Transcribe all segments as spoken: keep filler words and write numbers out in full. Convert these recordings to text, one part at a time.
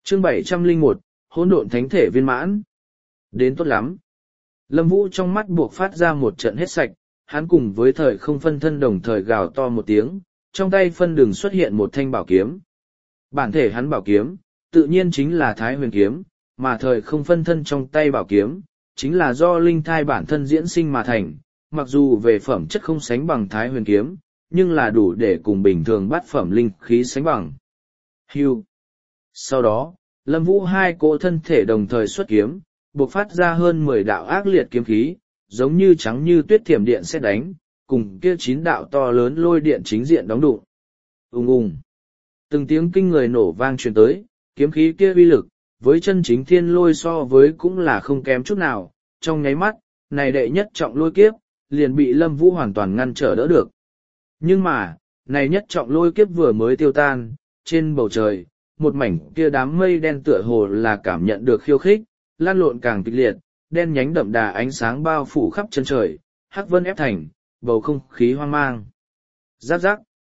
Chương bảy trăm lẻ một, hỗn độn thánh thể viên mãn. Đến tốt lắm. Lâm Vũ trong mắt buộc phát ra một trận hết sạch, hắn cùng với thời không phân thân đồng thời gào to một tiếng, trong tay phân đường xuất hiện một thanh bảo kiếm. Bản thể hắn bảo kiếm, tự nhiên chính là Thái Huyền kiếm, mà thời không phân thân trong tay bảo kiếm, chính là do linh thai bản thân diễn sinh mà thành, mặc dù về phẩm chất không sánh bằng Thái Huyền kiếm, nhưng là đủ để cùng bình thường bát phẩm linh khí sánh bằng. Hưu. Sau đó, Lâm Vũ hai cỗ thân thể đồng thời xuất kiếm, bộc phát ra hơn mười đạo ác liệt kiếm khí, giống như trắng như tuyết thiểm điện sẽ đánh, cùng kia chín đạo to lớn lôi điện chính diện đóng đụng. Ùng ùng. Từng tiếng kinh người nổ vang truyền tới, kiếm khí kia uy lực, với chân chính thiên lôi so với cũng là không kém chút nào, trong nháy mắt, này đệ nhất trọng lôi kiếp, liền bị Lâm Vũ hoàn toàn ngăn trở đỡ được. Nhưng mà, này nhất trọng lôi kiếp vừa mới tiêu tan, trên bầu trời, một mảnh kia đám mây đen tựa hồ là cảm nhận được khiêu khích, lan lộn càng kịch liệt, đen nhánh đậm đà ánh sáng bao phủ khắp chân trời, hắc vân ép thành, bầu không khí hoang mang. Giáp giáp.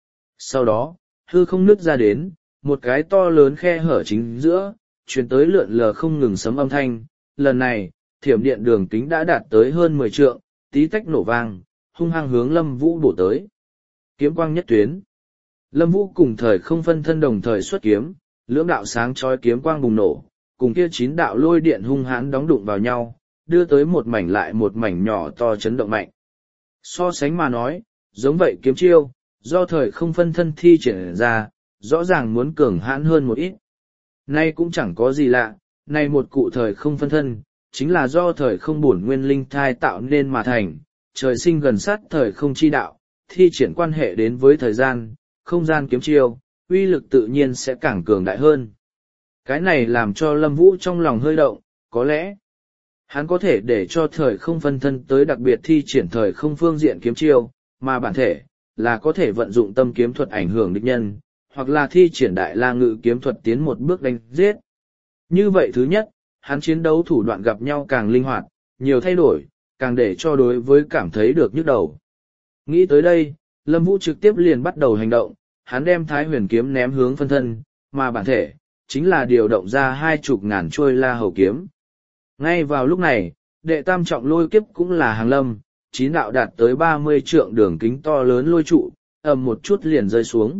Sau đó, hư không nứt ra đến, một cái to lớn khe hở chính giữa, truyền tới lượn lờ không ngừng sấm âm thanh. Lần này, thiểm điện đường kính đã đạt tới hơn mười trượng, tí tách nổ vang, hung hăng hướng Lâm Vũ bổ tới. Kiếm quang nhất tuyến. Lâm Vũ cùng thời không phân thân đồng thời xuất kiếm, lưỡng đạo sáng chói kiếm quang bùng nổ, cùng kia chín đạo lôi điện hung hãn đóng đụng vào nhau, đưa tới một mảnh lại một mảnh nhỏ to chấn động mạnh. So sánh mà nói, giống vậy kiếm chiêu, do thời không phân thân thi triển ra, rõ ràng muốn cường hãn hơn một ít. Nay cũng chẳng có gì lạ, nay một cụ thời không phân thân, chính là do thời không bổn nguyên linh thai tạo nên mà thành, trời sinh gần sát thời không chi đạo, thi triển quan hệ đến với thời gian, không gian kiếm chiêu, uy lực tự nhiên sẽ càng cường đại hơn. Cái này làm cho Lâm Vũ trong lòng hơi động, có lẽ hắn có thể để cho thời không phân thân tới đặc biệt thi triển thời không phương diện kiếm chiêu, mà bản thể là có thể vận dụng tâm kiếm thuật ảnh hưởng địch nhân, hoặc là thi triển đại la ngự kiếm thuật tiến một bước đánh giết. Như vậy thứ nhất, hắn chiến đấu thủ đoạn gặp nhau càng linh hoạt, nhiều thay đổi, càng để cho đối với cảm thấy được nhức đầu. Nghĩ tới đây, Lâm Vũ trực tiếp liền bắt đầu hành động, hắn đem Thái Huyền kiếm ném hướng phân thân, mà bản thể chính là điều động ra hai chục ngàn chuôi La Hầu kiếm. Ngay vào lúc này, đệ tam trọng lôi kiếp cũng là hàng lâm, chín đạo đạt tới ba mươi trượng đường kính to lớn lôi trụ, ầm một chút liền rơi xuống.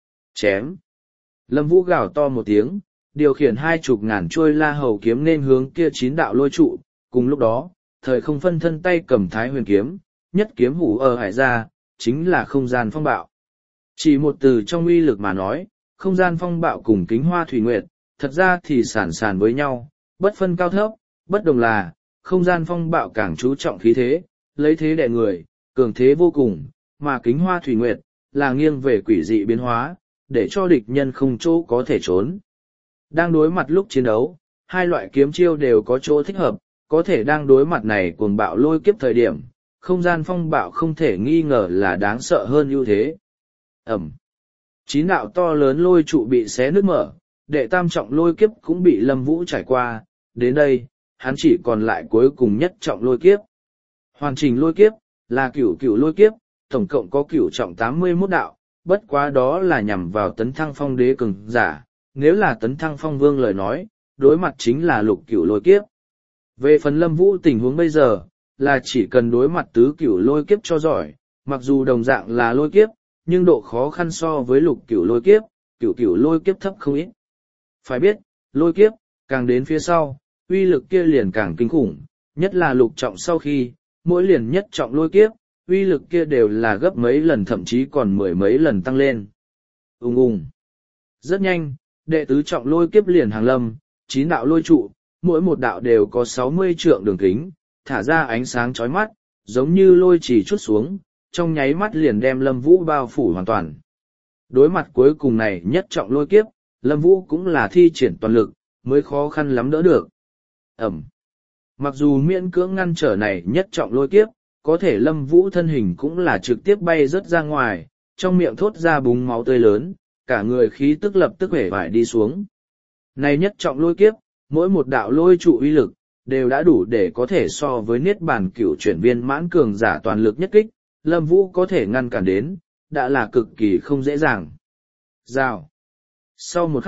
Chém. Lâm Vũ gào to một tiếng, điều khiển hai chục ngàn chuôi La Hầu kiếm nên hướng kia chín đạo lôi trụ, cùng lúc đó, thời không phân thân tay cầm Thái Huyền kiếm, nhất kiếm hủ ở hải ra, chính là không gian phong bạo. Chỉ một từ trong uy lực mà nói, không gian phong bạo cùng kính hoa thủy nguyệt, thật ra thì sản sàn với nhau, bất phân cao thấp, bất đồng là, không gian phong bạo càng chú trọng khí thế, lấy thế đè người, cường thế vô cùng, mà kính hoa thủy nguyệt, là nghiêng về quỷ dị biến hóa, để cho địch nhân không chỗ có thể trốn. Đang đối mặt lúc chiến đấu, hai loại kiếm chiêu đều có chỗ thích hợp, có thể đang đối mặt này cuồng bạo lôi kiếp thời điểm, không gian phong bạo không thể nghi ngờ là đáng sợ hơn ưu thế. Ẩm. Chín đạo to lớn lôi trụ bị xé nứt mở, đệ tam trọng lôi kiếp cũng bị Lâm Vũ trải qua, đến đây, hắn chỉ còn lại cuối cùng nhất trọng lôi kiếp. Hoàn chỉnh lôi kiếp, là cửu cửu lôi kiếp, tổng cộng có cửu trọng tám mươi mốt đạo, bất quá đó là nhằm vào tấn thăng phong đế cường giả, nếu là tấn thăng phong vương lời nói, đối mặt chính là lục cửu lôi kiếp. Về phần Lâm Vũ tình huống bây giờ, là chỉ cần đối mặt tứ cửu lôi kiếp cho giỏi, mặc dù đồng dạng là lôi kiếp, nhưng độ khó khăn so với lục cửu lôi kiếp, cửu cửu lôi kiếp thấp không ít. Phải biết, lôi kiếp, càng đến phía sau, uy lực kia liền càng kinh khủng, nhất là lục trọng sau khi, mỗi liền nhất trọng lôi kiếp, uy lực kia đều là gấp mấy lần thậm chí còn mười mấy lần tăng lên. Ùng ùng. Rất nhanh, đệ tứ trọng lôi kiếp liền hàng lâm, chín đạo lôi trụ, mỗi một đạo đều có sáu mươi trượng đường kính, thả ra ánh sáng chói mắt, giống như lôi chỉ chút xuống, trong nháy mắt liền đem Lâm Vũ bao phủ hoàn toàn. Đối mặt cuối cùng này nhất trọng lôi kiếp, Lâm Vũ cũng là thi triển toàn lực, mới khó khăn lắm đỡ được. Ẩm. Mặc dù miễn cưỡng ngăn trở này nhất trọng lôi kiếp, có thể Lâm Vũ thân hình cũng là trực tiếp bay rớt ra ngoài, trong miệng thốt ra búng máu tươi lớn, cả người khí tức lập tức hể vải đi xuống. Này nhất trọng lôi kiếp, mỗi một đạo lôi trụ uy lực, đều đã đủ để có thể so với niết bàn cửu chuyển viên mãn cường giả toàn lực nhất kích, Lâm Vũ có thể ngăn cản đến, đã là cực kỳ không dễ dàng. Rào. Sau một khắc,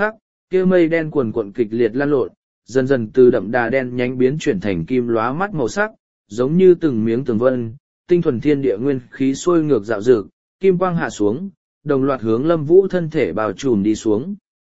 kia mây đen cuồn cuộn kịch liệt lan lộn, dần dần từ đậm đà đen nhánh biến chuyển thành kim lóa mắt màu sắc, giống như từng miếng tường vân, tinh thuần thiên địa nguyên khí sôi ngược dạo dực, kim quang hạ xuống, đồng loạt hướng Lâm Vũ thân thể bao trùm đi xuống.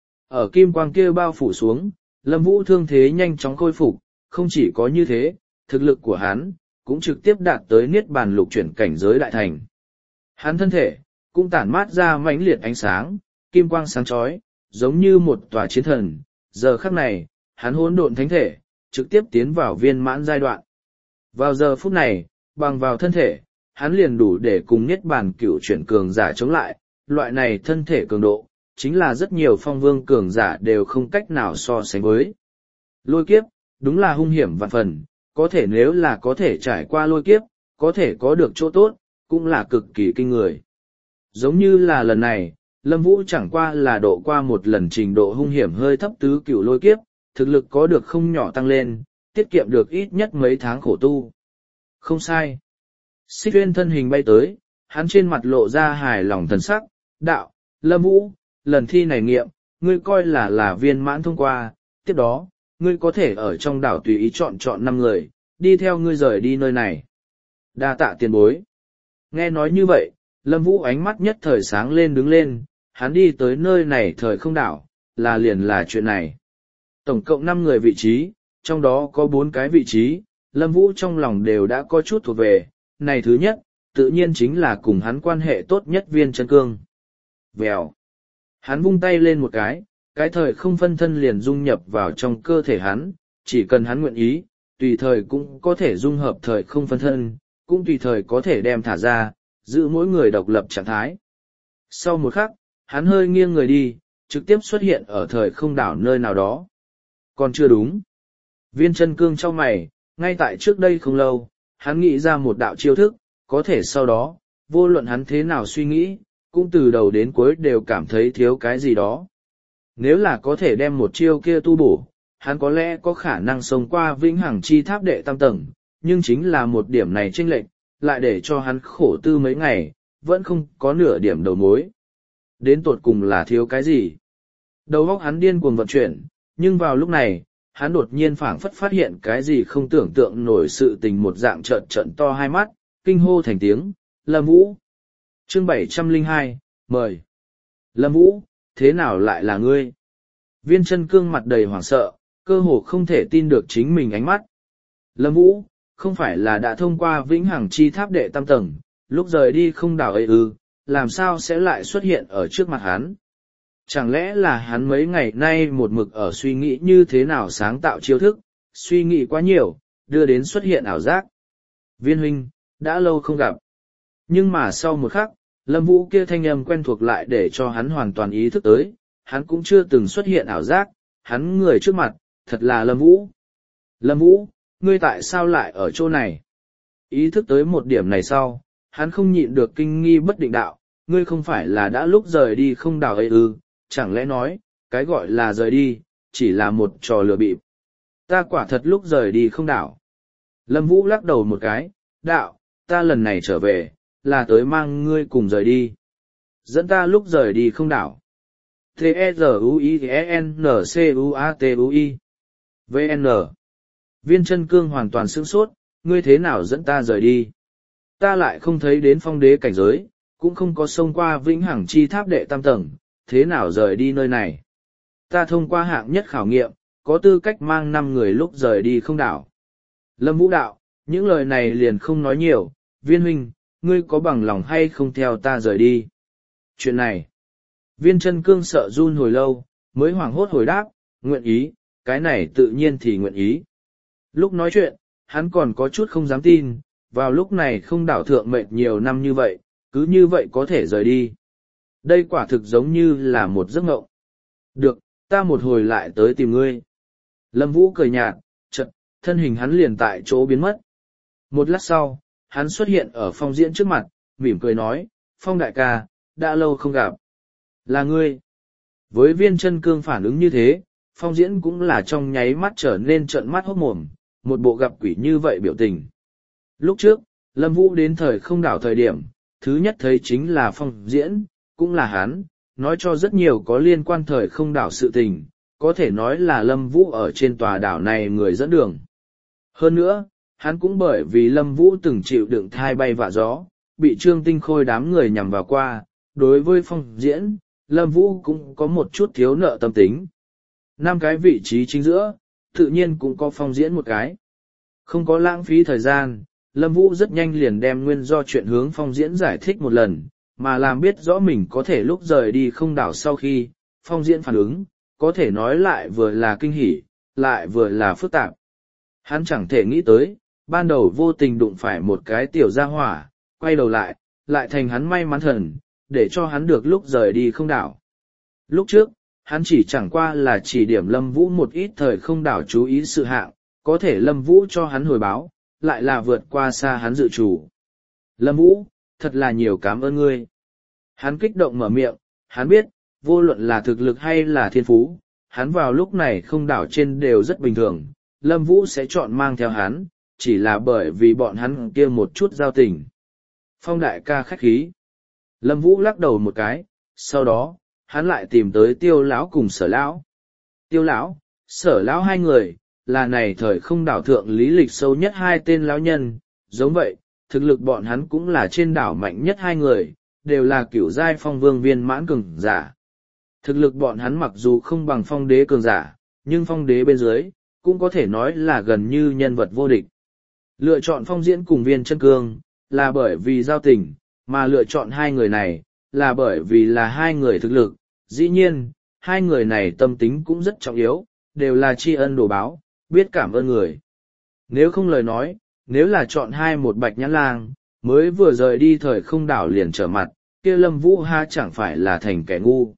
Ở kim quang kia bao phủ xuống, Lâm Vũ thương thế nhanh chóng khôi phục, không chỉ có như thế, thực lực của hắn cũng trực tiếp đạt tới niết bàn lục chuyển cảnh giới đại thành. Hắn thân thể cũng tản mát ra mãnh liệt ánh sáng, kim quang sáng chói, giống như một tòa chiến thần. Giờ khắc này, hắn hỗn độn thánh thể trực tiếp tiến vào viên mãn giai đoạn. Vào giờ phút này, bằng vào thân thể, hắn liền đủ để cùng niết bàn cửu chuyển cường giả chống lại, loại này thân thể cường độ, chính là rất nhiều phong vương cường giả đều không cách nào so sánh với. Lôi kiếp, đúng là hung hiểm vạn phần, có thể nếu là có thể trải qua lôi kiếp, có thể có được chỗ tốt, cũng là cực kỳ kinh người. Giống như là lần này, Lâm Vũ chẳng qua là độ qua một lần trình độ hung hiểm hơi thấp tứ cửu lôi kiếp, thực lực có được không nhỏ tăng lên, tiết kiệm được ít nhất mấy tháng khổ tu. Không sai. Xích Uyên thân hình bay tới, hắn trên mặt lộ ra hài lòng thần sắc, đạo, Lâm Vũ, lần thi này nghiệm, ngươi coi là là viên mãn thông qua, tiếp đó, ngươi có thể ở trong đảo tùy ý chọn chọn năm người, đi theo ngươi rời đi nơi này. Đa tạ tiền bối. Nghe nói như vậy, Lâm Vũ ánh mắt nhất thời sáng lên đứng lên, hắn đi tới nơi này thời không đảo, là liền là chuyện này. Tổng cộng năm người vị trí, trong đó có bốn cái vị trí, Lâm Vũ trong lòng đều đã có chút thuộc về, này thứ nhất, tự nhiên chính là cùng hắn quan hệ tốt nhất Viên Chân Cương. Vèo. Hắn vung tay lên một cái, cái thời không phân thân liền dung nhập vào trong cơ thể hắn, chỉ cần hắn nguyện ý, tùy thời cũng có thể dung hợp thời không phân thân, cũng tùy thời có thể đem thả ra, giữ mỗi người độc lập trạng thái. Sau một khắc, hắn hơi nghiêng người đi, trực tiếp xuất hiện ở thời không đảo nơi nào đó. Còn chưa đúng. Viên Chân Cương trong mày, ngay tại trước đây không lâu, hắn nghĩ ra một đạo chiêu thức, có thể sau đó, vô luận hắn thế nào suy nghĩ, cũng từ đầu đến cuối đều cảm thấy thiếu cái gì đó. Nếu là có thể đem một chiêu kia tu bổ, hắn có lẽ có khả năng sống qua vĩnh hằng chi tháp đệ tam tầng, nhưng chính là một điểm này chênh lệch, lại để cho hắn khổ tư mấy ngày, vẫn không có nửa điểm đầu mối. Đến tột cùng là thiếu cái gì? Đầu óc hắn điên cuồng vận chuyển, nhưng vào lúc này, hắn đột nhiên phảng phất phát hiện cái gì không tưởng tượng nổi sự tình một dạng trợn trợn to hai mắt, kinh hô thành tiếng, Lâm Vũ. Chương bảy trăm lẻ hai, mời. Lâm Vũ, thế nào lại là ngươi? Viên Chân Cương mặt đầy hoảng sợ, cơ hồ không thể tin được chính mình ánh mắt. Lâm Vũ, không phải là đã thông qua vĩnh hằng chi tháp đệ tam tầng, lúc rời đi không đảo ấy ư, làm sao sẽ lại xuất hiện ở trước mặt hắn? Chẳng lẽ là hắn mấy ngày nay một mực ở suy nghĩ như thế nào sáng tạo chiêu thức, suy nghĩ quá nhiều, đưa đến xuất hiện ảo giác. Viên huynh, đã lâu không gặp. Nhưng mà sau một khắc, Lâm Vũ kia thanh âm quen thuộc lại để cho hắn hoàn toàn ý thức tới, hắn cũng chưa từng xuất hiện ảo giác, hắn người trước mặt, thật là Lâm Vũ. Lâm Vũ, ngươi tại sao lại ở chỗ này? Ý thức tới một điểm này sau, hắn không nhịn được kinh nghi bất định đạo, ngươi không phải là đã lúc rời đi không đảo ấy ư, chẳng lẽ nói, cái gọi là rời đi, chỉ là một trò lừa bịp. Ta quả thật lúc rời đi không đảo. Lâm Vũ lắc đầu một cái, đạo, ta lần này trở về, là tới mang ngươi cùng rời đi. Dẫn ta lúc rời đi không đảo. T-E-Z-U-I-E-N-C-U-A-T-U-I V N Viên Chân Cương hoàn toàn sửng sốt, ngươi thế nào dẫn ta rời đi? Ta lại không thấy đến phong đế cảnh giới, cũng không có xông qua vĩnh hằng chi tháp đệ tam tầng, thế nào rời đi nơi này? Ta thông qua hạng nhất khảo nghiệm, có tư cách mang năm người lúc rời đi không đảo. Lâm Vũ đạo, những lời này liền không nói nhiều, Viên huynh, ngươi có bằng lòng hay không theo ta rời đi? Chuyện này, Viên Chân Cương sợ run hồi lâu, mới hoảng hốt hồi đáp, nguyện ý, cái này tự nhiên thì nguyện ý. Lúc nói chuyện, hắn còn có chút không dám tin, vào lúc này không đảo thượng mệt nhiều năm như vậy, cứ như vậy có thể rời đi. Đây quả thực giống như là một giấc mộng. Được, ta một hồi lại tới tìm ngươi. Lâm Vũ cười nhạt, chợt, thân hình hắn liền tại chỗ biến mất. Một lát sau, hắn xuất hiện ở Phong Diễn trước mặt, mỉm cười nói, Phong đại ca, đã lâu không gặp. Là ngươi. Với Viên Chân Cương phản ứng như thế, Phong Diễn cũng là trong nháy mắt trở nên trợn mắt hốt mồm, một bộ gặp quỷ như vậy biểu tình. Lúc trước, Lâm Vũ đến thời không đảo thời điểm, thứ nhất thấy chính là Phong Diễn, cũng là hắn, nói cho rất nhiều có liên quan thời không đảo sự tình, có thể nói là Lâm Vũ ở trên tòa đảo này người dẫn đường. Hơn nữa, hắn cũng bởi vì Lâm Vũ từng chịu đựng thai bay vạ gió, bị Trương Tinh Khôi đám người nhằm vào qua, đối với Phong Diễn, Lâm Vũ cũng có một chút thiếu nợ tâm tính. Năm cái vị trí chính giữa, tự nhiên cũng có Phong Diễn một cái. Không có lãng phí thời gian, Lâm Vũ rất nhanh liền đem nguyên do chuyện hướng Phong Diễn giải thích một lần, mà làm biết rõ mình có thể lúc rời đi không đảo sau khi, Phong Diễn phản ứng, có thể nói lại vừa là kinh hỉ, lại vừa là phức tạp. Hắn chẳng thể nghĩ tới, ban đầu vô tình đụng phải một cái tiểu gia hỏa, quay đầu lại, lại thành hắn may mắn thần, để cho hắn được lúc rời đi không đảo. Lúc trước, hắn chỉ chẳng qua là chỉ điểm Lâm Vũ một ít thời không đảo chú ý sự hạng, có thể Lâm Vũ cho hắn hồi báo, lại là vượt qua xa hắn dự chủ. Lâm Vũ, thật là nhiều cảm ơn ngươi. Hắn kích động mở miệng, hắn biết, vô luận là thực lực hay là thiên phú, hắn vào lúc này không đảo trên đều rất bình thường, Lâm Vũ sẽ chọn mang theo hắn, chỉ là bởi vì bọn hắn kia một chút giao tình. Phong đại ca khách khí. Lâm Vũ lắc đầu một cái, sau đó, hắn lại tìm tới Tiêu lão cùng Sở lão. Tiêu lão, Sở lão hai người, là này thời không đảo thượng lý lịch sâu nhất hai tên lão nhân, giống vậy, thực lực bọn hắn cũng là trên đảo mạnh nhất hai người, đều là cửu giai phong vương viên mãn cường giả. Thực lực bọn hắn mặc dù không bằng phong đế cường giả, nhưng phong đế bên dưới, cũng có thể nói là gần như nhân vật vô địch. Lựa chọn Phong Diễn cùng Viên Chân Cương, là bởi vì giao tình, mà lựa chọn hai người này, là bởi vì là hai người thực lực. Dĩ nhiên, hai người này tâm tính cũng rất trọng yếu, đều là tri ân đồ báo, biết cảm ơn người. Nếu không lời nói, nếu là chọn hai một bạch nhãn lang, mới vừa rời đi thời không đảo liền trở mặt, kia Lâm Vũ ha chẳng phải là thành kẻ ngu.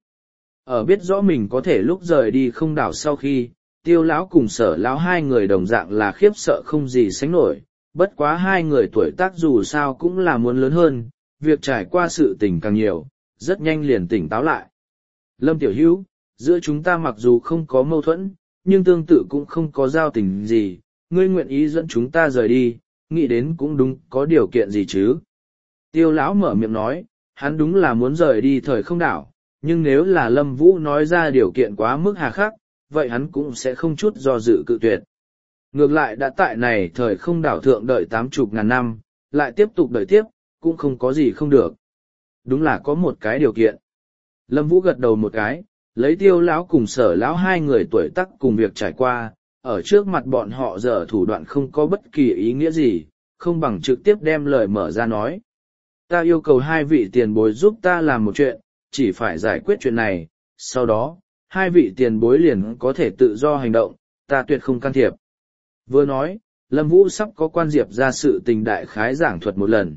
Ở biết rõ mình có thể lúc rời đi không đảo sau khi, Tiêu lão cùng Sở lão hai người đồng dạng là khiếp sợ không gì sánh nổi, bất quá hai người tuổi tác dù sao cũng là muốn lớn hơn, việc trải qua sự tình càng nhiều, rất nhanh liền tỉnh táo lại. Lâm tiểu hữu, giữa chúng ta mặc dù không có mâu thuẫn, nhưng tương tự cũng không có giao tình gì, ngươi nguyện ý dẫn chúng ta rời đi, nghĩ đến cũng đúng có điều kiện gì chứ. Tiêu lão mở miệng nói, hắn đúng là muốn rời đi thời không đảo, nhưng nếu là Lâm Vũ nói ra điều kiện quá mức hà khắc, vậy hắn cũng sẽ không chút do dự cự tuyệt. Ngược lại đã tại này thời không đảo thượng đợi tám chục ngàn năm, lại tiếp tục đợi tiếp, cũng không có gì không được. Đúng là có một cái điều kiện. Lâm Vũ gật đầu một cái, lấy Tiêu lão cùng Sở lão hai người tuổi tác cùng việc trải qua, ở trước mặt bọn họ giờ thủ đoạn không có bất kỳ ý nghĩa gì, không bằng trực tiếp đem lời mở ra nói. Ta yêu cầu hai vị tiền bối giúp ta làm một chuyện, chỉ phải giải quyết chuyện này, sau đó, hai vị tiền bối liền có thể tự do hành động, ta tuyệt không can thiệp. Vừa nói, Lâm Vũ sắp có quan diệp ra sự tình đại khái giảng thuật một lần.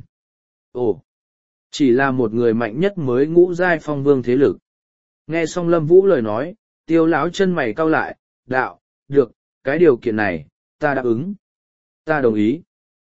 Ồ, chỉ là một người mạnh nhất mới ngũ giai phong vương thế lực. Nghe xong Lâm Vũ lời nói, Tiêu lão chân mày cau lại, đạo, được, cái điều kiện này, ta đáp ứng. Ta đồng ý.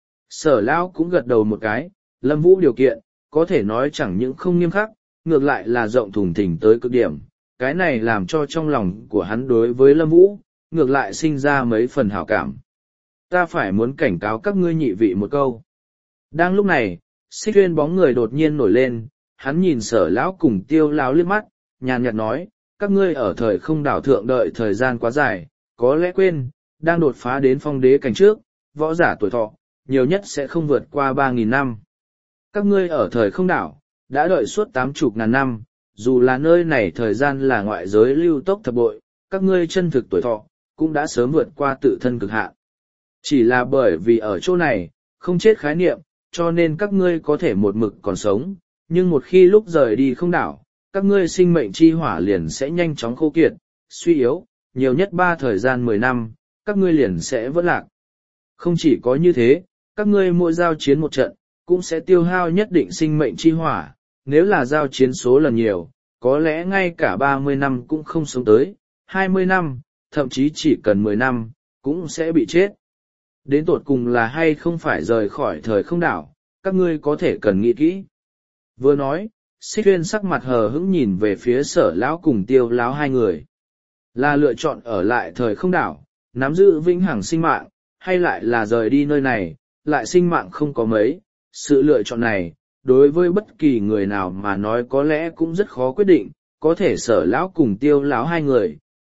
Sở lão cũng gật đầu một cái, Lâm Vũ điều kiện, có thể nói chẳng những không nghiêm khắc, ngược lại là rộng thùng thình tới cực điểm. Cái này làm cho trong lòng của hắn đối với Lâm Vũ, ngược lại sinh ra mấy phần hảo cảm. Ta phải muốn cảnh cáo các ngươi nhị vị một câu. Đang lúc này, Xích Uyên bóng người đột nhiên nổi lên, hắn nhìn Sở lão cùng Tiêu lão liếc mắt, nhàn nhạt nói, các ngươi ở thời không đảo thượng đợi thời gian quá dài, có lẽ quên, đang đột phá đến phong đế cảnh trước, võ giả tuổi thọ, nhiều nhất sẽ không vượt qua ba nghìn năm. Các ngươi ở thời không đảo, đã đợi suốt tám chục ngàn năm, dù là nơi này thời gian là ngoại giới lưu tốc thập bội, các ngươi chân thực tuổi thọ, cũng đã sớm vượt qua tự thân cực hạn. Chỉ là bởi vì ở chỗ này, không chết khái niệm, cho nên các ngươi có thể một mực còn sống, nhưng một khi lúc rời đi không đảo, các ngươi sinh mệnh chi hỏa liền sẽ nhanh chóng khô kiệt, suy yếu, nhiều nhất ba thời gian mười năm, các ngươi liền sẽ vỡ lạc. Không chỉ có như thế, các ngươi mỗi giao chiến một trận, cũng sẽ tiêu hao nhất định sinh mệnh chi hỏa, nếu là giao chiến số lần nhiều, có lẽ ngay cả ba mươi năm cũng không sống tới, hai mươi năm, thậm chí chỉ cần mười năm, cũng sẽ bị chết. Đến tột cùng là hay không phải rời khỏi thời không đảo, các ngươi có thể cần nghĩ kỹ. Vừa nói, Xích Uyên sắc mặt hờ hững nhìn về phía Sở lão cùng Tiêu lão hai người. Là lựa chọn ở lại thời không đảo, nắm giữ vĩnh hằng sinh mạng, hay lại là rời đi nơi này, lại sinh mạng không có mấy. Sự lựa chọn này, đối với bất kỳ người nào mà nói có lẽ cũng rất khó quyết định, có thể Sở lão cùng Tiêu lão hai người,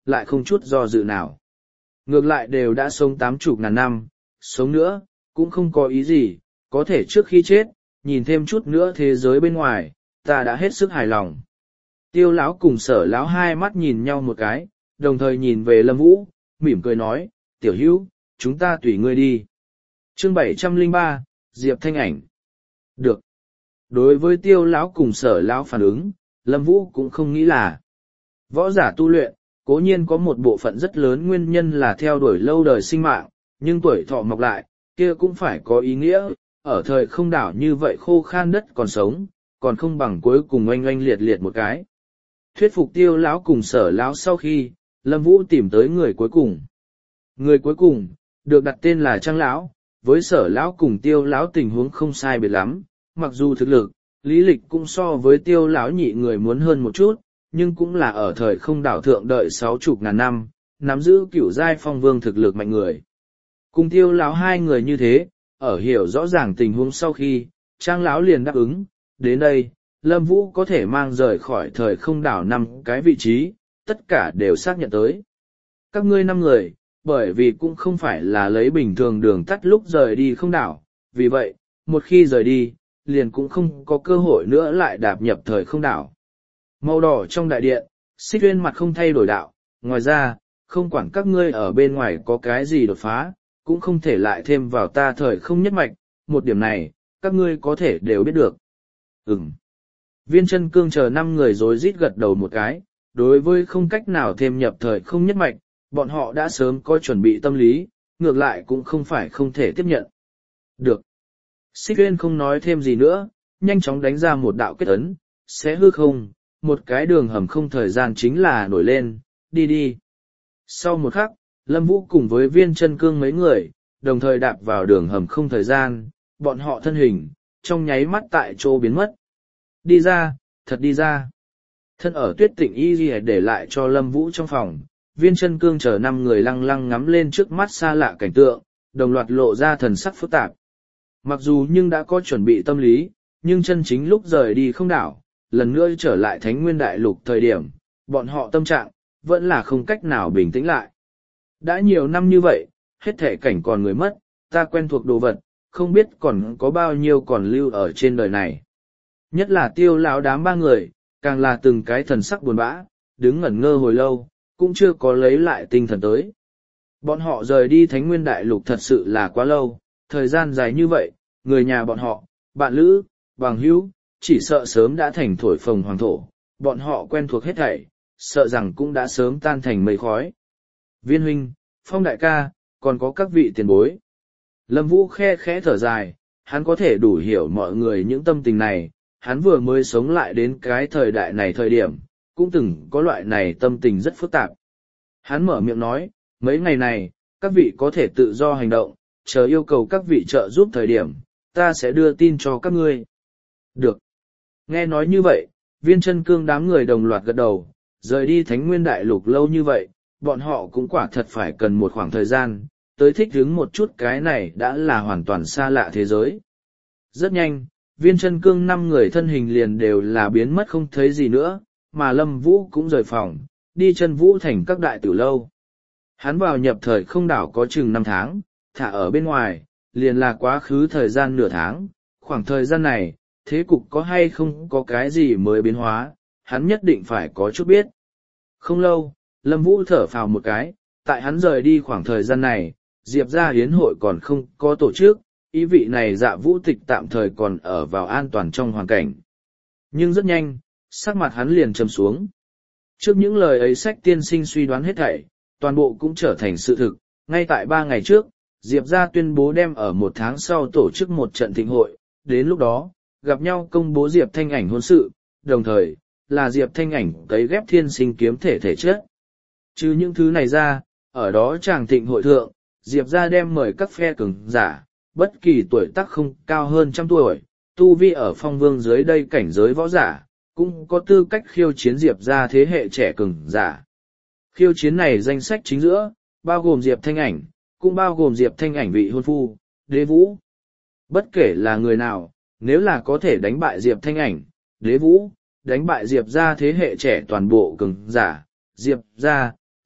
lại không chút do dự nào. Ngược lại đều đã sống tám chục ngàn năm, sống nữa, cũng không có ý gì, có thể trước khi chết, nhìn thêm chút nữa thế giới bên ngoài, ta đã hết sức hài lòng. Tiêu lão cùng Sở lão hai mắt nhìn nhau một cái, đồng thời nhìn về Lâm Vũ, mỉm cười nói, tiểu hữu, chúng ta tùy ngươi đi. Chương bảy trăm lẻ ba, Diệp Thanh Ảnh. Được. Đối với Tiêu lão cùng Sở lão phản ứng, Lâm Vũ cũng không nghĩ là võ giả tu luyện, cố nhiên có một bộ phận rất lớn nguyên nhân là theo đuổi lâu đời sinh mạng, nhưng tuổi thọ mọc lại, kia cũng phải có ý nghĩa, ở thời không đảo như vậy khô khan đất còn sống, còn không bằng cuối cùng oanh oanh liệt liệt một cái. Thuyết phục Tiêu lão cùng Sở lão sau khi, Lâm Vũ tìm tới người cuối cùng. Người cuối cùng, được đặt tên là Trang lão, với Sở lão cùng Tiêu lão tình huống không sai biệt lắm, mặc dù thực lực, lý lịch cũng so với Tiêu lão nhị người muốn hơn một chút, nhưng cũng là ở thời không đảo thượng đợi sáu chục ngàn năm, nắm giữ cửu giai phong vương thực lực mạnh người. Cùng Tiêu lão hai người như thế, ở hiểu rõ ràng tình huống sau khi, Trang lão liền đáp ứng, đến đây, Lâm Vũ có thể mang rời khỏi thời không đảo năm cái vị trí, tất cả đều xác nhận tới. Các ngươi năm người, bởi vì cũng không phải là lấy bình thường đường tắt lúc rời đi không đảo, vì vậy, một khi rời đi, liền cũng không có cơ hội nữa lại đạp nhập thời không đảo. Màu đỏ trong đại điện, Xích Uyên mặt không thay đổi đạo, ngoài ra, không quản các ngươi ở bên ngoài có cái gì đột phá, cũng không thể lại thêm vào ta thời không nhất mạch, một điểm này, các ngươi có thể đều biết được. Ừm. Viên Chân Cương chờ năm người rối rít gật đầu một cái, đối với không cách nào thêm nhập thời không nhất mạch, bọn họ đã sớm có chuẩn bị tâm lý, ngược lại cũng không phải không thể tiếp nhận. Được. Xích Uyên không nói thêm gì nữa, nhanh chóng đánh ra một đạo kết ấn, sẽ hư không, một cái đường hầm không thời gian chính là nổi lên, đi đi. Sau một khắc, Lâm Vũ cùng với Viên Chân Cương mấy người, đồng thời đạp vào đường hầm không thời gian, bọn họ thân hình, trong nháy mắt tại chỗ biến mất. Đi ra, thật đi ra. Thân ở Tuyết Tịnh Y Ghi để lại cho Lâm Vũ trong phòng, Viên Chân Cương chờ năm người lăng lăng ngắm lên trước mắt xa lạ cảnh tượng, đồng loạt lộ ra thần sắc phức tạp. Mặc dù nhưng đã có chuẩn bị tâm lý, nhưng chân chính lúc rời đi không đảo, lần nữa trở lại Thánh Nguyên Đại Lục thời điểm, bọn họ tâm trạng, vẫn là không cách nào bình tĩnh lại. Đã nhiều năm như vậy, hết thể cảnh còn người mất, ta quen thuộc đồ vật, không biết còn có bao nhiêu còn lưu ở trên đời này. Nhất là Tiêu lão đám ba người, càng là từng cái thần sắc buồn bã, đứng ngẩn ngơ hồi lâu, cũng chưa có lấy lại tinh thần tới. Bọn họ rời đi Thánh Nguyên Đại Lục thật sự là quá lâu, thời gian dài như vậy, người nhà bọn họ, bạn lữ, bằng hữu, chỉ sợ sớm đã thành thổi phồng hoàng thổ, bọn họ quen thuộc hết thảy, sợ rằng cũng đã sớm tan thành mây khói. Viên huynh, Phong đại ca, còn có các vị tiền bối. Lâm Vũ khe khẽ thở dài, hắn có thể đủ hiểu mọi người những tâm tình này, hắn vừa mới sống lại đến cái thời đại này thời điểm, cũng từng có loại này tâm tình rất phức tạp. Hắn mở miệng nói, mấy ngày này, các vị có thể tự do hành động, chờ yêu cầu các vị trợ giúp thời điểm, ta sẽ đưa tin cho các ngươi. Được. Nghe nói như vậy, Viên Chân Cương đám người đồng loạt gật đầu, rời đi Thánh Nguyên Đại Lục lâu như vậy, bọn họ cũng quả thật phải cần một khoảng thời gian, tới thích ứng một chút cái này đã là hoàn toàn xa lạ thế giới. Rất nhanh, Viên Chân Cương năm người thân hình liền đều là biến mất không thấy gì nữa, mà Lâm Vũ cũng rời phòng, đi Chân Vũ thành các đại tử lâu. Hắn vào nhập thời không đảo có chừng năm tháng, thả ở bên ngoài, liền là quá khứ thời gian nửa tháng, khoảng thời gian này, thế cục có hay không có cái gì mới biến hóa, hắn nhất định phải có chút biết. Không lâu, Lâm Vũ thở phào một cái, tại hắn rời đi khoảng thời gian này, Diệp gia hiến hội còn không có tổ chức, ý vị này Dạ Vũ Tịch tạm thời còn ở vào an toàn trong hoàn cảnh. Nhưng rất nhanh, sắc mặt hắn liền trầm xuống. Trước những lời ấy Sách tiên sinh suy đoán hết thảy, toàn bộ cũng trở thành sự thực, ngay tại ba ngày trước, Diệp gia tuyên bố đem ở một tháng sau tổ chức một trận thịnh hội, đến lúc đó, gặp nhau công bố Diệp Thanh Ảnh hôn sự, đồng thời, là Diệp Thanh Ảnh cấy ghép thiên sinh kiếm thể thể chất. Chứ những thứ này ra, ở đó chàng thịnh hội thượng, Diệp gia đem mời các phe cường giả, bất kỳ tuổi tác không cao hơn trăm tuổi, tu vi ở phong vương dưới đây cảnh giới võ giả, cũng có tư cách khiêu chiến Diệp gia thế hệ trẻ cường giả. Khiêu chiến này danh sách chính giữa, bao gồm Diệp Thanh Ảnh, cũng bao gồm Diệp Thanh Ảnh vị hôn phu, Đế Vũ. Bất kể là người nào, nếu là có thể đánh bại Diệp Thanh Ảnh, Đế Vũ, đánh bại Diệp gia thế hệ trẻ toàn bộ cường giả, Diệp gia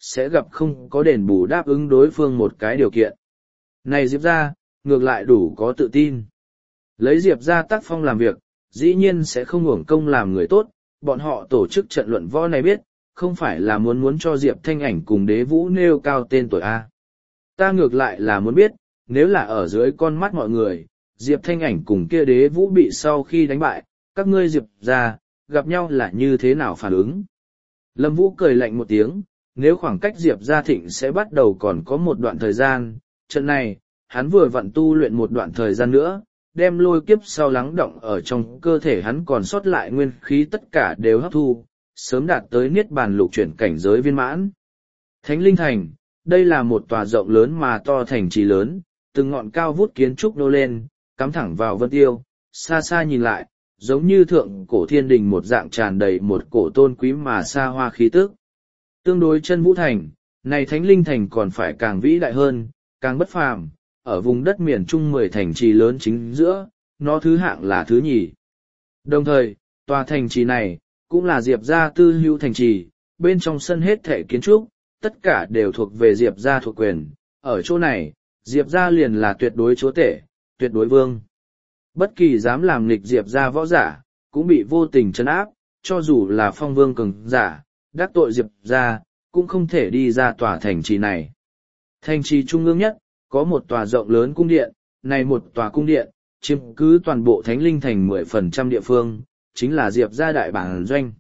sẽ gặp không có đền bù đáp ứng đối phương một cái điều kiện. Này Diệp ra, ngược lại đủ có tự tin. Lấy Diệp ra tác phong làm việc, dĩ nhiên sẽ không uổng công làm người tốt, bọn họ tổ chức trận luận võ này biết, không phải là muốn muốn cho Diệp Thanh Ảnh cùng Đế Vũ nêu cao tên tuổi A. Ta ngược lại là muốn biết, nếu là ở dưới con mắt mọi người, Diệp Thanh Ảnh cùng kia Đế Vũ bị sau khi đánh bại, các ngươi Diệp ra, gặp nhau là như thế nào phản ứng. Lâm Vũ cười lạnh một tiếng, nếu khoảng cách Diệp Gia Thịnh sẽ bắt đầu còn có một đoạn thời gian, trận này, hắn vừa vặn tu luyện một đoạn thời gian nữa, đem lôi kiếp sau lắng động ở trong cơ thể hắn còn sót lại nguyên khí tất cả đều hấp thu, sớm đạt tới niết bàn lục chuyển cảnh giới viên mãn. Thánh Linh Thành, đây là một tòa rộng lớn mà to thành trì lớn, từng ngọn cao vút kiến trúc nô lên, cắm thẳng vào vân tiêu, xa xa nhìn lại, giống như thượng cổ thiên đình một dạng tràn đầy một cổ tôn quý mà xa hoa khí tức. Tương đối chân vũ thành, này Thánh Linh Thành còn phải càng vĩ đại hơn, càng bất phàm, ở vùng đất miền Trung mười thành trì lớn chính giữa, nó thứ hạng là thứ nhì. Đồng thời, tòa thành trì này, cũng là Diệp gia tư hữu thành trì, bên trong sân hết thể kiến trúc, tất cả đều thuộc về Diệp gia thuộc quyền, ở chỗ này, Diệp gia liền là tuyệt đối chúa tể, tuyệt đối vương. Bất kỳ dám làm nghịch Diệp gia võ giả, cũng bị vô tình trấn áp, cho dù là phong vương cường giả, đắc tội Diệp gia, cũng không thể đi ra tòa thành trì này. Thành trì trung ương nhất, có một tòa rộng lớn cung điện, này một tòa cung điện, chiếm cứ toàn bộ Thánh Linh Thành mười phần trăm địa phương, chính là Diệp gia đại bản doanh.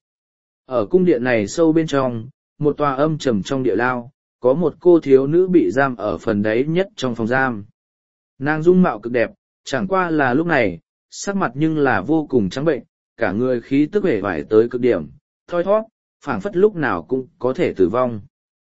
Ở cung điện này sâu bên trong, một tòa âm trầm trong địa lao, có một cô thiếu nữ bị giam ở phần đáy nhất trong phòng giam. Nàng dung mạo cực đẹp, chẳng qua là lúc này, sắc mặt nhưng là vô cùng trắng bệnh, cả người khí tức hể vải tới cực điểm, thoi thoát, phảng phất lúc nào cũng có thể tử vong.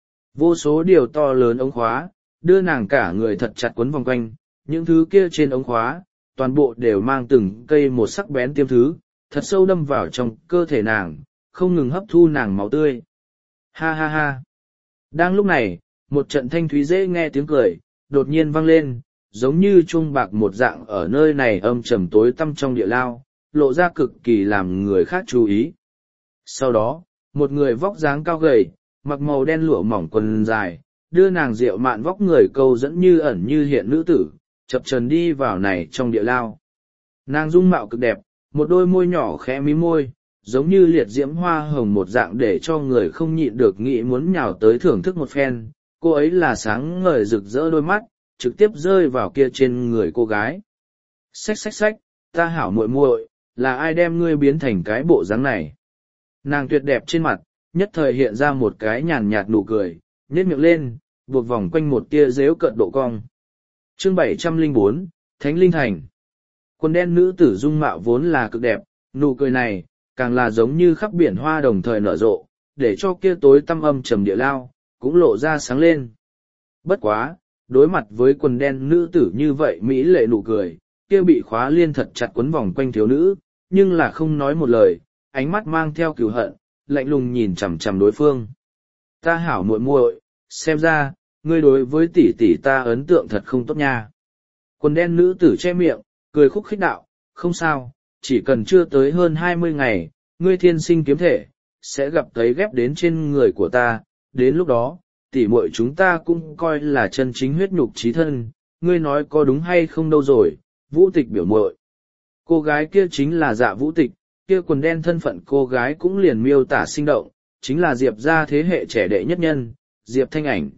Vô số điều to lớn ống khóa, đưa nàng cả người thật chặt quấn vòng quanh, những thứ kia trên ống khóa, toàn bộ đều mang từng cây một sắc bén tiêm thứ, thật sâu đâm vào trong cơ thể nàng, không ngừng hấp thu nàng máu tươi. Ha ha ha! Đang lúc này, một trận thanh thúy dễ nghe tiếng cười, đột nhiên vang lên, giống như chuông bạc một dạng ở nơi này âm trầm tối tăm trong địa lao, lộ ra cực kỳ làm người khác chú ý. Sau đó, một người vóc dáng cao gầy, mặc màu đen lụa mỏng quần dài, đưa nàng rượu mạn vóc người câu dẫn như ẩn như hiện nữ tử, chập chờn đi vào này trong địa lao. Nàng dung mạo cực đẹp, một đôi môi nhỏ khẽ mím môi, giống như liệt diễm hoa hồng một dạng để cho người không nhịn được nghĩ muốn nhào tới thưởng thức một phen. Cô ấy là sáng ngời rực rỡ đôi mắt, trực tiếp rơi vào kia trên người cô gái. Xách xách xách, ta hảo muội muội, là ai đem ngươi biến thành cái bộ dáng này? Nàng tuyệt đẹp trên mặt, nhất thời hiện ra một cái nhàn nhạt nụ cười, nhếch miệng lên, buộc vòng quanh một tia dếu cợt độ cong. Chương bảy trăm lẻ bốn, Thánh Linh Thành. Quần đen nữ tử dung mạo vốn là cực đẹp, nụ cười này, càng là giống như khắp biển hoa đồng thời nở rộ, để cho kia tối tăm âm trầm địa lao, cũng lộ ra sáng lên. Bất quá, đối mặt với quần đen nữ tử như vậy mỹ lệ nụ cười, kia bị khóa liên thật chặt quấn vòng quanh thiếu nữ, nhưng là không nói một lời, ánh mắt mang theo cừu hận, lạnh lùng nhìn chằm chằm đối phương. Ta hảo muội muội, xem ra, ngươi đối với tỷ tỷ ta ấn tượng thật không tốt nha. Quần đen nữ tử che miệng, cười khúc khích đạo, không sao, chỉ cần chưa tới hơn hai mươi ngày, ngươi thiên sinh kiếm thể, sẽ gặp thấy ghép đến trên người của ta, đến lúc đó, tỷ muội chúng ta cũng coi là chân chính huyết nhục chí thân, ngươi nói có đúng hay không đâu rồi, Vũ Tịch biểu muội. Cô gái kia chính là Dạ Vũ Tịch, kia quần đen thân phận cô gái cũng liền miêu tả sinh động, chính là Diệp gia thế hệ trẻ đệ nhất nhân, Diệp Thanh Ảnh.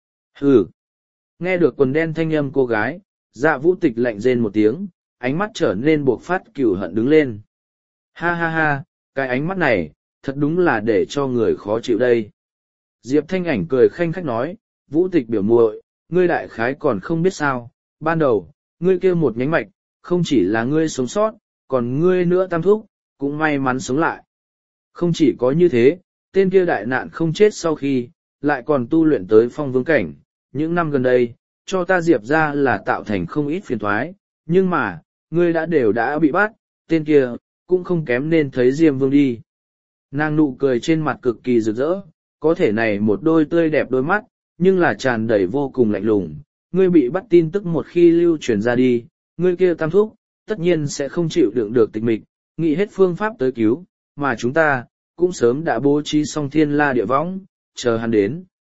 Hừ. Nghe được quần đen thanh âm cô gái, Dạ Vũ Tịch lạnh rên một tiếng, ánh mắt trở nên buộc phát cừu hận đứng lên. Ha ha ha, cái ánh mắt này, thật đúng là để cho người khó chịu đây. Diệp Thanh Ảnh cười khanh khách nói, Vũ Tịch biểu muội, ngươi đại khái còn không biết sao, ban đầu, ngươi kêu một nhánh mạch, không chỉ là ngươi sống sót, còn ngươi nữa tam thúc, cũng may mắn sống lại. Không chỉ có như thế, tên kia đại nạn không chết sau khi, lại còn tu luyện tới phong vương cảnh, những năm gần đây, cho ta Diệp ra là tạo thành không ít phiền thoái, nhưng mà, ngươi đã đều đã bị bắt, tên kia, cũng không kém nên thấy Diêm Vương đi. Nàng nụ cười trên mặt cực kỳ rực rỡ, có thể này một đôi tươi đẹp đôi mắt, nhưng là tràn đầy vô cùng lạnh lùng. Ngươi bị bắt tin tức một khi lưu truyền ra đi, ngươi kia tam thúc, tất nhiên sẽ không chịu đựng được tịch mịch, nghĩ hết phương pháp tới cứu, mà chúng ta, cũng sớm đã bố trí xong thiên la địa võng, chờ hắn đến.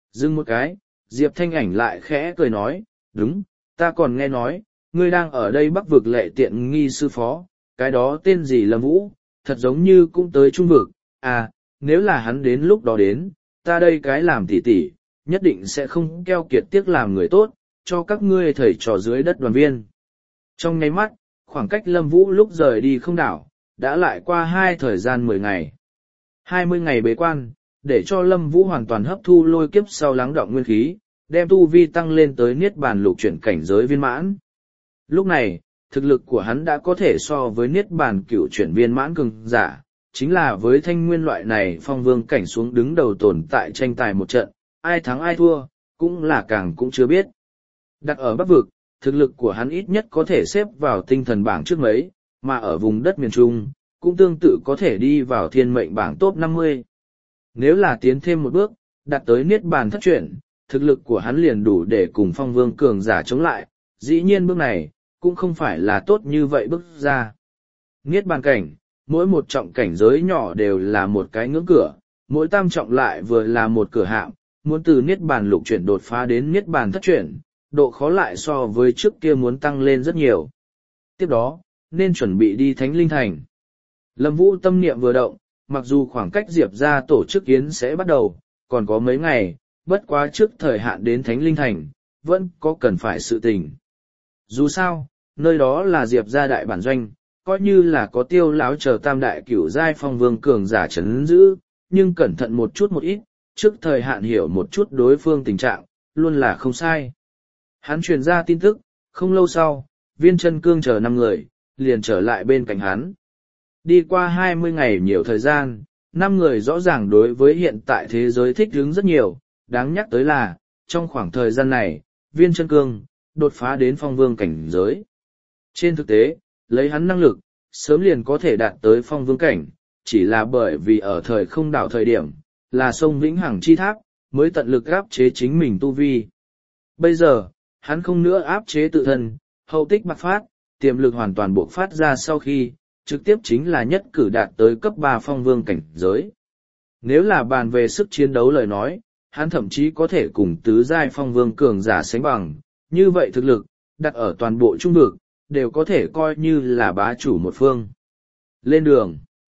Dừng một cái, Diệp Thanh Ảnh lại khẽ cười nói, đúng, ta còn nghe nói, ngươi đang ở đây Bắc vực lệ tiện nghi sư phó, cái đó tên gì Lâm Vũ, thật giống như cũng tới Trung vực, à, nếu là hắn đến lúc đó đến, ta đây cái làm tỉ tỉ, nhất định sẽ không keo kiệt tiếc làm người tốt, cho các ngươi thầy trò dưới đất đoàn viên. Trong nháy mắt, khoảng cách Lâm Vũ lúc rời đi không đảo, đã lại qua hai thời gian mười ngày. Hai mươi ngày bế quan, để cho Lâm Vũ hoàn toàn hấp thu lôi kiếp sau lắng đọng nguyên khí, đem tu vi tăng lên tới niết bàn lục chuyển cảnh giới viên mãn. Lúc này, thực lực của hắn đã có thể so với niết bàn cửu chuyển viên mãn cường giả, chính là với thanh nguyên loại này phong vương cảnh xuống đứng đầu tồn tại tranh tài một trận, ai thắng ai thua, cũng là càng cũng chưa biết. Đặt ở Bắc vực, thực lực của hắn ít nhất có thể xếp vào tinh thần bảng trước mấy, mà ở vùng đất miền Trung, cũng tương tự có thể đi vào thiên mệnh bảng top năm mươi. Nếu là tiến thêm một bước, đạt tới niết bàn thất chuyển, thực lực của hắn liền đủ để cùng phong vương cường giả chống lại, dĩ nhiên bước này, cũng không phải là tốt như vậy bước ra. Niết bàn cảnh, mỗi một trọng cảnh giới nhỏ đều là một cái ngưỡng cửa, mỗi tam trọng lại vừa là một cửa hạm, muốn từ niết bàn lục chuyển đột phá đến niết bàn thất chuyển, độ khó lại so với trước kia muốn tăng lên rất nhiều. Tiếp đó, nên chuẩn bị đi Thánh Linh Thành. Lâm Vũ tâm niệm vừa động, mặc dù khoảng cách Diệp ra tổ chức yến sẽ bắt đầu, còn có mấy ngày, bất quá trước thời hạn đến Thánh Linh Thành, vẫn có cần phải sự tình. Dù sao, nơi đó là Diệp ra đại bản doanh, coi như là có Tiêu lão chờ tam đại cửu giai phong vương cường giả chấn giữ, nhưng cẩn thận một chút một ít, trước thời hạn hiểu một chút đối phương tình trạng, luôn là không sai. Hắn truyền ra tin tức, không lâu sau, Viên Chân Cương chờ năm người, liền trở lại bên cạnh hắn. Đi qua hai mươi ngày nhiều thời gian, năm người rõ ràng đối với hiện tại thế giới thích ứng rất nhiều, đáng nhắc tới là, trong khoảng thời gian này, Viên Chân Cương, đột phá đến phong vương cảnh giới. Trên thực tế, lấy hắn năng lực, sớm liền có thể đạt tới phong vương cảnh, chỉ là bởi vì ở thời không đảo thời điểm, là sông Vĩnh Hằng chi tháp, mới tận lực áp chế chính mình tu vi. Bây giờ, hắn không nữa áp chế tự thân, hậu tích bạc phát, tiềm lực hoàn toàn bộc phát ra sau khi, trực tiếp chính là nhất cử đạt tới cấp ba phong vương cảnh giới. Nếu là bàn về sức chiến đấu lời nói, hắn thậm chí có thể cùng tứ giai phong vương cường giả sánh bằng, như vậy thực lực, đặt ở toàn bộ trung vực, đều có thể coi như là bá chủ một phương. Lên đường.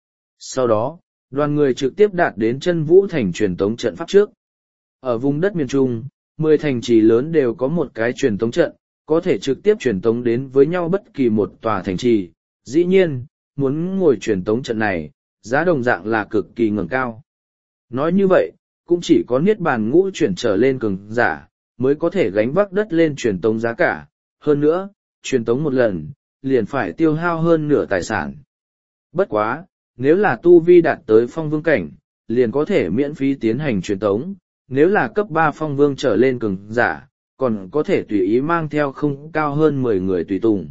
Sau đó, đoàn người trực tiếp đạt đến Chân Vũ Thành truyền tống trận pháp trước. Ở vùng đất miền Trung, mười thành trì lớn đều có một cái truyền tống trận, có thể trực tiếp truyền tống đến với nhau bất kỳ một tòa thành trì. Dĩ nhiên, muốn ngồi truyền tống trận này, giá đồng dạng là cực kỳ ngẩng cao. Nói như vậy, cũng chỉ có niết bàn ngũ chuyển trở lên cường giả, mới có thể gánh vác đất lên truyền tống giá cả. Hơn nữa, truyền tống một lần, liền phải tiêu hao hơn nửa tài sản. Bất quá, nếu là tu vi đạt tới phong vương cảnh, liền có thể miễn phí tiến hành truyền tống. Nếu là cấp ba phong vương trở lên cường giả, còn có thể tùy ý mang theo không cao hơn mười người tùy tùng.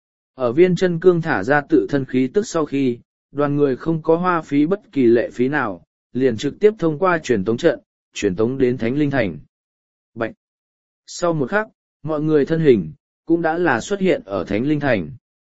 Ở Viên Chân Cương thả ra tự thân khí tức sau khi, đoàn người không có hoa phí bất kỳ lệ phí nào, liền trực tiếp thông qua truyền tống trận, truyền tống đến Thánh Linh Thành. Bạch! Sau một khắc, mọi người thân hình, cũng đã là xuất hiện ở Thánh Linh Thành.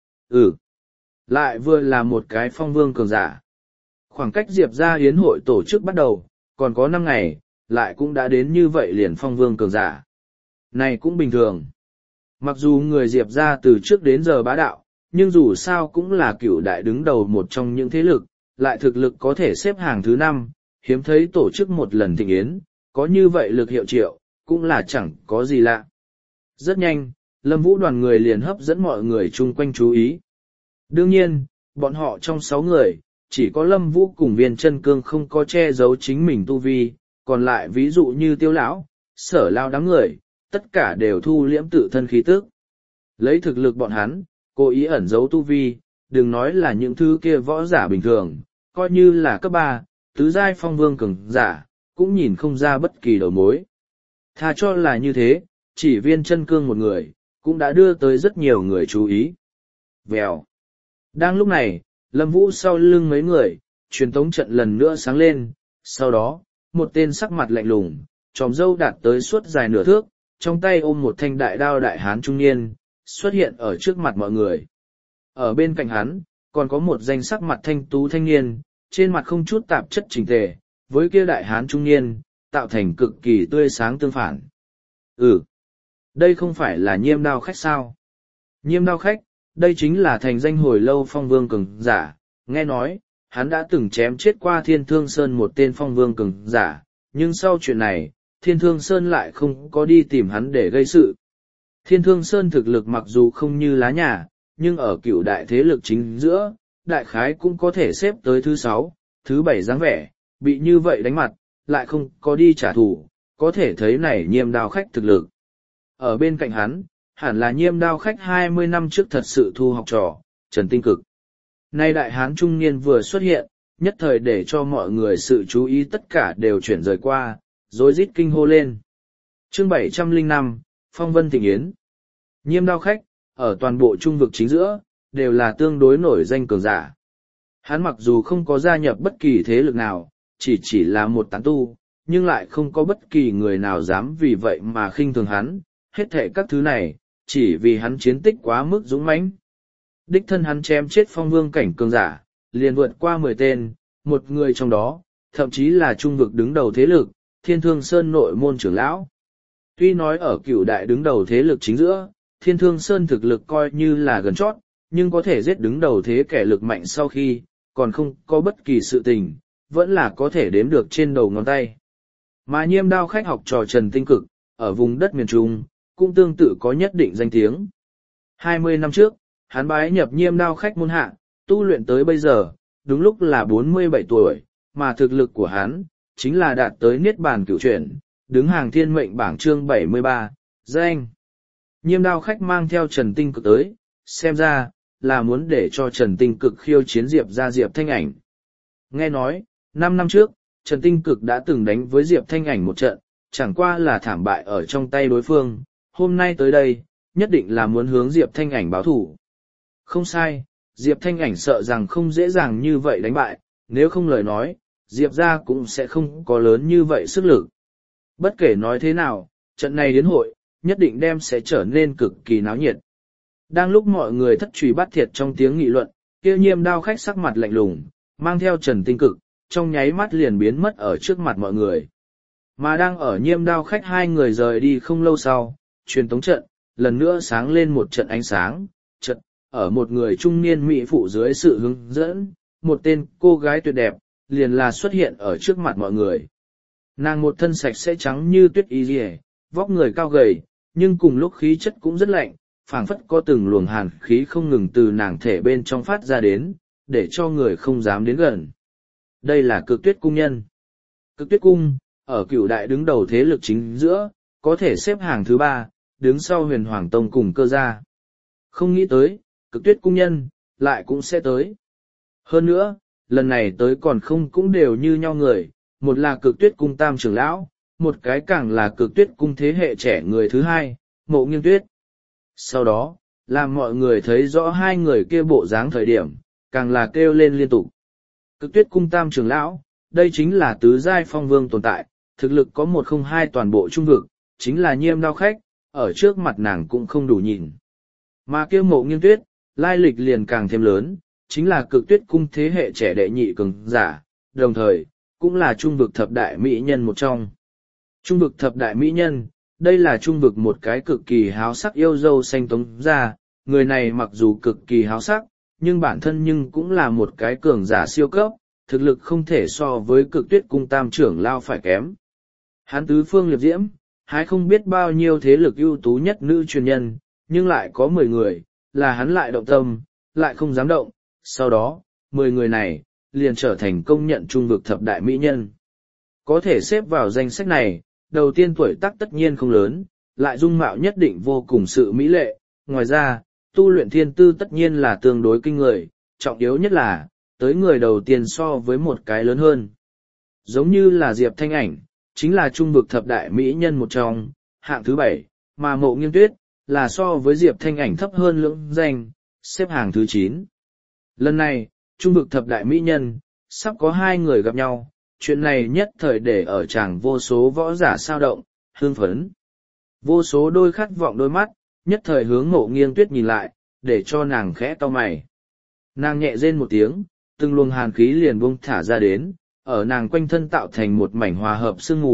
Ừ! Lại vừa là một cái phong vương cường giả. Khoảng cách Diệp ra yến hội tổ chức bắt đầu, còn có năm ngày, lại cũng đã đến như vậy liền phong vương cường giả. Này cũng bình thường. Mặc dù người Diệp ra từ trước đến giờ bá đạo, nhưng dù sao cũng là cửu đại đứng đầu một trong những thế lực, lại thực lực có thể xếp hàng thứ năm, hiếm thấy tổ chức một lần thịnh yến, có như vậy lực hiệu triệu, cũng là chẳng có gì lạ. Rất nhanh, Lâm Vũ đoàn người liền hấp dẫn mọi người chung quanh chú ý. Đương nhiên, bọn họ trong sáu người, chỉ có Lâm Vũ cùng Viên Chân Cương không có che giấu chính mình tu vi, còn lại ví dụ như Tiêu lão, Sở lao đám người, tất cả đều thu liễm tự thân khí tức. Lấy thực lực bọn hắn, cố ý ẩn giấu tu vi, đừng nói là những thứ kia võ giả bình thường, coi như là cấp ba, tứ giai phong vương cường giả, cũng nhìn không ra bất kỳ đầu mối. Thà cho là như thế, chỉ Viên Chân Cương một người, cũng đã đưa tới rất nhiều người chú ý. Vèo. Đang lúc này, Lâm Vũ sau lưng mấy người, truyền tống trận lần nữa sáng lên, sau đó, một tên sắc mặt lạnh lùng, tròm râu đạt tới suốt dài nửa thước, trong tay ôm một thanh đại đao đại hán trung niên, xuất hiện ở trước mặt mọi người. Ở bên cạnh hắn, còn có một danh sắc mặt thanh tú thanh niên, trên mặt không chút tạp chất chỉnh tề, với kia đại hán trung niên, tạo thành cực kỳ tươi sáng tương phản. Ừ, đây không phải là Nhiêm Đao Khách sao? Nhiêm Đao Khách, đây chính là thành danh hồi lâu phong vương cường giả, nghe nói, hắn đã từng chém chết qua Thiên Thương Sơn một tên phong vương cường giả, nhưng sau chuyện này, Thiên Thương Sơn lại không có đi tìm hắn để gây sự. Thiên Thương Sơn thực lực mặc dù không như lá nhà, nhưng ở cựu đại thế lực chính giữa, đại khái cũng có thể xếp tới thứ sáu, thứ bảy dáng vẻ, bị như vậy đánh mặt, lại không có đi trả thù, có thể thấy này Nhiêm Đao Khách thực lực. Ở bên cạnh hắn, hẳn là Nhiêm Đao Khách hai mươi năm trước thật sự thu học trò, Trần Tinh Cực. Nay đại hán trung niên vừa xuất hiện, nhất thời để cho mọi người sự chú ý tất cả đều chuyển rời qua, rối rít kinh hô lên. Chương bảy trăm lẻ năm, Phong Vân Thịnh Yến. Nhiêm Đao Khách, ở toàn bộ trung vực chính giữa, đều là tương đối nổi danh cường giả. Hắn mặc dù không có gia nhập bất kỳ thế lực nào, chỉ chỉ là một tán tu, nhưng lại không có bất kỳ người nào dám vì vậy mà khinh thường hắn, hết thệ các thứ này, chỉ vì hắn chiến tích quá mức dũng mãnh. Đích thân hắn chém chết phong vương cảnh cường giả, liền vượt qua mười tên, một người trong đó, thậm chí là trung vực đứng đầu thế lực, Thiên Thương Sơn nội môn trưởng lão. Tuy nói ở cửu đại đứng đầu thế lực chính giữa, Thiên Thương Sơn thực lực coi như là gần chót, nhưng có thể giết đứng đầu thế kẻ lực mạnh sau khi, còn không có bất kỳ sự tình, vẫn là có thể đếm được trên đầu ngón tay. Mà Nhiêm Đao Khách học trò Trần Tinh Cực, ở vùng đất miền Trung, cũng tương tự có nhất định danh tiếng. hai mươi năm trước, hắn bái nhập Nhiêm Đao Khách môn hạ, tu luyện tới bây giờ, đúng lúc là bốn mươi bảy tuổi, mà thực lực của hắn, chính là đạt tới Niết Bàn Cửu Chuyển, đứng hàng thiên mệnh bảng chương bảy mươi ba, danh. Nhiêm Đao Khách mang theo Trần Tinh Cực tới, xem ra, là muốn để cho Trần Tinh Cực khiêu chiến Diệp ra Diệp Thanh Ảnh. Nghe nói, năm năm trước, Trần Tinh Cực đã từng đánh với Diệp Thanh Ảnh một trận, chẳng qua là thảm bại ở trong tay đối phương, hôm nay tới đây, nhất định là muốn hướng Diệp Thanh Ảnh báo thủ. Không sai, Diệp Thanh Ảnh sợ rằng không dễ dàng như vậy đánh bại, nếu không lời nói, Diệp ra cũng sẽ không có lớn như vậy sức lực. Bất kể nói thế nào, trận này đến hội, nhất định đem sẽ trở nên cực kỳ náo nhiệt. Đang lúc mọi người thất truy bắt thiệt trong tiếng nghị luận, kia Nhiêm Đao Khách sắc mặt lạnh lùng, mang theo Trần Tinh Cực, trong nháy mắt liền biến mất ở trước mặt mọi người. Mà đang ở Nhiêm Đao Khách hai người rời đi không lâu sau, truyền tống trận, lần nữa sáng lên một trận ánh sáng, trận, ở một người trung niên mỹ phụ dưới sự hướng dẫn, một tên cô gái tuyệt đẹp, liền là xuất hiện ở trước mặt mọi người. Nàng một thân sạch sẽ trắng như tuyết y rìa, vóc người cao gầy, nhưng cùng lúc khí chất cũng rất lạnh, phảng phất có từng luồng hàn khí không ngừng từ nàng thể bên trong phát ra đến, để cho người không dám đến gần. Đây là Cực Tuyết Cung nhân. Cực Tuyết Cung, ở cửu đại đứng đầu thế lực chính giữa, có thể xếp hàng thứ ba, đứng sau Huyền Hoàng Tông cùng Cơ gia. Không nghĩ tới, Cực Tuyết Cung nhân, lại cũng sẽ tới. Hơn nữa, lần này tới còn không cũng đều như nhau người, một là Cực Tuyết Cung tam trưởng lão, một cái càng là Cực Tuyết Cung thế hệ trẻ người thứ hai, Mộ Nghiêng Tuyết. Sau đó, làm mọi người thấy rõ hai người kia bộ dáng thời điểm, càng là kêu lên liên tục. Cực Tuyết Cung tam trưởng lão, đây chính là tứ giai phong vương tồn tại, thực lực có một không hai toàn bộ trung vực, chính là Nhiêm Đao Khách, ở trước mặt nàng cũng không đủ nhìn. Mà kêu Mộ Nghiêng Tuyết, lai lịch liền càng thêm lớn, chính là Cực Tuyết Cung thế hệ trẻ đệ nhị cường giả, đồng thời, cũng là trung vực thập đại mỹ nhân một trong. Trung vực thập đại mỹ nhân, đây là trung vực một cái cực kỳ háo sắc yêu dâu xanh Tống gia, người này mặc dù cực kỳ háo sắc, nhưng bản thân nhưng cũng là một cái cường giả siêu cấp, thực lực không thể so với Cực Tuyết Cung tam trưởng lao phải kém. Hắn tứ phương liệt diễm, hái không biết bao nhiêu thế lực ưu tú nhất nữ truyền nhân, nhưng lại có mười người, là hắn lại động tâm, lại không dám động, sau đó, mười người này, liền trở thành công nhận trung vực thập đại mỹ nhân. Có thể xếp vào danh sách này, đầu tiên tuổi tác tất nhiên không lớn, lại dung mạo nhất định vô cùng sự mỹ lệ, ngoài ra, tu luyện thiên tư tất nhiên là tương đối kinh người, trọng yếu nhất là, tới người đầu tiên so với một cái lớn hơn. Giống như là Diệp Thanh Ảnh, chính là trung vực thập đại mỹ nhân một trong, hạng thứ bảy, mà Mộ Nghiêng Tuyết, là so với Diệp Thanh Ảnh thấp hơn lưỡng danh, xếp hàng thứ chín. Lần này, trung vực thập đại mỹ nhân, sắp có hai người gặp nhau, chuyện này nhất thời để ở chàng vô số võ giả sao động, hương phấn. Vô số đôi khát vọng đôi mắt, nhất thời hướng Mộ Nghiêng Tuyết nhìn lại, để cho nàng khẽ cau mày. Nàng nhẹ rên một tiếng, từng luồng hàn khí liền buông thả ra đến, ở nàng quanh thân tạo thành một mảnh hòa hợp sương mù,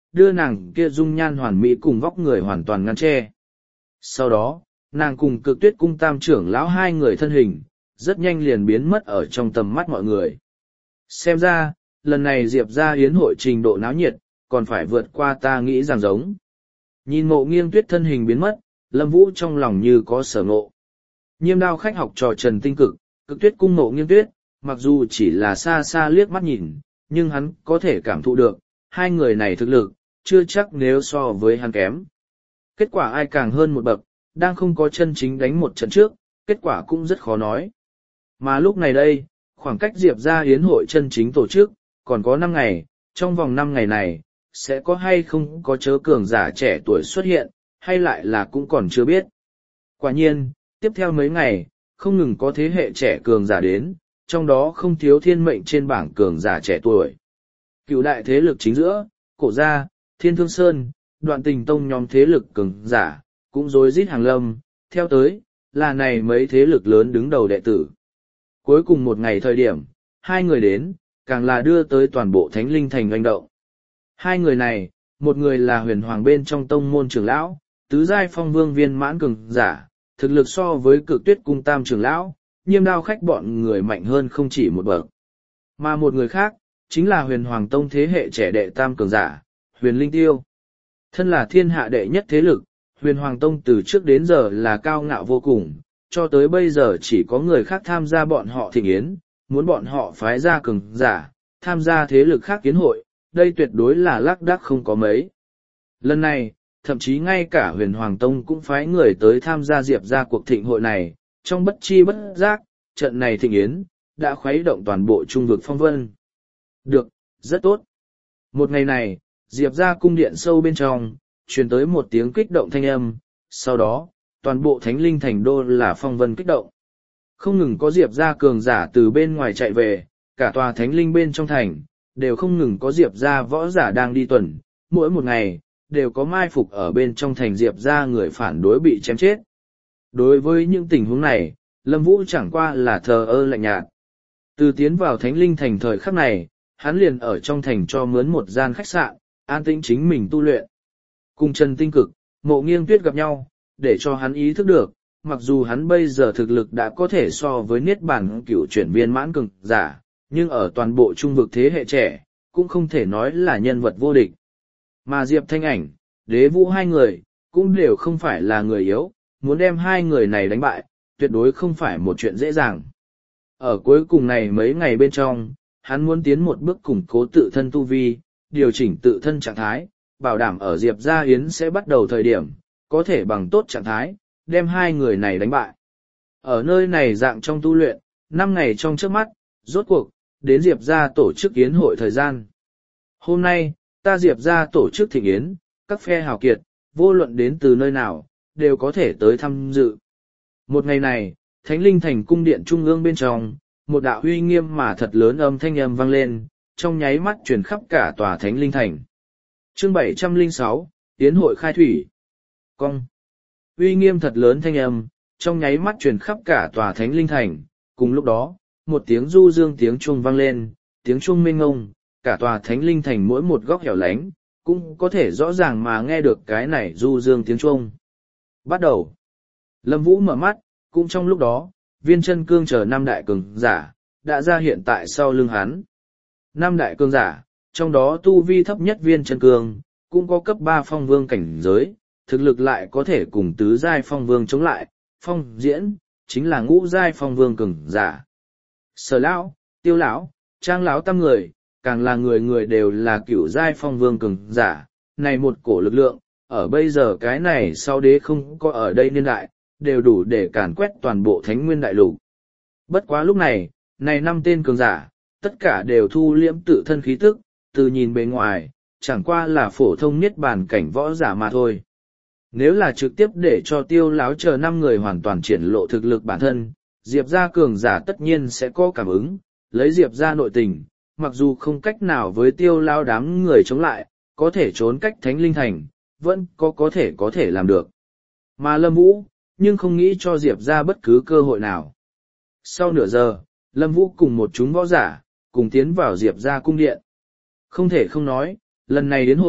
đưa nàng kia dung nhan hoàn mỹ cùng vóc người hoàn toàn ngăn che. Sau đó, nàng cùng Cực Tuyết cung tam trưởng lão hai người thân hình, rất nhanh liền biến mất ở trong tầm mắt mọi người. Xem ra, lần này Diệp ra yến hội trình độ náo nhiệt, còn phải vượt qua ta nghĩ rằng giống. Nhìn Mộ Nghiêng Tuyết thân hình biến mất, Lâm Vũ trong lòng như có sở ngộ. Nhiêm đao khách học trò Trần Tinh Cực, Cực Tuyết cung Mộ Nghiêng Tuyết, mặc dù chỉ là xa xa liếc mắt nhìn, nhưng hắn có thể cảm thụ được, hai người này thực lực, chưa chắc nếu so với hắn kém. Kết quả ai càng hơn một bậc, đang không có chân chính đánh một trận trước, kết quả cũng rất khó nói. Mà lúc này đây, khoảng cách Diệp ra yến hội chân chính tổ chức, còn có năm ngày, trong vòng năm ngày này, sẽ có hay không có chớ cường giả trẻ tuổi xuất hiện, hay lại là cũng còn chưa biết. Quả nhiên, tiếp theo mấy ngày, không ngừng có thế hệ trẻ cường giả đến, trong đó không thiếu thiên mệnh trên bảng cường giả trẻ tuổi. Cựu đại thế lực chính giữa, Cổ Gia, Thiên Thương Sơn, Đoạn Tình Tông nhóm thế lực cường giả, cũng rối rít hàng lâm, theo tới, là này mấy thế lực lớn đứng đầu đệ tử. Cuối cùng một ngày thời điểm, hai người đến, càng là đưa tới toàn bộ Thánh Linh Thành oanh động. Hai người này, một người là huyền hoàng bên trong tông môn trưởng lão, tứ giai phong vương viên mãn cường giả, thực lực so với Cực Tuyết cung tam trưởng lão, Nhiêm đao khách bọn người mạnh hơn không chỉ một bậc. Mà một người khác, chính là huyền hoàng tông thế hệ trẻ đệ tam cường giả, huyền linh tiêu. Thân là thiên hạ đệ nhất thế lực, huyền hoàng tông từ trước đến giờ là cao ngạo vô cùng, cho tới bây giờ chỉ có người khác tham gia bọn họ thịnh yến, muốn bọn họ phái ra cường giả, tham gia thế lực khác yến hội, đây tuyệt đối là lác đác không có mấy. Lần này, thậm chí ngay cả huyền hoàng tông cũng phái người tới tham gia Diệp ra cuộc thịnh hội này, trong bất chi bất giác, trận này thịnh yến, đã khuấy động toàn bộ trung vực phong vân. Được, rất tốt. Một ngày này, Diệp ra cung điện sâu bên trong, truyền tới một tiếng kích động thanh âm, sau đó, toàn bộ Thánh Linh Thành đô là phong vân kích động. Không ngừng có Diệp ra cường giả từ bên ngoài chạy về, cả tòa Thánh Linh bên trong thành, đều không ngừng có Diệp ra võ giả đang đi tuần, mỗi một ngày, đều có mai phục ở bên trong thành Diệp ra người phản đối bị chém chết. Đối với những tình huống này, Lâm Vũ chẳng qua là thờ ơ lạnh nhạt. Từ tiến vào Thánh Linh Thành thời khắc này, hắn liền ở trong thành cho mướn một gian khách sạn, an tĩnh chính mình tu luyện. Cùng Trần Tinh Cực, Mộ Nghiêng Tuyết gặp nhau, để cho hắn ý thức được, mặc dù hắn bây giờ thực lực đã có thể so với niết bàn cửu chuyển viên mãn cường giả, nhưng ở toàn bộ trung vực thế hệ trẻ, cũng không thể nói là nhân vật vô địch. Mà Diệp Thanh Ảnh, Đế Vũ hai người, cũng đều không phải là người yếu, muốn đem hai người này đánh bại, tuyệt đối không phải một chuyện dễ dàng. Ở cuối cùng này mấy ngày bên trong, hắn muốn tiến một bước củng cố tự thân tu vi, điều chỉnh tự thân trạng thái, bảo đảm ở Diệp Gia Yến sẽ bắt đầu thời điểm, có thể bằng tốt trạng thái, đem hai người này đánh bại. Ở nơi này dạng trong tu luyện, năm ngày trong trước mắt, rốt cuộc, đến Diệp Gia tổ chức yến hội thời gian. Hôm nay, ta Diệp Gia tổ chức thịnh yến, các phe hào kiệt, vô luận đến từ nơi nào, đều có thể tới tham dự. Một ngày này, Thánh Linh Thành cung điện trung ương bên trong, một đạo uy nghiêm mà thật lớn âm thanh âm vang lên, trong nháy mắt truyền khắp cả tòa Thánh Linh Thành. Chương bảy trăm lẻ sáu, Yến hội khai thủy. Cong. Uy nghiêm thật lớn thanh âm, trong nháy mắt truyền khắp cả tòa Thánh Linh Thành, cùng lúc đó, một tiếng du dương tiếng chuông vang lên, tiếng chuông mênh ngông, cả tòa Thánh Linh Thành mỗi một góc hẻo lánh, cũng có thể rõ ràng mà nghe được cái này du dương tiếng chuông. Bắt đầu. Lâm Vũ mở mắt, cũng trong lúc đó, Viên Chân Cương chờ năm đại cường giả, đã ra hiện tại sau lưng hắn. Năm đại cường giả, trong đó tu vi thấp nhất Viên Chân Cương, cũng có cấp ba phong vương cảnh giới, thực lực lại có thể cùng tứ giai phong vương chống lại, phong diễn, chính là ngũ giai phong vương cường giả. Sở lão, Tiêu lão, Trang lão tam người, càng là người người đều là cửu giai phong vương cường giả, này một cổ lực lượng, ở bây giờ cái này sau đế không có ở đây niên đại, đều đủ để càn quét toàn bộ Thánh Nguyên đại lục. Bất quá lúc này, này năm tên cường giả, tất cả đều thu liễm tự thân khí tức, từ nhìn bề ngoài, chẳng qua là phổ thông niết bàn cảnh võ giả mà thôi. Nếu là trực tiếp để cho Tiêu lão chờ năm người hoàn toàn triển lộ thực lực bản thân, Diệp gia cường giả tất nhiên sẽ có cảm ứng, lấy Diệp gia nội tình, mặc dù không cách nào với Tiêu lão đám người chống lại, có thể trốn cách Thánh Linh Thành, vẫn có có thể có thể làm được. Mà Lâm Vũ, nhưng không nghĩ cho Diệp gia bất cứ cơ hội nào. Sau nửa giờ, Lâm Vũ cùng một chúng võ giả, cùng tiến vào Diệp gia cung điện. Không thể không nói, lần này đến hội,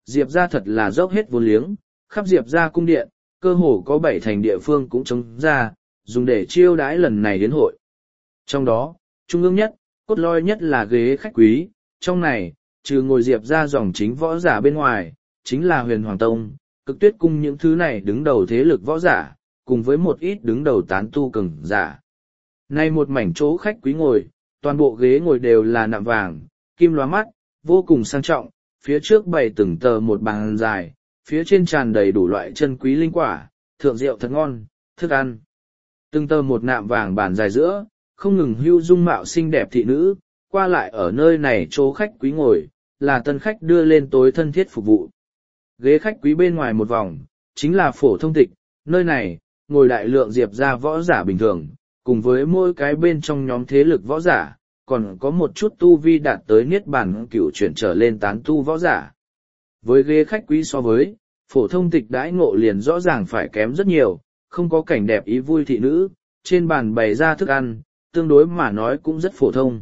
Diệp ra thật là dốc hết vốn liếng, khắp Diệp ra cung điện, cơ hồ có bảy thành địa phương cũng trống ra, dùng để chiêu đãi lần này đến hội. Trong đó, trung ương nhất, cốt lõi nhất là ghế khách quý, trong này, trừ ngồi Diệp ra dòng chính võ giả bên ngoài, chính là Huyền Hoàng Tông, Cực Tuyết Cung những thứ này đứng đầu thế lực võ giả, cùng với một ít đứng đầu tán tu cường giả. Nay một mảnh chỗ khách quý ngồi, toàn bộ ghế ngồi đều là nạm vàng, kim lóa mắt, vô cùng sang trọng, phía trước bày từng tờ một bàn dài, phía trên tràn đầy đủ loại chân quý linh quả, thượng rượu thật ngon, thức ăn. Từng tờ một nạm vàng bàn dài giữa, không ngừng hưu dung mạo xinh đẹp thị nữ, qua lại ở nơi này chỗ khách quý ngồi, là tân khách đưa lên tối thân thiết phục vụ. Ghế khách quý bên ngoài một vòng, chính là phổ thông tịch, nơi này, ngồi đại lượng Diệp ra võ giả bình thường, cùng với mỗi cái bên trong nhóm thế lực võ giả, còn có một chút tu vi đạt tới niết bàn cửu chuyển trở lên tán tu võ giả. Với ghế khách quý so với, phổ thông tịch đãi ngộ liền rõ ràng phải kém rất nhiều, không có cảnh đẹp ý vui thị nữ, trên bàn bày ra thức ăn, tương đối mà nói cũng rất phổ thông.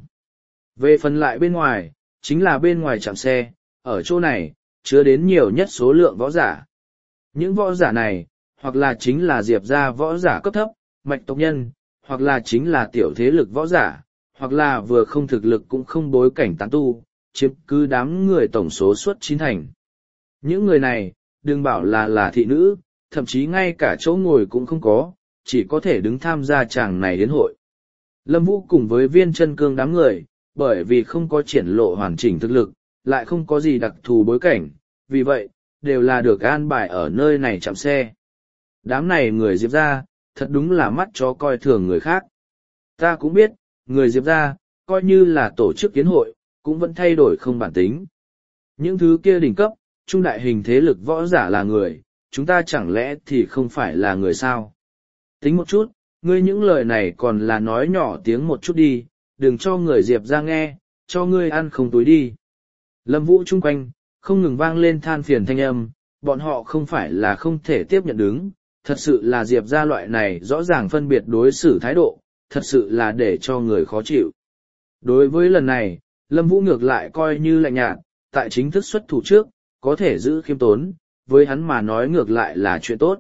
Về phần lại bên ngoài, chính là bên ngoài trạm xe, ở chỗ này, chứa đến nhiều nhất số lượng võ giả. Những võ giả này, hoặc là chính là Diệp ra võ giả cấp thấp, mạch tộc nhân, hoặc là chính là tiểu thế lực võ giả, hoặc là vừa không thực lực cũng không bối cảnh tán tu, chiếm cứ đám người tổng số suốt chín thành. Những người này, đừng bảo là là thị nữ, thậm chí ngay cả chỗ ngồi cũng không có, chỉ có thể đứng tham gia chàng này đến hội. Lâm Vũ cùng với Viên Chân Cương đám người, bởi vì không có triển lộ hoàn chỉnh thực lực, lại không có gì đặc thù bối cảnh, vì vậy, đều là được an bài ở nơi này chạm xe. Đám này người Diệp ra, thật đúng là mắt chó coi thường người khác. Ta cũng biết, người Diệp ra, coi như là tổ chức kiến hội, cũng vẫn thay đổi không bản tính. Những thứ kia đỉnh cấp, trung đại hình thế lực võ giả là người, chúng ta chẳng lẽ thì không phải là người sao? Tính một chút, ngươi những lời này còn là nói nhỏ tiếng một chút đi, đừng cho người Diệp ra nghe, cho ngươi ăn không túi đi. Lâm Vũ chung quanh, không ngừng vang lên than phiền thanh âm, bọn họ không phải là không thể tiếp nhận đứng, thật sự là Diệp ra loại này rõ ràng phân biệt đối xử thái độ, thật sự là để cho người khó chịu. Đối với lần này, Lâm Vũ ngược lại coi như lạnh nhạt, tại chính thức xuất thủ trước, có thể giữ khiêm tốn, với hắn mà nói ngược lại là chuyện tốt.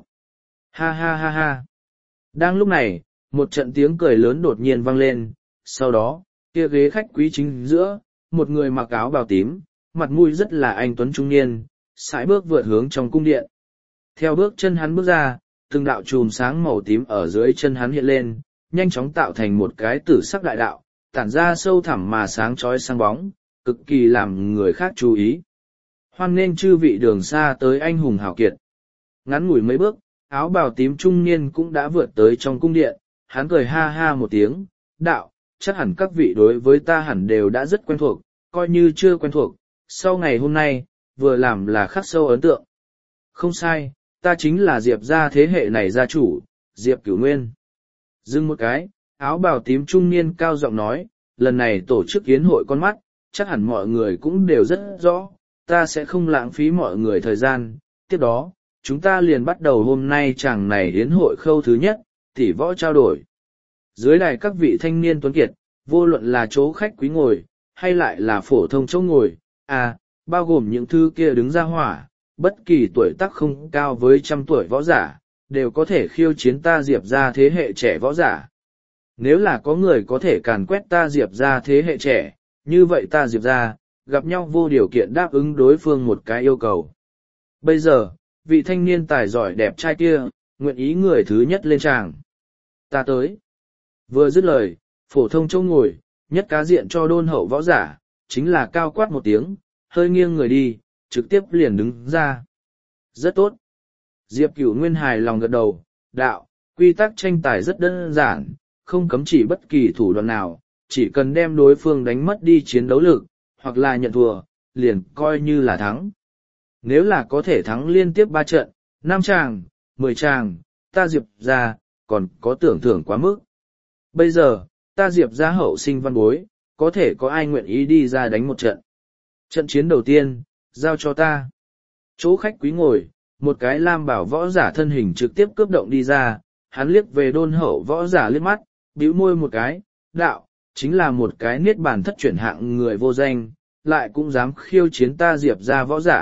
Ha ha ha ha. Đang lúc này, một trận tiếng cười lớn đột nhiên vang lên, sau đó, kia ghế khách quý chính giữa, một người mặc áo bào tím, mặt mũi rất là anh tuấn trung niên, sải bước vượt hướng trong cung điện. Theo bước chân hắn bước ra, từng đạo chùm sáng màu tím ở dưới chân hắn hiện lên, nhanh chóng tạo thành một cái tử sắc đại đạo, tản ra sâu thẳm mà sáng chói sáng bóng, cực kỳ làm người khác chú ý. Hoan nghênh chư vị đường xa tới anh hùng hào kiệt. Ngắn ngủi mấy bước, áo bào tím trung niên cũng đã vượt tới trong cung điện, hắn cười ha ha một tiếng, đạo, chắc hẳn các vị đối với ta hẳn đều đã rất quen thuộc, coi như chưa quen thuộc, sau ngày hôm nay, vừa làm là khắc sâu ấn tượng. Không sai, ta chính là Diệp gia thế hệ này gia chủ, Diệp Cửu Nguyên. Dừng một cái, áo bào tím trung niên cao giọng nói, lần này tổ chức yến hội con mắt, chắc hẳn mọi người cũng đều rất rõ, ta sẽ không lãng phí mọi người thời gian, tiếp đó, chúng ta liền bắt đầu hôm nay chàng này yến hội khâu thứ nhất, tỷ võ trao đổi. Dưới đài các vị thanh niên tuấn kiệt, vô luận là chỗ khách quý ngồi, hay lại là phổ thông chỗ ngồi, à, bao gồm những thứ kia đứng ra hỏa, bất kỳ tuổi tác không cao với trăm tuổi võ giả, đều có thể khiêu chiến ta Diệp ra thế hệ trẻ võ giả. Nếu là có người có thể càn quét ta Diệp ra thế hệ trẻ, như vậy ta Diệp ra, gặp nhau vô điều kiện đáp ứng đối phương một cái yêu cầu. Bây giờ, vị thanh niên tài giỏi đẹp trai kia, nguyện ý người thứ nhất lên tràng. Ta tới. Vừa dứt lời, phổ thông châu ngồi, nhất cá diện cho đôn hậu võ giả, chính là cao quát một tiếng, hơi nghiêng người đi, trực tiếp liền đứng ra. Rất tốt. Diệp Cửu Nguyên hài lòng gật đầu, đạo, quy tắc tranh tài rất đơn giản, không cấm chỉ bất kỳ thủ đoạn nào, chỉ cần đem đối phương đánh mất đi chiến đấu lực, hoặc là nhận thua, liền coi như là thắng. Nếu là có thể thắng liên tiếp ba trận, năm tràng, mười tràng, ta Diệp ra, còn có tưởng thưởng quá mức. Bây giờ, ta Diệp ra hậu sinh văn bối, có thể có ai nguyện ý đi ra đánh một trận. Trận chiến đầu tiên, giao cho ta. Chỗ khách quý ngồi, một cái lam bảo võ giả thân hình trực tiếp cướp động đi ra, hắn liếc về đôn hậu võ giả liếc mắt, bĩu môi một cái, đạo, chính là một cái niết bàn thất chuyển hạng người vô danh, lại cũng dám khiêu chiến ta Diệp ra võ giả,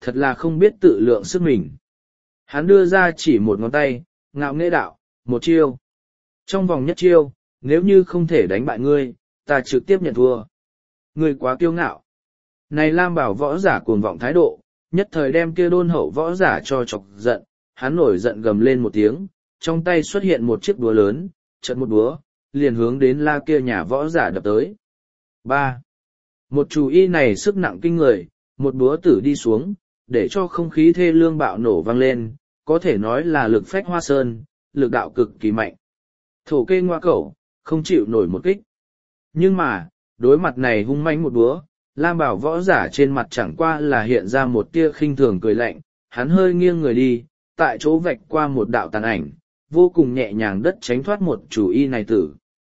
thật là không biết tự lượng sức mình. Hắn đưa ra chỉ một ngón tay, ngạo nghễ đạo, một chiêu. Trong vòng nhất chiêu, nếu như không thể đánh bại ngươi, ta trực tiếp nhận thua. Ngươi quá kiêu ngạo. Này Lam Bảo võ giả cuồng vọng thái độ, nhất thời đem kia đôn hậu võ giả cho chọc giận, hắn nổi giận gầm lên một tiếng, trong tay xuất hiện một chiếc búa lớn, chợt một búa, liền hướng đến la kia nhà võ giả đập tới. ba. Một chủ y này sức nặng kinh người, một búa tử đi xuống, để cho không khí thê lương bạo nổ vang lên, có thể nói là lực phách hoa sơn, lực đạo cực kỳ mạnh. Thổ kê ngoa cẩu, không chịu nổi một kích. Nhưng mà, đối mặt này hung mãnh một búa, Lam Bảo võ giả trên mặt chẳng qua là hiện ra một tia khinh thường cười lạnh, hắn hơi nghiêng người đi, tại chỗ vạch qua một đạo tàn ảnh, vô cùng nhẹ nhàng đất tránh thoát một chủ y này tử.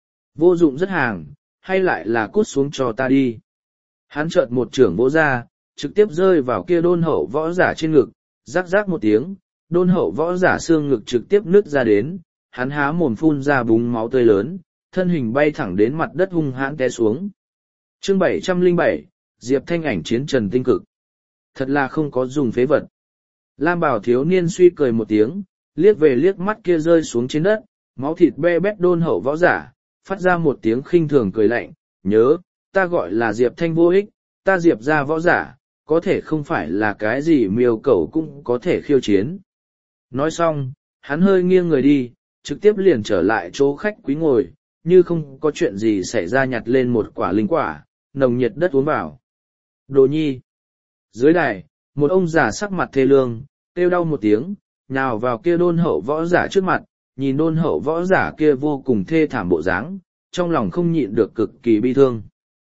Vô dụng rất hàng, hay lại là cút xuống cho ta đi. Hắn chợt một trưởng vỗ ra, trực tiếp rơi vào kia đôn hậu võ giả trên ngực, rắc rắc một tiếng, đôn hậu võ giả xương ngực trực tiếp nứt ra đến, hắn há mồm phun ra búng máu tươi lớn, thân hình bay thẳng đến mặt đất hung hãn té xuống. Chương bảy trăm lẻ bảy, Diệp Thanh ảnh chiến Trần Tinh Cực. Thật là không có dùng phế vật. Lam Bảo thiếu niên suy cười một tiếng, liếc về liếc mắt kia rơi xuống trên đất, máu thịt be bét đôn hậu võ giả, phát ra một tiếng khinh thường cười lạnh, nhớ, ta gọi là Diệp Thanh vô ích, ta Diệp ra võ giả, có thể không phải là cái gì miêu cẩu cũng có thể khiêu chiến. Nói xong, hắn hơi nghiêng người đi, trực tiếp liền trở lại chỗ khách quý ngồi, như không có chuyện gì xảy ra nhặt lên một quả linh quả, nồng nhiệt đất uống vào. Đồ nhi. Dưới đài, một ông già sắc mặt thê lương, kêu đau một tiếng, nhào vào kia đôn hậu võ giả trước mặt, nhìn đôn hậu võ giả kia vô cùng thê thảm bộ dáng, trong lòng không nhịn được cực kỳ bi thương.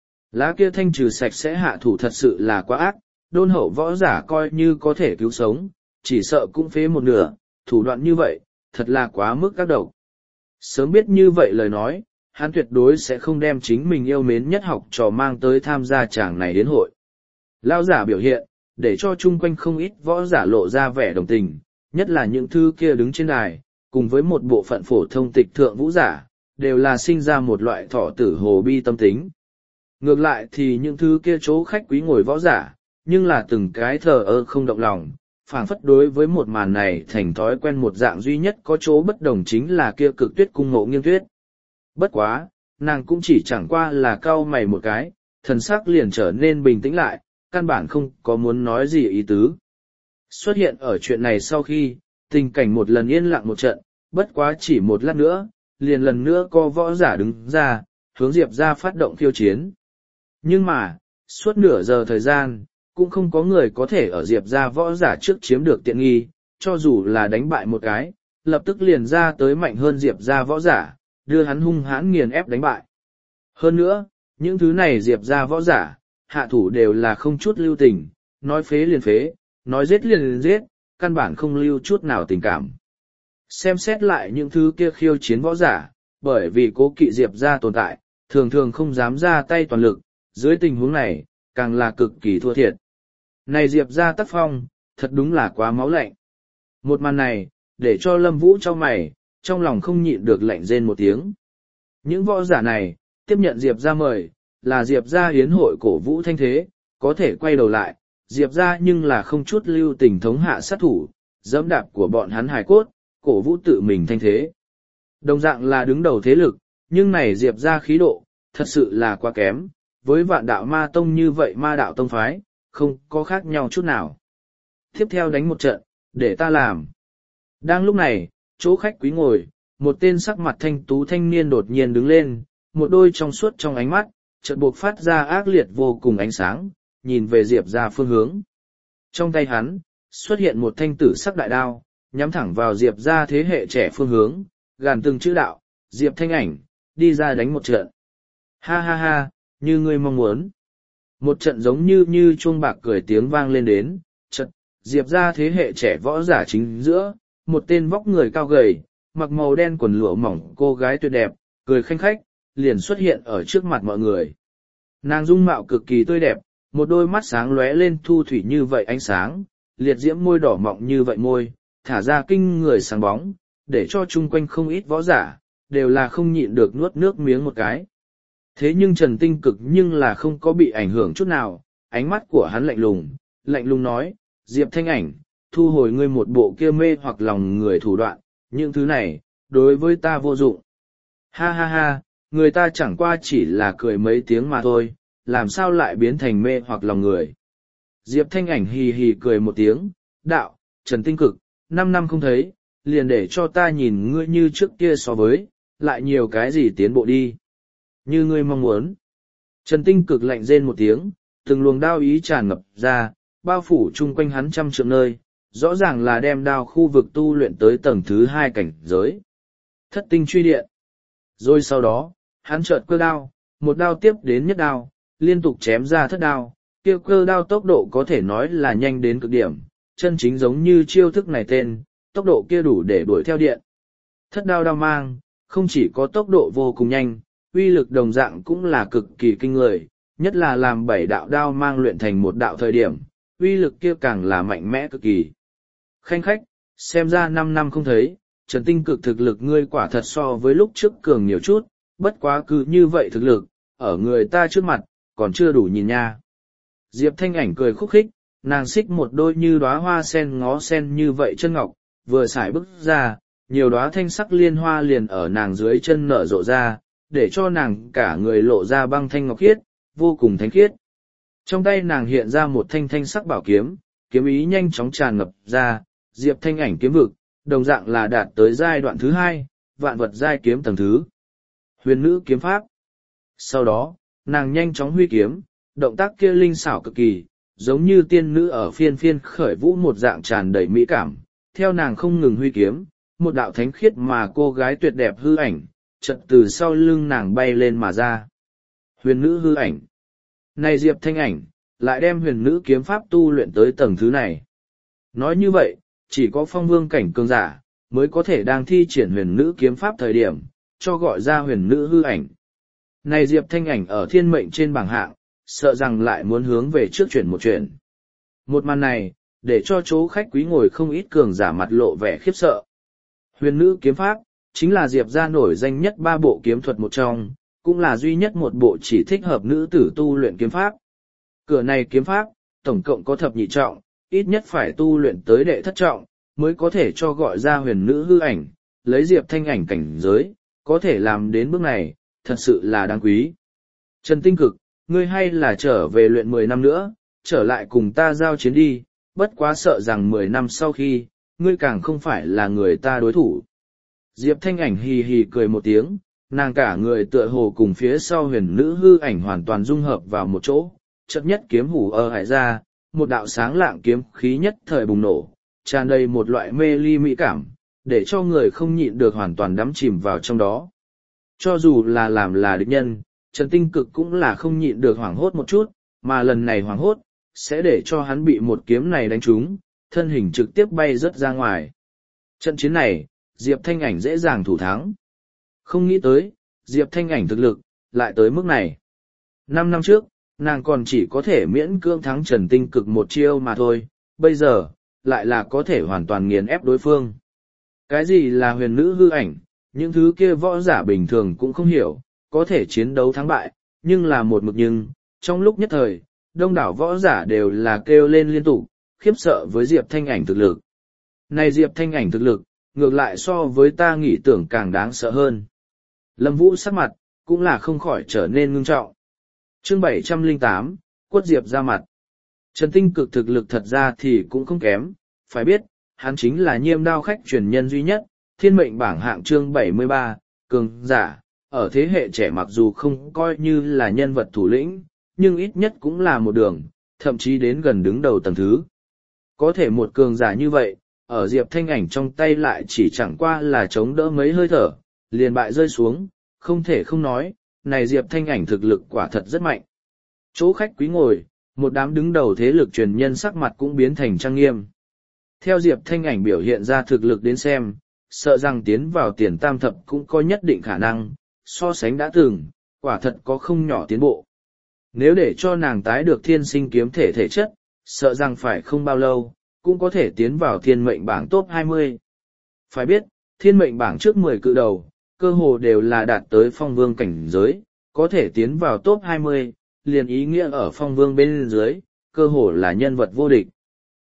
Lá kia thanh trừ sạch sẽ hạ thủ thật sự là quá ác, đôn hậu võ giả coi như có thể cứu sống, chỉ sợ cũng phế một nửa, thủ đoạn như vậy, thật là quá mức các độc. Sớm biết như vậy lời nói, hắn tuyệt đối sẽ không đem chính mình yêu mến nhất học trò mang tới tham gia chàng này đến hội. Lao giả biểu hiện, để cho chung quanh không ít võ giả lộ ra vẻ đồng tình, nhất là những thứ kia đứng trên đài, cùng với một bộ phận phổ thông tịch thượng vũ giả, đều là sinh ra một loại thọ tử hồ bi tâm tính. Ngược lại thì những thứ kia chỗ khách quý ngồi võ giả, nhưng là từng cái thờ ơ không động lòng, phảng phất đối với một màn này thành thói quen một dạng duy nhất có chỗ bất đồng chính là kia Cực Tuyết cung Ngộ Nghiêng Tuyết. Bất quá, nàng cũng chỉ chẳng qua là cau mày một cái, thần sắc liền trở nên bình tĩnh lại, căn bản không có muốn nói gì ý tứ. Xuất hiện ở chuyện này sau khi, tình cảnh một lần yên lặng một trận, bất quá chỉ một lát nữa, liền lần nữa có võ giả đứng ra, hướng Diệp ra phát động khiêu chiến. Nhưng mà, suốt nửa giờ thời gian, cũng không có người có thể ở Diệp ra võ giả trước chiếm được tiện nghi, cho dù là đánh bại một cái, lập tức liền ra tới mạnh hơn Diệp ra võ giả, đưa hắn hung hãn nghiền ép đánh bại. Hơn nữa, những thứ này Diệp ra võ giả, hạ thủ đều là không chút lưu tình, nói phế liền phế, nói giết liền giết, căn bản không lưu chút nào tình cảm. Xem xét lại những thứ kia khiêu chiến võ giả, bởi vì cố kỵ Diệp ra tồn tại, thường thường không dám ra tay toàn lực, dưới tình huống này, càng là cực kỳ thua thiệt. Này Diệp ra tác phong, thật đúng là quá máu lạnh. Một màn này, để cho Lâm Vũ cho mày, trong lòng không nhịn được lạnh rên một tiếng. Những võ giả này, tiếp nhận Diệp ra mời, là Diệp ra hiến hội cổ vũ thanh thế, có thể quay đầu lại, Diệp ra nhưng là không chút lưu tình thống hạ sát thủ, dẫm đạp của bọn hắn hài cốt, cổ vũ tự mình thanh thế. Đồng dạng là đứng đầu thế lực, nhưng này Diệp ra khí độ, thật sự là quá kém, với vạn đạo ma tông như vậy ma đạo tông phái, không có khác nhau chút nào. Tiếp theo đánh một trận, để ta làm. Đang lúc này, chỗ khách quý ngồi, một tên sắc mặt thanh tú thanh niên đột nhiên đứng lên, một đôi trong suốt trong ánh mắt, chợt buộc phát ra ác liệt vô cùng ánh sáng, nhìn về Diệp ra phương hướng. Trong tay hắn, xuất hiện một thanh tử sắc đại đao, nhắm thẳng vào Diệp ra thế hệ trẻ phương hướng, gàn từng chữ đạo, Diệp Thanh ảnh, đi ra đánh một trận. Ha ha ha, như ngươi mong muốn. Một trận giống như như chuông bạc cười tiếng vang lên đến, trận, Diệp ra thế hệ trẻ võ giả chính giữa, một tên vóc người cao gầy, mặc màu đen quần lụa mỏng cô gái tuyệt đẹp, cười khanh khách, liền xuất hiện ở trước mặt mọi người. Nàng dung mạo cực kỳ tươi đẹp, một đôi mắt sáng lóe lên thu thủy như vậy ánh sáng, liệt diễm môi đỏ mọng như vậy môi, thả ra kinh người sáng bóng, để cho chung quanh không ít võ giả, đều là không nhịn được nuốt nước miếng một cái. Thế nhưng Trần Tinh Cực nhưng là không có bị ảnh hưởng chút nào, ánh mắt của hắn lạnh lùng, lạnh lùng nói, Diệp Thanh Ảnh, thu hồi ngươi một bộ kia mê hoặc lòng người thủ đoạn, những thứ này, đối với ta vô dụng. Ha ha ha, người ta chẳng qua chỉ là cười mấy tiếng mà thôi, làm sao lại biến thành mê hoặc lòng người. Diệp Thanh Ảnh hì hì cười một tiếng, đạo, Trần Tinh Cực, năm năm không thấy, liền để cho ta nhìn ngươi như trước kia so với, lại nhiều cái gì tiến bộ đi. Như ngươi mong muốn. Trần Tinh Cực lạnh rên một tiếng, từng luồng đao ý tràn ngập ra, bao phủ chung quanh hắn trăm trượng nơi, rõ ràng là đem đao khu vực tu luyện tới tầng thứ hai cảnh giới. Thất tinh truy điện. Rồi sau đó, hắn chợt cơ đao, một đao tiếp đến nhất đao, liên tục chém ra thất đao, kia cơ đao tốc độ có thể nói là nhanh đến cực điểm, chân chính giống như chiêu thức này tên, tốc độ kia đủ để đuổi theo điện. Thất đao đao mang, không chỉ có tốc độ vô cùng nhanh, uy lực đồng dạng cũng là cực kỳ kinh người, nhất là làm bảy đạo đao mang luyện thành một đạo thời điểm, uy lực kia càng là mạnh mẽ cực kỳ. Khanh khách, xem ra năm năm không thấy, Trần Tinh Cực thực lực ngươi quả thật so với lúc trước cường nhiều chút, bất quá cứ như vậy thực lực, ở người ta trước mặt, còn chưa đủ nhìn nha. Diệp Thanh Ảnh cười khúc khích, nàng xích một đôi như đóa hoa sen ngó sen như vậy chân ngọc, vừa xài bước ra, nhiều đóa thanh sắc liên hoa liền ở nàng dưới chân nở rộ ra, để cho nàng cả người lộ ra băng thanh ngọc khiết, vô cùng thánh khiết. Trong tay nàng hiện ra một thanh thanh sắc bảo kiếm, kiếm ý nhanh chóng tràn ngập ra, Diệp Thanh Ảnh kiếm vực, đồng dạng là đạt tới giai đoạn thứ hai, vạn vật giai kiếm tầng thứ. Huyền nữ kiếm pháp. Sau đó, nàng nhanh chóng huy kiếm, động tác kia linh xảo cực kỳ, giống như tiên nữ ở phiên phiên khởi vũ một dạng tràn đầy mỹ cảm. Theo nàng không ngừng huy kiếm, một đạo thánh khiết mà cô gái tuyệt đẹp hư ảnh, chợt từ sau lưng nàng bay lên mà ra. Huyền nữ hư ảnh. Này Diệp Thanh Ảnh, lại đem huyền nữ kiếm pháp tu luyện tới tầng thứ này. Nói như vậy, chỉ có phong vương cảnh cường giả, mới có thể đang thi triển huyền nữ kiếm pháp thời điểm, cho gọi ra huyền nữ hư ảnh. Này Diệp Thanh Ảnh ở thiên mệnh trên bảng hạng, sợ rằng lại muốn hướng về trước chuyển một chuyển. Một màn này, để cho chỗ khách quý ngồi không ít cường giả mặt lộ vẻ khiếp sợ. Huyền nữ kiếm pháp, chính là Diệp gia nổi danh nhất ba bộ kiếm thuật một trong, cũng là duy nhất một bộ chỉ thích hợp nữ tử tu luyện kiếm pháp. Cửa này kiếm pháp, tổng cộng có thập nhị trọng, ít nhất phải tu luyện tới đệ thất trọng, mới có thể cho gọi ra huyền nữ hư ảnh, lấy Diệp Thanh Ảnh cảnh giới, có thể làm đến bước này, thật sự là đáng quý. Trần Tinh Cực, ngươi hay là trở về luyện mười năm nữa, trở lại cùng ta giao chiến đi, bất quá sợ rằng mười năm sau khi, ngươi càng không phải là người ta đối thủ. Diệp Thanh Ảnh hì hì cười một tiếng, nàng cả người tựa hồ cùng phía sau huyền nữ hư ảnh hoàn toàn dung hợp vào một chỗ, chợt nhất kiếm hủ ở hải ra, một đạo sáng lạng kiếm khí nhất thời bùng nổ, tràn đầy một loại mê ly mỹ cảm, để cho người không nhịn được hoàn toàn đắm chìm vào trong đó. Cho dù là làm là địch nhân, Trần Tinh Cực cũng là không nhịn được hoảng hốt một chút, mà lần này hoảng hốt, sẽ để cho hắn bị một kiếm này đánh trúng, thân hình trực tiếp bay rớt ra ngoài. Trận chiến này, Diệp Thanh Ảnh dễ dàng thủ thắng. Không nghĩ tới, Diệp Thanh Ảnh thực lực, lại tới mức này. Năm năm trước, nàng còn chỉ có thể miễn cưỡng thắng Trần Tinh Cực một chiêu mà thôi, bây giờ, lại là có thể hoàn toàn nghiền ép đối phương. Cái gì là huyền nữ hư ảnh, những thứ kia võ giả bình thường cũng không hiểu, có thể chiến đấu thắng bại, nhưng là một mực nhưng, trong lúc nhất thời, đông đảo võ giả đều là kêu lên liên tục, khiếp sợ với Diệp Thanh Ảnh thực lực. Này Diệp Thanh Ảnh thực lực, ngược lại so với ta nghĩ tưởng càng đáng sợ hơn. Lâm Vũ sắc mặt, cũng là không khỏi trở nên ngưng trọng. Chương bảy trăm lẻ tám, Quất Diệp ra mặt. Trần Tinh Cực thực lực thật ra thì cũng không kém, phải biết, hắn chính là Nhiêm Đao khách truyền nhân duy nhất, thiên mệnh bảng hạng chương bảy mươi ba, cường giả, ở thế hệ trẻ mặc dù không coi như là nhân vật thủ lĩnh, nhưng ít nhất cũng là một đường, thậm chí đến gần đứng đầu tầng thứ. Có thể một cường giả như vậy, ở Diệp Thanh Ảnh trong tay lại chỉ chẳng qua là chống đỡ mấy hơi thở, liền bại rơi xuống, không thể không nói, này Diệp Thanh Ảnh thực lực quả thật rất mạnh. Chỗ khách quý ngồi, một đám đứng đầu thế lực truyền nhân sắc mặt cũng biến thành trang nghiêm. Theo Diệp Thanh Ảnh biểu hiện ra thực lực đến xem, sợ rằng tiến vào tiền tam thập cũng có nhất định khả năng, so sánh đã từng, quả thật có không nhỏ tiến bộ. Nếu để cho nàng tái được thiên sinh kiếm thể thể chất, sợ rằng phải không bao lâu, cũng có thể tiến vào thiên mệnh bảng top hai mươi. Phải biết, thiên mệnh bảng trước mười cự đầu, cơ hồ đều là đạt tới phong vương cảnh giới, có thể tiến vào top hai mươi, liền ý nghĩa ở phong vương bên dưới, cơ hồ là nhân vật vô địch.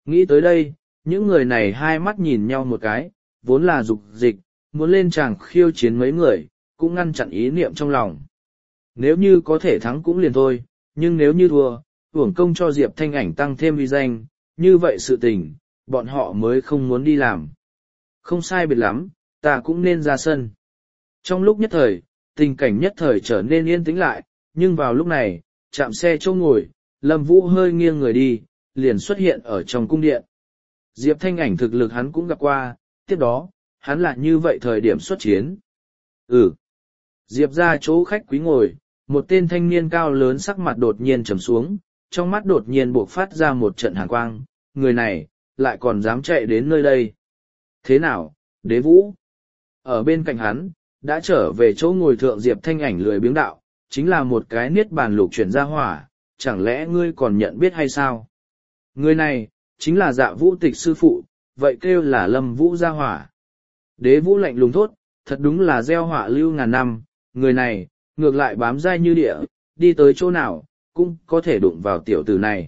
Nghĩ tới đây, những người này hai mắt nhìn nhau một cái, vốn là dục dịch, muốn lên tràng khiêu chiến mấy người, cũng ngăn chặn ý niệm trong lòng. Nếu như có thể thắng cũng liền thôi, nhưng nếu như thua, uổng công cho Diệp Thanh Ảnh tăng thêm uy danh, như vậy sự tình, bọn họ mới không muốn đi làm. Không sai biệt lắm, ta cũng nên ra sân. Trong lúc nhất thời, tình cảnh nhất thời trở nên yên tĩnh lại, nhưng vào lúc này, chạm xe chỗ ngồi, Lâm Vũ hơi nghiêng người đi, liền xuất hiện ở trong cung điện. Diệp Thanh Ảnh thực lực hắn cũng gặp qua, tiếp đó, hắn lại như vậy thời điểm xuất chiến. Ừ. Diệp ra chỗ khách quý ngồi, một tên thanh niên cao lớn sắc mặt đột nhiên trầm xuống, trong mắt đột nhiên buộc phát ra một trận hàn quang, người này, lại còn dám chạy đến nơi đây. Thế nào, Đế Vũ? Ở bên cạnh hắn, đã trở về chỗ ngồi thượng Diệp Thanh Ảnh lười biếng đạo, chính là một cái niết bàn lục chuyển ra hỏa, chẳng lẽ ngươi còn nhận biết hay sao? Người này, chính là Dạ Vũ Tịch sư phụ, vậy kêu là Lâm Vũ gia hỏa. Đế Vũ lạnh lùng thốt, thật đúng là gieo họa lưu ngàn năm, người này, ngược lại bám dai như địa, đi tới chỗ nào, cũng có thể đụng vào tiểu tử này.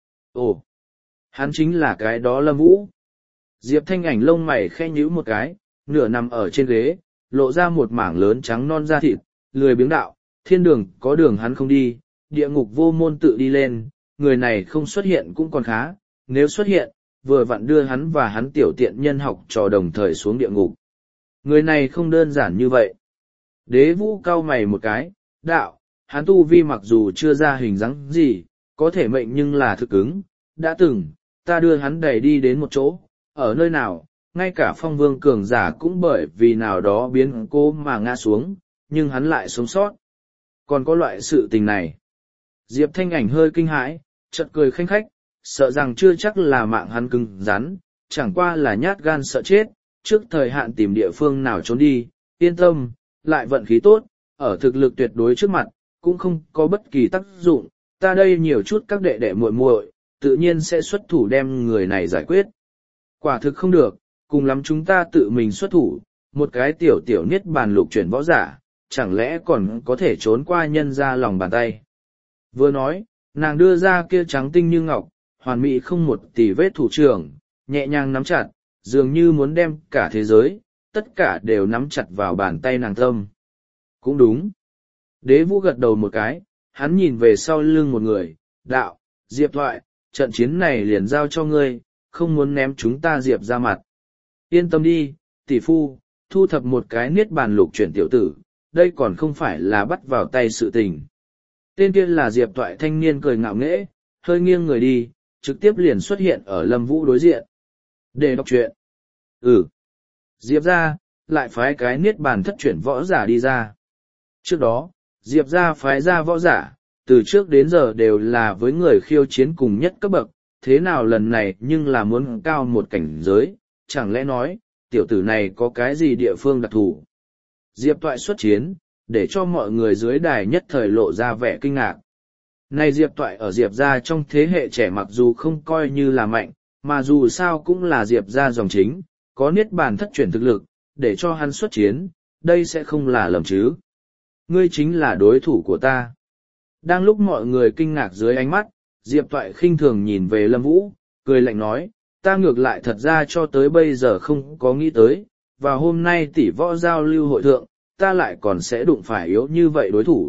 Ồ, hắn chính là cái đó Lâm Vũ. Diệp Thanh Ảnh lông mày khe nhíu một cái, nửa nằm ở trên ghế, lộ ra một mảng lớn trắng non da thịt, lười biếng đạo, thiên đường có đường hắn không đi, địa ngục vô môn tự đi lên, người này không xuất hiện cũng còn khá, nếu xuất hiện, vừa vặn đưa hắn và hắn tiểu tiện nhân học trò đồng thời xuống địa ngục. Người này không đơn giản như vậy. Đế Vũ cau mày một cái, đạo, hắn tu vi mặc dù chưa ra hình dáng gì, có thể mệnh nhưng là thực ứng, đã từng, ta đưa hắn đẩy đi đến một chỗ, ở nơi nào, ngay cả phong vương cường giả cũng bởi vì nào đó biến cố mà ngã xuống, nhưng hắn lại sống sót. Còn có loại sự tình này. Diệp Thanh Ảnh hơi kinh hãi, chợt cười khanh khách, sợ rằng chưa chắc là mạng hắn cứng rắn, chẳng qua là nhát gan sợ chết, trước thời hạn tìm địa phương nào trốn đi, yên tâm, lại vận khí tốt, ở thực lực tuyệt đối trước mặt, cũng không có bất kỳ tác dụng, ta đây nhiều chút các đệ đệ muội muội, tự nhiên sẽ xuất thủ đem người này giải quyết. Quả thực không được, cùng lắm chúng ta tự mình xuất thủ, một cái tiểu tiểu niết bàn lục chuyển võ giả, chẳng lẽ còn có thể trốn qua nhân ra lòng bàn tay. Vừa nói, nàng đưa ra kia trắng tinh như ngọc, hoàn mỹ không một tì vết thủ trưởng, nhẹ nhàng nắm chặt, dường như muốn đem cả thế giới, tất cả đều nắm chặt vào bàn tay nàng tâm. Cũng đúng. Đế Vũ gật đầu một cái, hắn nhìn về sau lưng một người, đạo, Diệp Thoại, trận chiến này liền giao cho ngươi, không muốn ném chúng ta Diệp ra mặt. Yên tâm đi, tỷ phu, thu thập một cái niết bàn lục chuyển tiểu tử, đây còn không phải là bắt vào tay sự tình. Tên kia là Diệp Thoại thanh niên cười ngạo nghễ, hơi nghiêng người đi, trực tiếp liền xuất hiện ở Lâm Vũ đối diện. Để đọc truyện. Ừ. Diệp ra, lại phái cái niết bàn thất chuyển võ giả đi ra. Trước đó, Diệp ra phái ra võ giả, từ trước đến giờ đều là với người khiêu chiến cùng nhất cấp bậc, thế nào lần này nhưng là muốn cao một cảnh giới, chẳng lẽ nói, tiểu tử này có cái gì địa phương đặc thù. Diệp Thoại xuất chiến, để cho mọi người dưới đài nhất thời lộ ra vẻ kinh ngạc. Này Diệp Thoại ở Diệp gia trong thế hệ trẻ mặc dù không coi như là mạnh, mà dù sao cũng là Diệp gia dòng chính, có niết bàn thất chuyển thực lực, để cho hắn xuất chiến, đây sẽ không là lầm chứ. Ngươi chính là đối thủ của ta. Đang lúc mọi người kinh ngạc dưới ánh mắt, Diệp Thoại khinh thường nhìn về Lâm Vũ, cười lạnh nói, ta ngược lại thật ra cho tới bây giờ không có nghĩ tới, và hôm nay tỷ võ giao lưu hội thượng, ta lại còn sẽ đụng phải yếu như vậy đối thủ.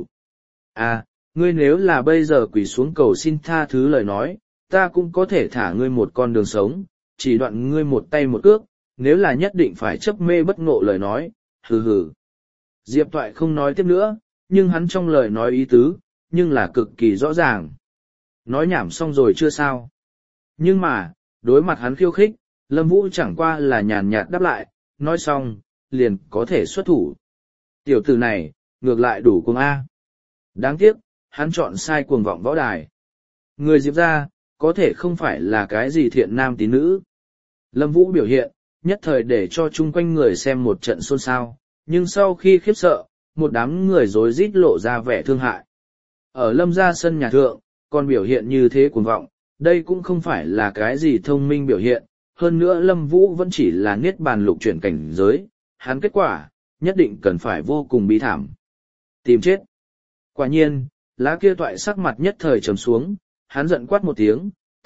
À, ngươi nếu là bây giờ quỳ xuống cầu xin tha thứ lời nói, ta cũng có thể thả ngươi một con đường sống, chỉ đoạn ngươi một tay một cước, nếu là nhất định phải chấp mê bất ngộ lời nói, hừ hừ. Diệp Thoại không nói tiếp nữa, nhưng hắn trong lời nói ý tứ, nhưng là cực kỳ rõ ràng. Nói nhảm xong rồi chưa sao. Nhưng mà, đối mặt hắn khiêu khích, Lâm Vũ chẳng qua là nhàn nhạt đáp lại, nói xong, liền có thể xuất thủ. Tiểu tử này, ngược lại đủ cuồng A. Đáng tiếc, hắn chọn sai cuồng vọng võ đài. Người Diệp ra, có thể không phải là cái gì thiện nam tín nữ. Lâm Vũ biểu hiện, nhất thời để cho chung quanh người xem một trận xôn xao, nhưng sau khi khiếp sợ, một đám người rối rít lộ ra vẻ thương hại. Ở Lâm gia sân nhà thượng, còn biểu hiện như thế cuồng vọng, đây cũng không phải là cái gì thông minh biểu hiện, hơn nữa Lâm Vũ vẫn chỉ là niết bàn lục chuyển cảnh giới, hắn kết quả, nhất định cần phải vô cùng bi thảm. Tìm chết. Quả nhiên, lá kia Thoại sắc mặt nhất thời trầm xuống, hắn giận quát một tiếng,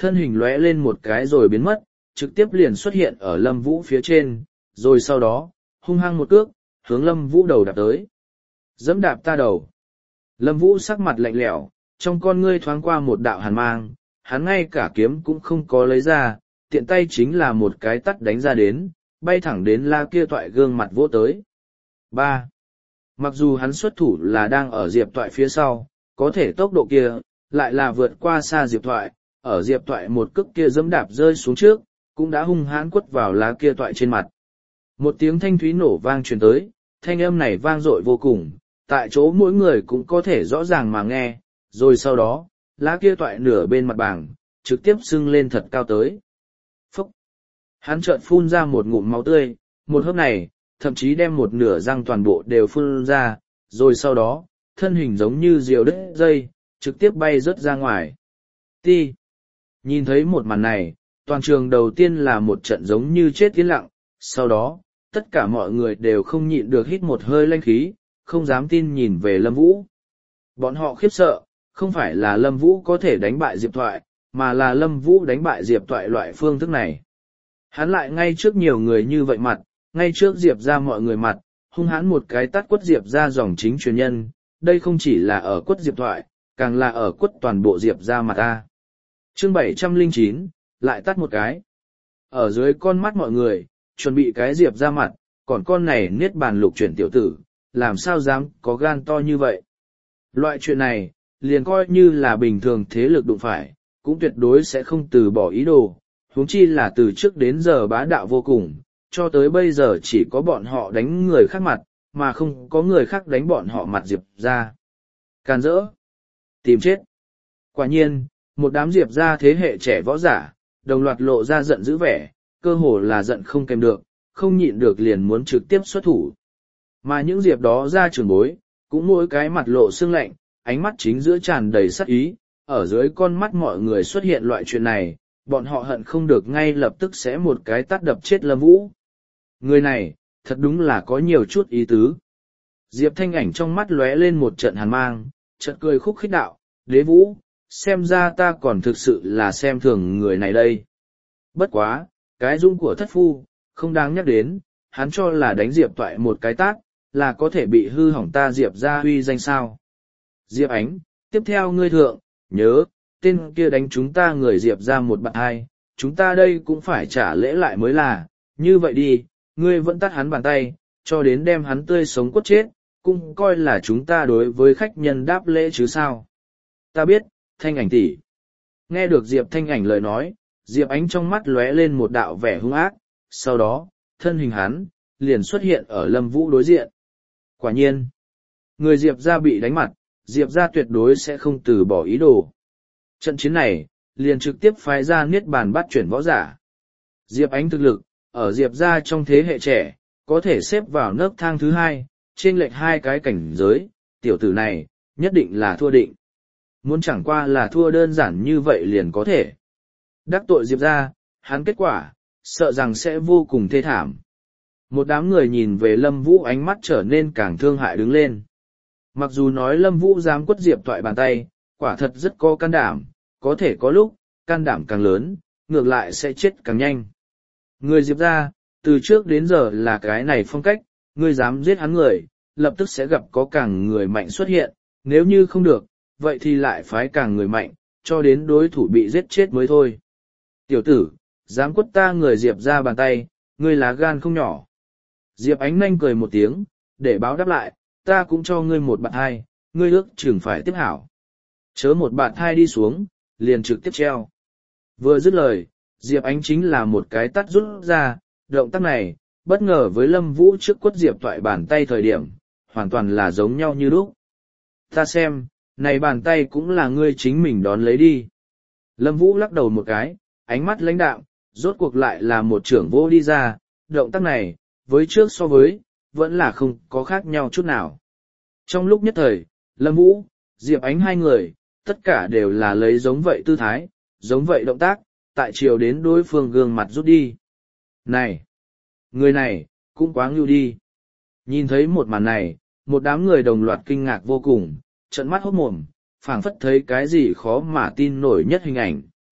thân hình lóe lên một cái rồi biến mất, trực tiếp liền xuất hiện ở Lâm Vũ phía trên, rồi sau đó, hung hăng một cước, hướng Lâm Vũ đầu đạp tới. Dẫm đạp ta đầu. Lâm Vũ sắc mặt lạnh lẽo, trong con ngươi thoáng qua một đạo hàn mang, hắn ngay cả kiếm cũng không có lấy ra, tiện tay chính là một cái tắt đánh ra đến, bay thẳng đến La Kia Toại gương mặt vỗ tới. ba. Mặc dù hắn xuất thủ là đang ở Diệp Toại phía sau, có thể tốc độ kia, lại là vượt qua xa Diệp Toại, ở Diệp Toại một cước kia dẫm đạp rơi xuống trước, cũng đã hung hãn quất vào La Kia Toại trên mặt. Một tiếng thanh thúy nổ vang truyền tới, thanh âm này vang dội vô cùng, tại chỗ mỗi người cũng có thể rõ ràng mà nghe, rồi sau đó, La Kia Toại nửa bên mặt bảng, trực tiếp sưng lên thật cao tới. Phúc! Hắn chợt phun ra một ngụm máu tươi, một hớp này, thậm chí đem một nửa răng toàn bộ đều phun ra, rồi sau đó, thân hình giống như diều đứt dây, trực tiếp bay rớt ra ngoài. Ti! Nhìn thấy một màn này, toàn trường đầu tiên là một trận giống như chết tiến lặng, sau đó, tất cả mọi người đều không nhịn được hít một hơi lanh khí, không dám tin nhìn về Lâm Vũ. Bọn họ khiếp sợ, không phải là Lâm Vũ có thể đánh bại Diệp Toại, mà là Lâm Vũ đánh bại Diệp Toại loại phương thức này. Hắn lại ngay trước nhiều người như vậy mặt, ngay trước Diệp ra mọi người mặt, hung hãn một cái tát quất Diệp ra dòng chính truyền nhân, đây không chỉ là ở quất Diệp Toại, càng là ở quất toàn bộ Diệp ra mặt ta. Chương bảy trăm lẻ chín, lại tát một cái. Ở dưới con mắt mọi người, chuẩn bị cái Diệp ra mặt, còn con này niết bàn lục chuyển tiểu tử, làm sao dám có gan to như vậy. Loại chuyện này, liền coi như là bình thường thế lực đụng phải, cũng tuyệt đối sẽ không từ bỏ ý đồ, huống chi là từ trước đến giờ bá đạo vô cùng, cho tới bây giờ chỉ có bọn họ đánh người khác mặt, mà không có người khác đánh bọn họ mặt Diệp ra. Càn rỡ, tìm chết. Quả nhiên, một đám Diệp ra thế hệ trẻ võ giả, đồng loạt lộ ra giận dữ vẻ, cơ hồ là giận không kèm được, không nhịn được liền muốn trực tiếp xuất thủ. Mà những Diệp đó ra trường bối, cũng mỗi cái mặt lộ sương lạnh, ánh mắt chính giữa tràn đầy sát ý, ở dưới con mắt mọi người xuất hiện loại chuyện này, bọn họ hận không được ngay lập tức sẽ một cái tát đập chết Lâm Vũ. Người này, thật đúng là có nhiều chút ý tứ. Diệp Thanh Ảnh trong mắt lóe lên một trận hàn mang, chợt cười khúc khích đạo, Đế Vũ, xem ra ta còn thực sự là xem thường người này đây. Bất quá, cái dung của thất phu, không đáng nhắc đến, hắn cho là đánh Diệp Toại một cái tát, là có thể bị hư hỏng ta Diệp ra huy danh sao. Diệp Ánh, tiếp theo ngươi thượng, nhớ, tên kia đánh chúng ta người Diệp ra một bạn hai, chúng ta đây cũng phải trả lễ lại mới là, như vậy đi, ngươi vẫn tắt hắn bàn tay, cho đến đem hắn tươi sống quất chết, cũng coi là chúng ta đối với khách nhân đáp lễ chứ sao. Ta biết, Thanh Ảnh tỷ. Nghe được Diệp Thanh Ảnh lời nói, Diệp Ánh trong mắt lóe lên một đạo vẻ hung ác, sau đó, thân hình hắn, liền xuất hiện ở Lâm Vũ đối diện. Quả nhiên, người Diệp ra bị đánh mặt, Diệp ra tuyệt đối sẽ không từ bỏ ý đồ. Trận chiến này, liền trực tiếp phái ra niết bàn bắt chuyển võ giả. Diệp Ánh thực lực, ở Diệp ra trong thế hệ trẻ, có thể xếp vào nấc thang thứ hai, trên lệch hai cái cảnh giới, tiểu tử này, nhất định là thua định. Muốn chẳng qua là thua đơn giản như vậy liền có thể. Đắc tội Diệp ra, hắn kết quả, sợ rằng sẽ vô cùng thê thảm. Một đám người nhìn về Lâm Vũ ánh mắt trở nên càng thương hại đứng lên. Mặc dù nói Lâm Vũ dám quất Diệp Toại bàn tay, quả thật rất có can đảm, có thể có lúc, can đảm càng lớn, ngược lại sẽ chết càng nhanh. Người Diệp ra, từ trước đến giờ là cái này phong cách, người dám giết hắn người, lập tức sẽ gặp có càng người mạnh xuất hiện, nếu như không được, vậy thì lại phái càng người mạnh, cho đến đối thủ bị giết chết mới thôi. Tiểu tử, dám quất ta người Diệp ra bàn tay, ngươi lá gan không nhỏ. Diệp Ánh Nanh cười một tiếng, để báo đáp lại, ta cũng cho ngươi một bạn hai, ngươi ước chừng phải tiếp hảo. Chớ một bạn hai đi xuống, liền trực tiếp treo. Vừa dứt lời, Diệp Ánh chính là một cái tắt rút ra, động tác này, bất ngờ với Lâm Vũ trước quất Diệp Toại bàn tay thời điểm, hoàn toàn là giống nhau như lúc. Ta xem, này bàn tay cũng là ngươi chính mình đón lấy đi. Lâm Vũ lắc đầu một cái, ánh mắt lãnh đạm, rốt cuộc lại là một trưởng vô đi ra, động tác này, với trước so với, vẫn là không có khác nhau chút nào. Trong lúc nhất thời, Lâm Vũ, Diệp Ánh hai người, tất cả đều là lấy giống vậy tư thái, giống vậy động tác, tại chiều đến đối phương gương mặt rút đi. Này! Người này, cũng quá ngưu đi. Nhìn thấy một màn này, một đám người đồng loạt kinh ngạc vô cùng, trợn mắt hốt mồm, phảng phất thấy cái gì khó mà tin nổi nhất hình ảnh.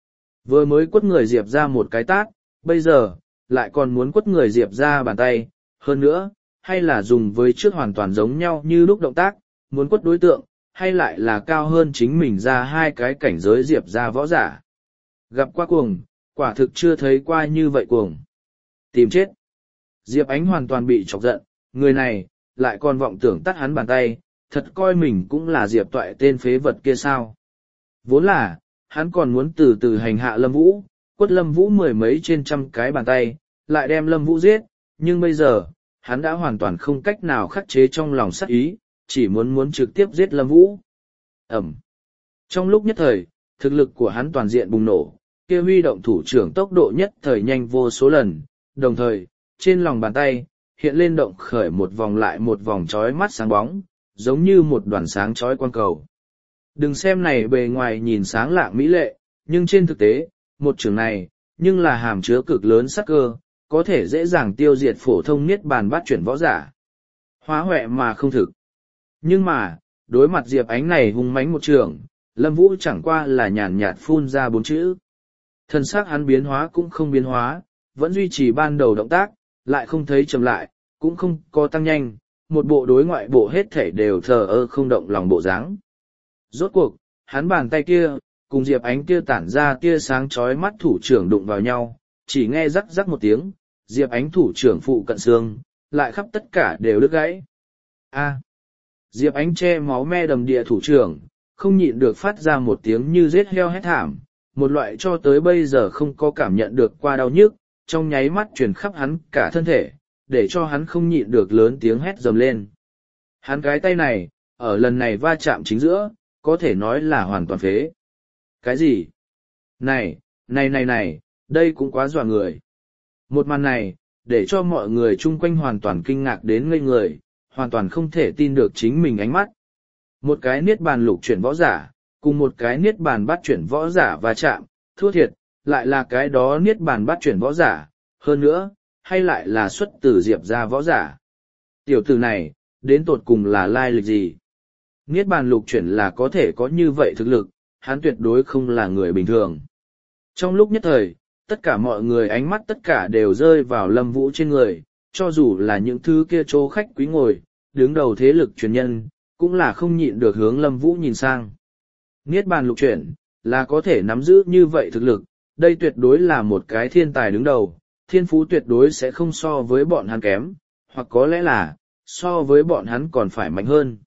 Vừa mới quất người Diệp ra một cái tát, bây giờ, lại còn muốn quất người Diệp ra bàn tay, hơn nữa, hay là dùng với trước hoàn toàn giống nhau như lúc động tác, muốn quất đối tượng, hay lại là cao hơn chính mình ra hai cái cảnh giới Diệp ra võ giả. Gặp qua cuồng, quả thực chưa thấy qua như vậy cuồng. Tìm chết. Diệp Ánh hoàn toàn bị chọc giận, người này, lại còn vọng tưởng tắt hắn bàn tay, thật coi mình cũng là Diệp Toại tên phế vật kia sao. Vốn là, hắn còn muốn từ từ hành hạ Lâm Vũ, quất Lâm Vũ mười mấy trên trăm cái bàn tay, lại đem Lâm Vũ giết, nhưng bây giờ, hắn đã hoàn toàn không cách nào khắc chế trong lòng sát ý, chỉ muốn muốn trực tiếp giết Lâm Vũ. Ẩm. Trong lúc nhất thời, thực lực của hắn toàn diện bùng nổ, kia huy động thủ trưởng tốc độ nhất thời nhanh vô số lần, đồng thời, trên lòng bàn tay, hiện lên động khởi một vòng lại một vòng chói mắt sáng bóng, giống như một đoàn sáng chói quang cầu. Đừng xem này bề ngoài nhìn sáng lạng mỹ lệ, nhưng trên thực tế, một trường này, nhưng là hàm chứa cực lớn sắc cơ, có thể dễ dàng tiêu diệt phổ thông niết bàn bát chuyển võ giả. Hóa huệ mà không thực. Nhưng mà, đối mặt Diệp Ánh này hung mãnh một trường, Lâm Vũ chẳng qua là nhàn nhạt phun ra bốn chữ. Thân xác hắn biến hóa cũng không biến hóa, vẫn duy trì ban đầu động tác, lại không thấy chậm lại, cũng không có tăng nhanh, một bộ đối ngoại bộ hết thể đều thờ ơ không động lòng bộ dáng. Rốt cuộc, hắn bàn tay kia, cùng Diệp Ánh kia tản ra tia sáng chói mắt thủ trưởng đụng vào nhau, chỉ nghe rắc rắc một tiếng, Diệp Ánh thủ trưởng phụ cận xương, lại khắp tất cả đều đứt gãy. A. Diệp Ánh che máu me đầm địa thủ trưởng, không nhịn được phát ra một tiếng như giết heo hét thảm, một loại cho tới bây giờ không có cảm nhận được qua đau nhức, trong nháy mắt truyền khắp hắn cả thân thể, để cho hắn không nhịn được lớn tiếng hét dầm lên. Hắn cái tay này, ở lần này va chạm chính giữa, có thể nói là hoàn toàn phế. Cái gì? Này, này này này, đây cũng quá dọa người. Một màn này, để cho mọi người chung quanh hoàn toàn kinh ngạc đến ngây người, hoàn toàn không thể tin được chính mình ánh mắt. Một cái niết bàn lục chuyển võ giả, cùng một cái niết bàn bát chuyển võ giả va chạm, thua thiệt, lại là cái đó niết bàn bát chuyển võ giả, hơn nữa, hay lại là xuất từ Diệp ra võ giả. Tiểu tử này, đến tột cùng là lai lịch gì? Niết bàn lục chuyển là có thể có như vậy thực lực, hắn tuyệt đối không là người bình thường. Trong lúc nhất thời, tất cả mọi người ánh mắt tất cả đều rơi vào Lâm Vũ trên người, cho dù là những thứ kia chỗ khách quý ngồi, đứng đầu thế lực truyền nhân, cũng là không nhịn được hướng Lâm Vũ nhìn sang. Niết bàn lục chuyển, là có thể nắm giữ như vậy thực lực, đây tuyệt đối là một cái thiên tài đứng đầu, thiên phú tuyệt đối sẽ không so với bọn hắn kém, hoặc có lẽ là, so với bọn hắn còn phải mạnh hơn.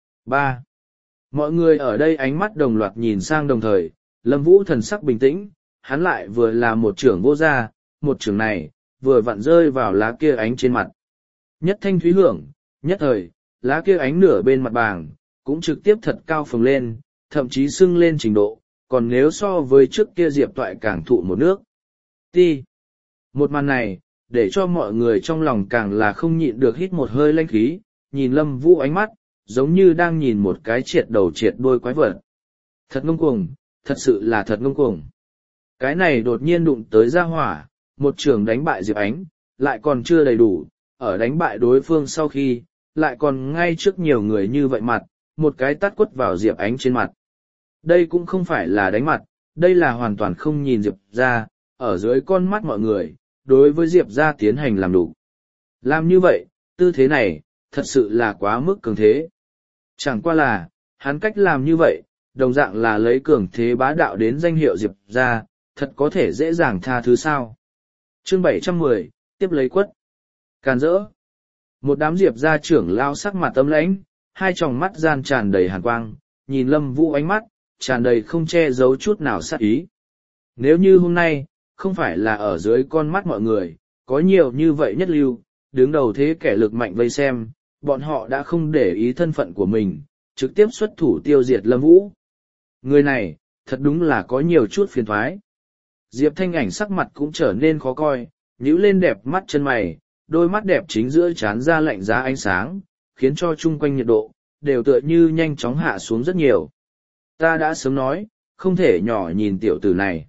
ba. Mọi người ở đây ánh mắt đồng loạt nhìn sang đồng thời, Lâm Vũ thần sắc bình tĩnh, hắn lại vừa là một trưởng vô gia, một trưởng này, vừa vặn rơi vào lá kia ánh trên mặt. Nhất thanh thúy hưởng, nhất thời, lá kia ánh nửa bên mặt bàng, cũng trực tiếp thật cao phồng lên, thậm chí sưng lên trình độ, còn nếu so với trước kia Diệp Toại càng thụ một nước. Ti. Một màn này, để cho mọi người trong lòng càng là không nhịn được hít một hơi lanh khí, nhìn Lâm Vũ ánh mắt, giống như đang nhìn một cái triệt đầu triệt đuôi quái vật. Thật ngông cuồng, thật sự là thật ngông cuồng. Cái này đột nhiên đụng tới ra hỏa, một trường đánh bại Diệp Ánh, lại còn chưa đầy đủ, ở đánh bại đối phương sau khi, lại còn ngay trước nhiều người như vậy mặt, một cái tát quất vào Diệp Ánh trên mặt. Đây cũng không phải là đánh mặt, đây là hoàn toàn không nhìn Diệp ra, ở dưới con mắt mọi người, đối với Diệp ra tiến hành làm đủ. Làm như vậy, tư thế này, thật sự là quá mức cường thế. Chẳng qua là, hắn cách làm như vậy, đồng dạng là lấy cường thế bá đạo đến danh hiệu Diệp ra, thật có thể dễ dàng tha thứ sao. Chương bảy trăm mười, tiếp lấy quất. Càn rỡ. Một đám Diệp ra trưởng lao sắc mặt âm lãnh, hai tròng mắt gian tràn đầy hàn quang, nhìn Lâm Vũ ánh mắt, tràn đầy không che giấu chút nào sát ý. Nếu như hôm nay, không phải là ở dưới con mắt mọi người, có nhiều như vậy nhất lưu, đứng đầu thế kẻ lực mạnh vây xem, bọn họ đã không để ý thân phận của mình, trực tiếp xuất thủ tiêu diệt Lâm Vũ. Người này, thật đúng là có nhiều chút phiền thoái. Diệp Thanh Ảnh sắc mặt cũng trở nên khó coi, nhíu lên đẹp mắt chân mày, đôi mắt đẹp chính giữa trán ra lạnh giá ánh sáng, khiến cho chung quanh nhiệt độ, đều tựa như nhanh chóng hạ xuống rất nhiều. Ta đã sớm nói, không thể nhỏ nhìn tiểu tử này.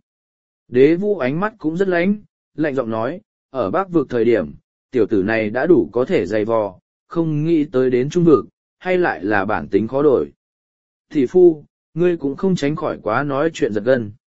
Đế Vũ ánh mắt cũng rất lãnh, lạnh giọng nói, ở Bắc vực thời điểm, tiểu tử này đã đủ có thể dày vò, không nghĩ tới đến Trung vực, hay lại là bản tính khó đổi. Thị phu, ngươi cũng không tránh khỏi quá nói chuyện giật gân.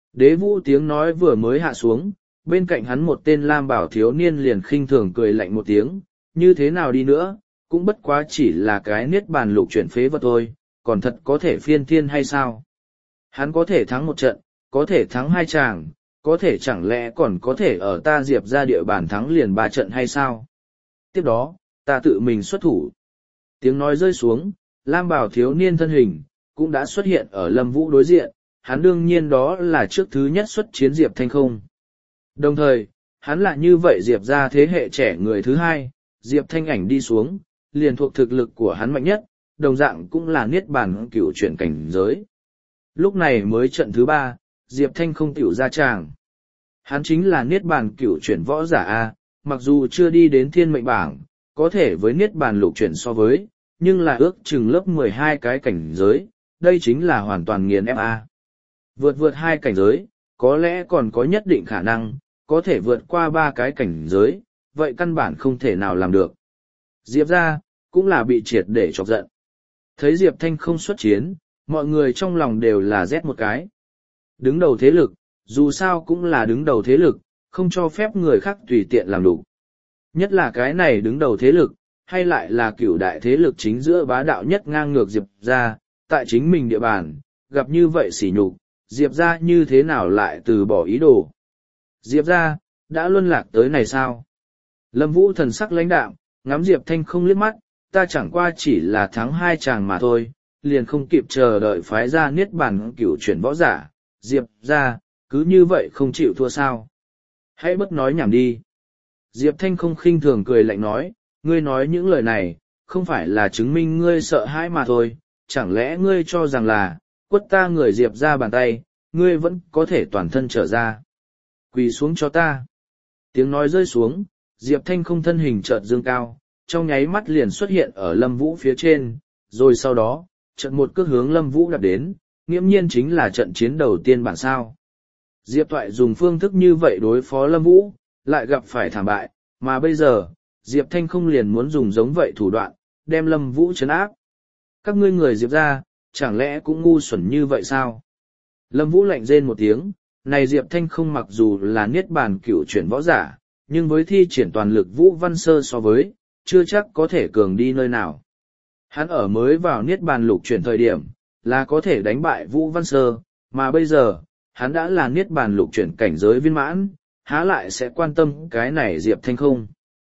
Đế vũ tiếng nói vừa mới hạ xuống, bên cạnh hắn một tên lam bảo thiếu niên liền khinh thường cười lạnh một tiếng, như thế nào đi nữa, cũng bất quá chỉ là cái niết bàn lục chuyển phế vật thôi, còn thật có thể phiên thiên hay sao? Hắn có thể thắng một trận, có thể thắng hai chàng, có thể chẳng lẽ còn có thể ở ta Diệp ra địa bàn thắng liền ba trận hay sao? Tiếp đó, ta tự mình xuất thủ. Tiếng nói rơi xuống, lam bảo thiếu niên thân hình, cũng đã xuất hiện ở Lâm Vũ đối diện, hắn đương nhiên đó là trước thứ nhất xuất chiến Diệp Thanh không. Đồng thời, hắn là như vậy Diệp ra thế hệ trẻ người thứ hai, Diệp Thanh ảnh đi xuống, liền thuộc thực lực của hắn mạnh nhất, đồng dạng cũng là niết bàn cửu chuyển cảnh giới. Lúc này mới trận thứ ba, Diệp Thanh không tiểu ra tràng. Hắn chính là niết bàn cửu chuyển võ giả A, mặc dù chưa đi đến thiên mệnh bảng, có thể với niết bàn lục chuyển so với, nhưng là ước chừng lớp mười hai cái cảnh giới, đây chính là hoàn toàn nghiền ép A. Vượt vượt hai cảnh giới, có lẽ còn có nhất định khả năng, có thể vượt qua ba cái cảnh giới, vậy căn bản không thể nào làm được. Diệp ra, cũng là bị triệt để chọc giận. Thấy Diệp Thanh không xuất chiến, mọi người trong lòng đều là rét một cái. Đứng đầu thế lực, dù sao cũng là đứng đầu thế lực, không cho phép người khác tùy tiện làm đủ. Nhất là cái này đứng đầu thế lực, hay lại là cửu đại thế lực chính giữa bá đạo nhất ngang ngược Diệp ra, tại chính mình địa bàn, gặp như vậy sỉ nhục, Diệp ra như thế nào lại từ bỏ ý đồ. Diệp ra, đã luân lạc tới này sao? Lâm Vũ thần sắc lãnh đạm, ngắm Diệp Thanh không liếc mắt, ta chẳng qua chỉ là thắng hai chàng mà thôi, liền không kịp chờ đợi phái ra niết bàn cửu chuyển võ giả, Diệp ra, cứ như vậy không chịu thua sao. Hãy bất nói nhảm đi. Diệp Thanh không khinh thường cười lạnh nói, ngươi nói những lời này, không phải là chứng minh ngươi sợ hãi mà thôi, chẳng lẽ ngươi cho rằng là, quất ta người Diệp ra bàn tay, ngươi vẫn có thể toàn thân trở ra. Quỳ xuống cho ta. Tiếng nói rơi xuống, Diệp Thanh không thân hình chợt dương cao, trong nháy mắt liền xuất hiện ở Lâm Vũ phía trên, rồi sau đó, trận một cước hướng Lâm Vũ đạp đến, nghiễm nhiên chính là trận chiến đầu tiên bản sao. Diệp Thoại dùng phương thức như vậy đối phó Lâm Vũ, lại gặp phải thảm bại, mà bây giờ, Diệp Thanh không liền muốn dùng giống vậy thủ đoạn, đem Lâm Vũ trấn áp. Các ngươi người Diệp ra, chẳng lẽ cũng ngu xuẩn như vậy sao? Lâm Vũ lạnh rên một tiếng, này Diệp Thanh không mặc dù là niết bàn cửu chuyển võ giả, nhưng với thi triển toàn lực Vũ Văn Sơ so với, chưa chắc có thể cường đi nơi nào. Hắn ở mới vào niết bàn lục chuyển thời điểm, là có thể đánh bại Vũ Văn Sơ, mà bây giờ, hắn đã là niết bàn lục chuyển cảnh giới viên mãn, há lại sẽ quan tâm cái này Diệp Thanh không.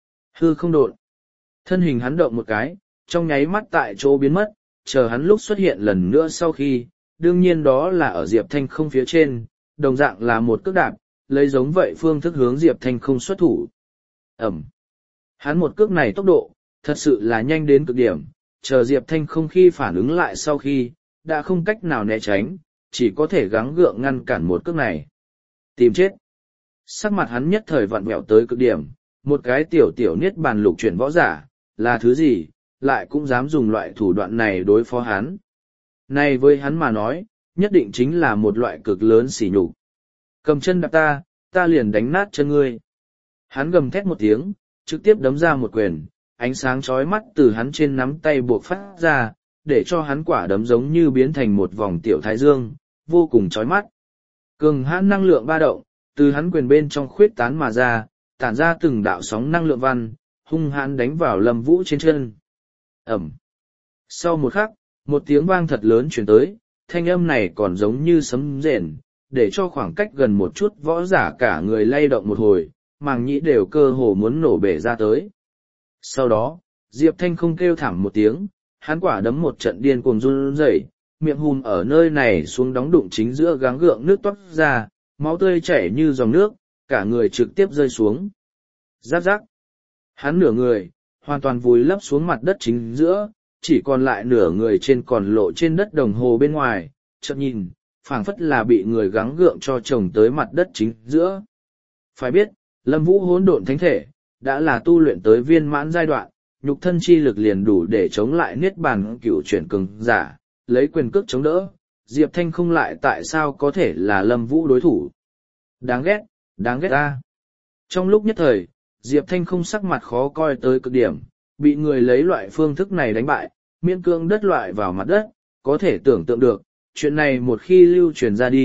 Hư không độn. Thân hình hắn động một cái, trong nháy mắt tại chỗ biến mất, chờ hắn lúc xuất hiện lần nữa sau khi, đương nhiên đó là ở Diệp Thanh không phía trên, đồng dạng là một cước đạp, lấy giống vậy phương thức hướng Diệp Thanh không xuất thủ. Ẩm. Hắn một cước này tốc độ, thật sự là nhanh đến cực điểm, chờ Diệp Thanh không khi phản ứng lại sau khi, đã không cách nào né tránh, chỉ có thể gắng gượng ngăn cản một cước này. Tìm chết. Sắc mặt hắn nhất thời vặn vẹo tới cực điểm, một cái tiểu tiểu niết bàn lục chuyển võ giả, là thứ gì, lại cũng dám dùng loại thủ đoạn này đối phó hắn. Này với hắn mà nói, nhất định chính là một loại cực lớn sỉ nhục. Cầm chân đạp ta, ta liền đánh nát chân ngươi. Hắn gầm thét một tiếng, trực tiếp đấm ra một quyền, ánh sáng chói mắt từ hắn trên nắm tay buộc phát ra, để cho hắn quả đấm giống như biến thành một vòng tiểu thái dương, vô cùng chói mắt. Cường hãn năng lượng ba động, từ hắn quyền bên trong khuyết tán mà ra, tản ra từng đạo sóng năng lượng văn, hung hãn đánh vào Lâm Vũ trên chân. Ẩm. Sau một khắc, một tiếng vang thật lớn truyền tới, thanh âm này còn giống như sấm rền, để cho khoảng cách gần một chút võ giả cả người lay động một hồi, màng nhĩ đều cơ hồ muốn nổ bể ra tới. Sau đó, Diệp Thanh không kêu thảm một tiếng, hắn quả đấm một trận điên cuồng run rẩy, miệng hùm ở nơi này xuống đóng đụng chính giữa gắng gượng nước toát ra, máu tươi chảy như dòng nước, cả người trực tiếp rơi xuống. Giáp giáp. Hắn nửa người, hoàn toàn vùi lấp xuống mặt đất chính giữa, chỉ còn lại nửa người trên còn lộ trên đất đồng hồ bên ngoài, chợt nhìn, phảng phất là bị người gắng gượng cho chồng tới mặt đất chính giữa. Phải biết, Lâm Vũ hỗn độn thánh thể, đã là tu luyện tới viên mãn giai đoạn, nhục thân chi lực liền đủ để chống lại niết bàn cửu chuyển cường giả, lấy quyền cước chống đỡ, Diệp Thanh không lại tại sao có thể là Lâm Vũ đối thủ. Đáng ghét, đáng ghét ta. Trong lúc nhất thời, Diệp Thanh không sắc mặt khó coi tới cực điểm, bị người lấy loại phương thức này đánh bại, miễn cưỡng đất loại vào mặt đất, có thể tưởng tượng được, chuyện này một khi lưu truyền ra đi,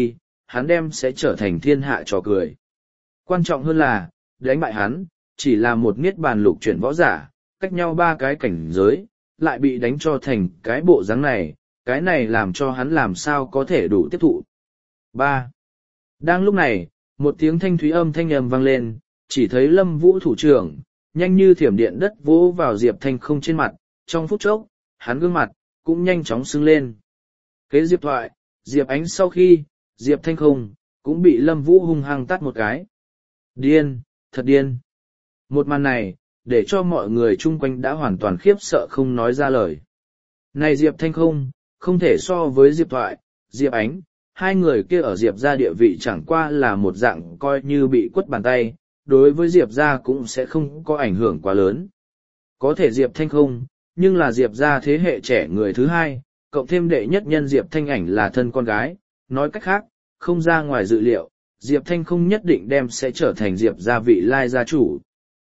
hắn đem sẽ trở thành thiên hạ trò cười. Quan trọng hơn là, đánh bại hắn, chỉ là một niết bàn lục chuyển võ giả, cách nhau ba cái cảnh giới, lại bị đánh cho thành cái bộ dáng này, cái này làm cho hắn làm sao có thể đủ tiếp thụ. ba. Đang lúc này, một tiếng thanh thúy âm thanh ầm vang lên, chỉ thấy Lâm Vũ thủ trưởng, nhanh như thiểm điện đất vỗ vào Diệp Thanh Không trên mặt, trong phút chốc, hắn gương mặt, cũng nhanh chóng sưng lên. Kế Diệp thoại, Diệp Ánh sau khi, Diệp Thanh Không, cũng bị Lâm Vũ hung hăng tát một cái. Điên, thật điên. Một màn này, để cho mọi người chung quanh đã hoàn toàn khiếp sợ không nói ra lời. Này Diệp Thanh Không, không thể so với Diệp thoại, Diệp Ánh, hai người kia ở Diệp gia địa vị chẳng qua là một dạng coi như bị quất bàn tay, đối với Diệp gia cũng sẽ không có ảnh hưởng quá lớn. Có thể Diệp Thanh Không, nhưng là Diệp gia thế hệ trẻ người thứ hai, cộng thêm đệ nhất nhân Diệp Thanh Ảnh là thân con gái, nói cách khác, không ra ngoài dự liệu, Diệp Thanh Không nhất định đem sẽ trở thành Diệp gia vị lai gia chủ.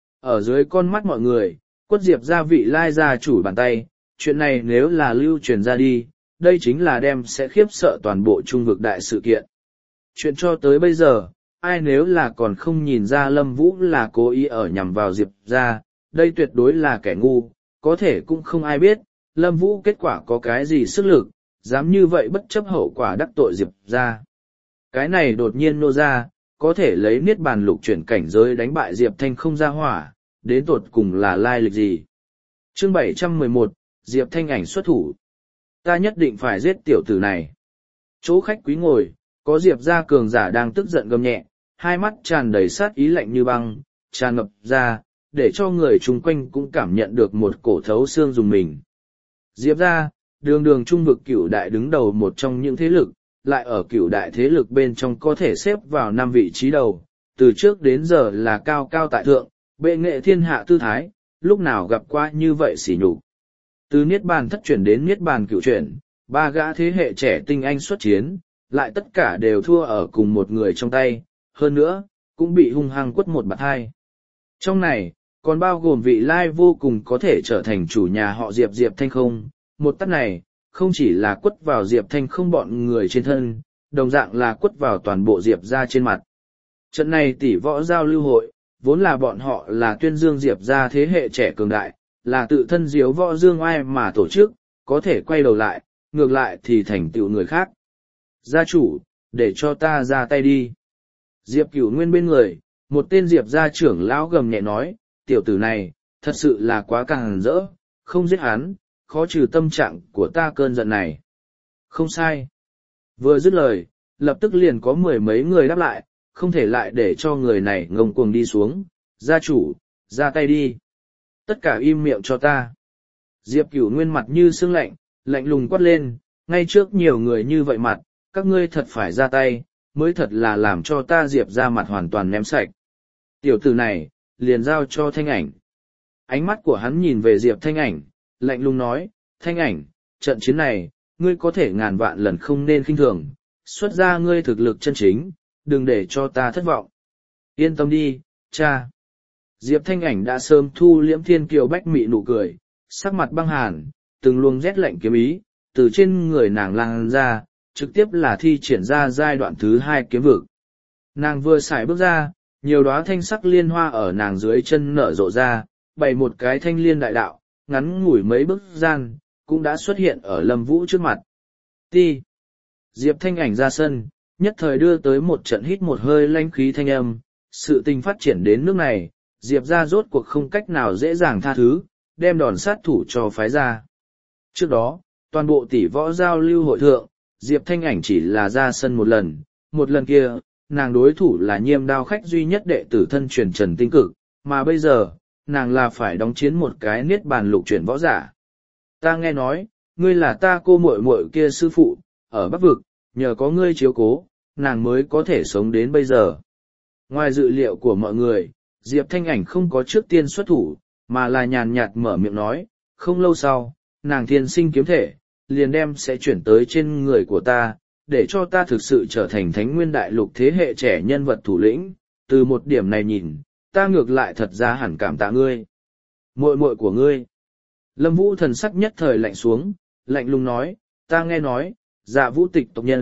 Ở dưới con mắt mọi người, quất Diệp gia vị lai gia chủ bàn tay, chuyện này nếu là lưu truyền ra đi, đây chính là đem sẽ khiếp sợ toàn bộ trung vực đại sự kiện. Chuyện cho tới bây giờ, ai nếu là còn không nhìn ra Lâm Vũ là cố ý ở nhằm vào Diệp gia, đây tuyệt đối là kẻ ngu, có thể cũng không ai biết, Lâm Vũ kết quả có cái gì sức lực, dám như vậy bất chấp hậu quả đắc tội Diệp gia. Cái này đột nhiên nô ra, có thể lấy niết bàn lục chuyển cảnh giới đánh bại Diệp Thanh Không ra hỏa, đến tột cùng là lai lịch gì. Chương bảy trăm mười một, Diệp Thanh Ảnh xuất thủ. Ta nhất định phải giết tiểu tử này. Chỗ khách quý ngồi, có Diệp gia cường giả đang tức giận gầm nhẹ, hai mắt tràn đầy sát ý lạnh như băng, tràn ngập ra, để cho người chung quanh cũng cảm nhận được một cổ thấu xương dùng mình. Diệp gia, đường đường trung vực cửu đại đứng đầu một trong những thế lực, lại ở cửu đại thế lực bên trong có thể xếp vào năm vị trí đầu, từ trước đến giờ là cao cao tại thượng, bệ nghệ thiên hạ tư thái, lúc nào gặp qua như vậy sỉ nhục. Từ niết bàn thất chuyển đến niết bàn cửu chuyển, ba gã thế hệ trẻ tinh anh xuất chiến, lại tất cả đều thua ở cùng một người trong tay, hơn nữa, cũng bị hung hăng quất một bạt hai. Trong này, còn bao gồm vị lai vô cùng có thể trở thành chủ nhà họ Diệp Diệp Thanh Không, một tát này, không chỉ là quất vào Diệp Thanh Không bọn người trên thân, đồng dạng là quất vào toàn bộ Diệp gia trên mặt. Trận này tỷ võ giao lưu hội, vốn là bọn họ là tuyên dương Diệp gia thế hệ trẻ cường đại, là tự thân diếu võ dương ai mà tổ chức, có thể quay đầu lại, ngược lại thì thành tựu người khác. Gia chủ, để cho ta ra tay đi. Diệp Cửu Nguyên bên người, một tên Diệp gia trưởng lão gầm nhẹ nói, tiểu tử này, thật sự là quá càng rỡ, không giết hắn, khó trừ tâm trạng của ta cơn giận này. Không sai. Vừa dứt lời, lập tức liền có mười mấy người đáp lại, không thể lại để cho người này ngông cuồng đi xuống. Gia chủ, ra tay đi. Tất cả im miệng cho ta. Diệp Cửu Nguyên mặt như sương lạnh, lạnh lùng quát lên, ngay trước nhiều người như vậy mặt, các ngươi thật phải ra tay, mới thật là làm cho ta Diệp ra mặt hoàn toàn ném sạch. Tiểu tử này, liền giao cho Thanh Ảnh. Ánh mắt của hắn nhìn về Diệp Thanh Ảnh, lạnh lùng nói, Thanh Ảnh, trận chiến này, ngươi có thể ngàn vạn lần không nên khinh thường, xuất ra ngươi thực lực chân chính, đừng để cho ta thất vọng. Yên tâm đi, cha. Diệp Thanh Ảnh đã sớm thu liễm thiên kiều bách mị nụ cười, sắc mặt băng hàn, từng luồng rét lạnh kiếm ý, từ trên người nàng lan ra, trực tiếp là thi triển ra giai đoạn thứ hai kiếm vực. Nàng vừa xài bước ra, nhiều đóa thanh sắc liên hoa ở nàng dưới chân nở rộ ra, bày một cái thanh liên đại đạo, ngắn ngủi mấy bước gian, cũng đã xuất hiện ở Lâm Vũ trước mặt. Ti. Diệp Thanh Ảnh ra sân, nhất thời đưa tới một trận hít một hơi lãnh khí thanh âm, sự tình phát triển đến nước này, Diệp ra rốt cuộc không cách nào dễ dàng tha thứ, đem đòn sát thủ cho phái ra. Trước đó, toàn bộ tỷ võ giao lưu hội thượng, Diệp Thanh Ảnh chỉ là ra sân một lần, một lần kia, nàng đối thủ là Nhiêm Đao khách duy nhất đệ tử thân truyền Trần Tinh Cực, mà bây giờ, nàng là phải đóng chiến một cái niết bàn lục chuyển võ giả. Ta nghe nói, ngươi là ta cô muội muội kia sư phụ, ở Bắc Vực, nhờ có ngươi chiếu cố, nàng mới có thể sống đến bây giờ. Ngoài dự liệu của mọi người, Diệp Thanh Ảnh không có trước tiên xuất thủ, mà là nhàn nhạt mở miệng nói, không lâu sau, nàng thiên sinh kiếm thể, liền đem sẽ chuyển tới trên người của ta, để cho ta thực sự trở thành thánh nguyên đại lục thế hệ trẻ nhân vật thủ lĩnh. Từ một điểm này nhìn, ta ngược lại thật ra hẳn cảm tạ ngươi. Muội muội của ngươi. Lâm Vũ thần sắc nhất thời lạnh xuống, lạnh lùng nói, ta nghe nói, Dạ Vũ tịch tộc nhân,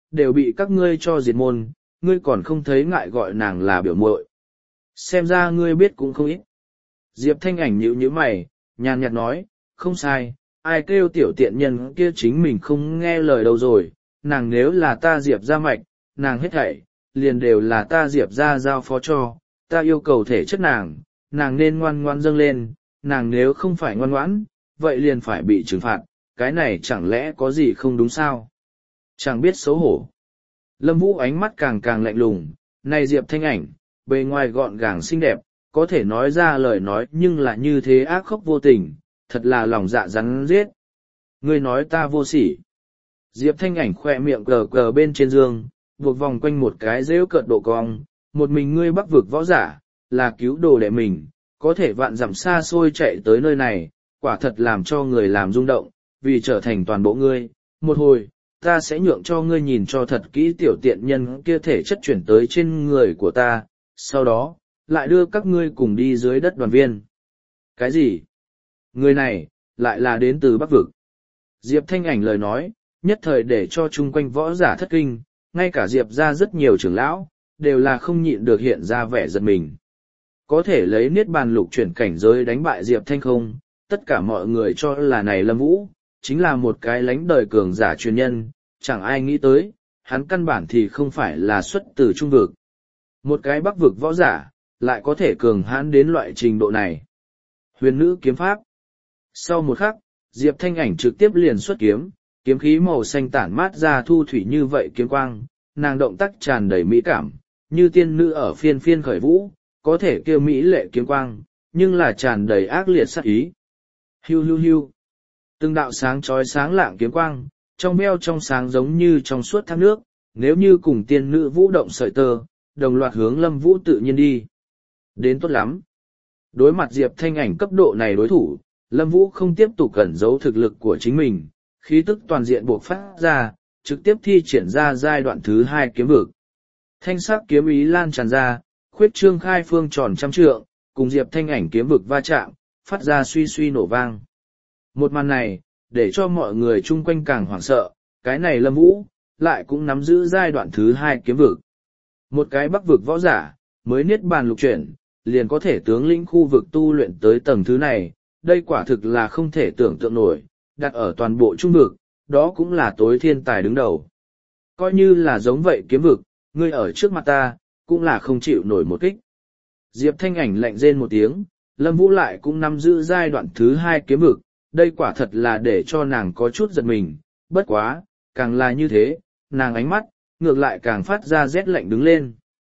đều bị các ngươi cho diệt môn, ngươi còn không thấy ngại gọi nàng là biểu muội. Xem ra ngươi biết cũng không ít. Diệp Thanh Ảnh nhíu nhíu mày, nhàn nhạt nói, không sai, ai kêu tiểu tiện nhân kia chính mình không nghe lời đâu rồi, nàng nếu là ta Diệp ra mạch, nàng hết thảy, liền đều là ta Diệp ra giao phó cho, ta yêu cầu thể chất nàng, nàng nên ngoan ngoan dâng lên, nàng nếu không phải ngoan ngoãn, vậy liền phải bị trừng phạt, cái này chẳng lẽ có gì không đúng sao? Chẳng biết xấu hổ. Lâm Vũ ánh mắt càng càng lạnh lùng, này Diệp Thanh Ảnh, bề ngoài gọn gàng xinh đẹp, có thể nói ra lời nói nhưng là như thế ác khốc vô tình, thật là lòng dạ rắn giết. Ngươi nói ta vô sỉ. Diệp Thanh Ảnh khoe miệng cờ cờ bên trên giường, buộc vòng quanh một cái rêu cợt độ cong, một mình ngươi bắc vực võ giả, là cứu đồ đệ mình, có thể vạn dặm xa xôi chạy tới nơi này, quả thật làm cho người làm rung động, vì trở thành toàn bộ ngươi. Một hồi, ta sẽ nhượng cho ngươi nhìn cho thật kỹ tiểu tiện nhân kia thể chất chuyển tới trên người của ta, sau đó, lại đưa các ngươi cùng đi dưới đất đoàn viên. Cái gì? Người này, lại là đến từ Bắc Vực. Diệp Thanh Ảnh lời nói, nhất thời để cho chung quanh võ giả thất kinh, ngay cả Diệp ra rất nhiều trưởng lão, đều là không nhịn được hiện ra vẻ giật mình. Có thể lấy niết bàn lục chuyển cảnh giới đánh bại Diệp Thanh không, tất cả mọi người cho là này Lâm Vũ, chính là một cái lánh đời cường giả truyền nhân, chẳng ai nghĩ tới, hắn căn bản thì không phải là xuất từ trung vực. Một cái Bắc vực võ giả, lại có thể cường hãn đến loại trình độ này. Huyền nữ kiếm pháp. Sau một khắc, Diệp Thanh Ảnh trực tiếp liền xuất kiếm, kiếm khí màu xanh tản mát ra thu thủy như vậy kiếm quang, nàng động tác tràn đầy mỹ cảm, như tiên nữ ở phiên phiên khởi vũ, có thể kêu mỹ lệ kiếm quang, nhưng là tràn đầy ác liệt sát ý. Hiu hiu hiu. Từng đạo sáng chói sáng lạng kiếm quang, trong veo trong sáng giống như trong suốt thác nước, nếu như cùng tiên nữ vũ động sợi tơ, đồng loạt hướng Lâm Vũ tự nhiên đi. Đến tốt lắm. Đối mặt Diệp Thanh Ảnh cấp độ này đối thủ, Lâm Vũ không tiếp tục cẩn giấu thực lực của chính mình, khí tức toàn diện buộc phát ra, trực tiếp thi triển ra giai đoạn thứ hai kiếm vực. Thanh sắc kiếm ý lan tràn ra, khuyết trương khai phương tròn trăm trượng, cùng Diệp Thanh Ảnh kiếm vực va chạm, phát ra suy suy nổ vang. Một màn này, để cho mọi người chung quanh càng hoảng sợ, cái này Lâm Vũ, lại cũng nắm giữ giai đoạn thứ hai kiếm vực. Một cái Bắc vực võ giả, mới niết bàn lục chuyển, liền có thể tướng lĩnh khu vực tu luyện tới tầng thứ này, đây quả thực là không thể tưởng tượng nổi, đặt ở toàn bộ trung vực, đó cũng là tối thiên tài đứng đầu. Coi như là giống vậy kiếm vực, ngươi ở trước mặt ta, cũng là không chịu nổi một kích. Diệp Thanh Ảnh lạnh rên một tiếng, Lâm Vũ lại cũng nắm giữ giai đoạn thứ hai kiếm vực, đây quả thật là để cho nàng có chút giật mình, bất quá, càng là như thế, nàng ánh mắt, ngược lại càng phát ra rét lạnh đứng lên.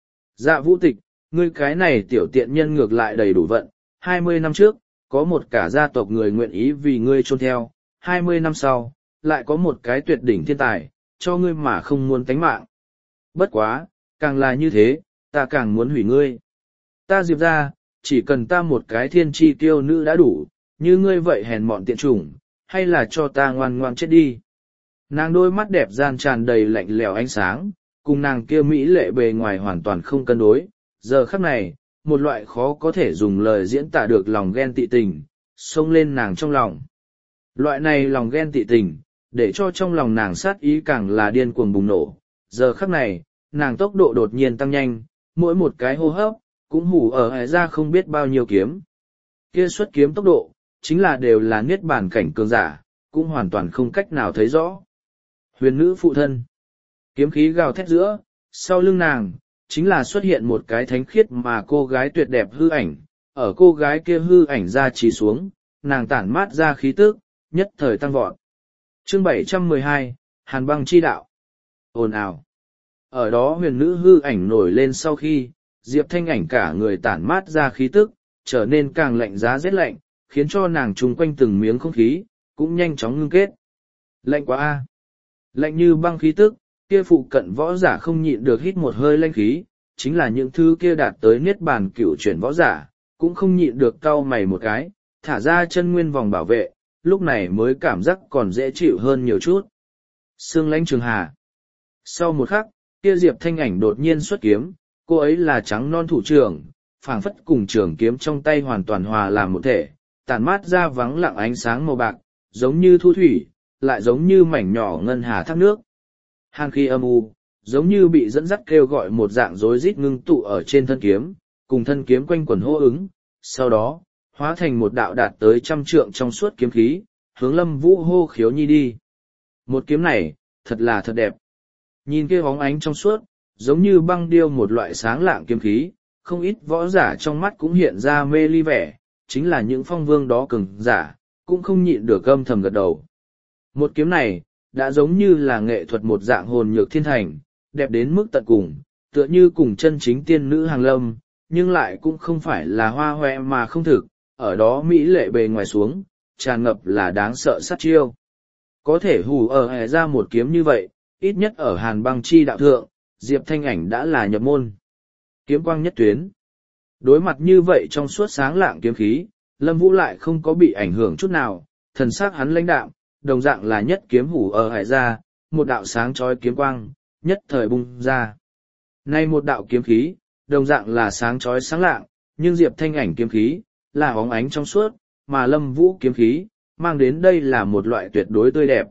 Dạ Vũ Tịch, ngươi cái này tiểu tiện nhân ngược lại đầy đủ vận, hai mươi năm trước, có một cả gia tộc người nguyện ý vì ngươi chôn theo, hai mươi năm sau, lại có một cái tuyệt đỉnh thiên tài, cho ngươi mà không muốn tánh mạng. Bất quá, càng là như thế, ta càng muốn hủy ngươi. Ta Diệp ra, chỉ cần ta một cái thiên tri tiêu nữ đã đủ, như ngươi vậy hèn mọn tiện chủng, hay là cho ta ngoan ngoan chết đi. Nàng đôi mắt đẹp gian tràn đầy lạnh lẽo ánh sáng, cùng nàng kia mỹ lệ bề ngoài hoàn toàn không cân đối. Giờ khắc này, một loại khó có thể dùng lời diễn tả được lòng ghen tị tình, xông lên nàng trong lòng. Loại này lòng ghen tị tình, để cho trong lòng nàng sát ý càng là điên cuồng bùng nổ. Giờ khắc này, nàng tốc độ đột nhiên tăng nhanh, mỗi một cái hô hấp, cũng hủ ở hệ ra không biết bao nhiêu kiếm. Kia xuất kiếm tốc độ, chính là đều là niết bàn cảnh cường giả, cũng hoàn toàn không cách nào thấy rõ. Huyền nữ phụ thân. Kiếm khí gào thét giữa, sau lưng nàng, chính là xuất hiện một cái thánh khiết mà cô gái tuyệt đẹp hư ảnh, ở cô gái kia hư ảnh ra trì xuống, nàng tản mát ra khí tức, nhất thời tăng vọt. Chương bảy trăm mười hai, Hàn băng chi đạo. Ồn ào. Ở đó huyền nữ hư ảnh nổi lên sau khi, Diệp Thanh Ảnh cả người tản mát ra khí tức, trở nên càng lạnh giá rét lạnh, khiến cho nàng trùng quanh từng miếng không khí, cũng nhanh chóng ngưng kết. Lạnh quá a. Lạnh như băng khí tức, kia phụ cận võ giả không nhịn được hít một hơi lanh khí, chính là những thứ kia đạt tới niết bàn cửu chuyển võ giả, cũng không nhịn được cau mày một cái, thả ra chân nguyên vòng bảo vệ, lúc này mới cảm giác còn dễ chịu hơn nhiều chút. Sương lãnh trường hà. Sau một khắc, kia Diệp Thanh Ảnh đột nhiên xuất kiếm, cô ấy là trắng non thủ trưởng, phảng phất cùng trường kiếm trong tay hoàn toàn hòa làm một thể, tản mát ra vắng lặng ánh sáng màu bạc, giống như thu thủy, lại giống như mảnh nhỏ ngân hà thác nước. Hàn khí âm u, giống như bị dẫn dắt kêu gọi một dạng rối rít ngưng tụ ở trên thân kiếm, cùng thân kiếm quanh quẩn hô ứng, sau đó, hóa thành một đạo đạt tới trăm trượng trong suốt kiếm khí, hướng Lâm Vũ hô khiếu nhi đi. Một kiếm này, thật là thật đẹp. Nhìn kia bóng ánh trong suốt, giống như băng điêu một loại sáng lạng kiếm khí, không ít võ giả trong mắt cũng hiện ra mê ly vẻ, chính là những phong vương đó cường giả, cũng không nhịn được âm thầm gật đầu. Một kiếm này, đã giống như là nghệ thuật một dạng hồn nhược thiên thành, đẹp đến mức tận cùng, tựa như cùng chân chính tiên nữ hàng lâm, nhưng lại cũng không phải là hoa hoẹ mà không thực, ở đó mỹ lệ bề ngoài xuống, tràn ngập là đáng sợ sát chiêu. Có thể hù ở hệ ra một kiếm như vậy, ít nhất ở hàn băng chi đạo thượng, Diệp Thanh Ảnh đã là nhập môn. Kiếm quang nhất tuyến. Đối mặt như vậy trong suốt sáng lạng kiếm khí, Lâm Vũ lại không có bị ảnh hưởng chút nào, thần sắc hắn lãnh đạm, đồng dạng là nhất kiếm hủ ở hải ra, một đạo sáng chói kiếm quang, nhất thời bung ra. Nay một đạo kiếm khí, đồng dạng là sáng chói sáng lạng, nhưng Diệp Thanh Ảnh kiếm khí, là óng ánh trong suốt, mà Lâm Vũ kiếm khí, mang đến đây là một loại tuyệt đối tươi đẹp.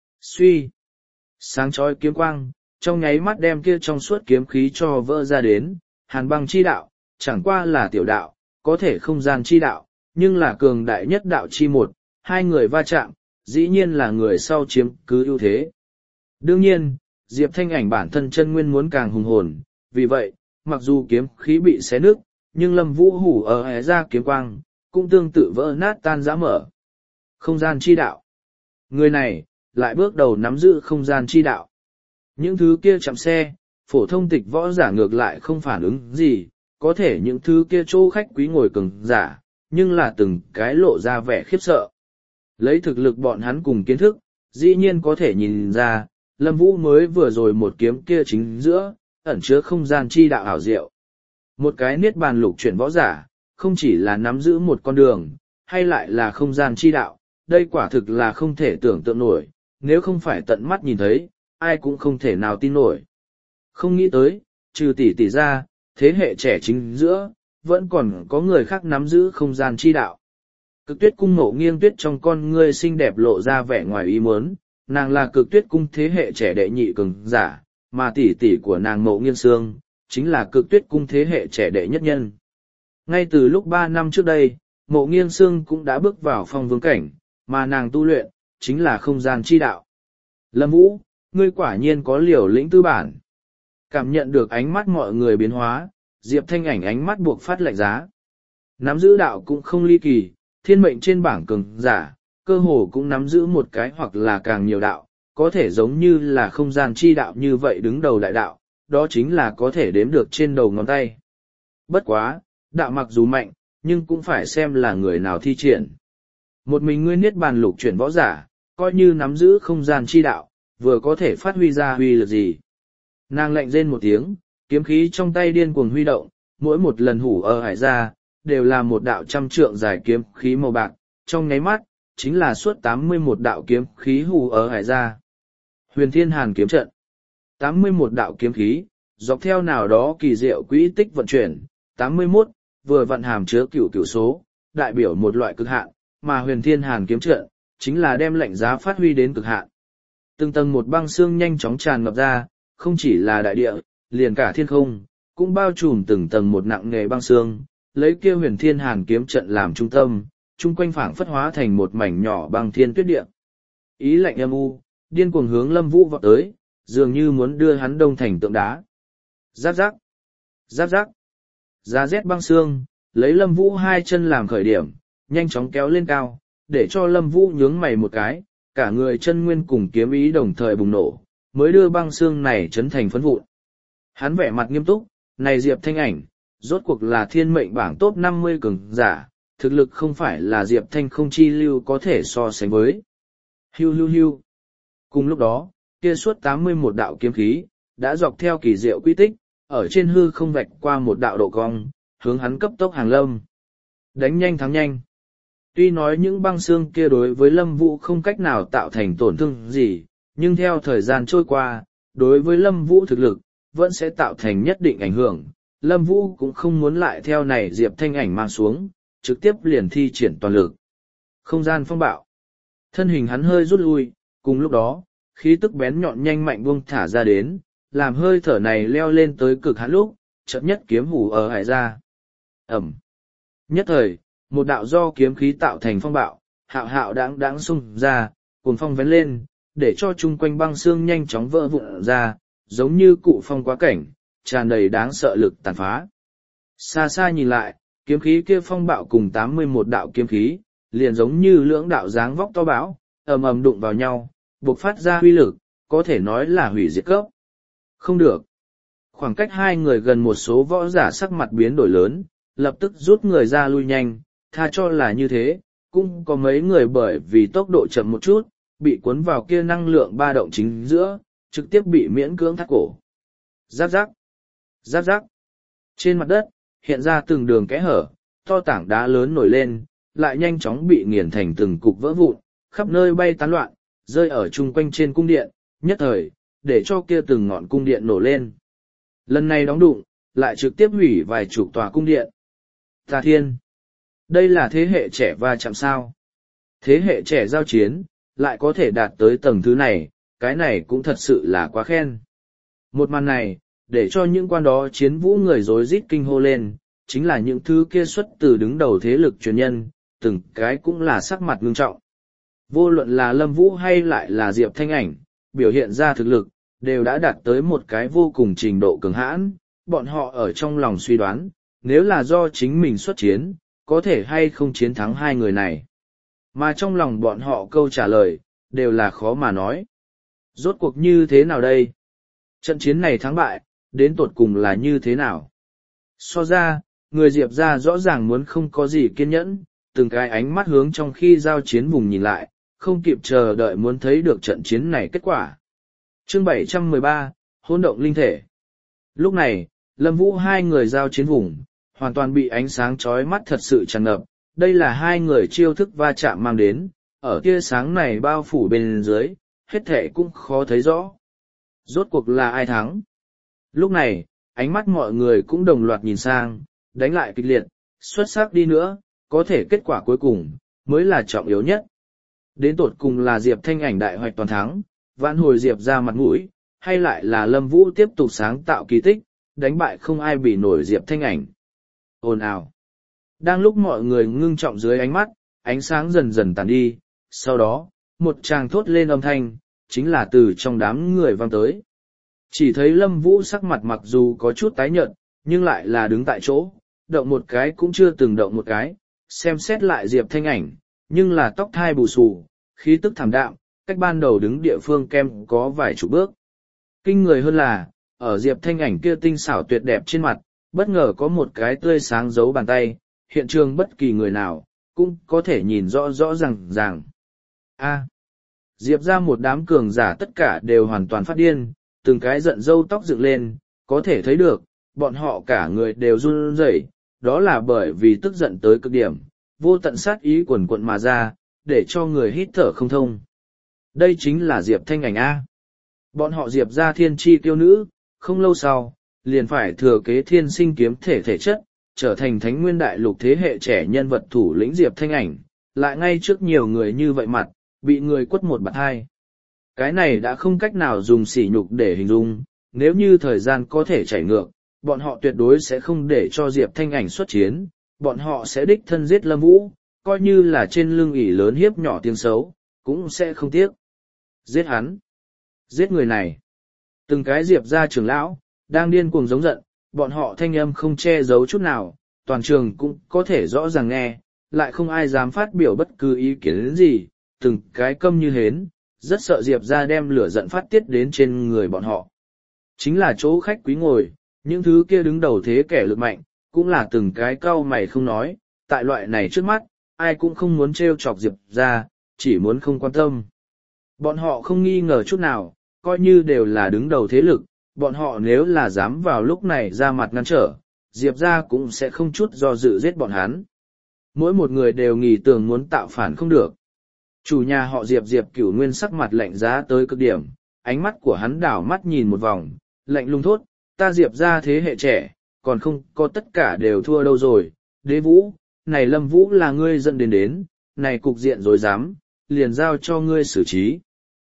Suy! Sáng chói kiếm quang, trong nháy mắt đem kia trong suốt kiếm khí cho vỡ ra đến, hàn băng chi đạo, chẳng qua là tiểu đạo, có thể không gian chi đạo, nhưng là cường đại nhất đạo chi một, hai người va chạm, dĩ nhiên là người sau chiếm cứ ưu thế. Đương nhiên, Diệp Thanh Ảnh bản thân chân nguyên muốn càng hùng hồn, vì vậy, mặc dù kiếm khí bị xé nứt, nhưng Lâm Vũ hủ ở hé ra kiếm quang, cũng tương tự vỡ nát tan rã mở. Không gian chi đạo. Người này, lại bước đầu nắm giữ không gian chi đạo. Những thứ kia chạm xe, phổ thông tịch võ giả ngược lại không phản ứng gì, có thể những thứ kia chỗ khách quý ngồi cường giả, nhưng là từng cái lộ ra vẻ khiếp sợ. Lấy thực lực bọn hắn cùng kiến thức, dĩ nhiên có thể nhìn ra, Lâm Vũ mới vừa rồi một kiếm kia chính giữa, ẩn chứa không gian chi đạo ảo diệu. Một cái niết bàn lục chuyển võ giả, không chỉ là nắm giữ một con đường, hay lại là không gian chi đạo, đây quả thực là không thể tưởng tượng nổi, nếu không phải tận mắt nhìn thấy, ai cũng không thể nào tin nổi. Không nghĩ tới, trừ tỷ tỷ ra, thế hệ trẻ chính giữa, vẫn còn có người khác nắm giữ không gian chi đạo. Cực tuyết cung Ngộ Nghiêng Tuyết trong con ngươi xinh đẹp lộ ra vẻ ngoài ý muốn, nàng là cực tuyết cung thế hệ trẻ đệ nhị cường giả, mà tỷ tỷ của nàng Ngộ Nghiêng Sương, chính là cực tuyết cung thế hệ trẻ đệ nhất nhân. Ngay từ lúc ba năm trước đây, Ngộ Nghiêng Sương cũng đã bước vào phong vương cảnh, mà nàng tu luyện, chính là không gian chi đạo. Lâm Vũ, ngươi quả nhiên có liều lĩnh tư bản. Cảm nhận được ánh mắt mọi người biến hóa, Diệp Thanh Ảnh ánh mắt buộc phát lạnh giá. Nắm giữ đạo cũng không ly kỳ, thiên mệnh trên bảng cường giả, cơ hồ cũng nắm giữ một cái hoặc là càng nhiều đạo, có thể giống như là không gian chi đạo như vậy đứng đầu đại đạo, đó chính là có thể đếm được trên đầu ngón tay. Bất quá, đạo mặc dù mạnh, nhưng cũng phải xem là người nào thi triển. Một mình ngươi niết bàn lục chuyển võ giả, coi như nắm giữ không gian chi đạo, vừa có thể phát huy ra huy lực gì. Nàng lạnh rên một tiếng, kiếm khí trong tay điên cuồng huy động, mỗi một lần hủ ở hải ra, đều là một đạo trăm trượng dài kiếm khí màu bạc, trong nháy mắt, chính là suốt tám mươi mốt đạo kiếm khí hủ ở hải ra. Huyền Thiên Hàn kiếm trận. tám mươi mốt đạo kiếm khí, dọc theo nào đó kỳ diệu quỹ tích vận chuyển, tám mươi mốt, vừa vận hàm chứa cửu cửu số, đại biểu một loại cực hạn, mà Huyền Thiên Hàn kiếm trận, chính là đem lệnh giá phát huy đến cực hạn. Từng tầng một băng xương nhanh chóng tràn ngập ra, không chỉ là đại địa, liền cả thiên không, cũng bao trùm từng tầng một nặng nề băng xương, lấy kia Huyền Thiên Hàn kiếm trận làm trung tâm, chung quanh phảng phất hóa thành một mảnh nhỏ băng thiên tuyết địa. Ý lạnh âm u, điên cuồng hướng Lâm Vũ vọt tới, dường như muốn đưa hắn đông thành tượng đá. Giáp giáp, giáp giáp, giá rét băng xương, lấy Lâm Vũ hai chân làm khởi điểm, nhanh chóng kéo lên cao, để cho Lâm Vũ nhướng mày một cái, cả người chân nguyên cùng kiếm ý đồng thời bùng nổ, mới đưa băng xương này chấn thành phấn vụn. Hắn vẻ mặt nghiêm túc, này Diệp Thanh Ảnh, rốt cuộc là thiên mệnh bảng top năm mươi cường giả, thực lực không phải là Diệp Thanh không chi lưu có thể so sánh với. Hiu hiu hiu. Cùng lúc đó, kia suốt tám mươi mốt đạo kiếm khí, đã dọc theo kỳ diệu quy tích, ở trên hư không vạch qua một đạo độ cong, hướng hắn cấp tốc hàng lâm. Đánh nhanh thắng nhanh. Tuy nói những băng xương kia đối với Lâm Vũ không cách nào tạo thành tổn thương gì, nhưng theo thời gian trôi qua, đối với Lâm Vũ thực lực, vẫn sẽ tạo thành nhất định ảnh hưởng. Lâm Vũ cũng không muốn lại theo này Diệp Thanh Ảnh mang xuống, trực tiếp liền thi triển toàn lực. Không gian phong bạo. Thân hình hắn hơi rút lui, cùng lúc đó, khí tức bén nhọn nhanh mạnh buông thả ra đến, làm hơi thở này leo lên tới cực hạn lúc, chợt nhất kiếm hủ ở hải ra. Ẩm. Nhất thời, một đạo do kiếm khí tạo thành phong bạo, hạo hạo đáng đáng xung ra, cuồng phong vén lên, để cho chung quanh băng xương nhanh chóng vỡ vụn ra, giống như cụ phong quá cảnh, tràn đầy đáng sợ lực tàn phá. Xa xa nhìn lại, kiếm khí kia phong bạo cùng tám mươi mốt đạo kiếm khí, liền giống như lưỡng đạo dáng vóc to bão, ầm ầm đụng vào nhau, bộc phát ra huy lực, có thể nói là hủy diệt cấp. Không được. Khoảng cách hai người gần một số võ giả sắc mặt biến đổi lớn, lập tức rút người ra lui nhanh, tha cho là như thế, cũng có mấy người bởi vì tốc độ chậm một chút, bị cuốn vào kia năng lượng ba động chính giữa, trực tiếp bị miễn cưỡng thắt cổ. Giáp giáp, giáp giáp. Trên mặt đất, hiện ra từng đường kẽ hở, to tảng đá lớn nổi lên, lại nhanh chóng bị nghiền thành từng cục vỡ vụn, khắp nơi bay tán loạn, rơi ở chung quanh trên cung điện, nhất thời, để cho kia từng ngọn cung điện nổ lên. Lần này đóng đụng, lại trực tiếp hủy vài chục tòa cung điện. Tà Thiên, đây là thế hệ trẻ va chạm sao? Thế hệ trẻ giao chiến, lại có thể đạt tới tầng thứ này, cái này cũng thật sự là quá khen. Một màn này, để cho những quan đó chiến vũ người rối rít kinh hô lên, chính là những thứ kia xuất từ đứng đầu thế lực truyền nhân, từng cái cũng là sắc mặt ngưng trọng. Vô luận là Lâm Vũ hay lại là Diệp Thanh Ảnh, biểu hiện ra thực lực, đều đã đạt tới một cái vô cùng trình độ cường hãn, bọn họ ở trong lòng suy đoán, nếu là do chính mình xuất chiến, có thể hay không chiến thắng hai người này. Mà trong lòng bọn họ câu trả lời, đều là khó mà nói. Rốt cuộc như thế nào đây? Trận chiến này thắng bại, đến tột cùng là như thế nào? So ra, người Diệp ra rõ ràng muốn không có gì kiên nhẫn, từng cái ánh mắt hướng trong khi giao chiến vùng nhìn lại, không kịp chờ đợi muốn thấy được trận chiến này kết quả. Chương bảy trăm mười ba, hỗn động linh thể. Lúc này, Lâm Vũ hai người giao chiến vùng, hoàn toàn bị ánh sáng chói mắt thật sự tràn ngập, đây là hai người chiêu thức va chạm mang đến, ở tia sáng này bao phủ bên dưới, hết thể cũng khó thấy rõ. Rốt cuộc là ai thắng? Lúc này, ánh mắt mọi người cũng đồng loạt nhìn sang, đánh lại kịch liệt, xuất sắc đi nữa, có thể kết quả cuối cùng, mới là trọng yếu nhất. Đến tột cùng là Diệp Thanh Ảnh đại hoạch toàn thắng, vãn hồi Diệp ra mặt mũi, hay lại là Lâm Vũ tiếp tục sáng tạo kỳ tích, đánh bại không ai bị nổi Diệp Thanh Ảnh. Ồn ào. Đang lúc mọi người ngưng trọng dưới ánh mắt, ánh sáng dần dần tàn đi, sau đó, một tràng thốt lên âm thanh, chính là từ trong đám người vang tới. Chỉ thấy Lâm Vũ sắc mặt mặc dù có chút tái nhợt, nhưng lại là đứng tại chỗ, động một cái cũng chưa từng động một cái, xem xét lại Diệp Thanh Ảnh, nhưng là tóc thai bù xù, khí tức thảm đạm, cách ban đầu đứng địa phương kem có vài chục bước. Kinh người hơn là, ở Diệp Thanh Ảnh kia tinh xảo tuyệt đẹp trên mặt, bất ngờ có một cái tươi sáng giấu bàn tay, hiện trường bất kỳ người nào, cũng có thể nhìn rõ rõ ràng ràng. A. Diệp ra một đám cường giả tất cả đều hoàn toàn phát điên, từng cái giận râu tóc dựng lên, có thể thấy được, bọn họ cả người đều run rẩy, đó là bởi vì tức giận tới cực điểm, vô tận sát ý quần quận mà ra, để cho người hít thở không thông. Đây chính là Diệp Thanh Ảnh A. Bọn họ Diệp ra thiên chi tiêu nữ, không lâu sau, liền phải thừa kế thiên sinh kiếm thể thể chất, trở thành thánh nguyên đại lục thế hệ trẻ nhân vật thủ lĩnh Diệp Thanh Ảnh, lại ngay trước nhiều người như vậy mặt, bị người quất một bạt hai. Cái này đã không cách nào dùng sỉ nhục để hình dung, nếu như thời gian có thể chảy ngược, bọn họ tuyệt đối sẽ không để cho Diệp Thanh Ảnh xuất chiến, bọn họ sẽ đích thân giết Lâm Vũ, coi như là trên lưng ỷ lớn hiếp nhỏ tiếng xấu, cũng sẽ không tiếc. Giết hắn! Giết người này! Từng cái Diệp gia trưởng lão, đang điên cuồng giống giận, bọn họ thanh âm không che giấu chút nào, toàn trường cũng có thể rõ ràng nghe, lại không ai dám phát biểu bất cứ ý kiến gì, từng cái câm như hến, rất sợ Diệp ra đem lửa giận phát tiết đến trên người bọn họ. Chính là chỗ khách quý ngồi, những thứ kia đứng đầu thế kẻ lực mạnh, cũng là từng cái cau mày không nói, tại loại này trước mắt, ai cũng không muốn trêu chọc Diệp ra, chỉ muốn không quan tâm. Bọn họ không nghi ngờ chút nào, coi như đều là đứng đầu thế lực, bọn họ nếu là dám vào lúc này ra mặt ngăn trở, Diệp ra cũng sẽ không chút do dự giết bọn hắn. Mỗi một người đều nghĩ tưởng muốn tạo phản không được. Chủ nhà họ Diệp Diệp Cửu Nguyên sắc mặt lạnh giá tới cực điểm, ánh mắt của hắn đảo mắt nhìn một vòng, lạnh lùng thốt, ta Diệp ra thế hệ trẻ, còn không có tất cả đều thua đâu rồi, Đế Vũ, này Lâm Vũ là ngươi dẫn đến đến, này cục diện rồi dám, liền giao cho ngươi xử trí.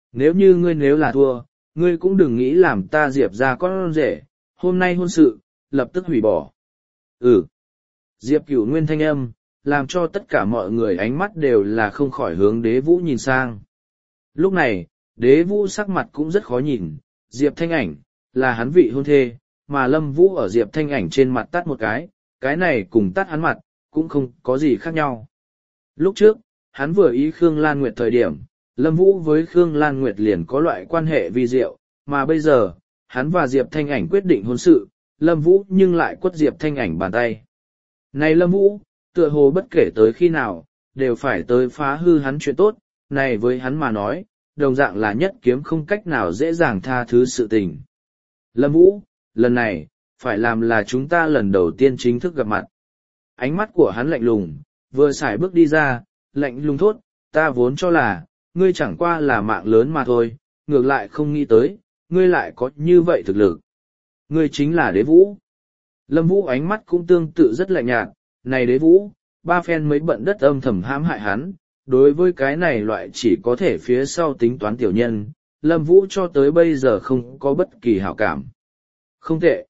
Nếu như ngươi nếu là thua, ngươi cũng đừng nghĩ làm ta Diệp ra con rể, hôm nay hôn sự, lập tức hủy bỏ. Ừ. Diệp Cửu Nguyên thanh âm, làm cho tất cả mọi người ánh mắt đều là không khỏi hướng đế vũ nhìn sang. Lúc này, đế vũ sắc mặt cũng rất khó nhìn, Diệp Thanh Ảnh, là hắn vị hôn thê, mà Lâm Vũ ở Diệp Thanh Ảnh trên mặt tắt một cái, cái này cùng tắt hắn mặt, cũng không có gì khác nhau. Lúc trước, hắn vừa ý Khương Lan Nguyệt thời điểm, Lâm Vũ với Khương Lan Nguyệt liền có loại quan hệ vi diệu, mà bây giờ, hắn và Diệp Thanh Ảnh quyết định hôn sự, Lâm Vũ nhưng lại quất Diệp Thanh Ảnh bàn tay. Này Lâm Vũ, tựa hồ bất kể tới khi nào, đều phải tới phá hư hắn chuyện tốt, này với hắn mà nói, đồng dạng là nhất kiếm không cách nào dễ dàng tha thứ sự tình. Lâm Vũ, lần này, phải làm là chúng ta lần đầu tiên chính thức gặp mặt. Ánh mắt của hắn lạnh lùng, vừa xài bước đi ra, lạnh lùng thốt, ta vốn cho là, ngươi chẳng qua là mạng lớn mà thôi, ngược lại không nghĩ tới, ngươi lại có như vậy thực lực. Ngươi chính là Đế Vũ. Lâm Vũ ánh mắt cũng tương tự rất lạnh nhạt, này Đế Vũ, ba phen mấy bận đất âm thầm hãm hại hắn, đối với cái này loại chỉ có thể phía sau tính toán tiểu nhân, Lâm Vũ cho tới bây giờ không có bất kỳ hảo cảm. Không tệ.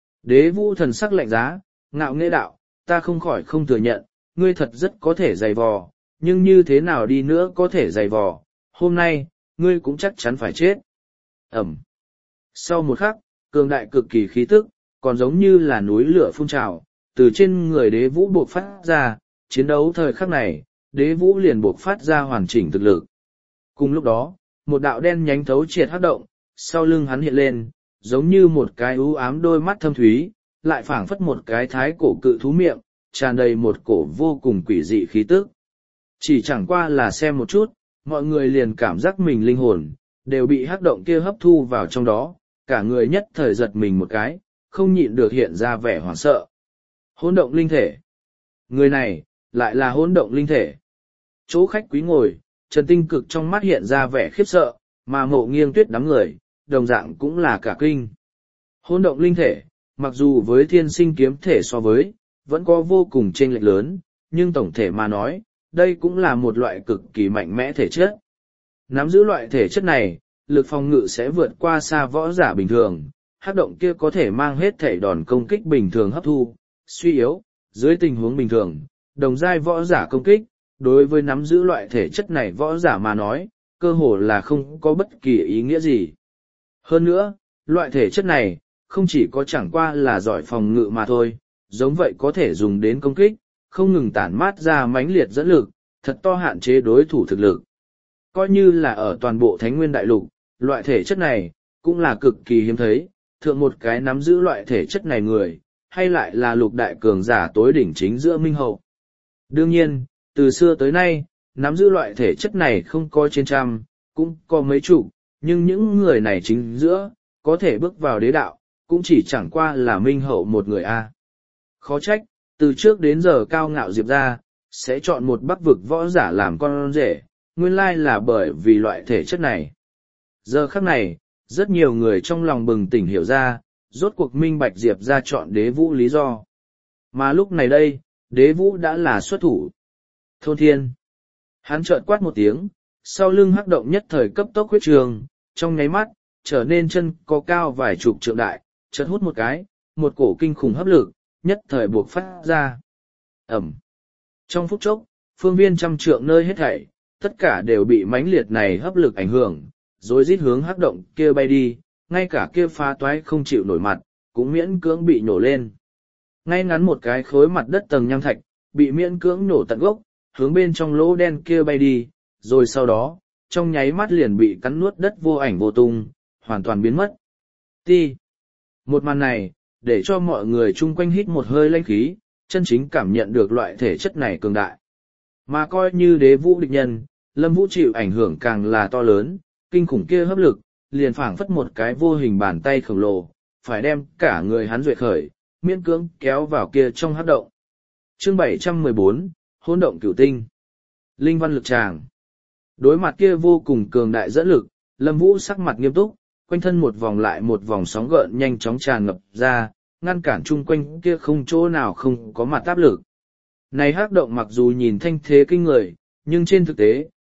Đế Vũ thần sắc lạnh giá, ngạo nghễ đạo, ta không khỏi không thừa nhận, ngươi thật rất có thể dày vò, nhưng như thế nào đi nữa có thể dày vò, hôm nay, ngươi cũng chắc chắn phải chết. Ẩm. Sau một khắc, cường đại cực kỳ khí tức, còn giống như là núi lửa phun trào, từ trên người Đế Vũ buộc phát ra, chiến đấu thời khắc này, Đế Vũ liền buộc phát ra hoàn chỉnh thực lực. Cùng lúc đó, một đạo đen nhánh thấu triệt hắc động, sau lưng hắn hiện lên, giống như một cái u ám đôi mắt thâm thúy, lại phảng phất một cái thái cổ cự thú miệng, tràn đầy một cổ vô cùng quỷ dị khí tức. Chỉ chẳng qua là xem một chút, mọi người liền cảm giác mình linh hồn, đều bị hắc động kia hấp thu vào trong đó, cả người nhất thời giật mình một cái, không nhịn được hiện ra vẻ hoảng sợ. Hỗn động linh thể. Người này, lại là hỗn động linh thể. Chỗ khách quý ngồi, Trần Tinh Cực trong mắt hiện ra vẻ khiếp sợ, mà Mộ Nghiêng Tuyết đám người, đồng dạng cũng là cả kinh. Hỗn động linh thể, mặc dù với thiên sinh kiếm thể so với, vẫn có vô cùng chênh lệch lớn, nhưng tổng thể mà nói, đây cũng là một loại cực kỳ mạnh mẽ thể chất. Nắm giữ loại thể chất này, lực phòng ngự sẽ vượt qua xa võ giả bình thường, hắc động kia có thể mang hết thể đòn công kích bình thường hấp thu, suy yếu, dưới tình huống bình thường, đồng giai võ giả công kích, đối với nắm giữ loại thể chất này võ giả mà nói, cơ hồ là không có bất kỳ ý nghĩa gì. Hơn nữa, loại thể chất này, không chỉ có chẳng qua là giỏi phòng ngự mà thôi, giống vậy có thể dùng đến công kích, không ngừng tản mát ra mãnh liệt dẫn lực, thật to hạn chế đối thủ thực lực. Coi như là ở toàn bộ Thánh Nguyên Đại Lục, loại thể chất này, cũng là cực kỳ hiếm thấy, thượng một cái nắm giữ loại thể chất này người, hay lại là lục đại cường giả tối đỉnh chính giữa Minh Hậu. Đương nhiên, từ xưa tới nay, nắm giữ loại thể chất này không có trên trăm, cũng có mấy chục, nhưng những người này chính giữa, có thể bước vào đế đạo, cũng chỉ chẳng qua là Minh Hậu một người a. Khó trách, từ trước đến giờ cao ngạo Diệp ra, sẽ chọn một bắc vực võ giả làm con rể, nguyên lai là bởi vì loại thể chất này. Giờ khắc này, rất nhiều người trong lòng bừng tỉnh hiểu ra, rốt cuộc minh bạch Diệp ra chọn Đế Vũ lý do. Mà lúc này đây, Đế Vũ đã là xuất thủ. Thôn Thiên. Hắn chợt quát một tiếng, sau lưng hắc động nhất thời cấp tốc huyết trường, trong nháy mắt, trở nên chân có cao vài chục trượng đại, chợt hút một cái, một cổ kinh khủng hấp lực, nhất thời buộc phát ra. Ẩm. Trong phút chốc, phương viên trăm trượng nơi hết thảy, tất cả đều bị mãnh liệt này hấp lực ảnh hưởng, rồi rít hướng hắc động kia bay đi, ngay cả kia phá toái không chịu nổi mặt, cũng miễn cưỡng bị nổ lên. Ngay ngắn một cái khối mặt đất tầng nham thạch, bị miễn cưỡng nổ tận gốc, hướng bên trong lỗ đen kia bay đi, rồi sau đó, trong nháy mắt liền bị cắn nuốt đất vô ảnh vô tung, hoàn toàn biến mất. Ti. Một màn này, để cho mọi người chung quanh hít một hơi lãnh khí, chân chính cảm nhận được loại thể chất này cường đại. Mà coi như Đế Vũ địch nhân, Lâm Vũ chịu ảnh hưởng càng là to lớn, kinh khủng kia hấp lực, liền phảng phất một cái vô hình bàn tay khổng lồ, phải đem cả người hắn duệ khởi, miễn cưỡng kéo vào kia trong hấp động. Chương bảy trăm mười bốn, Hỗn động cửu tinh. Linh văn lực tràng. Đối mặt kia vô cùng cường đại dẫn lực, Lâm Vũ sắc mặt nghiêm túc, quanh thân một vòng lại một vòng sóng gợn nhanh chóng tràn ngập ra, ngăn cản chung quanh kia không chỗ nào không có mặt áp lực. Này hắc động mặc dù nhìn thanh thế kinh người, nhưng trên thực tế,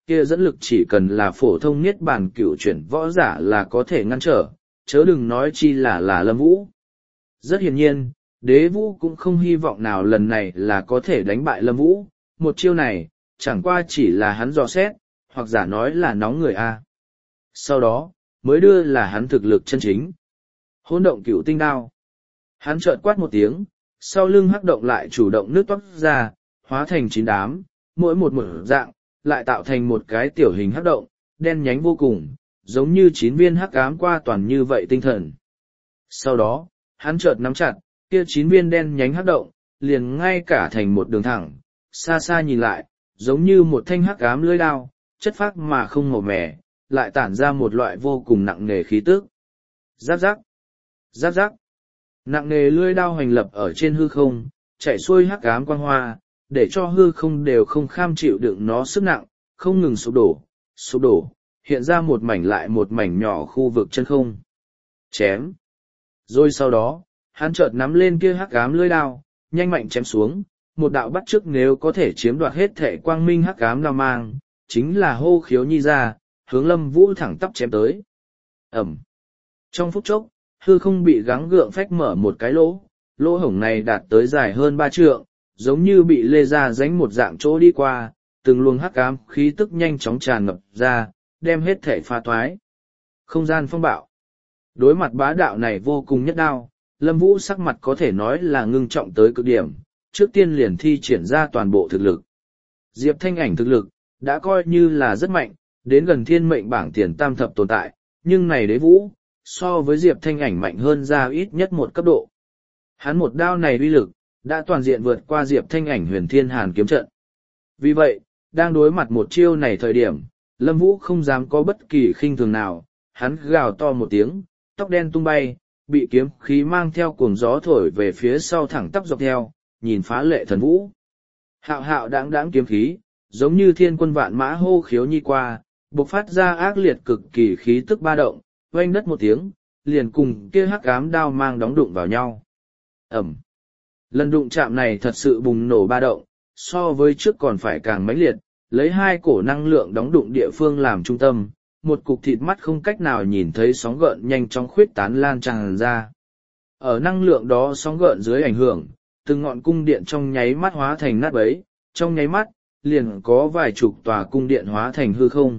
kia dẫn lực chỉ cần là phổ thông niết bàn cửu chuyển võ giả là có thể ngăn trở, chớ đừng nói chi là là Lâm Vũ. Rất hiển nhiên, Đế Vũ cũng không hy vọng nào lần này là có thể đánh bại Lâm Vũ, một chiêu này, chẳng qua chỉ là hắn dò xét, hoặc giả nói là nóng người A. Sau đó, mới đưa là hắn thực lực chân chính. Hỗn động cửu tinh đao. Hắn chợt quát một tiếng, sau lưng hắc động lại chủ động nước toát ra, hóa thành chín đám, mỗi một một dạng, lại tạo thành một cái tiểu hình hắc động, đen nhánh vô cùng, giống như chín viên hắc ám qua toàn như vậy tinh thần. Sau đó, hắn chợt nắm chặt, kia chín viên đen nhánh hắc động, liền ngay cả thành một đường thẳng, xa xa nhìn lại, giống như một thanh hắc ám lưỡi đao, chất phác mà không màu mẻ, lại tản ra một loại vô cùng nặng nề khí tức. Giáp giáp, giáp giáp, nặng nề lưỡi đao hoành lập ở trên hư không, chạy xuôi hắc ám quang hoa, để cho hư không đều không kham chịu đựng nó sức nặng, không ngừng sụp đổ, sụp đổ, hiện ra một mảnh lại một mảnh nhỏ khu vực chân không. Chém. Rồi sau đó, hắn chợt nắm lên kia hắc ám lưỡi đao, nhanh mạnh chém xuống, một đạo bắt chước nếu có thể chiếm đoạt hết thể quang minh hắc ám đao mang, chính là hô khiếu nhi ra, hướng Lâm Vũ thẳng tắp chém tới. Ẩm. Trong phút chốc, hư không bị gắng gượng phách mở một cái lỗ, lỗ hổng này đạt tới dài hơn ba trượng, giống như bị lê ra rãnh một dạng chỗ đi qua, từng luồng hắc ám khí tức nhanh chóng tràn ngập ra, đem hết thể pha toái. Không gian phong bạo. Đối mặt bá đạo này vô cùng nhất đao, Lâm Vũ sắc mặt có thể nói là ngưng trọng tới cực điểm, trước tiên liền thi triển ra toàn bộ thực lực. Diệp Thanh Ảnh thực lực, đã coi như là rất mạnh, đến gần thiên mệnh bảng tiền tam thập tồn tại, nhưng này Đế Vũ, so với Diệp Thanh Ảnh mạnh hơn ra ít nhất một cấp độ. Hắn một đao này uy lực, đã toàn diện vượt qua Diệp Thanh Ảnh huyền thiên hàn kiếm trận. Vì vậy, đang đối mặt một chiêu này thời điểm, Lâm Vũ không dám có bất kỳ khinh thường nào, hắn gào to một tiếng, tóc đen tung bay, bị kiếm khí mang theo cuồng gió thổi về phía sau thẳng tắp dọc theo, nhìn phá lệ thần vũ. Hạo hạo đáng đáng kiếm khí, giống như thiên quân vạn mã hô khiếu nhi qua, bộc phát ra ác liệt cực kỳ khí tức ba động, oanh đất một tiếng, liền cùng kia hắc ám đao mang đóng đụng vào nhau. Ẩm. Lần đụng chạm này thật sự bùng nổ ba động, so với trước còn phải càng mãnh liệt, lấy hai cổ năng lượng đóng đụng địa phương làm trung tâm, một cục thịt mắt không cách nào nhìn thấy sóng gợn nhanh chóng khuyết tán lan tràn ra. Ở năng lượng đó sóng gợn dưới ảnh hưởng, từng ngọn cung điện trong nháy mắt hóa thành nát bấy, trong nháy mắt, liền có vài chục tòa cung điện hóa thành hư không.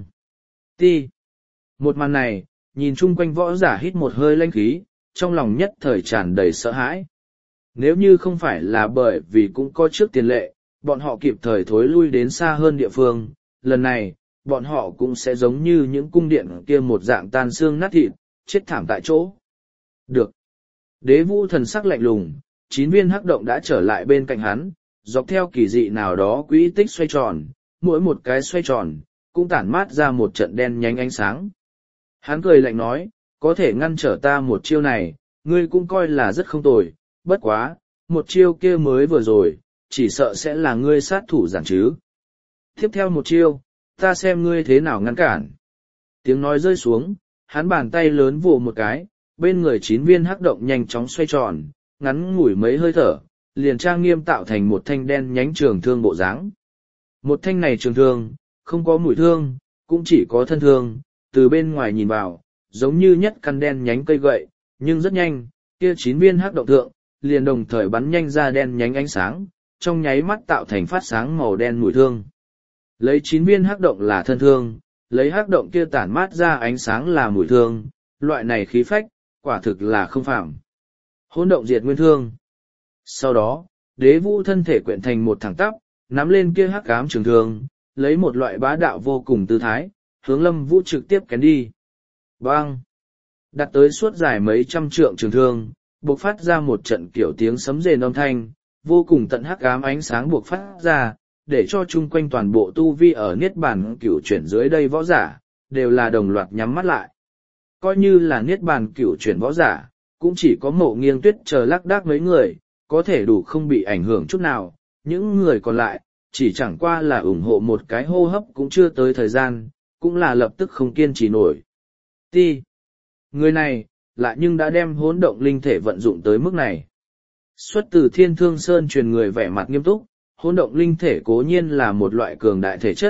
Ti. Một màn này, nhìn chung quanh võ giả hít một hơi lanh khí, trong lòng nhất thời tràn đầy sợ hãi. Nếu như không phải là bởi vì cũng có trước tiền lệ, bọn họ kịp thời thối lui đến xa hơn địa phương, lần này, bọn họ cũng sẽ giống như những cung điện kia một dạng tan xương nát thịt, chết thảm tại chỗ. Được. Đế Vũ thần sắc lạnh lùng, chín viên hắc động đã trở lại bên cạnh hắn, dọc theo kỳ dị nào đó quỹ tích xoay tròn, mỗi một cái xoay tròn, cũng tản mát ra một trận đen nhánh ánh sáng. Hắn cười lạnh nói, có thể ngăn trở ta một chiêu này, ngươi cũng coi là rất không tồi, bất quá, một chiêu kia mới vừa rồi, chỉ sợ sẽ là ngươi sát thủ giản chứ. Tiếp theo một chiêu, ta xem ngươi thế nào ngăn cản. Tiếng nói rơi xuống, hắn bàn tay lớn vồ một cái, bên người chín viên hắc động nhanh chóng xoay tròn, ngắn ngủi mấy hơi thở, liền trang nghiêm tạo thành một thanh đen nhánh trường thương bộ dáng. Một thanh này trường thương, không có mũi thương, cũng chỉ có thân thương, từ bên ngoài nhìn vào, giống như nhất căn đen nhánh cây gậy, nhưng rất nhanh, kia chín viên hắc động thượng, liền đồng thời bắn nhanh ra đen nhánh ánh sáng, trong nháy mắt tạo thành phát sáng màu đen mũi thương. Lấy chín viên hắc động là thân thương, lấy hắc động kia tản mát ra ánh sáng là mũi thương, loại này khí phách, quả thực là không phạm. Hỗn động diệt nguyên thương. Sau đó, Đế Vũ thân thể quyện thành một thẳng tắp, nắm lên kia hắc ám trường thương, lấy một loại bá đạo vô cùng tư thái, hướng Lâm Vũ trực tiếp kén đi. Bang! Đặt tới suốt dài mấy trăm trượng trường thương, buộc phát ra một trận kiểu tiếng sấm rền âm thanh, vô cùng tận hắc ám ánh sáng buộc phát ra, để cho chung quanh toàn bộ tu vi ở niết bàn cửu chuyển dưới đây võ giả, đều là đồng loạt nhắm mắt lại. Coi như là niết bàn cửu chuyển võ giả, cũng chỉ có Mộ Nghiêng Tuyết chờ lác đác mấy người, có thể đủ không bị ảnh hưởng chút nào, những người còn lại, chỉ chẳng qua là ủng hộ một cái hô hấp cũng chưa tới thời gian, cũng là lập tức không kiên trì nổi. Ti. Người này, lại nhưng đã đem hỗn động linh thể vận dụng tới mức này. Xuất từ Thiên Thương Sơn truyền người vẻ mặt nghiêm túc, hỗn động linh thể cố nhiên là một loại cường đại thể chất,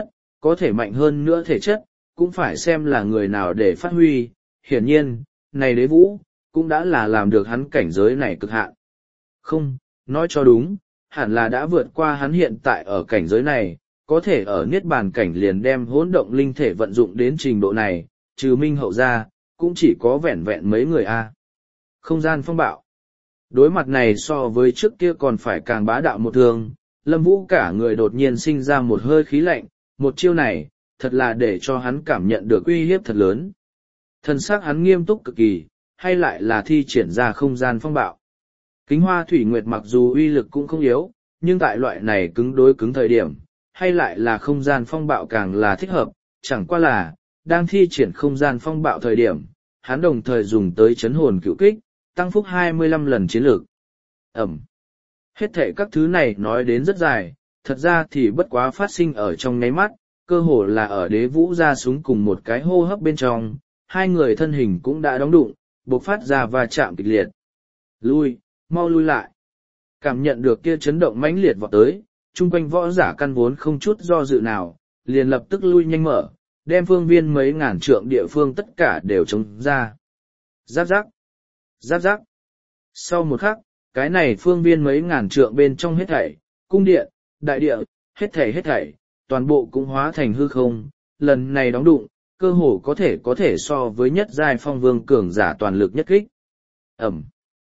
có thể mạnh hơn nữa thể chất, cũng phải xem là người nào để phát huy, hiển nhiên, này đế vũ, cũng đã là làm được hắn cảnh giới này cực hạn. Không, nói cho đúng, hẳn là đã vượt qua hắn hiện tại ở cảnh giới này, có thể ở niết bàn cảnh liền đem hỗn động linh thể vận dụng đến trình độ này, trừ Minh Hậu ra, cũng chỉ có vẹn vẹn mấy người a. Không gian phong bạo. Đối mặt này so với trước kia còn phải càng bá đạo một thường, Lâm Vũ cả người đột nhiên sinh ra một hơi khí lạnh, một chiêu này, thật là để cho hắn cảm nhận được uy hiếp thật lớn. Thân xác hắn nghiêm túc cực kỳ, hay lại là thi triển ra không gian phong bạo. Kính hoa thủy nguyệt mặc dù uy lực cũng không yếu, nhưng tại loại này cứng đối cứng thời điểm, hay lại là không gian phong bạo càng là thích hợp, chẳng qua là, đang thi triển không gian phong bạo thời điểm, hắn đồng thời dùng tới chấn hồn cựu kích, tăng phúc hai mươi lăm lần chiến lược. Ẩm. Hết thể các thứ này nói đến rất dài, thật ra thì bất quá phát sinh ở trong nháy mắt, cơ hồ là ở đế vũ ra súng cùng một cái hô hấp bên trong, hai người thân hình cũng đã đóng đụng, bộc phát ra và chạm kịch liệt. Lui, mau lui lại. Cảm nhận được kia chấn động mãnh liệt vọt tới, chung quanh võ giả căn vốn không chút do dự nào, liền lập tức lui nhanh mở, đem phương viên mấy ngàn trượng địa phương tất cả đều chống ra. Giáp giáp, giáp giáp. Sau một khắc, cái này phương viên mấy ngàn trượng bên trong hết thảy, cung điện, đại địa, hết thảy hết thảy, toàn bộ cũng hóa thành hư không, lần này đóng đụng, cơ hồ có thể có thể so với nhất giai phong vương cường giả toàn lực nhất kích. Ẩm.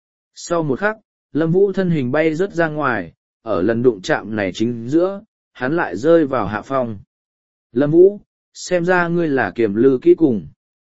Sau một khắc, Lâm Vũ thân hình bay rớt ra ngoài, ở lần đụng chạm này chính giữa, hắn lại rơi vào hạ phong. Lâm Vũ, xem ra ngươi là kiềm lư kỹ cùng.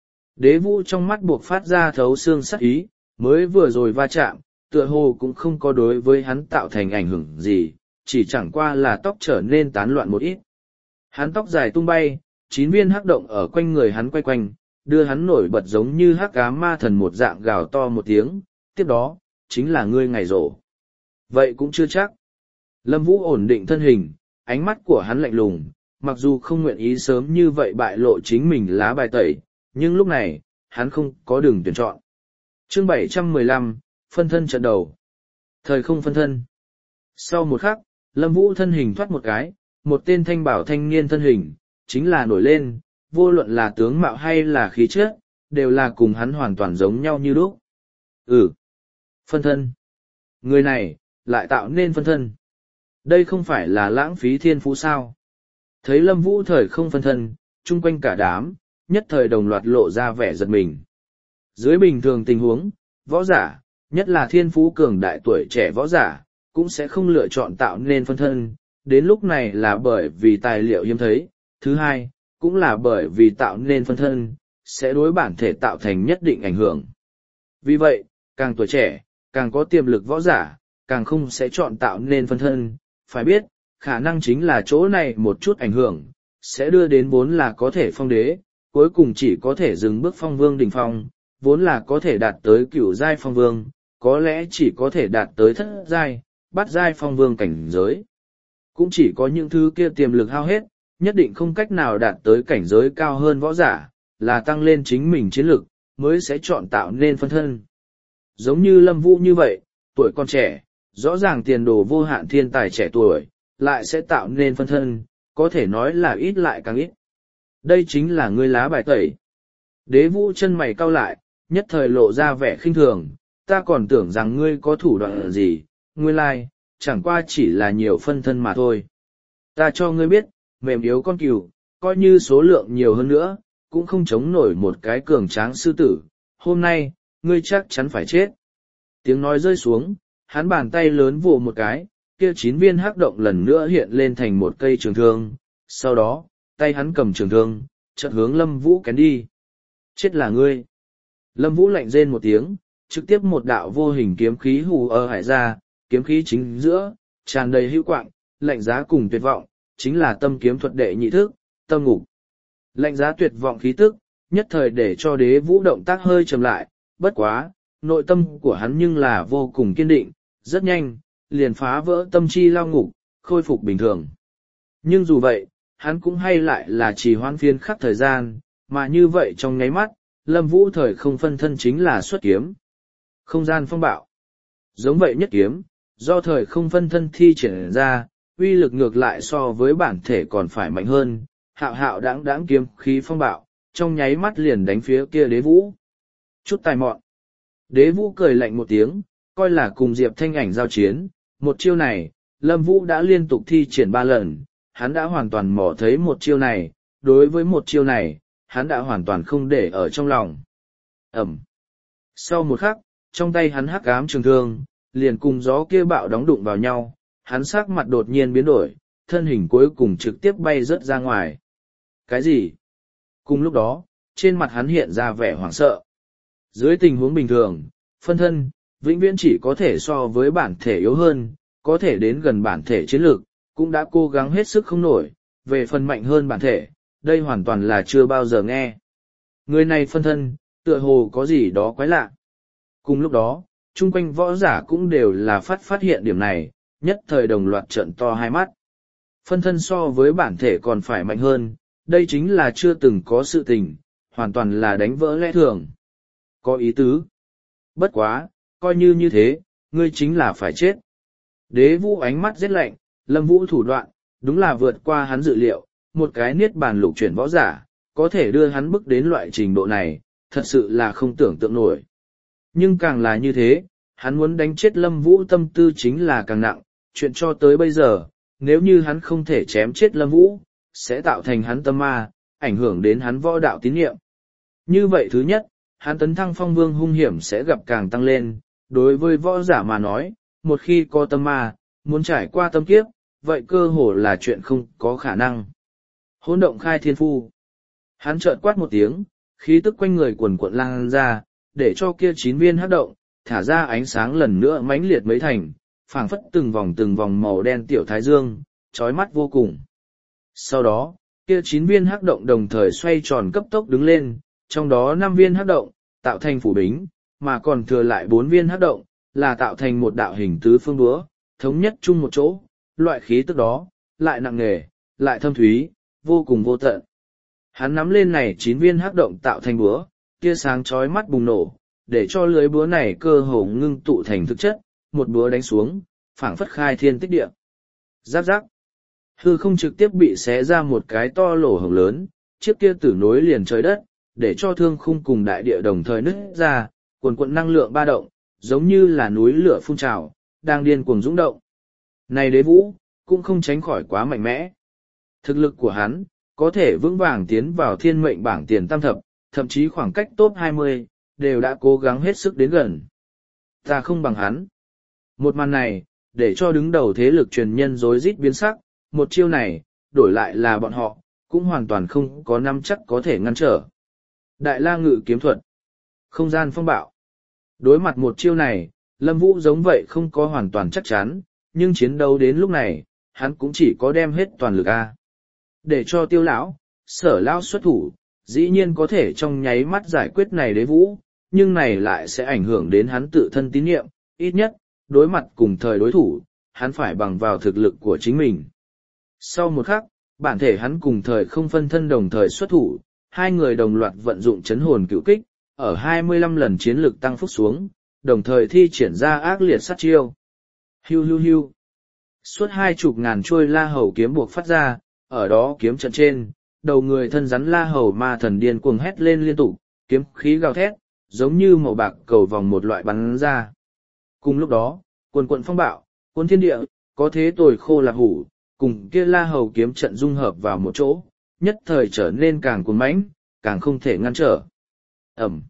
Đế Vũ trong mắt buộc phát ra thấu xương sắc ý, mới vừa rồi va chạm, tựa hồ cũng không có đối với hắn tạo thành ảnh hưởng gì, chỉ chẳng qua là tóc trở nên tán loạn một ít. Hắn tóc dài tung bay, chín viên hắc động ở quanh người hắn quay quanh, đưa hắn nổi bật giống như hắc ám ma thần một dạng gào to một tiếng, tiếp đó, chính là ngươi ngày rổ. Vậy cũng chưa chắc. Lâm Vũ ổn định thân hình, ánh mắt của hắn lạnh lùng, mặc dù không nguyện ý sớm như vậy bại lộ chính mình lá bài tẩy, nhưng lúc này, hắn không có đường tuyển chọn. Chương bảy trăm mười lăm, phân thân trận đầu. Thời không phân thân. Sau một khắc, Lâm Vũ thân hình thoát một cái, một tên thanh bảo thanh niên thân hình, chính là nổi lên, vô luận là tướng mạo hay là khí chất, đều là cùng hắn hoàn toàn giống nhau như lúc. Ừ. Phân thân. Người này, lại tạo nên phân thân. Đây không phải là lãng phí thiên phú sao. Thấy Lâm Vũ thời không phân thân, chung quanh cả đám, nhất thời đồng loạt lộ ra vẻ giật mình. Dưới bình thường tình huống, võ giả, nhất là thiên phú cường đại tuổi trẻ võ giả, cũng sẽ không lựa chọn tạo nên phân thân, đến lúc này là bởi vì tài liệu hiếm thấy, thứ hai, cũng là bởi vì tạo nên phân thân, sẽ đối bản thể tạo thành nhất định ảnh hưởng. Vì vậy, càng tuổi trẻ, càng có tiềm lực võ giả, càng không sẽ chọn tạo nên phân thân, phải biết, khả năng chính là chỗ này một chút ảnh hưởng, sẽ đưa đến vốn là có thể phong đế, cuối cùng chỉ có thể dừng bước phong vương đỉnh phong, vốn là có thể đạt tới cửu giai phong vương, có lẽ chỉ có thể đạt tới thất giai, bát giai phong vương cảnh giới. Cũng chỉ có những thứ kia tiềm lực hao hết, nhất định không cách nào đạt tới cảnh giới cao hơn võ giả, là tăng lên chính mình chiến lực, mới sẽ chọn tạo nên phân thân. Giống như Lâm Vũ như vậy, tuổi còn trẻ, rõ ràng tiền đồ vô hạn thiên tài trẻ tuổi, lại sẽ tạo nên phân thân, có thể nói là ít lại càng ít. Đây chính là ngươi lá bài tẩy. Đế Vũ chân mày cau lại, nhất thời lộ ra vẻ khinh thường, ta còn tưởng rằng ngươi có thủ đoạn gì, nguyên lai, chẳng qua chỉ là nhiều phân thân mà thôi. Ta cho ngươi biết, mềm yếu con cừu, coi như số lượng nhiều hơn nữa, cũng không chống nổi một cái cường tráng sư tử, hôm nay, ngươi chắc chắn phải chết. Tiếng nói rơi xuống, hắn bàn tay lớn vồ một cái, kia chín viên hắc động lần nữa hiện lên thành một cây trường thương, sau đó, tay hắn cầm trường thương, chợt hướng Lâm Vũ kén đi. Chết là ngươi. Lâm Vũ lạnh rên một tiếng, trực tiếp một đạo vô hình kiếm khí hù ở hải ra, kiếm khí chính giữa, tràn đầy hữu quạng, lạnh giá cùng tuyệt vọng, chính là tâm kiếm thuật đệ nhị thức, tâm ngục. Lạnh giá tuyệt vọng khí tức, nhất thời để cho Đế Vũ động tác hơi chậm lại, bất quá, nội tâm của hắn nhưng là vô cùng kiên định, rất nhanh, liền phá vỡ tâm chi lao ngục, khôi phục bình thường. Nhưng dù vậy, hắn cũng hay lại là chỉ hoãn phiên khắc thời gian, mà như vậy trong nháy mắt, Lâm Vũ thời không phân thân chính là xuất kiếm. Không gian phong bạo. Giống vậy nhất kiếm, do thời không phân thân thi triển ra, uy lực ngược lại so với bản thể còn phải mạnh hơn, hạo hạo đáng đáng kiếm khí phong bạo, trong nháy mắt liền đánh phía kia đế vũ. Chút tài mọn. Đế vũ cười lạnh một tiếng, coi là cùng Diệp Thanh ảnh giao chiến, một chiêu này, Lâm Vũ đã liên tục thi triển ba lần, hắn đã hoàn toàn mò thấy một chiêu này, đối với một chiêu này, hắn đã hoàn toàn không để ở trong lòng. Ẩm. Sau một khắc, trong tay hắn hắc ám trường thương, liền cùng gió kia bạo đóng đụng vào nhau, hắn sắc mặt đột nhiên biến đổi, thân hình cuối cùng trực tiếp bay rớt ra ngoài. Cái gì? Cùng lúc đó, trên mặt hắn hiện ra vẻ hoảng sợ. Dưới tình huống bình thường, phân thân, vĩnh viễn chỉ có thể so với bản thể yếu hơn, có thể đến gần bản thể chiến lược, cũng đã cố gắng hết sức không nổi, về phần mạnh hơn bản thể, đây hoàn toàn là chưa bao giờ nghe. Người này phân thân, tựa hồ có gì đó quái lạ. Cùng lúc đó, chung quanh võ giả cũng đều là phát phát hiện điểm này, nhất thời đồng loạt trợn to hai mắt. Phân thân so với bản thể còn phải mạnh hơn, đây chính là chưa từng có sự tình, hoàn toàn là đánh vỡ lẽ thường. Có ý tứ. Bất quá, coi như như thế, ngươi chính là phải chết. Đế vũ ánh mắt rét lạnh, Lâm Vũ thủ đoạn, đúng là vượt qua hắn dự liệu, một cái niết bàn lục chuyển võ giả, có thể đưa hắn bước đến loại trình độ này, thật sự là không tưởng tượng nổi. Nhưng càng là như thế, hắn muốn đánh chết Lâm Vũ tâm tư chính là càng nặng, chuyện cho tới bây giờ, nếu như hắn không thể chém chết Lâm Vũ, sẽ tạo thành hắn tâm ma, ảnh hưởng đến hắn võ đạo tín nhiệm. Như vậy thứ nhất, hắn tấn thăng phong vương hung hiểm sẽ gặp càng tăng lên, đối với võ giả mà nói, một khi có tâm ma, muốn trải qua tâm kiếp, vậy cơ hồ là chuyện không có khả năng. Hỗn động khai thiên phu. Hắn chợt quát một tiếng, khí tức quanh người quần cuộn lan ra, để cho kia chín viên hắc động, thả ra ánh sáng lần nữa mãnh liệt mấy thành, phảng phất từng vòng từng vòng màu đen tiểu thái dương, chói mắt vô cùng. Sau đó, kia chín viên hắc động đồng thời xoay tròn cấp tốc đứng lên, trong đó năm viên hắc động, tạo thành phủ bính, mà còn thừa lại bốn viên hắc động, là tạo thành một đạo hình tứ phương búa, thống nhất chung một chỗ, loại khí tức đó, lại nặng nề, lại thâm thúy, vô cùng vô tận. Hắn nắm lên này chín viên hắc động tạo thành búa, tia sáng chói mắt bùng nổ, để cho lưới búa này cơ hồ ngưng tụ thành thực chất, một búa đánh xuống, phảng phất khai thiên tích địa. Giáp giáp. Hư không trực tiếp bị xé ra một cái to lỗ hổng lớn, chiếc kia tử nối liền trời đất, để cho thương khung cùng đại địa đồng thời nứt ra, cuồn cuộn năng lượng ba động, giống như là núi lửa phun trào, đang điên cuồng dũng động. Này đế vũ, cũng không tránh khỏi quá mạnh mẽ. Thực lực của hắn, có thể vững vàng tiến vào thiên mệnh bảng tiền tam thập, thậm chí khoảng cách top hai mươi, đều đã cố gắng hết sức đến gần. Ta không bằng hắn. Một màn này, để cho đứng đầu thế lực truyền nhân rối rít biến sắc, một chiêu này, đổi lại là bọn họ, cũng hoàn toàn không có nắm chắc có thể ngăn trở. Đại la ngự kiếm thuật. Không gian phong bạo. Đối mặt một chiêu này, Lâm Vũ giống vậy không có hoàn toàn chắc chắn, nhưng chiến đấu đến lúc này, hắn cũng chỉ có đem hết toàn lực A. Để cho tiêu lão, sở lão xuất thủ, dĩ nhiên có thể trong nháy mắt giải quyết này đế vũ, nhưng này lại sẽ ảnh hưởng đến hắn tự thân tín nhiệm, ít nhất, đối mặt cùng thời đối thủ, hắn phải bằng vào thực lực của chính mình. Sau một khắc, bản thể hắn cùng thời không phân thân đồng thời xuất thủ, hai người đồng loạt vận dụng chấn hồn cựu kích, ở hai mươi lăm lần chiến lực tăng phúc xuống, đồng thời thi triển ra ác liệt sát chiêu. Hiu hiu hiu. Suốt hai chục ngàn trôi la hầu kiếm buộc phát ra, ở đó kiếm trận trên, đầu người thân rắn la hầu ma thần điên cuồng hét lên liên tục, kiếm khí gào thét, giống như màu bạc cầu vòng một loại bắn ra. Cùng lúc đó, quần quận phong bạo, cuốn thiên địa, có thế tồi khô lạc hủ, cùng kia la hầu kiếm trận dung hợp vào một chỗ, nhất thời trở nên càng cuồng mãnh, càng không thể ngăn trở. Ẩm.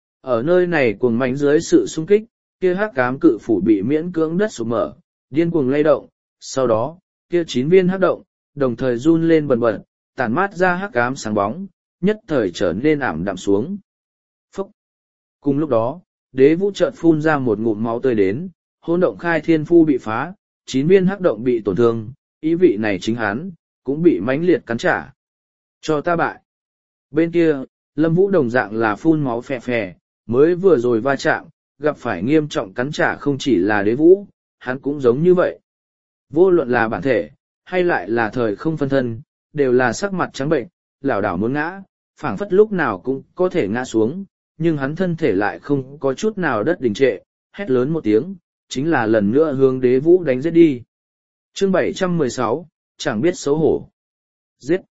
Ở nơi này cuồng mãnh dưới sự xung kích, kia hắc ám cự phủ bị miễn cưỡng đất sụp mở, điên cuồng lay động, sau đó, kia chín viên hắc động, đồng thời run lên bần bật, tản mát ra hắc ám sáng bóng, nhất thời trở nên ảm đạm xuống. Phúc. Cùng lúc đó, đế vũ chợt phun ra một ngụm máu tươi đến, hỗn động khai thiên phu bị phá, chín viên hắc động bị tổn thương, ý vị này chính hắn, cũng bị mãnh liệt cắn trả. Cho ta bại. Bên kia, Lâm Vũ đồng dạng là phun máu phè phè, mới vừa rồi va chạm, gặp phải nghiêm trọng cắn trả không chỉ là đế vũ, hắn cũng giống như vậy. Vô luận là bản thể, hay lại là thời không phân thân, đều là sắc mặt trắng bệnh, lảo đảo muốn ngã, phảng phất lúc nào cũng có thể ngã xuống, nhưng hắn thân thể lại không có chút nào đất đình trệ, hét lớn một tiếng, chính là lần nữa hướng đế vũ đánh giết đi. Chương bảy trăm mười sáu, chẳng biết xấu hổ. Giết.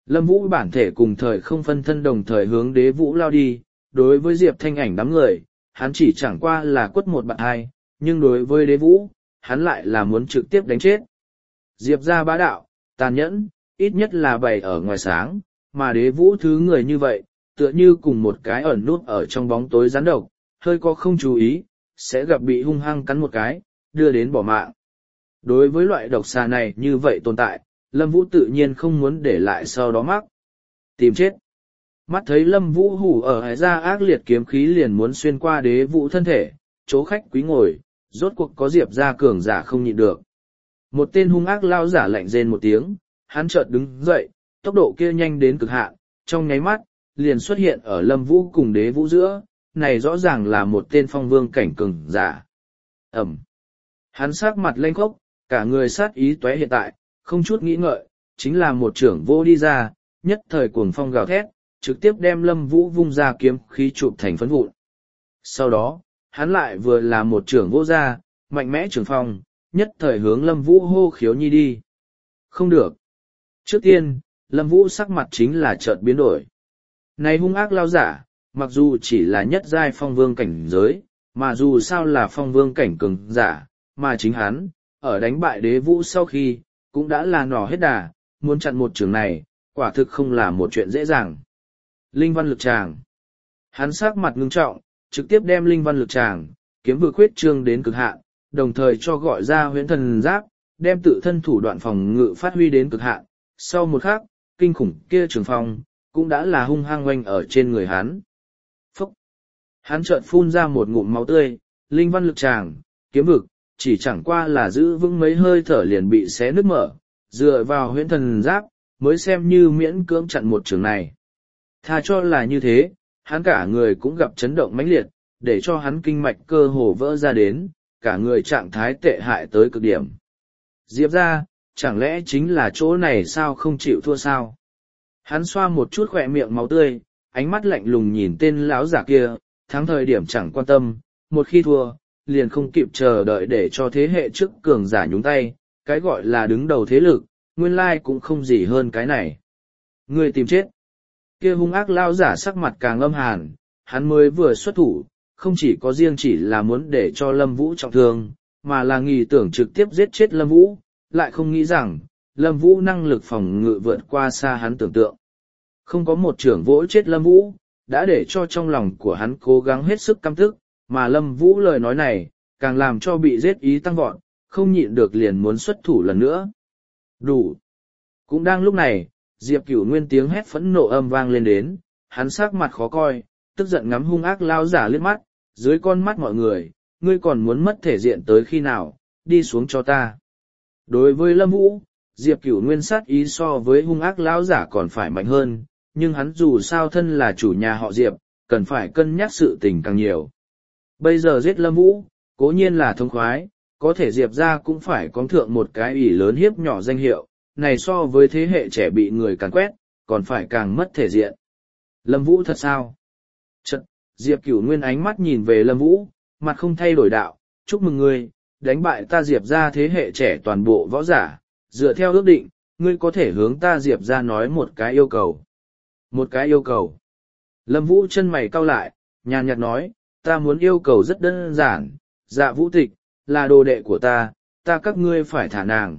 Lâm Vũ bản thể cùng thời không phân thân đồng thời hướng đế vũ lao đi, đối với Diệp Thanh ảnh đám người, hắn chỉ chẳng qua là quất một bạn hai, nhưng đối với đế vũ, hắn lại là muốn trực tiếp đánh chết. Diệp ra bá đạo, tàn nhẫn, ít nhất là bày ở ngoài sáng, mà đế vũ thứ người như vậy, tựa như cùng một cái ẩn nút ở trong bóng tối rắn độc, hơi có không chú ý, sẽ gặp bị hung hăng cắn một cái, đưa đến bỏ mạng. Đối với loại độc xà này như vậy tồn tại, Lâm Vũ tự nhiên không muốn để lại sau đó mắc. Tìm chết. Mắt thấy Lâm Vũ hủ ở hải ra ác liệt kiếm khí liền muốn xuyên qua đế vũ thân thể, chỗ khách quý ngồi, rốt cuộc có Diệp ra cường giả không nhịn được. Một tên hung ác lao giả lạnh rên một tiếng, hắn chợt đứng dậy, tốc độ kia nhanh đến cực hạn, trong nháy mắt, liền xuất hiện ở Lâm Vũ cùng đế vũ giữa, này rõ ràng là một tên phong vương cảnh cường giả. Ẩm. Hắn sắc mặt lênh khốc, cả người sát ý tóe hiện tại, không chút nghĩ ngợi, chính là một trưởng vô đi ra, nhất thời cuồng phong gào thét, trực tiếp đem Lâm Vũ vung ra kiếm khí chụp thành phấn vụn. Sau đó, hắn lại vừa là một trưởng vô ra, mạnh mẽ trưởng phong, nhất thời hướng Lâm Vũ hô khiếu nhi đi. Không được. Trước tiên, Lâm Vũ sắc mặt chính là chợt biến đổi. Này hung ác lao giả, mặc dù chỉ là nhất giai phong vương cảnh giới, mà dù sao là phong vương cảnh cường giả, mà chính hắn, ở đánh bại đế vũ sau khi, cũng đã là nỏ hết đà, muốn chặn một trường này, quả thực không là một chuyện dễ dàng. Linh văn lực tràng. Hắn sắc mặt ngưng trọng, trực tiếp đem linh văn lực tràng, kiếm vừa khuyết trương đến cực hạn, đồng thời cho gọi ra huyễn thần giáp, đem tự thân thủ đoạn phòng ngự phát huy đến cực hạn. Sau một khắc, kinh khủng kia trường phong, cũng đã là hung hăng oanh ở trên người hắn. Phúc! Hắn chợt phun ra một ngụm máu tươi, linh văn lực tràng, kiếm vực, chỉ chẳng qua là giữ vững mấy hơi thở liền bị xé nứt mở, dựa vào huyễn thần giáp, mới xem như miễn cưỡng chặn một trường này. Tha cho là như thế, hắn cả người cũng gặp chấn động mãnh liệt, để cho hắn kinh mạch cơ hồ vỡ ra đến, cả người trạng thái tệ hại tới cực điểm. Diệp ra, chẳng lẽ chính là chỗ này sao không chịu thua sao? Hắn xoa một chút khỏe miệng máu tươi, ánh mắt lạnh lùng nhìn tên lão giả kia, thắng thời điểm chẳng quan tâm, một khi thua, liền không kịp chờ đợi để cho thế hệ trước cường giả nhúng tay, cái gọi là đứng đầu thế lực, nguyên lai cũng không gì hơn cái này. Người tìm chết. Kia hung ác lao giả sắc mặt càng âm hàn, hắn mới vừa xuất thủ, không chỉ có riêng chỉ là muốn để cho Lâm Vũ trọng thương, mà là nghi tưởng trực tiếp giết chết Lâm Vũ, lại không nghĩ rằng, Lâm Vũ năng lực phòng ngự vượt qua xa hắn tưởng tượng. Không có một trưởng vỗ chết Lâm Vũ, đã để cho trong lòng của hắn cố gắng hết sức căm tức, mà Lâm Vũ lời nói này, càng làm cho bị giết ý tăng vọt, không nhịn được liền muốn xuất thủ lần nữa. Đủ. Cũng đang lúc này, Diệp Cửu Nguyên tiếng hét phẫn nộ âm vang lên đến, hắn sắc mặt khó coi, tức giận ngắm hung ác lao giả liếc mắt, dưới con mắt mọi người, ngươi còn muốn mất thể diện tới khi nào, đi xuống cho ta. Đối với Lâm Vũ, Diệp Cửu Nguyên sát ý so với hung ác lao giả còn phải mạnh hơn, nhưng hắn dù sao thân là chủ nhà họ Diệp, cần phải cân nhắc sự tình càng nhiều. Bây giờ giết Lâm Vũ, cố nhiên là thông khoái, có thể Diệp ra cũng phải có thượng một cái ủy lớn hiếp nhỏ danh hiệu, này so với thế hệ trẻ bị người càn quét, còn phải càng mất thể diện. Lâm Vũ thật sao? Chật, Diệp Cửu Nguyên ánh mắt nhìn về Lâm Vũ, mặt không thay đổi đạo, chúc mừng ngươi, đánh bại ta Diệp ra thế hệ trẻ toàn bộ võ giả, dựa theo ước định, ngươi có thể hướng ta Diệp ra nói một cái yêu cầu. Một cái yêu cầu. Lâm Vũ chân mày cau lại, nhàn nhạt nói, ta muốn yêu cầu rất đơn giản, Dạ Vũ Tịch, là đồ đệ của ta, ta các ngươi phải thả nàng.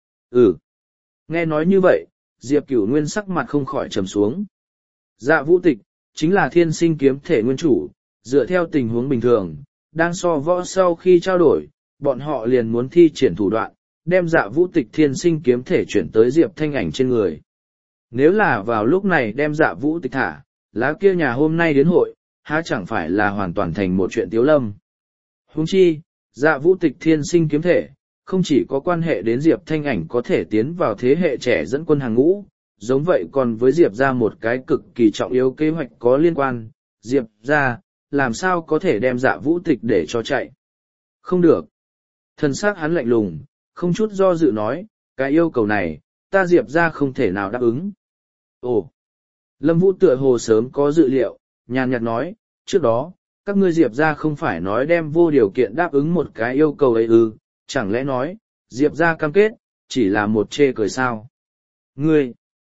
Ừ. Nghe nói như vậy, Diệp Cửu Nguyên sắc mặt không khỏi trầm xuống. Dạ Vũ Tịch, chính là thiên sinh kiếm thể nguyên chủ, dựa theo tình huống bình thường, đang so võ sau khi trao đổi, bọn họ liền muốn thi triển thủ đoạn, đem Dạ Vũ Tịch thiên sinh kiếm thể chuyển tới Diệp Thanh Ảnh trên người. Nếu là vào lúc này đem Dạ Vũ Tịch thả, lá kia nhà hôm nay đến hội, há chẳng phải là hoàn toàn thành một chuyện tiếu lâm. Huống chi, Dạ Vũ Tịch thiên sinh kiếm thể, không chỉ có quan hệ đến Diệp Thanh Ảnh có thể tiến vào thế hệ trẻ dẫn quân hàng ngũ, giống vậy còn với Diệp ra một cái cực kỳ trọng yếu kế hoạch có liên quan, Diệp ra, làm sao có thể đem Dạ Vũ Tịch để cho chạy. Không được. Thần sắc hắn lạnh lùng, không chút do dự nói, cái yêu cầu này, ta Diệp ra không thể nào đáp ứng. Ồ! Lâm Vũ tựa hồ sớm có dự liệu, nhàn nhạt nói, trước đó, các ngươi Diệp ra không phải nói đem vô điều kiện đáp ứng một cái yêu cầu ấy ư, chẳng lẽ nói, Diệp ra cam kết, chỉ là một chê cười sao? Ngươi!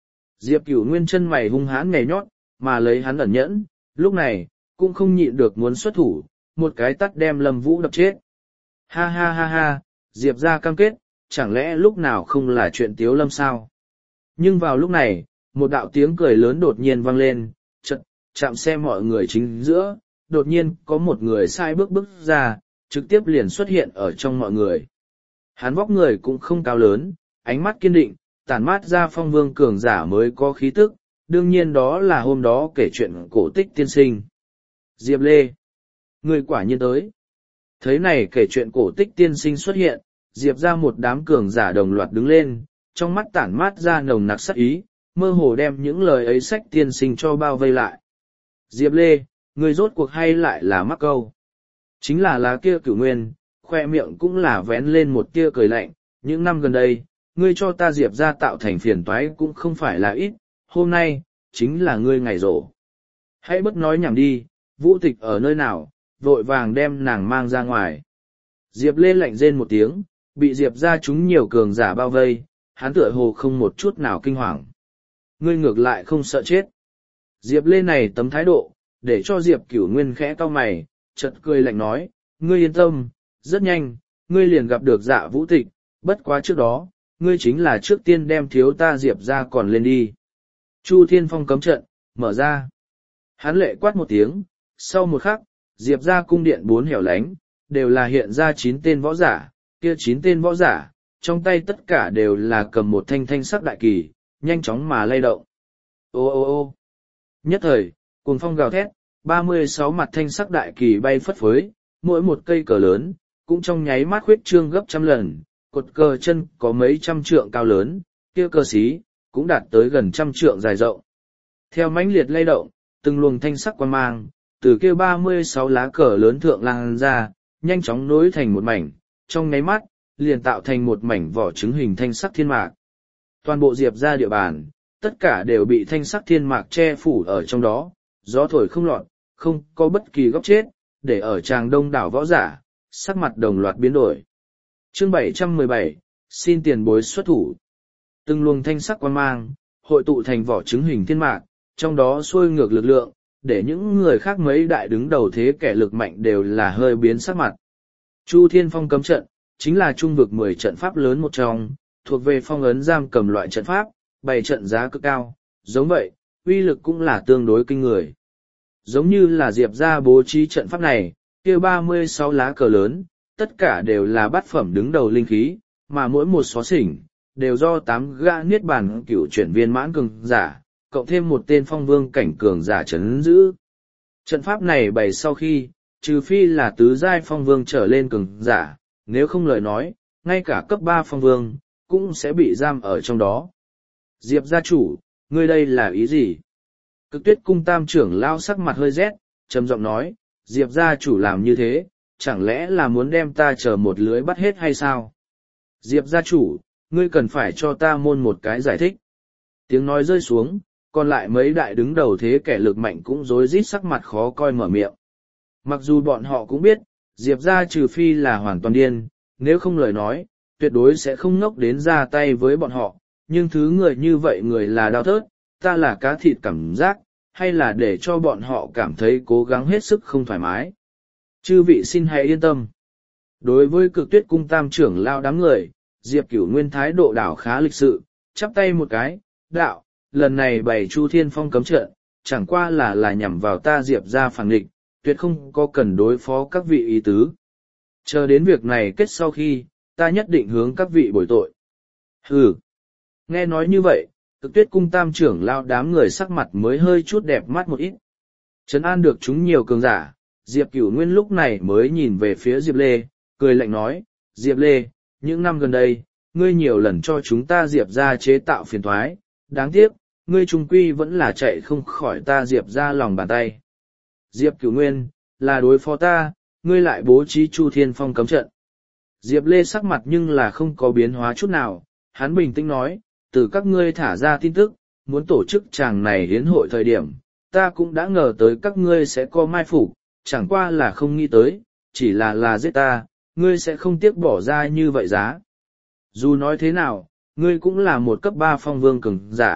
Diệp Cửu Nguyên chân mày hung hãn nhảy nhót, mà lấy hắn ẩn nhẫn, lúc này, cũng không nhịn được muốn xuất thủ, một cái tắt đem Lâm Vũ đập chết. Ha ha ha ha, Diệp ra cam kết, chẳng lẽ lúc nào không là chuyện Tiếu Lâm sao? Nhưng vào lúc này, một đạo tiếng cười lớn đột nhiên vang lên, chợt chạm xe mọi người chính giữa, đột nhiên có một người sai bước bước ra, trực tiếp liền xuất hiện ở trong mọi người. Hắn vóc người cũng không cao lớn, ánh mắt kiên định, tản mát ra phong vương cường giả mới có khí tức, đương nhiên đó là hôm đó kể chuyện cổ tích tiên sinh. Diệp Lê, người quả nhiên tới. Thấy này kể chuyện cổ tích tiên sinh xuất hiện, Diệp ra một đám cường giả đồng loạt đứng lên, trong mắt tản mát ra nồng nặc sắc ý, mơ hồ đem những lời ấy sách tiên sinh cho bao vây lại. Diệp Lê, người rốt cuộc hay lại là mắc câu. Chính là lá kia Cửu Nguyên, khoe miệng cũng là vén lên một tia cười lạnh, những năm gần đây, ngươi cho ta Diệp ra tạo thành phiền toái cũng không phải là ít, hôm nay, chính là ngươi ngày rỗ. Hãy bất nói nhảm đi, Vũ Tịch ở nơi nào, vội vàng đem nàng mang ra ngoài. Diệp Lê lạnh rên một tiếng, bị Diệp ra chúng nhiều cường giả bao vây, hắn tựa hồ không một chút nào kinh hoàng. Ngươi ngược lại không sợ chết. Diệp Lê này tấm thái độ, để cho Diệp Cửu Nguyên khẽ cau mày, chợt cười lạnh nói, ngươi yên tâm, rất nhanh, ngươi liền gặp được Dạ Vũ Tịch, bất quá trước đó, ngươi chính là trước tiên đem thiếu ta Diệp ra còn lên đi. Chu Thiên Phong cấm trận, mở ra. Hắn lệ quát một tiếng, sau một khắc, Diệp ra cung điện bốn hẻo lánh, đều là hiện ra chín tên võ giả, kia chín tên võ giả, trong tay tất cả đều là cầm một thanh thanh sắc đại kỳ, nhanh chóng mà lay động. Ô ô ô nhất thời, cuồng phong gào thét, ba mươi sáu mặt thanh sắc đại kỳ bay phất phới, mỗi một cây cờ lớn, cũng trong nháy mắt khuyết trương gấp trăm lần, cột cờ chân có mấy trăm trượng cao lớn, kia cờ xí, cũng đạt tới gần trăm trượng dài rộng. Theo mãnh liệt lay động, từng luồng thanh sắc quang mang, từ kia ba mươi sáu lá cờ lớn thượng lan ra, nhanh chóng nối thành một mảnh, trong nháy mắt, liền tạo thành một mảnh vỏ trứng hình thanh sắc thiên mạc. Toàn bộ Diệp ra địa bàn, tất cả đều bị thanh sắc thiên mạc che phủ ở trong đó, gió thổi không lọt, không có bất kỳ góc chết, để ở tràng đông đảo võ giả, sắc mặt đồng loạt biến đổi. Chương bảy trăm mười bảy, xin tiền bối xuất thủ. Từng luồng thanh sắc quang mang, hội tụ thành vỏ trứng hình thiên mạc, trong đó xuôi ngược lực lượng, để những người khác mấy đại đứng đầu thế kẻ lực mạnh đều là hơi biến sắc mặt. Chu Thiên Phong cấm trận, chính là trung vực mười trận pháp lớn một trong, thuộc về phong ấn giam cầm loại trận pháp, bày trận giá cực cao, giống vậy, uy lực cũng là tương đối kinh người. Giống như là Diệp ra bố trí trận pháp này, kia ba mươi sáu lá cờ lớn, tất cả đều là bát phẩm đứng đầu linh khí, mà mỗi một xó xỉnh, đều do tám gã niết bàn cửu chuyển viên mãn cường giả, cộng thêm một tên phong vương cảnh cường giả chấn giữ. Trận pháp này bày sau khi, trừ phi là tứ giai phong vương trở lên cường giả, nếu không lời nói, ngay cả cấp ba phong vương, cũng sẽ bị giam ở trong đó. Diệp gia chủ, ngươi đây là ý gì? Cực Tuyết cung tam trưởng lao sắc mặt hơi rét, trầm giọng nói, Diệp gia chủ làm như thế, chẳng lẽ là muốn đem ta chờ một lưới bắt hết hay sao? Diệp gia chủ, ngươi cần phải cho ta môn một cái giải thích. Tiếng nói rơi xuống, còn lại mấy đại đứng đầu thế kẻ lực mạnh cũng rối rít sắc mặt khó coi mở miệng. Mặc dù bọn họ cũng biết, Diệp gia trừ phi là hoàn toàn điên, nếu không lời nói, tuyệt đối sẽ không ngốc đến ra tay với bọn họ, nhưng thứ người như vậy người là đau thớt, ta là cá thịt cảm giác, hay là để cho bọn họ cảm thấy cố gắng hết sức không thoải mái. Chư vị xin hãy yên tâm. Đối với Cực Tuyết cung tam trưởng lao đám người, Diệp Cửu Nguyên thái độ đảo khá lịch sự, chắp tay một cái, đạo, lần này bày Chu Thiên Phong cấm trận, chẳng qua là là nhằm vào ta Diệp ra phản địch, tuyệt không có cần đối phó các vị ý tứ. Chờ đến việc này kết sau khi, ta nhất định hướng các vị bồi tội. Hừ. Nghe nói như vậy, Cực Tuyết cung tam trưởng lao đám người sắc mặt mới hơi chút đẹp mắt một ít. Trấn an được chúng nhiều cường giả, Diệp Cửu Nguyên lúc này mới nhìn về phía Diệp Lê, cười lạnh nói, Diệp Lê, những năm gần đây, ngươi nhiều lần cho chúng ta Diệp ra chế tạo phiền toái, đáng tiếc, ngươi trung quy vẫn là chạy không khỏi ta Diệp ra lòng bàn tay. Diệp Cửu Nguyên, là đối phó ta, ngươi lại bố trí Chu Thiên Phong cấm trận. Diệp Lê sắc mặt nhưng là không có biến hóa chút nào, hắn bình tĩnh nói, từ các ngươi thả ra tin tức, muốn tổ chức chàng này hiến hội thời điểm, ta cũng đã ngờ tới các ngươi sẽ có mai phục, chẳng qua là không nghĩ tới, chỉ là là giết ta, ngươi sẽ không tiếc bỏ ra như vậy giá. Dù nói thế nào, ngươi cũng là một cấp ba phong vương cường giả,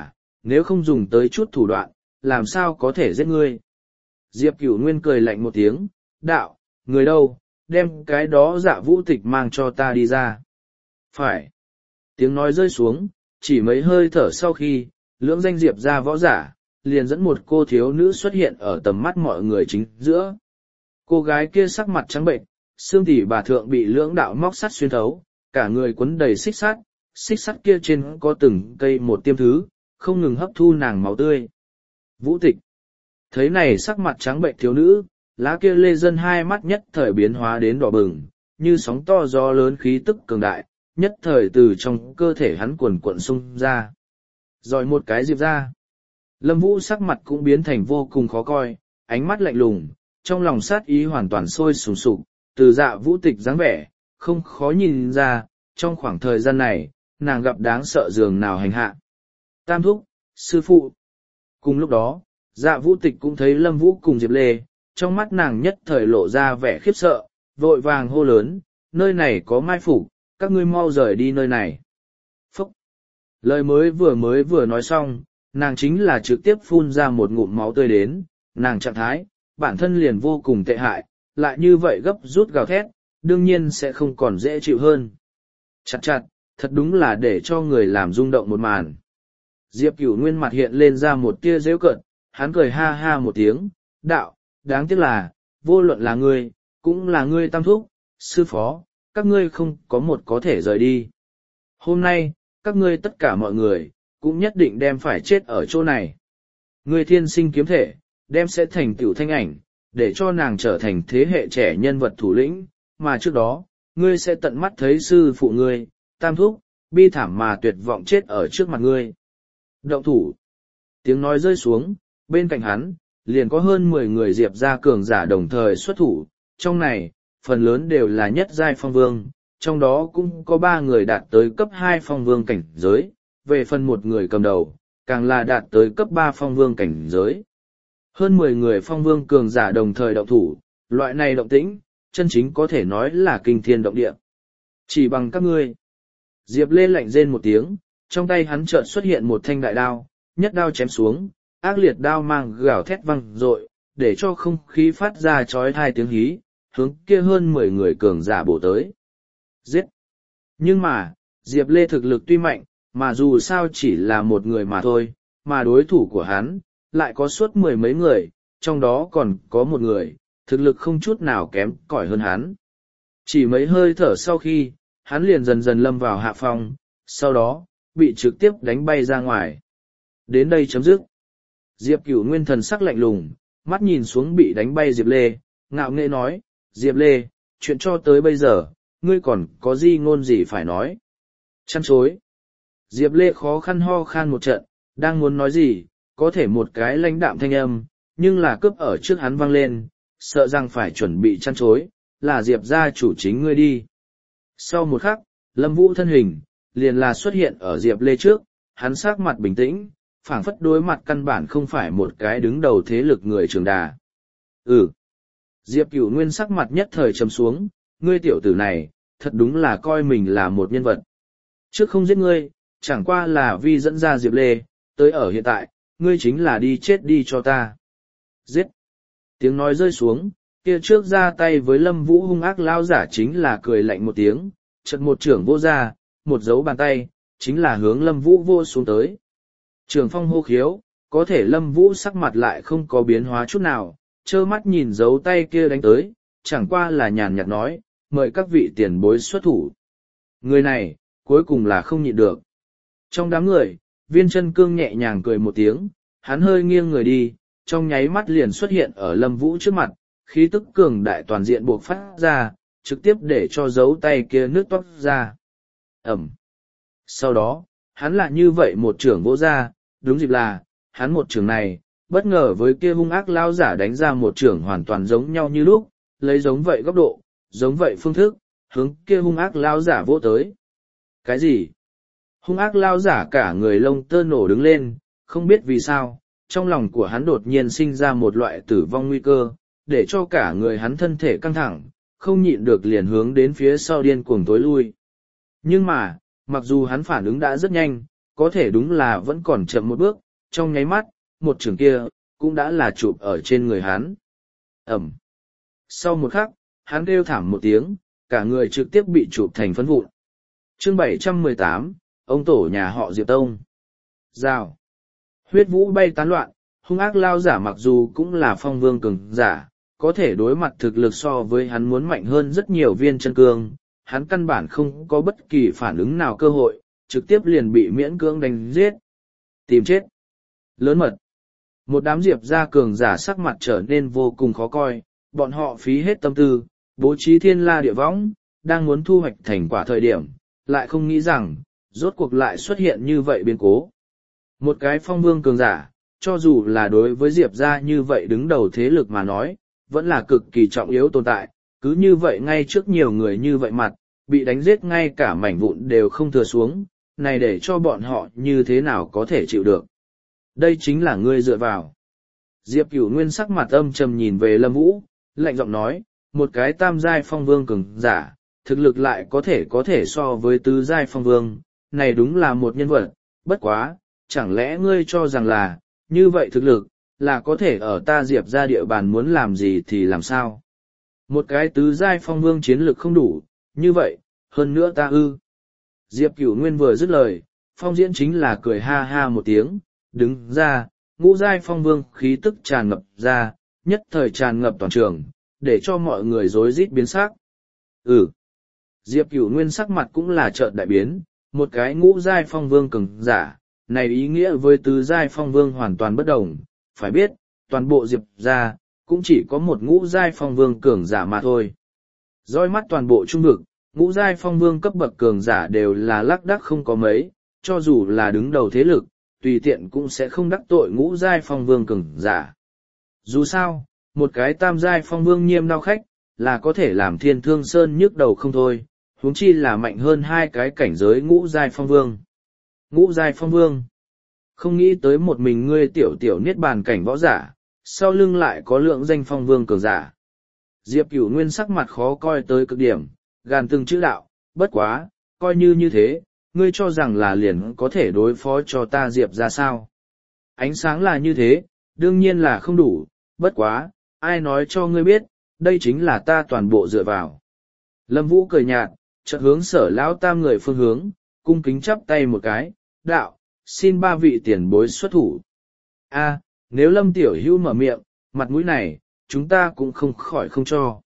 nếu không dùng tới chút thủ đoạn, làm sao có thể giết ngươi. Diệp Cửu Nguyên cười lạnh một tiếng, đạo, người đâu, đem cái đó Dạ Vũ Tịch mang cho ta đi ra. Phải. Tiếng nói rơi xuống, chỉ mấy hơi thở sau khi, lưỡng danh Diệp ra võ giả, liền dẫn một cô thiếu nữ xuất hiện ở tầm mắt mọi người chính giữa. Cô gái kia sắc mặt trắng bệnh, xương tỉ bà thượng bị lưỡng đạo móc sắt xuyên thấu, cả người quấn đầy xích sắt, xích sắt kia trên có từng cây một tiêm thứ, không ngừng hấp thu nàng máu tươi. Vũ Tịch. Thấy này sắc mặt trắng bệnh thiếu nữ, lá kia lê dân hai mắt nhất thời biến hóa đến đỏ bừng, như sóng to gió lớn khí tức cường đại, nhất thời từ trong cơ thể hắn cuồn cuộn xung ra. Rồi một cái Diệp ra. Lâm Vũ sắc mặt cũng biến thành vô cùng khó coi, ánh mắt lạnh lùng, trong lòng sát ý hoàn toàn sôi sùng sục, từ Dạ Vũ Tịch dáng vẻ, không khó nhìn ra, trong khoảng thời gian này, nàng gặp đáng sợ dường nào hành hạ. Tam thúc, sư phụ. Cùng lúc đó, Dạ Vũ Tịch cũng thấy Lâm Vũ cùng Diệp Lê, trong mắt nàng nhất thời lộ ra vẻ khiếp sợ, vội vàng hô lớn, nơi này có mai phục, các ngươi mau rời đi nơi này. Phúc! Lời mới vừa mới vừa nói xong, nàng chính là trực tiếp phun ra một ngụm máu tươi đến, nàng trạng thái, bản thân liền vô cùng tệ hại, lại như vậy gấp rút gào thét, đương nhiên sẽ không còn dễ chịu hơn. Chặt chặt, thật đúng là để cho người làm rung động một màn. Diệp Cửu Nguyên mặt hiện lên ra một tia giễu cợt, hắn cười ha ha một tiếng, đạo, đáng tiếc là, vô luận là ngươi, cũng là ngươi tam thúc, sư phó, các ngươi không có một có thể rời đi. Hôm nay, các ngươi tất cả mọi người, cũng nhất định đem phải chết ở chỗ này. Ngươi thiên sinh kiếm thể, đem sẽ thành tựu thanh ảnh, để cho nàng trở thành thế hệ trẻ nhân vật thủ lĩnh, mà trước đó, ngươi sẽ tận mắt thấy sư phụ ngươi, tam thúc, bi thảm mà tuyệt vọng chết ở trước mặt ngươi. Động thủ. Tiếng nói rơi xuống, bên cạnh hắn, liền có hơn mười người Diệp ra cường giả đồng thời xuất thủ, trong này, phần lớn đều là nhất giai phong vương, trong đó cũng có ba người đạt tới cấp hai phong vương cảnh giới, về phần một người cầm đầu, càng là đạt tới cấp ba phong vương cảnh giới. Hơn mười người phong vương cường giả đồng thời động thủ, loại này động tĩnh, chân chính có thể nói là kinh thiên động địa. Chỉ bằng các ngươi. Diệp Lê lạnh rên một tiếng, trong tay hắn chợt xuất hiện một thanh đại đao, nhất đao chém xuống, ác liệt đao mang gào thét vang dội, để cho không khí phát ra chói tai tiếng hí, hướng kia hơn mười người cường giả bổ tới. Giết! Nhưng mà, Diệp Lê thực lực tuy mạnh, mà dù sao chỉ là một người mà thôi, mà đối thủ của hắn, lại có suốt mười mấy người, trong đó còn có một người, thực lực không chút nào kém cỏi hơn hắn. Chỉ mấy hơi thở sau khi, hắn liền dần dần lâm vào hạ phong, sau đó, bị trực tiếp đánh bay ra ngoài. Đến đây chấm dứt. Diệp Cửu Nguyên thần sắc lạnh lùng, mắt nhìn xuống bị đánh bay Diệp Lê, ngạo nghễ nói, Diệp Lê, chuyện cho tới bây giờ, ngươi còn có gì ngôn gì phải nói. Chăn chối. Diệp Lê khó khăn ho khan một trận, đang muốn nói gì, có thể một cái lãnh đạm thanh âm, nhưng là cướp ở trước hắn vang lên, sợ rằng phải chuẩn bị chăn chối, là Diệp gia chủ chính ngươi đi. Sau một khắc, Lâm Vũ thân hình, liền là xuất hiện ở Diệp Lê trước, hắn sắc mặt bình tĩnh, phảng phất đối mặt căn bản không phải một cái đứng đầu thế lực người trường đà. Ừ. Diệp Cửu Nguyên sắc mặt nhất thời trầm xuống, ngươi tiểu tử này, thật đúng là coi mình là một nhân vật. Trước không giết ngươi, chẳng qua là vì dẫn ra Diệp Lê, tới ở hiện tại, ngươi chính là đi chết đi cho ta. Giết! Tiếng nói rơi xuống, kia trước ra tay với Lâm Vũ hung ác lao giả chính là cười lạnh một tiếng, chợt một trưởng vô ra, một dấu bàn tay, chính là hướng Lâm Vũ vô xuống tới. Trường phong hô khiếu, có thể Lâm Vũ sắc mặt lại không có biến hóa chút nào, trơ mắt nhìn dấu tay kia đánh tới, chẳng qua là nhàn nhạt nói, mời các vị tiền bối xuất thủ. Người này, cuối cùng là không nhịn được. Trong đám người, Viên Chân Cương nhẹ nhàng cười một tiếng, hắn hơi nghiêng người đi, trong nháy mắt liền xuất hiện ở Lâm Vũ trước mặt, khí tức cường đại toàn diện buộc phát ra, trực tiếp để cho dấu tay kia nước toát ra. Ẩm. Sau đó, hắn lại như vậy một trưởng vỗ ra, đúng dịp là, hắn một trưởng này, bất ngờ với kia hung ác lao giả đánh ra một trưởng hoàn toàn giống nhau như lúc, lấy giống vậy góc độ, giống vậy phương thức, hướng kia hung ác lao giả vỗ tới. Cái gì? Hung ác lao giả cả người lông tơ nổ đứng lên, không biết vì sao, trong lòng của hắn đột nhiên sinh ra một loại tử vong nguy cơ, để cho cả người hắn thân thể căng thẳng, không nhịn được liền hướng đến phía sau điên cuồng tối lui. Nhưng mà, mặc dù hắn phản ứng đã rất nhanh, có thể đúng là vẫn còn chậm một bước, trong nháy mắt, một trường kia, cũng đã là chụp ở trên người hắn. Ẩm. Sau một khắc, hắn kêu thảm một tiếng, cả người trực tiếp bị chụp thành phấn vụn. Chương bảy trăm mười tám, ông tổ nhà họ Diệp Tông. Rào. Huyết vũ bay tán loạn, hung ác lao giả mặc dù cũng là phong vương cường giả, có thể đối mặt thực lực so với hắn muốn mạnh hơn rất nhiều viên chân cương, hắn căn bản không có bất kỳ phản ứng nào cơ hội, trực tiếp liền bị miễn cưỡng đánh giết. Tìm chết. Lớn mật. Một đám Diệp gia cường giả sắc mặt trở nên vô cùng khó coi, bọn họ phí hết tâm tư, bố trí thiên la địa võng, đang muốn thu hoạch thành quả thời điểm, lại không nghĩ rằng, rốt cuộc lại xuất hiện như vậy biến cố. Một cái phong vương cường giả, cho dù là đối với Diệp gia như vậy đứng đầu thế lực mà nói, vẫn là cực kỳ trọng yếu tồn tại, cứ như vậy ngay trước nhiều người như vậy mặt, bị đánh giết ngay cả mảnh vụn đều không thừa xuống, này để cho bọn họ như thế nào có thể chịu được. Đây chính là ngươi dựa vào. Diệp Cửu Nguyên sắc mặt âm trầm nhìn về Lâm Vũ, lạnh giọng nói, một cái tam giai phong vương cường giả, thực lực lại có thể có thể so với tứ giai phong vương, này đúng là một nhân vật, bất quá, chẳng lẽ ngươi cho rằng là, như vậy thực lực, là có thể ở ta Diệp ra địa bàn muốn làm gì thì làm sao? Một cái tứ giai phong vương chiến lực không đủ, như vậy, hơn nữa ta ư. Diệp Cửu Nguyên vừa dứt lời, phong diễn chính là cười ha ha một tiếng, đứng ra, ngũ giai phong vương khí tức tràn ngập ra, nhất thời tràn ngập toàn trường, để cho mọi người rối rít biến sắc. Ừ. Diệp Cửu Nguyên sắc mặt cũng là chợt đại biến, một cái ngũ giai phong vương cường giả, này ý nghĩa với tứ giai phong vương hoàn toàn bất đồng, phải biết, toàn bộ Diệp gia cũng chỉ có một ngũ giai phong vương cường giả mà thôi. Dõi mắt toàn bộ trung vực, ngũ giai phong vương cấp bậc cường giả đều là lác đác không có mấy, cho dù là đứng đầu thế lực, tùy tiện cũng sẽ không đắc tội ngũ giai phong vương cường giả. Dù sao, một cái tam giai phong vương nhiêm đao khách, là có thể làm thiên thương sơn nhức đầu không thôi, huống chi là mạnh hơn hai cái cảnh giới ngũ giai phong vương. Ngũ giai phong vương. Không nghĩ tới một mình ngươi tiểu tiểu niết bàn cảnh võ giả, sau lưng lại có lượng danh phong vương cường giả. Diệp Cửu Nguyên sắc mặt khó coi tới cực điểm, gàn từng chữ đạo, bất quá, coi như như thế, ngươi cho rằng là liền có thể đối phó cho ta Diệp ra sao. Ánh sáng là như thế, đương nhiên là không đủ, bất quá, ai nói cho ngươi biết, đây chính là ta toàn bộ dựa vào. Lâm Vũ cười nhạt, chợt hướng Sở lão tam người phương hướng, cung kính chắp tay một cái, đạo, xin ba vị tiền bối xuất thủ. A, nếu Lâm tiểu hữu mở miệng, mặt mũi này, chúng ta cũng không khỏi không cho.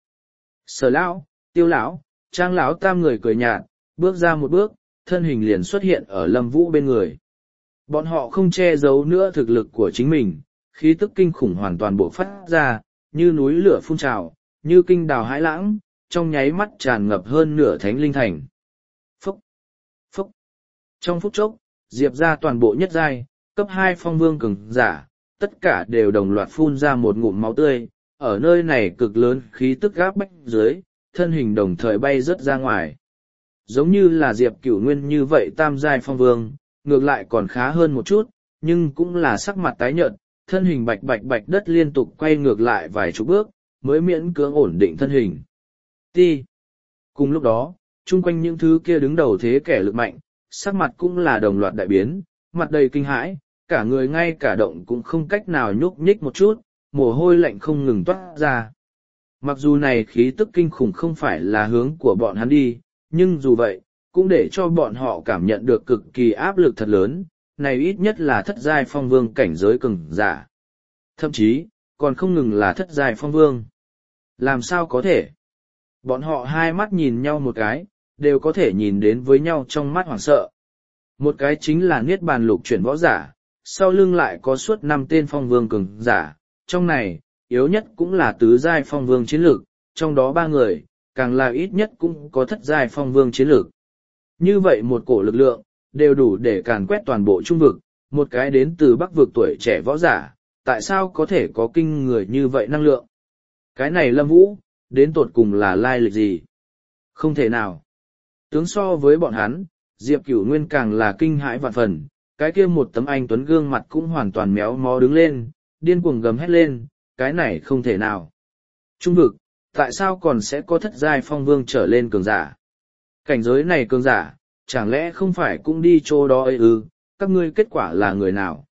Sở lão, Tiêu lão, Trang lão tam người cười nhạt, bước ra một bước, thân hình liền xuất hiện ở Lâm Vũ bên người. Bọn họ không che giấu nữa thực lực của chính mình, khí tức kinh khủng hoàn toàn bộc phát ra, như núi lửa phun trào, như kinh đào hãi lãng, trong nháy mắt tràn ngập hơn nửa thánh linh thành. Phúc! Phúc! Trong phút chốc, Diệp ra toàn bộ nhất giai, cấp hai phong vương cường giả, tất cả đều đồng loạt phun ra một ngụm máu tươi, ở nơi này cực lớn khí tức gáp bách dưới, thân hình đồng thời bay rớt ra ngoài. Giống như là Diệp Cửu Nguyên như vậy tam giai phong vương, ngược lại còn khá hơn một chút, nhưng cũng là sắc mặt tái nhợt, thân hình bạch bạch bạch đất liên tục quay ngược lại vài chục bước, mới miễn cưỡng ổn định thân hình. Ti. Cùng lúc đó, chung quanh những thứ kia đứng đầu thế kẻ lực mạnh, sắc mặt cũng là đồng loạt đại biến, mặt đầy kinh hãi, cả người ngay cả động cũng không cách nào nhúc nhích một chút, mồ hôi lạnh không ngừng toát ra. Mặc dù này khí tức kinh khủng không phải là hướng của bọn hắn đi, nhưng dù vậy, cũng để cho bọn họ cảm nhận được cực kỳ áp lực thật lớn, này ít nhất là thất giai phong vương cảnh giới cường giả. Thậm chí, còn không ngừng là thất giai phong vương. Làm sao có thể? Bọn họ hai mắt nhìn nhau một cái, đều có thể nhìn đến với nhau trong mắt hoảng sợ. Một cái chính là niết bàn lục chuyển võ giả, sau lưng lại có suốt năm tên phong vương cường giả, trong này, yếu nhất cũng là tứ giai phong vương chiến lược, trong đó ba người, càng là ít nhất cũng có thất giai phong vương chiến lược. Như vậy một cổ lực lượng, đều đủ để càn quét toàn bộ trung vực, một cái đến từ bắc vực tuổi trẻ võ giả, tại sao có thể có kinh người như vậy năng lượng? Cái này Lâm Vũ, đến tột cùng là lai lịch gì? Không thể nào. Tướng so với bọn hắn, Diệp Cửu Nguyên càng là kinh hãi vạn phần, cái kia một tấm anh tuấn gương mặt cũng hoàn toàn méo mó đứng lên, điên cuồng gầm hét lên, cái này không thể nào. Trung vực, tại sao còn sẽ có thất giai phong vương trở lên cường giả? Cảnh giới này cường giả, chẳng lẽ không phải cũng đi chỗ đó ấy ư, các ngươi kết quả là người nào?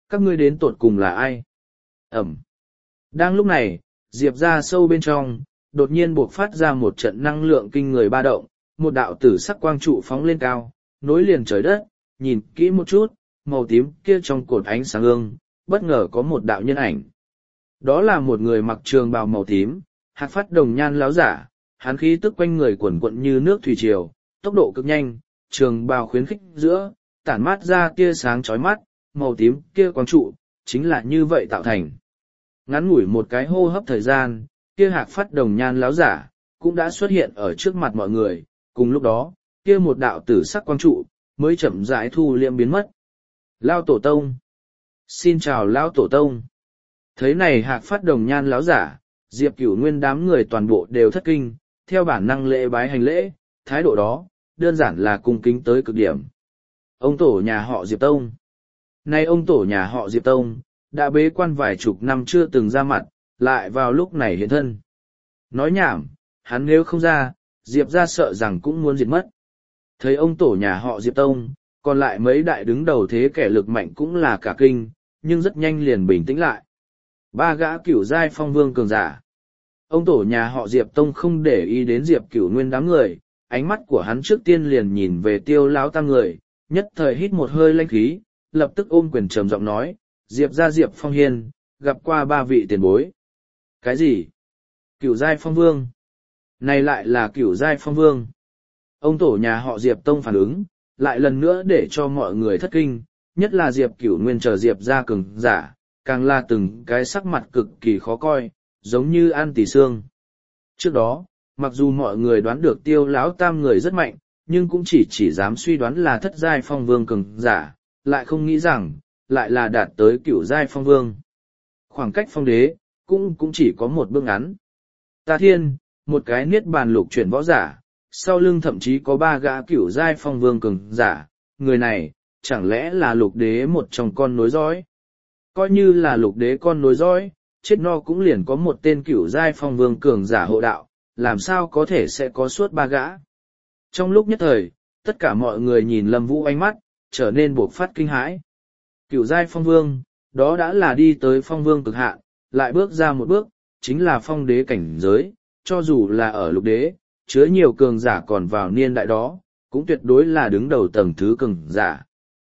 Các ngươi đến tột cùng là ai? Ẩm. Đang lúc này, Diệp ra sâu bên trong, đột nhiên buộc phát ra một trận năng lượng kinh người ba động, một đạo tử sắc quang trụ phóng lên cao, nối liền trời đất, nhìn kỹ một chút, màu tím kia trong cột ánh sáng ương, bất ngờ có một đạo nhân ảnh. Đó là một người mặc trường bào màu tím, hạc phát đồng nhan láo giả, hắn khí tức quanh người quần quận như nước thủy triều, tốc độ cực nhanh, trường bào khuyến khích giữa, tản mát ra tia sáng chói mắt, màu tím kia quang trụ, chính là như vậy tạo thành. Ngắn ngủi một cái hô hấp thời gian, kia hạc phát đồng nhan láo giả, cũng đã xuất hiện ở trước mặt mọi người, cùng lúc đó, kia một đạo tử sắc quang trụ, mới chậm rãi thu liệm biến mất. Lao tổ tông. Xin chào Lao tổ tông. Thấy này hạc phát đồng nhan láo giả, Diệp Cửu Nguyên đám người toàn bộ đều thất kinh, theo bản năng lễ bái hành lễ, thái độ đó, đơn giản là cung kính tới cực điểm. Ông tổ nhà họ Diệp Tông. Nay ông tổ nhà họ Diệp Tông, đã bế quan vài chục năm chưa từng ra mặt, lại vào lúc này hiện thân. Nói nhảm, hắn nếu không ra, Diệp ra sợ rằng cũng muốn diệt mất. Thấy ông tổ nhà họ Diệp Tông, còn lại mấy đại đứng đầu thế kẻ lực mạnh cũng là cả kinh, nhưng rất nhanh liền bình tĩnh lại. Ba gã cửu giai phong vương cường giả. Ông tổ nhà họ Diệp Tông không để ý đến Diệp Cửu Nguyên đám người, ánh mắt của hắn trước tiên liền nhìn về Tiêu lão tam người, nhất thời hít một hơi lanh khí, lập tức ôm quyền trầm giọng nói, Diệp ra Diệp Phong Hiên, gặp qua ba vị tiền bối. Cái gì? Cửu giai phong vương? Này lại là cửu giai phong vương. Ông tổ nhà họ Diệp Tông phản ứng, lại lần nữa để cho mọi người thất kinh, nhất là Diệp Cửu Nguyên chờ Diệp ra cường giả, càng là từng cái sắc mặt cực kỳ khó coi, giống như ăn tỉ xương. Trước đó, mặc dù mọi người đoán được Tiêu lão tam người rất mạnh, nhưng cũng chỉ chỉ dám suy đoán là thất giai phong vương cường giả, lại không nghĩ rằng, lại là đạt tới cửu giai phong vương. Khoảng cách phong đế, cũng cũng chỉ có một bước ngắn. Ta thiên, một cái niết bàn lục chuyển võ giả, sau lưng thậm chí có ba gã cửu giai phong vương cường giả, người này, chẳng lẽ là lục đế một trong con nối dõi? Coi như là lục đế con nối dõi, chết no cũng liền có một tên cửu giai phong vương cường giả hộ đạo, làm sao có thể sẽ có suốt ba gã? Trong lúc nhất thời, tất cả mọi người nhìn Lâm Vũ ánh mắt, trở nên buộc phát kinh hãi. Cửu giai phong vương, đó đã là đi tới phong vương cực hạn, lại bước ra một bước, chính là phong đế cảnh giới, cho dù là ở lục đế, chứa nhiều cường giả còn vào niên đại đó, cũng tuyệt đối là đứng đầu tầng thứ cường giả.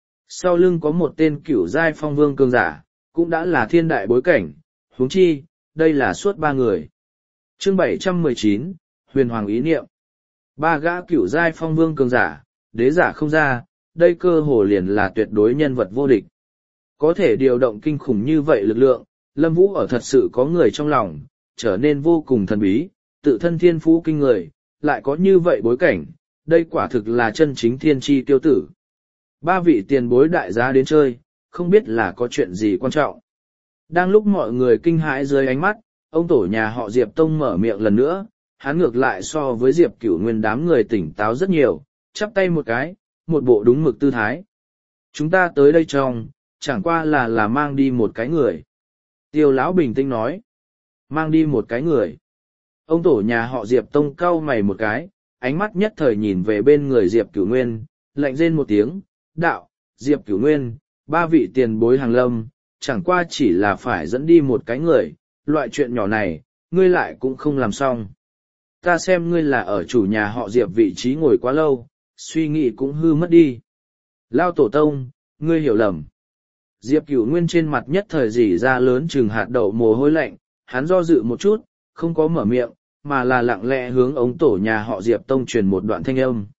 Sau lưng có một tên cửu giai phong vương cường giả, cũng đã là thiên đại bối cảnh, huống chi, đây là suốt ba người. Chương bảy trăm mười chín, Huyền Hoàng ý niệm. Ba gã cửu giai phong vương cường giả, đế giả không ra, đây cơ hồ liền là tuyệt đối nhân vật vô địch. Có thể điều động kinh khủng như vậy lực lượng, Lâm Vũ ở thật sự có người trong lòng, trở nên vô cùng thần bí, tự thân thiên phú kinh người, lại có như vậy bối cảnh, đây quả thực là chân chính thiên tri tiêu tử. Ba vị tiền bối đại gia đến chơi, không biết là có chuyện gì quan trọng. Đang lúc mọi người kinh hãi dưới ánh mắt, ông tổ nhà họ Diệp Tông mở miệng lần nữa, hắn ngược lại so với Diệp Cửu Nguyên đám người tỉnh táo rất nhiều, chắp tay một cái, một bộ đúng mực tư thái. Chúng ta tới đây trong, chẳng qua là là mang đi một cái người. Tiêu lão bình tĩnh nói, mang đi một cái người. Ông tổ nhà họ Diệp Tông cau mày một cái, ánh mắt nhất thời nhìn về bên người Diệp Cửu Nguyên, lạnh rên một tiếng, đạo, Diệp Cửu Nguyên, ba vị tiền bối hàng lâm, chẳng qua chỉ là phải dẫn đi một cái người, loại chuyện nhỏ này, ngươi lại cũng không làm xong. Ta xem ngươi là ở chủ nhà họ Diệp vị trí ngồi quá lâu, suy nghĩ cũng hư mất đi. Lao tổ tông, ngươi hiểu lầm. Diệp Cửu Nguyên trên mặt nhất thời rỉ ra lớn chừng hạt đậu mồ hôi lạnh, hắn do dự một chút, không có mở miệng, mà là lặng lẽ hướng ống tổ nhà họ Diệp Tông truyền một đoạn thanh âm.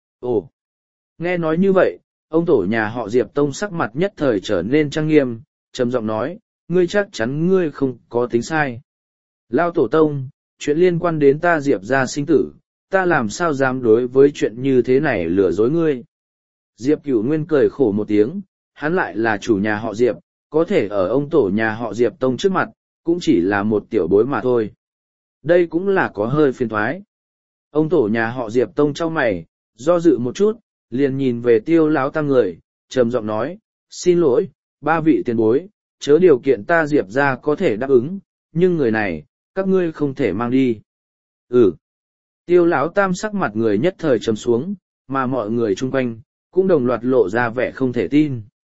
Ồ! Nghe nói như vậy, ông tổ nhà họ Diệp Tông sắc mặt nhất thời trở nên trang nghiêm, trầm giọng nói, ngươi chắc chắn ngươi không có tính sai. Lao tổ tông, chuyện liên quan đến ta Diệp ra sinh tử, ta làm sao dám đối với chuyện như thế này lừa dối ngươi. Diệp Cửu Nguyên cười khổ một tiếng, hắn lại là chủ nhà họ Diệp, có thể ở ông tổ nhà họ Diệp Tông trước mặt, cũng chỉ là một tiểu bối mà thôi. Đây cũng là có hơi phiền thoái. Ông tổ nhà họ Diệp Tông trong mày, do dự một chút, liền nhìn về Tiêu lão tam người, trầm giọng nói, xin lỗi, ba vị tiền bối, chớ điều kiện ta Diệp ra có thể đáp ứng, nhưng người này, các ngươi không thể mang đi. Ừ. Tiêu lão tam sắc mặt người nhất thời trầm xuống, mà mọi người chung quanh, cũng đồng loạt lộ ra vẻ không thể tin.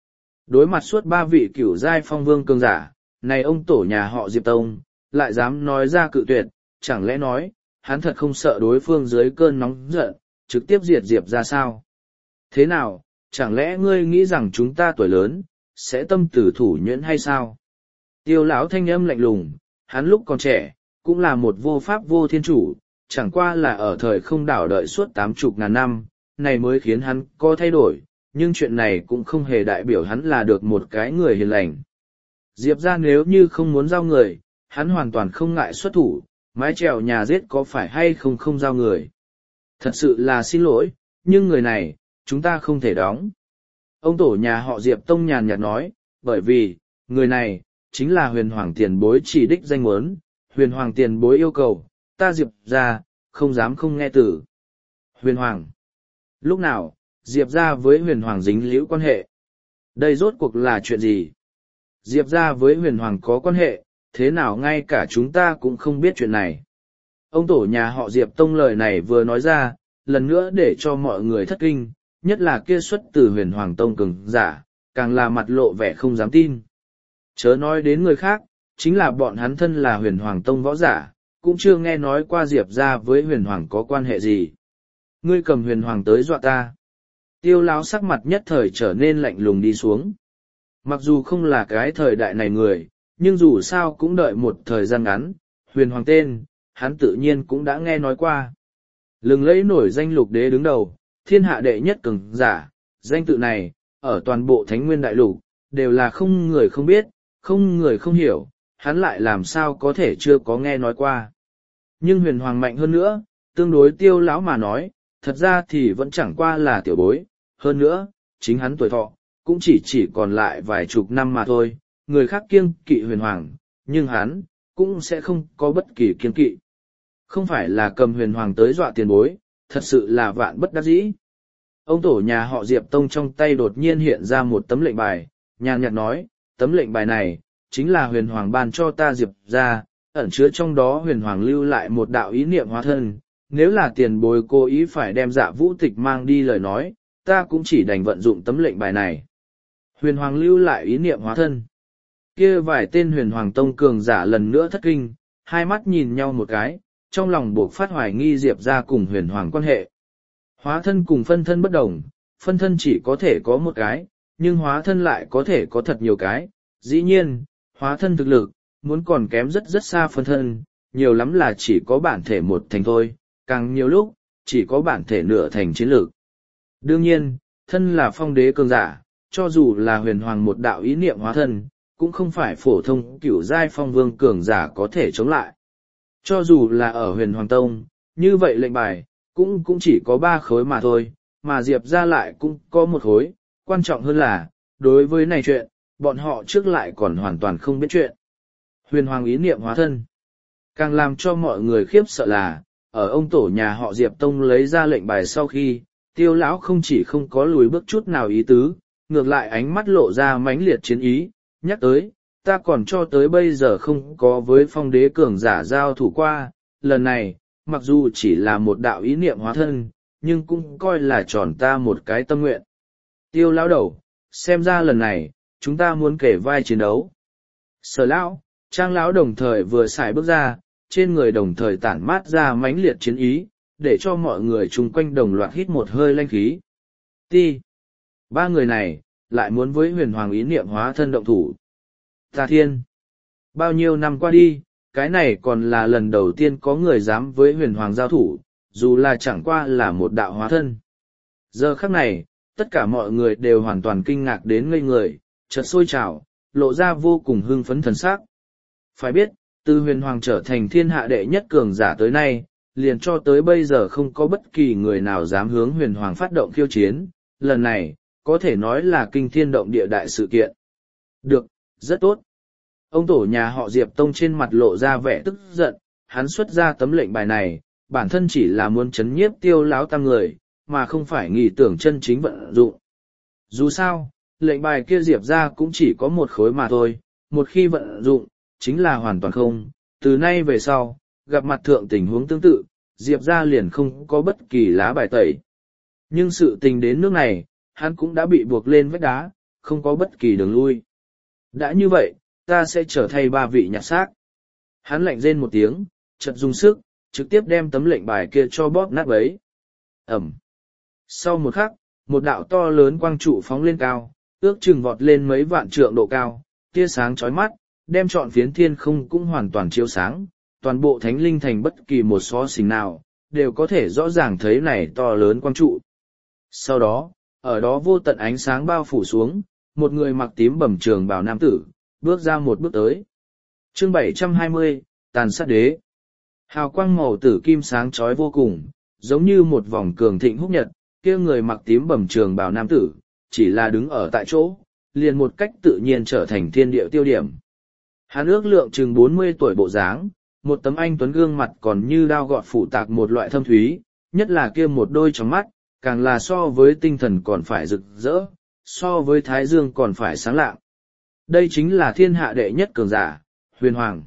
Đối mặt suốt ba vị cửu giai phong vương cường giả, này ông tổ nhà họ Diệp Tông, lại dám nói ra cự tuyệt, chẳng lẽ nói, hắn thật không sợ đối phương dưới cơn nóng giận, trực tiếp diệt Diệp ra sao? Thế nào, chẳng lẽ ngươi nghĩ rằng chúng ta tuổi lớn, sẽ tâm tử thủ nhuyễn hay sao? Tiêu lão thanh âm lạnh lùng, hắn lúc còn trẻ, cũng là một vô pháp vô thiên chủ, chẳng qua là ở thời không đảo đợi suốt tám chục ngàn năm, này mới khiến hắn có thay đổi, nhưng chuyện này cũng không hề đại biểu hắn là được một cái người hiền lành. Diệp ra nếu như không muốn giao người, hắn hoàn toàn không ngại xuất thủ, mái trèo nhà giết có phải hay không không giao người. Thật sự là xin lỗi, nhưng người này, chúng ta không thể đóng. Ông tổ nhà họ Diệp Tông nhàn nhạt nói, bởi vì, người này, chính là huyền hoàng tiền bối chỉ đích danh muốn, huyền hoàng tiền bối yêu cầu, ta Diệp ra, không dám không nghe từ. Huyền hoàng. Lúc nào, Diệp ra với huyền hoàng dính liễu quan hệ? Đây rốt cuộc là chuyện gì? Diệp ra với huyền hoàng có quan hệ, thế nào ngay cả chúng ta cũng không biết chuyện này. Ông tổ nhà họ Diệp Tông lời này vừa nói ra, lần nữa để cho mọi người thất kinh, nhất là kia xuất từ huyền hoàng tông cường giả, càng là mặt lộ vẻ không dám tin. Chớ nói đến người khác, chính là bọn hắn thân là huyền hoàng tông võ giả, cũng chưa nghe nói qua Diệp ra với huyền hoàng có quan hệ gì. Ngươi cầm huyền hoàng tới dọa ta. Tiêu lão sắc mặt nhất thời trở nên lạnh lùng đi xuống. Mặc dù không là cái thời đại này người, nhưng dù sao cũng đợi một thời gian ngắn, huyền hoàng tên, hắn tự nhiên cũng đã nghe nói qua. Lừng lẫy nổi danh lục đế đứng đầu, thiên hạ đệ nhất cường giả, danh tự này, ở toàn bộ Thánh Nguyên Đại Lục, đều là không người không biết, không người không hiểu, hắn lại làm sao có thể chưa có nghe nói qua. Nhưng huyền hoàng mạnh hơn nữa, tương đối tiêu lão mà nói, thật ra thì vẫn chẳng qua là tiểu bối, hơn nữa, chính hắn tuổi thọ, cũng chỉ chỉ còn lại vài chục năm mà thôi, người khác kiêng kỵ huyền hoàng, nhưng hắn, cũng sẽ không có bất kỳ kiêng kỵ. Không phải là cầm huyền hoàng tới dọa tiền bối, thật sự là vạn bất đắc dĩ. Ông tổ nhà họ Diệp Tông trong tay đột nhiên hiện ra một tấm lệnh bài, nhàn nhạt nói, tấm lệnh bài này, chính là huyền hoàng ban cho ta Diệp ra, ẩn chứa trong đó huyền hoàng lưu lại một đạo ý niệm hóa thân, nếu là tiền bối cố ý phải đem Dạ Vũ Tịch mang đi lời nói, ta cũng chỉ đành vận dụng tấm lệnh bài này. Huyền hoàng lưu lại ý niệm hóa thân. Kia vài tên huyền hoàng tông cường giả lần nữa thất kinh, hai mắt nhìn nhau một cái, trong lòng buộc phát hoài nghi Diệp ra cùng huyền hoàng quan hệ. Hóa thân cùng phân thân bất đồng, phân thân chỉ có thể có một cái, nhưng hóa thân lại có thể có thật nhiều cái. Dĩ nhiên, hóa thân thực lực, muốn còn kém rất rất xa phân thân, nhiều lắm là chỉ có bản thể một thành thôi, càng nhiều lúc, chỉ có bản thể nửa thành chiến lược. Đương nhiên, thân là phong đế cường giả, cho dù là huyền hoàng một đạo ý niệm hóa thân, cũng không phải phổ thông cửu giai phong vương cường giả có thể chống lại. Cho dù là ở huyền hoàng tông, như vậy lệnh bài, cũng cũng chỉ có ba khối mà thôi, mà Diệp ra lại cũng có một khối, quan trọng hơn là, đối với này chuyện, bọn họ trước lại còn hoàn toàn không biết chuyện. Huyền hoàng ý niệm hóa thân. Càng làm cho mọi người khiếp sợ là, ở ông tổ nhà họ Diệp Tông lấy ra lệnh bài sau khi, tiêu lão không chỉ không có lùi bước chút nào ý tứ, ngược lại ánh mắt lộ ra mãnh liệt chiến ý, nhắc tới, ta còn cho tới bây giờ không có với phong đế cường giả giao thủ qua, lần này, mặc dù chỉ là một đạo ý niệm hóa thân, nhưng cũng coi là tròn ta một cái tâm nguyện. Tiêu lão đầu, xem ra lần này, chúng ta muốn kể vai chiến đấu. Sở lão, Trang lão đồng thời vừa xài bước ra, trên người đồng thời tản mát ra mãnh liệt chiến ý, để cho mọi người chung quanh đồng loạt hít một hơi lanh khí. Ti! Ba người này, lại muốn với huyền hoàng ý niệm hóa thân động thủ. Ta thiên! Bao nhiêu năm qua đi, cái này còn là lần đầu tiên có người dám với huyền hoàng giao thủ, dù là chẳng qua là một đạo hóa thân. Giờ khắc này, tất cả mọi người đều hoàn toàn kinh ngạc đến ngây người, chợt sôi trào, lộ ra vô cùng hưng phấn thần sắc. Phải biết, từ huyền hoàng trở thành thiên hạ đệ nhất cường giả tới nay, liền cho tới bây giờ không có bất kỳ người nào dám hướng huyền hoàng phát động khiêu chiến, lần này, có thể nói là kinh thiên động địa đại sự kiện. Được, rất tốt. Ông tổ nhà họ Diệp Tông trên mặt lộ ra vẻ tức giận, hắn xuất ra tấm lệnh bài này, bản thân chỉ là muốn chấn nhiếp tiêu lão tam người, mà không phải nghĩ tưởng chân chính vận dụng. Dù sao, lệnh bài kia Diệp ra cũng chỉ có một khối mà thôi, một khi vận dụng, chính là hoàn toàn không, từ nay về sau, gặp mặt thượng tình huống tương tự, Diệp ra liền không có bất kỳ lá bài tẩy. Nhưng sự tình đến nước này, hắn cũng đã bị buộc lên vách đá, không có bất kỳ đường lui. Đã như vậy, ta sẽ trở thay ba vị nhặt xác. Hắn lạnh rên một tiếng, chợt dùng sức, trực tiếp đem tấm lệnh bài kia cho bóp nát bấy. Ẩm. Sau một khắc, một đạo to lớn quang trụ phóng lên cao, ước chừng vọt lên mấy vạn trượng độ cao, tia sáng chói mắt, đem trọn phiến thiên không cũng hoàn toàn chiếu sáng, toàn bộ thánh linh thành bất kỳ một xó xỉnh nào, đều có thể rõ ràng thấy này to lớn quang trụ. Sau đó, ở đó vô tận ánh sáng bao phủ xuống, một người mặc tím bẩm trường bào nam tử, bước ra một bước tới. Chương bảy trăm hai mươi, Tàn sát đế. Hào quang màu tử kim sáng chói vô cùng, giống như một vòng cường thịnh húc nhật, kia người mặc tím bẩm trường bào nam tử, chỉ là đứng ở tại chỗ, liền một cách tự nhiên trở thành thiên địa tiêu điểm. Hắn ước lượng chừng bốn mươi tuổi bộ dáng, một tấm anh tuấn gương mặt còn như đao gọt phủ tạc một loại thâm thúy, nhất là kia một đôi tròng mắt, càng là so với tinh thần còn phải rực rỡ, so với thái dương còn phải sáng lạng. Đây chính là thiên hạ đệ nhất cường giả, Huyền Hoàng.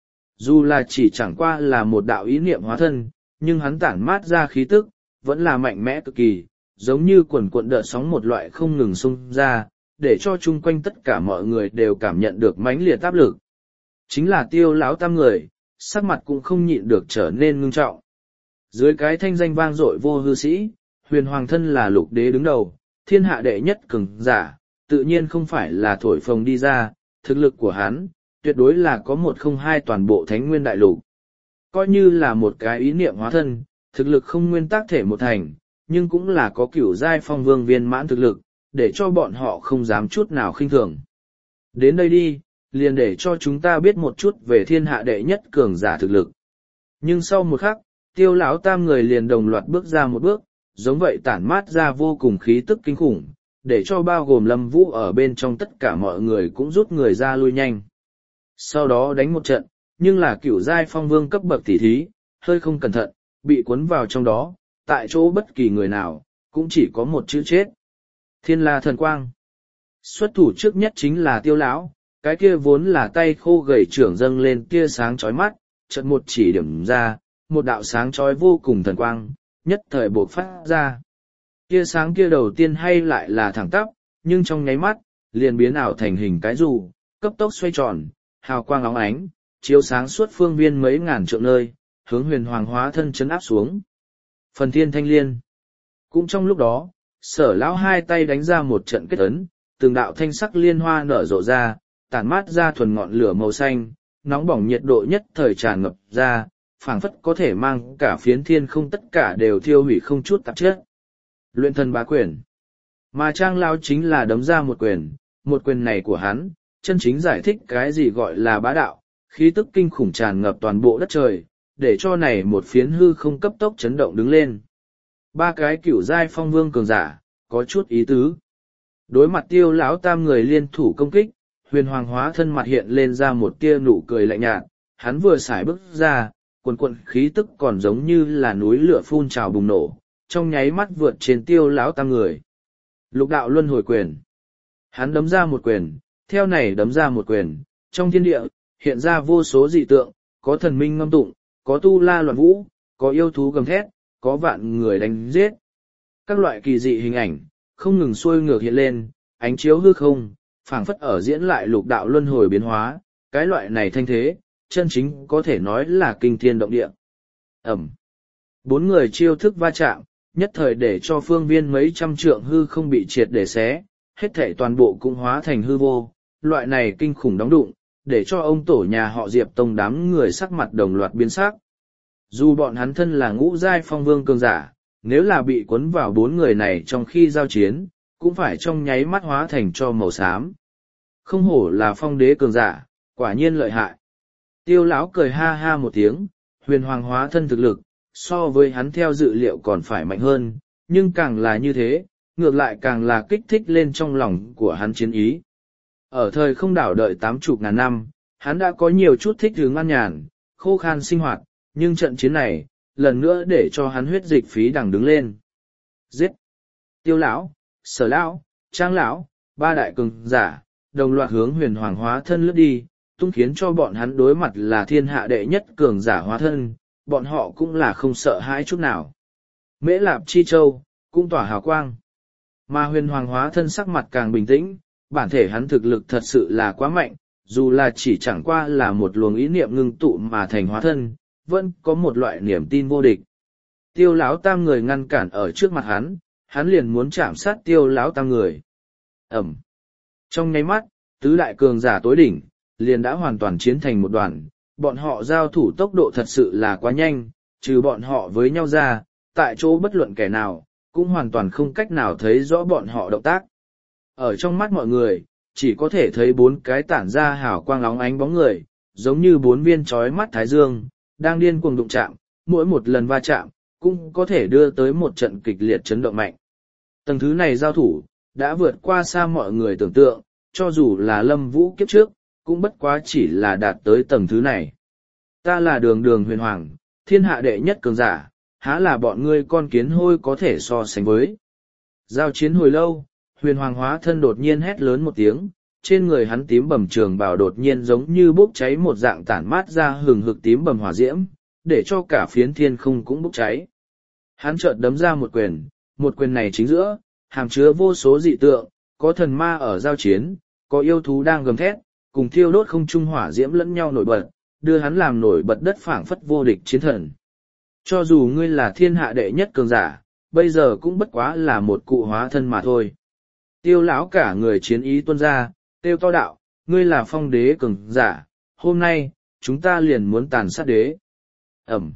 Dù là chỉ chẳng qua là một đạo ý niệm hóa thân, nhưng hắn tản mát ra khí tức, vẫn là mạnh mẽ cực kỳ, giống như quần cuộn đợt sóng một loại không ngừng xung ra, để cho chung quanh tất cả mọi người đều cảm nhận được mãnh liệt áp lực. Chính là Tiêu lão tam người, sắc mặt cũng không nhịn được trở nên ngưng trọng. Dưới cái thanh danh vang dội vô hư sĩ, Huyền Hoàng thân là lục đế đứng đầu, thiên hạ đệ nhất cường giả, tự nhiên không phải là thổi phồng đi ra, thực lực của hắn, tuyệt đối là có một không hai toàn bộ thánh nguyên đại lục. Coi như là một cái ý niệm hóa thân, thực lực không nguyên tắc thể một thành, nhưng cũng là có cửu giai phong vương viên mãn thực lực, để cho bọn họ không dám chút nào khinh thường. Đến đây đi, liền để cho chúng ta biết một chút về thiên hạ đệ nhất cường giả thực lực. Nhưng sau một khắc, Tiêu lão tam người liền đồng loạt bước ra một bước, giống vậy tản mát ra vô cùng khí tức kinh khủng, để cho bao gồm Lâm Vũ ở bên trong tất cả mọi người cũng rút người ra lui nhanh. Sau đó đánh một trận, nhưng là cửu giai phong vương cấp bậc tỉ thí, hơi không cẩn thận, bị cuốn vào trong đó, tại chỗ bất kỳ người nào, cũng chỉ có một chữ chết. Thiên La Thần Quang. Xuất thủ trước nhất chính là Tiêu lão, cái kia vốn là tay khô gầy trưởng dâng lên tia sáng chói mắt, chợt một chỉ điểm ra, một đạo sáng chói vô cùng thần quang, nhất thời bộc phát ra. Tia sáng kia đầu tiên hay lại là thẳng tắp, nhưng trong nháy mắt, liền biến ảo thành hình cái dù, cấp tốc xoay tròn, hào quang óng ánh, chiếu sáng suốt phương viên mấy ngàn trượng nơi, hướng Huyền Hoàng hóa thân chấn áp xuống. Phần Thiên Thanh Liên. Cũng trong lúc đó, Sở lão hai tay đánh ra một trận kết ấn, từng đạo thanh sắc liên hoa nở rộ ra, tản mát ra thuần ngọn lửa màu xanh, nóng bỏng nhiệt độ nhất thời tràn ngập ra, phảng phất có thể mang cả phiến thiên không tất cả đều thiêu hủy không chút tạp chất. Luyện thần bá quyền. Mà Trang lão chính là đấm ra một quyền, một quyền này của hắn, chân chính giải thích cái gì gọi là bá đạo, khí tức kinh khủng tràn ngập toàn bộ đất trời, để cho này một phiến hư không cấp tốc chấn động đứng lên. Ba cái cửu giai phong vương cường giả, có chút ý tứ. Đối mặt Tiêu lão tam người liên thủ công kích, Huyền Hoàng hóa thân mặt hiện lên ra một tia nụ cười lạnh nhạt, hắn vừa xài bước ra, quần quần khí tức còn giống như là núi lửa phun trào bùng nổ, trong nháy mắt vượt trên Tiêu lão tam người. Lục đạo luân hồi quyền. Hắn đấm ra một quyền, theo này đấm ra một quyền, trong thiên địa, hiện ra vô số dị tượng, có thần minh ngâm tụng, có tu la loạn vũ, có yêu thú gầm thét, có vạn người đánh giết. Các loại kỳ dị hình ảnh, không ngừng xuôi ngược hiện lên, ánh chiếu hư không, phảng phất ở diễn lại lục đạo luân hồi biến hóa, cái loại này thanh thế, chân chính có thể nói là kinh thiên động địa. Ẩm. Bốn người chiêu thức va chạm, nhất thời để cho phương viên mấy trăm trượng hư không bị triệt để xé, hết thảy toàn bộ cũng hóa thành hư vô, loại này kinh khủng đóng đụng, để cho ông tổ nhà họ Diệp Tông đám người sắc mặt đồng loạt biến sắc. Dù bọn hắn thân là ngũ giai phong vương cường giả, nếu là bị cuốn vào bốn người này trong khi giao chiến, cũng phải trong nháy mắt hóa thành cho màu xám. Không hổ là phong đế cường giả, quả nhiên lợi hại. Tiêu lão cười ha ha một tiếng, Huyền Hoàng hóa thân thực lực, so với hắn theo dự liệu còn phải mạnh hơn, nhưng càng là như thế, ngược lại càng là kích thích lên trong lòng của hắn chiến ý. Ở thời không đảo đợi tám chục ngàn năm, hắn đã có nhiều chút thích hướng an nhàn, khô khan sinh hoạt, nhưng trận chiến này, lần nữa để cho hắn huyết dịch phí đằng đứng lên. Giết! Tiêu lão, Sở lão, Trang lão, ba đại cường giả, đồng loạt hướng Huyền Hoàng hóa thân lướt đi, tung khiến cho bọn hắn đối mặt là thiên hạ đệ nhất cường giả hóa thân, bọn họ cũng là không sợ hãi chút nào. Mễ Lạp Chi Châu, cũng tỏa hào quang. Mà Huyền Hoàng hóa thân sắc mặt càng bình tĩnh, bản thể hắn thực lực thật sự là quá mạnh, dù là chỉ chẳng qua là một luồng ý niệm ngưng tụ mà thành hóa thân, vẫn có một loại niềm tin vô địch. Tiêu lão tam người ngăn cản ở trước mặt hắn, hắn liền muốn chạm sát tiêu lão tam người. Ẩm. Trong nháy mắt, tứ đại cường giả tối đỉnh, liền đã hoàn toàn chiến thành một đoàn, bọn họ giao thủ tốc độ thật sự là quá nhanh, trừ bọn họ với nhau ra, tại chỗ bất luận kẻ nào, cũng hoàn toàn không cách nào thấy rõ bọn họ động tác. Ở trong mắt mọi người, chỉ có thể thấy bốn cái tản ra hào quang lóng ánh bóng người, giống như bốn viên trói mắt thái dương, đang điên cuồng đụng chạm, mỗi một lần va chạm, cũng có thể đưa tới một trận kịch liệt chấn động mạnh. Tầng thứ này giao thủ, đã vượt qua xa mọi người tưởng tượng, cho dù là Lâm Vũ kiếp trước, cũng bất quá chỉ là đạt tới tầng thứ này. Ta là đường đường huyền hoàng, thiên hạ đệ nhất cường giả, há là bọn ngươi con kiến hôi có thể so sánh với. Giao chiến hồi lâu, huyền hoàng hóa thân đột nhiên hét lớn một tiếng, trên người hắn tím bầm trường bào đột nhiên giống như bốc cháy một dạng tản mát ra hừng hực tím bầm hỏa diễm, để cho cả phiến thiên không cũng bốc cháy. Hắn chợt đấm ra một quyền, một quyền này chính giữa, hàm chứa vô số dị tượng, có thần ma ở giao chiến, có yêu thú đang gầm thét, cùng thiêu đốt không trung hỏa diễm lẫn nhau nổi bật, đưa hắn làm nổi bật đất phảng phất vô địch chiến thần. Cho dù ngươi là thiên hạ đệ nhất cường giả, bây giờ cũng bất quá là một cụ hóa thân mà thôi. Tiêu lão cả người chiến ý tuôn ra, tiêu to đạo, ngươi là phong đế cường giả, hôm nay, chúng ta liền muốn tàn sát đế. Ẩm.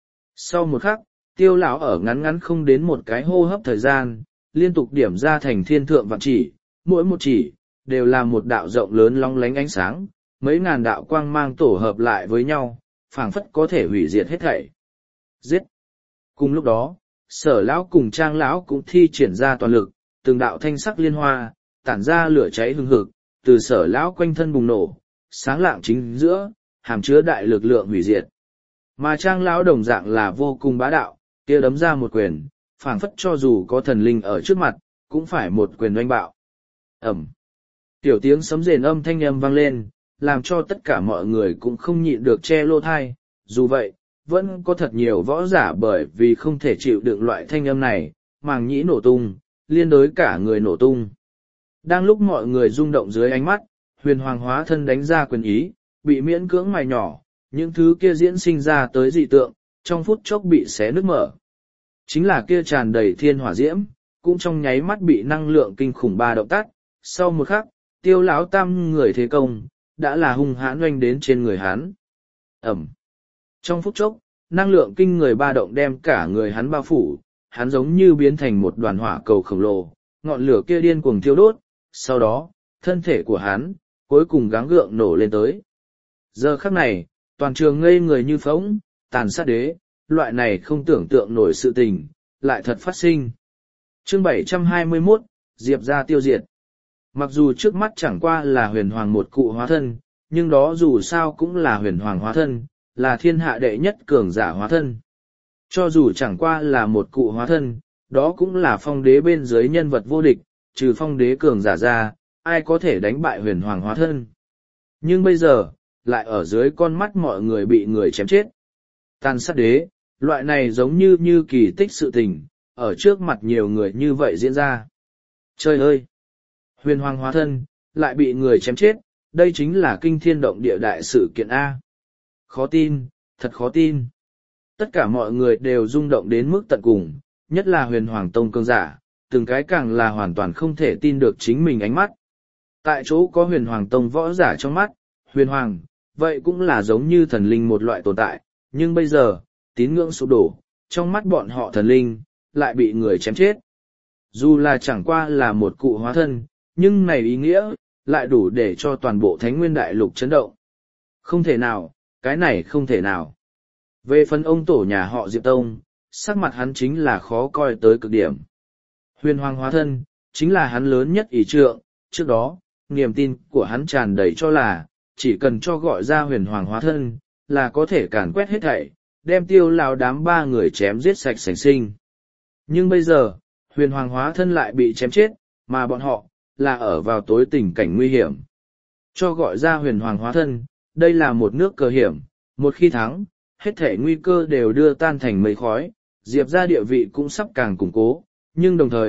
Sau một khắc, tiêu lão ở ngắn ngắn không đến một cái hô hấp thời gian, liên tục điểm ra thành thiên thượng vạn chỉ, mỗi một chỉ, đều là một đạo rộng lớn long lánh ánh sáng, mấy ngàn đạo quang mang tổ hợp lại với nhau, phảng phất có thể hủy diệt hết thảy. Giết! Cùng lúc đó, sở lão cùng trang lão cũng thi triển ra toàn lực, từng đạo thanh sắc liên hoa, tản ra lửa cháy hừng hực, từ sở lão quanh thân bùng nổ, sáng lạng chính giữa, hàm chứa đại lực lượng hủy diệt. Mà trang lão đồng dạng là vô cùng bá đạo, kia đấm ra một quyền, phảng phất cho dù có thần linh ở trước mặt, cũng phải một quyền oanh bạo. Ẩm. Tiểu tiếng sấm rền âm thanh âm vang lên, làm cho tất cả mọi người cũng không nhịn được che lô thai. Dù vậy, vẫn có thật nhiều võ giả bởi vì không thể chịu đựng loại thanh âm này, màng nhĩ nổ tung, liên đối cả người nổ tung. Đang lúc mọi người rung động dưới ánh mắt, huyền hoàng hóa thân đánh ra quyền ý, bị miễn cưỡng mài nhỏ, những thứ kia diễn sinh ra tới dị tượng, trong phút chốc bị xé nứt mở. Chính là kia tràn đầy thiên hỏa diễm, cũng trong nháy mắt bị năng lượng kinh khủng ba động tắt. Sau một khắc, tiêu lão tam người thế công, đã là hung hãn oanh đến trên người hắn. Ẩm. Trong phút chốc, năng lượng kinh người ba động đem cả người hắn bao phủ, hắn giống như biến thành một đoàn hỏa cầu khổng lồ, ngọn lửa kia điên cuồng thiêu đốt, sau đó, thân thể của hắn, cuối cùng gắng gượng nổ lên tới. Giờ khắc này, toàn trường ngây người như phỗng, tàn sát đế, loại này không tưởng tượng nổi sự tình, lại thật phát sinh. Chương bảy trăm hai mươi mốt, Diệp ra tiêu diệt. Mặc dù trước mắt chẳng qua là huyền hoàng một cụ hóa thân, nhưng đó dù sao cũng là huyền hoàng hóa thân, là thiên hạ đệ nhất cường giả hóa thân. Cho dù chẳng qua là một cụ hóa thân, đó cũng là phong đế bên dưới nhân vật vô địch, trừ phong đế cường giả ra, ai có thể đánh bại huyền hoàng hóa thân. Nhưng bây giờ, lại ở dưới con mắt mọi người bị người chém chết. Tàn sát đế, loại này giống như như kỳ tích sự tình, ở trước mặt nhiều người như vậy diễn ra. Trời ơi! Huyền hoàng hóa thân, lại bị người chém chết, đây chính là kinh thiên động địa đại sự kiện A. Khó tin, thật khó tin. Tất cả mọi người đều rung động đến mức tận cùng, nhất là huyền hoàng tông cường giả, từng cái càng là hoàn toàn không thể tin được chính mình ánh mắt. Tại chỗ có huyền hoàng tông võ giả trong mắt, huyền hoàng, vậy cũng là giống như thần linh một loại tồn tại, nhưng bây giờ, tín ngưỡng sụp đổ, trong mắt bọn họ thần linh, lại bị người chém chết. Dù là chẳng qua là một cụ hóa thân, nhưng này ý nghĩa, lại đủ để cho toàn bộ Thánh Nguyên Đại Lục chấn động. Không thể nào, cái này không thể nào. Về phần ông tổ nhà họ Diệp Tông, sắc mặt hắn chính là khó coi tới cực điểm. Huyền hoàng hóa thân, chính là hắn lớn nhất ý trượng, trước đó, niềm tin của hắn tràn đầy cho là, chỉ cần cho gọi ra huyền hoàng hóa thân, là có thể càn quét hết thảy, đem tiêu lão đám ba người chém giết sạch sành sinh. Nhưng bây giờ, huyền hoàng hóa thân lại bị chém chết, mà bọn họ, là ở vào tối tình cảnh nguy hiểm. Cho gọi ra huyền hoàng hóa thân, đây là một nước cờ hiểm, một khi thắng, hết thể nguy cơ đều đưa tan thành mây khói, Diệp ra địa vị cũng sắp càng củng cố, nhưng đồng thời,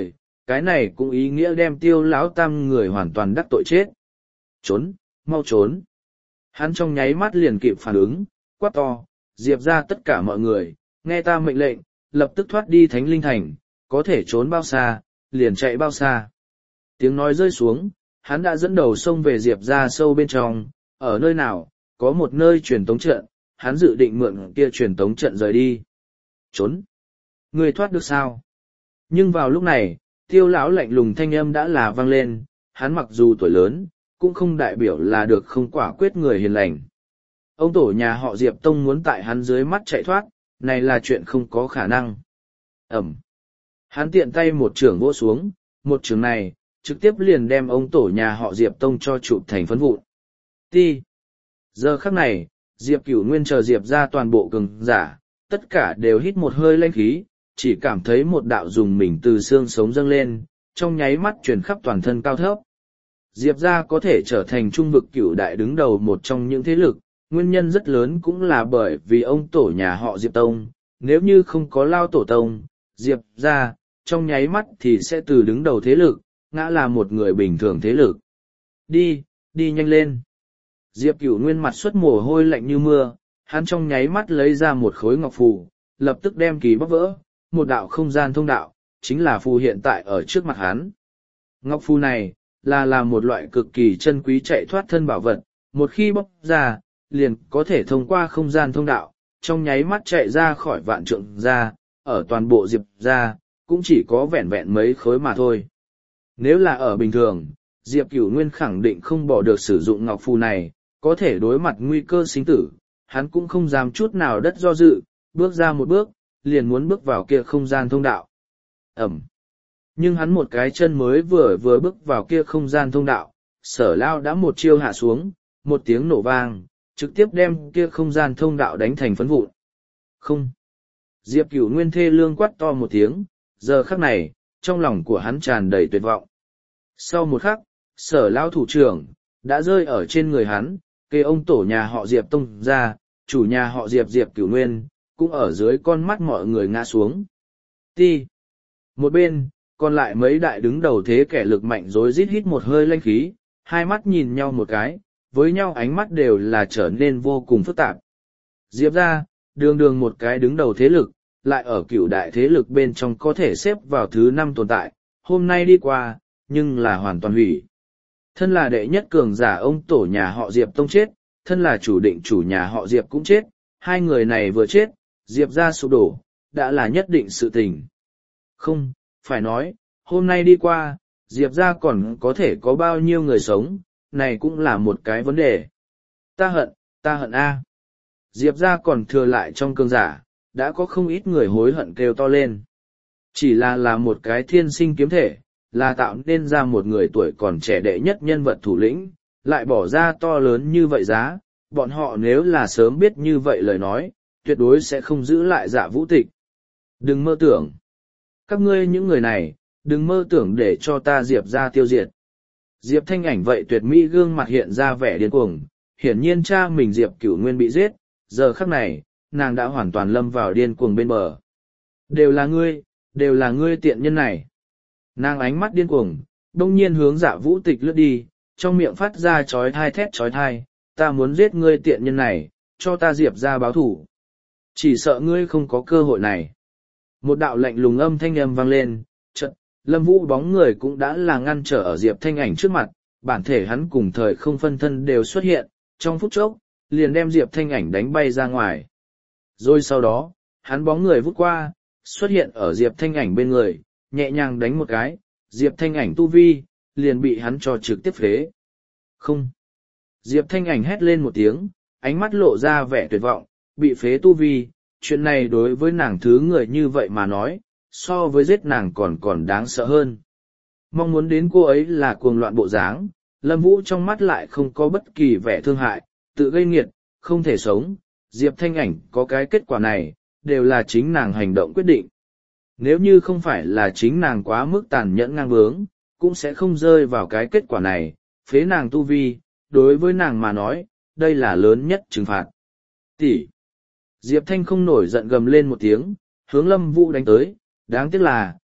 cái này cũng ý nghĩa đem tiêu lão tam người hoàn toàn đắc tội chết. Trốn, mau trốn. Hắn trong nháy mắt liền kịp phản ứng, quát to, Diệp ra tất cả mọi người, nghe ta mệnh lệnh, lập tức thoát đi Thánh Linh Thành, có thể trốn bao xa, liền chạy bao xa. Tiếng nói rơi xuống, hắn đã dẫn đầu xông về Diệp ra sâu bên trong, ở nơi nào, có một nơi truyền tống trận, hắn dự định mượn kia truyền tống trận rời đi. Trốn! Người thoát được sao? Nhưng vào lúc này, tiêu lão lạnh lùng thanh âm đã là vang lên, hắn mặc dù tuổi lớn, cũng không đại biểu là được không quả quyết người hiền lành. Ông tổ nhà họ Diệp Tông muốn tại hắn dưới mắt chạy thoát, này là chuyện không có khả năng. Ẩm! Hắn tiện tay một trường vỗ xuống, một trường này, trực tiếp liền đem ông tổ nhà họ Diệp Tông cho chụp thành phấn vụn. Ti! Giờ khắc này, Diệp Cửu Nguyên chờ Diệp ra toàn bộ cường giả, tất cả đều hít một hơi lanh khí, chỉ cảm thấy một đạo dùng mình từ xương sống dâng lên, trong nháy mắt truyền khắp toàn thân cao thấp. Diệp ra có thể trở thành trung vực cửu đại đứng đầu một trong những thế lực, nguyên nhân rất lớn cũng là bởi vì ông tổ nhà họ Diệp Tông, nếu như không có lao tổ tông, Diệp ra, trong nháy mắt thì sẽ từ đứng đầu thế lực, ngã là một người bình thường thế lực. Đi, đi nhanh lên. Diệp Cửu Nguyên mặt xuất mồ hôi lạnh như mưa, hắn trong nháy mắt lấy ra một khối ngọc phù, lập tức đem kỳ bóc vỡ, một đạo không gian thông đạo, chính là phù hiện tại ở trước mặt hắn. Ngọc phù này, là là một loại cực kỳ chân quý chạy thoát thân bảo vật, một khi bóc ra, liền có thể thông qua không gian thông đạo, trong nháy mắt chạy ra khỏi vạn trượng ra, ở toàn bộ Diệp ra, cũng chỉ có vẹn vẹn mấy khối mà thôi. Nếu là ở bình thường, Diệp Cửu Nguyên khẳng định không bỏ được sử dụng ngọc phù này, có thể đối mặt nguy cơ sinh tử, hắn cũng không dám chút nào đất do dự, bước ra một bước, liền muốn bước vào kia không gian thông đạo. Ẩm. Nhưng hắn một cái chân mới vừa vừa bước vào kia không gian thông đạo, Sở Lao đã một chiêu hạ xuống, một tiếng nổ vang, trực tiếp đem kia không gian thông đạo đánh thành phấn vụn. Không. Diệp Cửu Nguyên thê lương quát to một tiếng, giờ khắc này, trong lòng của hắn tràn đầy tuyệt vọng. Sau một khắc, Sở Lao thủ trưởng, đã rơi ở trên người hắn, kê ông tổ nhà họ Diệp Tông ra, chủ nhà họ Diệp Diệp Cửu Nguyên, cũng ở dưới con mắt mọi người ngã xuống. Ti. Một bên, còn lại mấy đại đứng đầu thế kẻ lực mạnh rối rít hít một hơi lanh khí, hai mắt nhìn nhau một cái, với nhau ánh mắt đều là trở nên vô cùng phức tạp. Diệp ra, đường đường một cái đứng đầu thế lực, lại ở cửu đại thế lực bên trong có thể xếp vào thứ năm tồn tại, hôm nay đi qua, nhưng là hoàn toàn hủy. Thân là đệ nhất cường giả ông tổ nhà họ Diệp Tông chết, thân là chủ định chủ nhà họ Diệp cũng chết, hai người này vừa chết, Diệp ra sụp đổ, đã là nhất định sự tình. Không, phải nói, hôm nay đi qua, Diệp ra còn có thể có bao nhiêu người sống, này cũng là một cái vấn đề. Ta hận, ta hận a. Diệp ra còn thừa lại trong cường giả, đã có không ít người hối hận kêu to lên. Chỉ là là một cái thiên sinh kiếm thể, là tạo nên ra một người tuổi còn trẻ đệ nhất nhân vật thủ lĩnh, lại bỏ ra to lớn như vậy giá, bọn họ nếu là sớm biết như vậy lời nói, tuyệt đối sẽ không giữ lại Dạ Vũ Tịch. Đừng mơ tưởng. Các ngươi những người này, đừng mơ tưởng để cho ta Diệp ra tiêu diệt. Diệp Thanh Ảnh vậy tuyệt mỹ gương mặt hiện ra vẻ điên cuồng, hiển nhiên cha mình Diệp Cửu Nguyên bị giết, giờ khắc này, nàng đã hoàn toàn lâm vào điên cuồng bên bờ. Đều là ngươi, đều là ngươi tiện nhân này. Nàng ánh mắt điên cuồng, đông nhiên hướng Dạ Vũ Tịch lướt đi, trong miệng phát ra chói thai thét chói thai, ta muốn giết ngươi tiện nhân này, cho ta Diệp ra báo thủ. Chỉ sợ ngươi không có cơ hội này. Một đạo lạnh lùng âm thanh âm vang lên, chợt, Lâm Vũ bóng người cũng đã là ngăn trở ở Diệp Thanh Ảnh trước mặt, bản thể hắn cùng thời không phân thân đều xuất hiện, trong phút chốc, liền đem Diệp Thanh Ảnh đánh bay ra ngoài. Rồi sau đó, hắn bóng người vút qua, xuất hiện ở Diệp Thanh Ảnh bên người, nhẹ nhàng đánh một cái, Diệp Thanh Ảnh tu vi, liền bị hắn cho trực tiếp phế. Không. Diệp Thanh Ảnh hét lên một tiếng, ánh mắt lộ ra vẻ tuyệt vọng, bị phế tu vi, chuyện này đối với nàng thứ người như vậy mà nói, so với giết nàng còn còn đáng sợ hơn. Mong muốn đến cô ấy là cuồng loạn bộ dáng, Lâm Vũ trong mắt lại không có bất kỳ vẻ thương hại, tự gây nghiệt, không thể sống, Diệp Thanh Ảnh có cái kết quả này, đều là chính nàng hành động quyết định. Nếu như không phải là chính nàng quá mức tàn nhẫn ngang bướng, cũng sẽ không rơi vào cái kết quả này, phế nàng tu vi, đối với nàng mà nói, đây là lớn nhất trừng phạt. Tỷ. Diệp Thanh không nổi giận gầm lên một tiếng, hướng Lâm Vũ đánh tới, đáng tiếc là,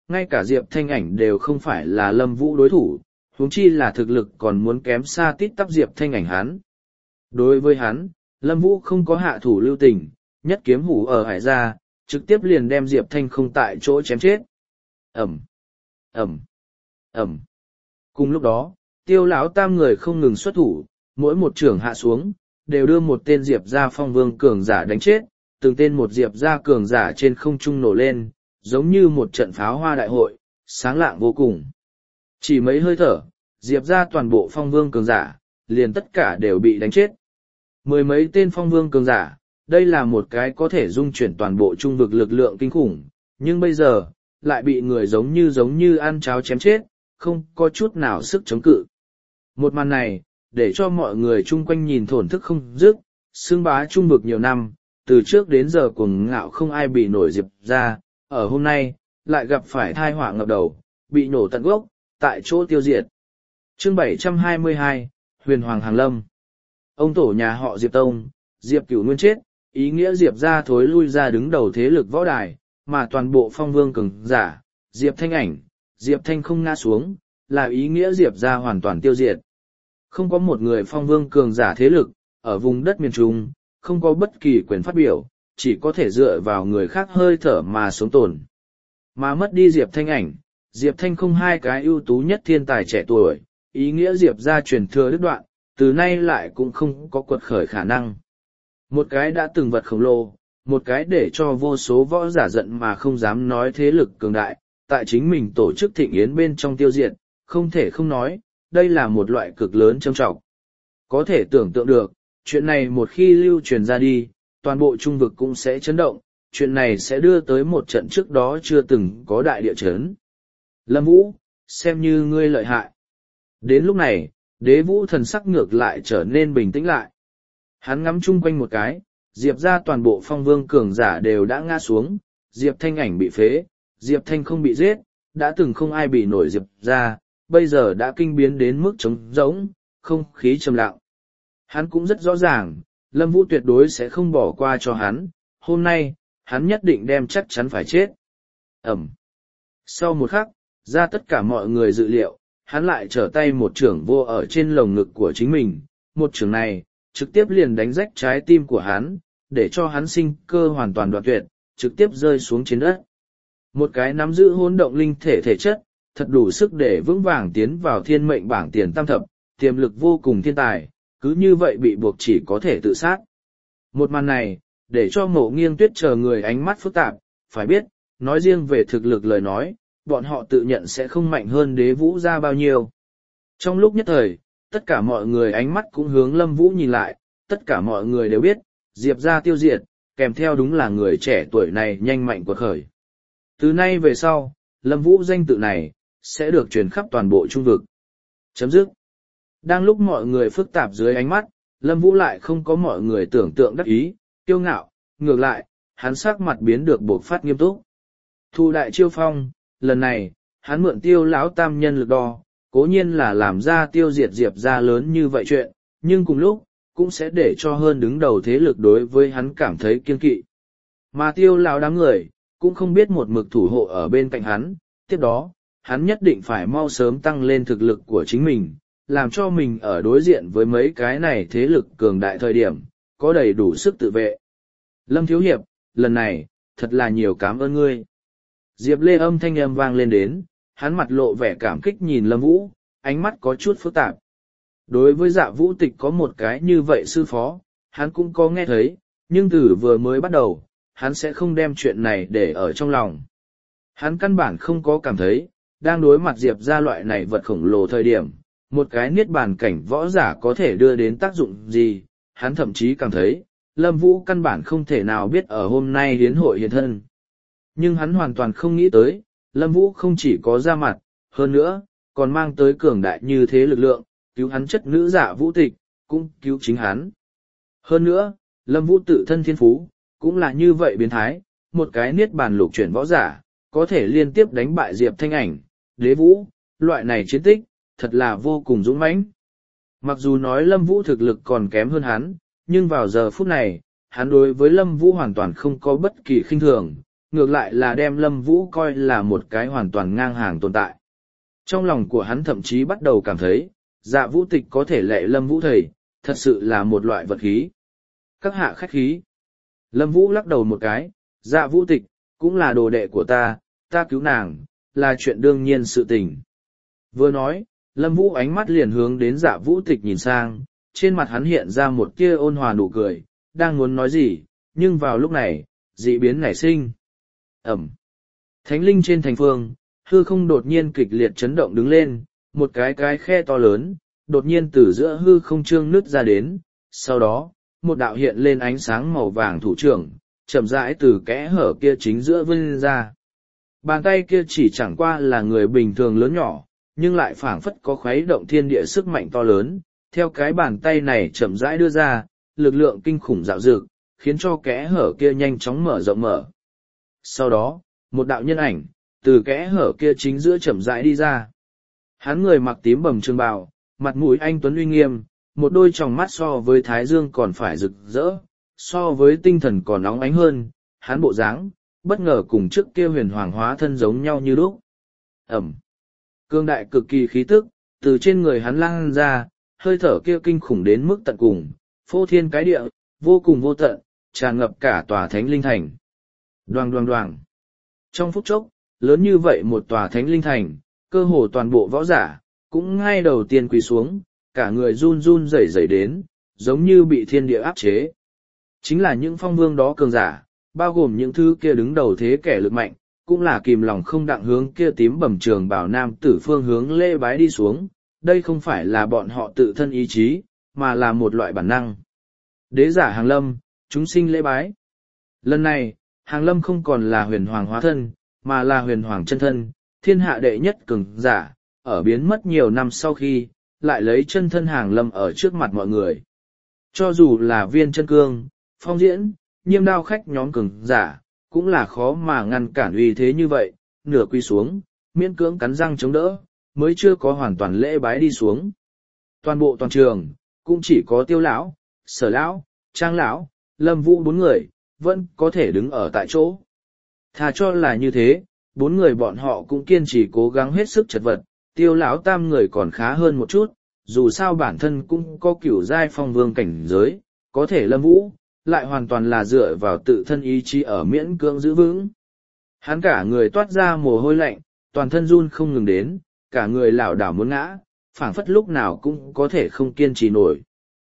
ngay cả Diệp Thanh Ảnh đều không phải là Lâm Vũ đối thủ, huống chi là thực lực còn muốn kém xa tít tắp Diệp Thanh Ảnh hắn. Đối với hắn, Lâm Vũ không có hạ thủ lưu tình, nhất kiếm hủ ở hải ra, trực tiếp liền đem Diệp Thanh không tại chỗ chém chết. Ẩm, Ẩm, Ẩm. Cùng lúc đó, Tiêu lão tam người không ngừng xuất thủ, mỗi một trưởng hạ xuống, đều đưa một tên Diệp gia phong vương cường giả đánh chết, từng tên một Diệp gia cường giả trên không trung nổ lên, giống như một trận pháo hoa đại hội, sáng lạng vô cùng. Chỉ mấy hơi thở, Diệp gia toàn bộ phong vương cường giả, liền tất cả đều bị đánh chết. Mười mấy tên phong vương cường giả, đây là một cái có thể dung chuyển toàn bộ trung vực lực lượng kinh khủng, nhưng bây giờ, lại bị người giống như giống như ăn cháo chém chết, không có chút nào sức chống cự. Một màn này, để cho mọi người chung quanh nhìn thổn thức không dứt, xưng bá trung vực nhiều năm, từ trước đến giờ cuồng ngạo không ai bị nổi Diệp ra, ở hôm nay, lại gặp phải thai họa ngập đầu, bị nổ tận gốc, tại chỗ tiêu diệt. Chương bảy trăm hai mươi hai, Huyền Hoàng Hàng Lâm. Ông tổ nhà họ Diệp Tông, Diệp Cửu Nguyên chết, ý nghĩa Diệp ra thối lui ra đứng đầu thế lực võ đài, mà toàn bộ phong vương cường giả, Diệp Thanh Ảnh, Diệp Thanh không ngã xuống, là ý nghĩa Diệp ra hoàn toàn tiêu diệt. Không có một người phong vương cường giả thế lực, ở vùng đất miền Trung, không có bất kỳ quyền phát biểu, chỉ có thể dựa vào người khác hơi thở mà sống tồn. Mà mất đi Diệp Thanh Ảnh, Diệp Thanh không hai cái ưu tú nhất thiên tài trẻ tuổi, ý nghĩa Diệp ra truyền thừa đứt đoạn, từ nay lại cũng không có quật khởi khả năng. Một cái đã từng vật khổng lồ, một cái để cho vô số võ giả giận mà không dám nói thế lực cường đại, tại chính mình tổ chức thịnh yến bên trong tiêu diệt, không thể không nói, đây là một loại cực lớn trầm trọng. Có thể tưởng tượng được, chuyện này một khi lưu truyền ra đi, toàn bộ trung vực cũng sẽ chấn động, chuyện này sẽ đưa tới một trận trước đó chưa từng có đại địa chấn. Lâm Vũ, xem như ngươi lợi hại. Đến lúc này, Đế Vũ thần sắc ngược lại trở nên bình tĩnh lại. Hắn ngắm chung quanh một cái, Diệp ra toàn bộ phong vương cường giả đều đã ngã xuống, Diệp Thanh Ảnh bị phế, Diệp Thanh không bị giết, đã từng không ai bị nổi Diệp ra, bây giờ đã kinh biến đến mức trống rỗng, không khí trầm lặng. Hắn cũng rất rõ ràng, Lâm Vũ tuyệt đối sẽ không bỏ qua cho hắn, hôm nay, hắn nhất định đem chắc chắn phải chết. Ẩm. Sau một khắc, ra tất cả mọi người dự liệu, hắn lại trở tay một trưởng vô ở trên lồng ngực của chính mình, một trưởng này, trực tiếp liền đánh rách trái tim của hắn, để cho hắn sinh cơ hoàn toàn đoạn tuyệt, trực tiếp rơi xuống trên đất. Một cái nắm giữ hỗn động linh thể thể chất, thật đủ sức để vững vàng tiến vào thiên mệnh bảng tiền tam thập, tiềm lực vô cùng thiên tài, cứ như vậy bị buộc chỉ có thể tự sát. Một màn này, để cho Mộ Nghiêng Tuyết chờ người ánh mắt phức tạp, phải biết, nói riêng về thực lực lời nói, bọn họ tự nhận sẽ không mạnh hơn Đế Vũ ra bao nhiêu. Trong lúc nhất thời, tất cả mọi người ánh mắt cũng hướng Lâm Vũ nhìn lại, tất cả mọi người đều biết, Diệp ra tiêu diệt, kèm theo đúng là người trẻ tuổi này nhanh mạnh quật khởi. Từ nay về sau, Lâm Vũ danh tự này, sẽ được truyền khắp toàn bộ trung vực. Chấm dứt. Đang lúc mọi người phức tạp dưới ánh mắt, Lâm Vũ lại không có mọi người tưởng tượng đắc ý, kiêu ngạo, ngược lại, hắn sắc mặt biến được bộc phát nghiêm túc. Thu đại chiêu phong, lần này, hắn mượn Tiêu lão tam nhân lực đo, cố nhiên là làm ra tiêu diệt Diệp ra lớn như vậy chuyện, nhưng cùng lúc, cũng sẽ để cho hơn đứng đầu thế lực đối với hắn cảm thấy kiên kỵ. Mà Tiêu lão đám người, cũng không biết một mực thủ hộ ở bên cạnh hắn, tiếp đó, hắn nhất định phải mau sớm tăng lên thực lực của chính mình, làm cho mình ở đối diện với mấy cái này thế lực cường đại thời điểm, có đầy đủ sức tự vệ. Lâm Thiếu Hiệp, lần này, thật là nhiều cảm ơn ngươi. Diệp Lê âm thanh âm vang lên đến, hắn mặt lộ vẻ cảm kích nhìn Lâm Vũ, ánh mắt có chút phức tạp. Đối với Dạ Vũ Tịch có một cái như vậy sư phó, hắn cũng có nghe thấy, nhưng từ vừa mới bắt đầu, hắn sẽ không đem chuyện này để ở trong lòng. Hắn căn bản không có cảm thấy, đang đối mặt Diệp ra loại này vật khổng lồ thời điểm, một cái niết bàn cảnh võ giả có thể đưa đến tác dụng gì, hắn thậm chí cảm thấy, Lâm Vũ căn bản không thể nào biết ở hôm nay hiến hội hiện thân. Nhưng hắn hoàn toàn không nghĩ tới, Lâm Vũ không chỉ có ra mặt, hơn nữa, còn mang tới cường đại như thế lực lượng, cứu hắn chất nữ Dạ Vũ Tịch, cũng cứu chính hắn. Hơn nữa, Lâm Vũ tự thân thiên phú, cũng là như vậy biến thái, một cái niết bàn lục chuyển võ giả, có thể liên tiếp đánh bại Diệp Thanh Ảnh, Đế Vũ, loại này chiến tích, thật là vô cùng dũng mãnh. Mặc dù nói Lâm Vũ thực lực còn kém hơn hắn, nhưng vào giờ phút này, hắn đối với Lâm Vũ hoàn toàn không có bất kỳ khinh thường, ngược lại là đem Lâm Vũ coi là một cái hoàn toàn ngang hàng tồn tại. Trong lòng của hắn thậm chí bắt đầu cảm thấy, Dạ Vũ Tịch có thể lệ Lâm Vũ thầy, thật sự là một loại vật khí. Các hạ khách khí. Lâm Vũ lắc đầu một cái, Dạ Vũ Tịch, cũng là đồ đệ của ta, ta cứu nàng, là chuyện đương nhiên sự tình. Vừa nói, Lâm Vũ ánh mắt liền hướng đến Dạ Vũ Tịch nhìn sang, trên mặt hắn hiện ra một tia ôn hòa nụ cười, đang muốn nói gì, nhưng vào lúc này, dị biến nảy sinh. Ẩm. Thánh linh trên thành phương, hư không đột nhiên kịch liệt chấn động đứng lên, một cái cái khe to lớn, đột nhiên từ giữa hư không trương nứt ra đến, sau đó, một đạo hiện lên ánh sáng màu vàng thủ trưởng, chậm rãi từ kẽ hở kia chính giữa vươn ra. Bàn tay kia chỉ chẳng qua là người bình thường lớn nhỏ, nhưng lại phảng phất có khuấy động thiên địa sức mạnh to lớn, theo cái bàn tay này chậm rãi đưa ra, lực lượng kinh khủng dạo dực, khiến cho kẽ hở kia nhanh chóng mở rộng mở. Sau đó, một đạo nhân ảnh, từ kẽ hở kia chính giữa chậm rãi đi ra. Hắn người mặc tím bầm trường bào, mặt mũi anh tuấn uy nghiêm, một đôi tròng mắt so với thái dương còn phải rực rỡ, so với tinh thần còn nóng ánh hơn, hắn bộ dáng, bất ngờ cùng trước kia huyền hoàng hóa thân giống nhau như lúc. Ẩm. Cương đại cực kỳ khí tức, từ trên người hắn lan ra, hơi thở kia kinh khủng đến mức tận cùng, phô thiên cái địa, vô cùng vô tận, tràn ngập cả tòa thánh linh thành. Đoàng đoàng đoàng. Trong phút chốc, lớn như vậy một tòa thánh linh thành, cơ hồ toàn bộ võ giả, cũng ngay đầu tiên quỳ xuống, cả người run run rẩy rẩy đến, giống như bị thiên địa áp chế. Chính là những phong vương đó cường giả, bao gồm những thứ kia đứng đầu thế kẻ lực mạnh, cũng là kìm lòng không đặng hướng kia tím bẩm trường bảo nam tử phương hướng lễ bái đi xuống, đây không phải là bọn họ tự thân ý chí, mà là một loại bản năng. Đế giả Hàng Lâm, chúng sinh lễ bái. Lần này, Hàng Lâm không còn là huyền hoàng hóa thân, mà là huyền hoàng chân thân, thiên hạ đệ nhất cường giả, ở biến mất nhiều năm sau khi, lại lấy chân thân Hàng Lâm ở trước mặt mọi người. Cho dù là viên chân cương, phong diễn, nhiêm đao khách nhóm cường giả, cũng là khó mà ngăn cản uy thế như vậy, nửa quy xuống, miễn cưỡng cắn răng chống đỡ, mới chưa có hoàn toàn lễ bái đi xuống. Toàn bộ toàn trường, cũng chỉ có Tiêu lão, Sở lão, Trang lão, Lâm Vũ bốn người, vẫn có thể đứng ở tại chỗ. Thà cho là như thế, bốn người bọn họ cũng kiên trì cố gắng hết sức chật vật, Tiêu lão tam người còn khá hơn một chút, dù sao bản thân cũng có cửu giai phong vương cảnh giới, có thể Lâm Vũ, lại hoàn toàn là dựa vào tự thân ý chí ở miễn cưỡng giữ vững. Hắn cả người toát ra mồ hôi lạnh, toàn thân run không ngừng đến, cả người lảo đảo muốn ngã, phảng phất lúc nào cũng có thể không kiên trì nổi.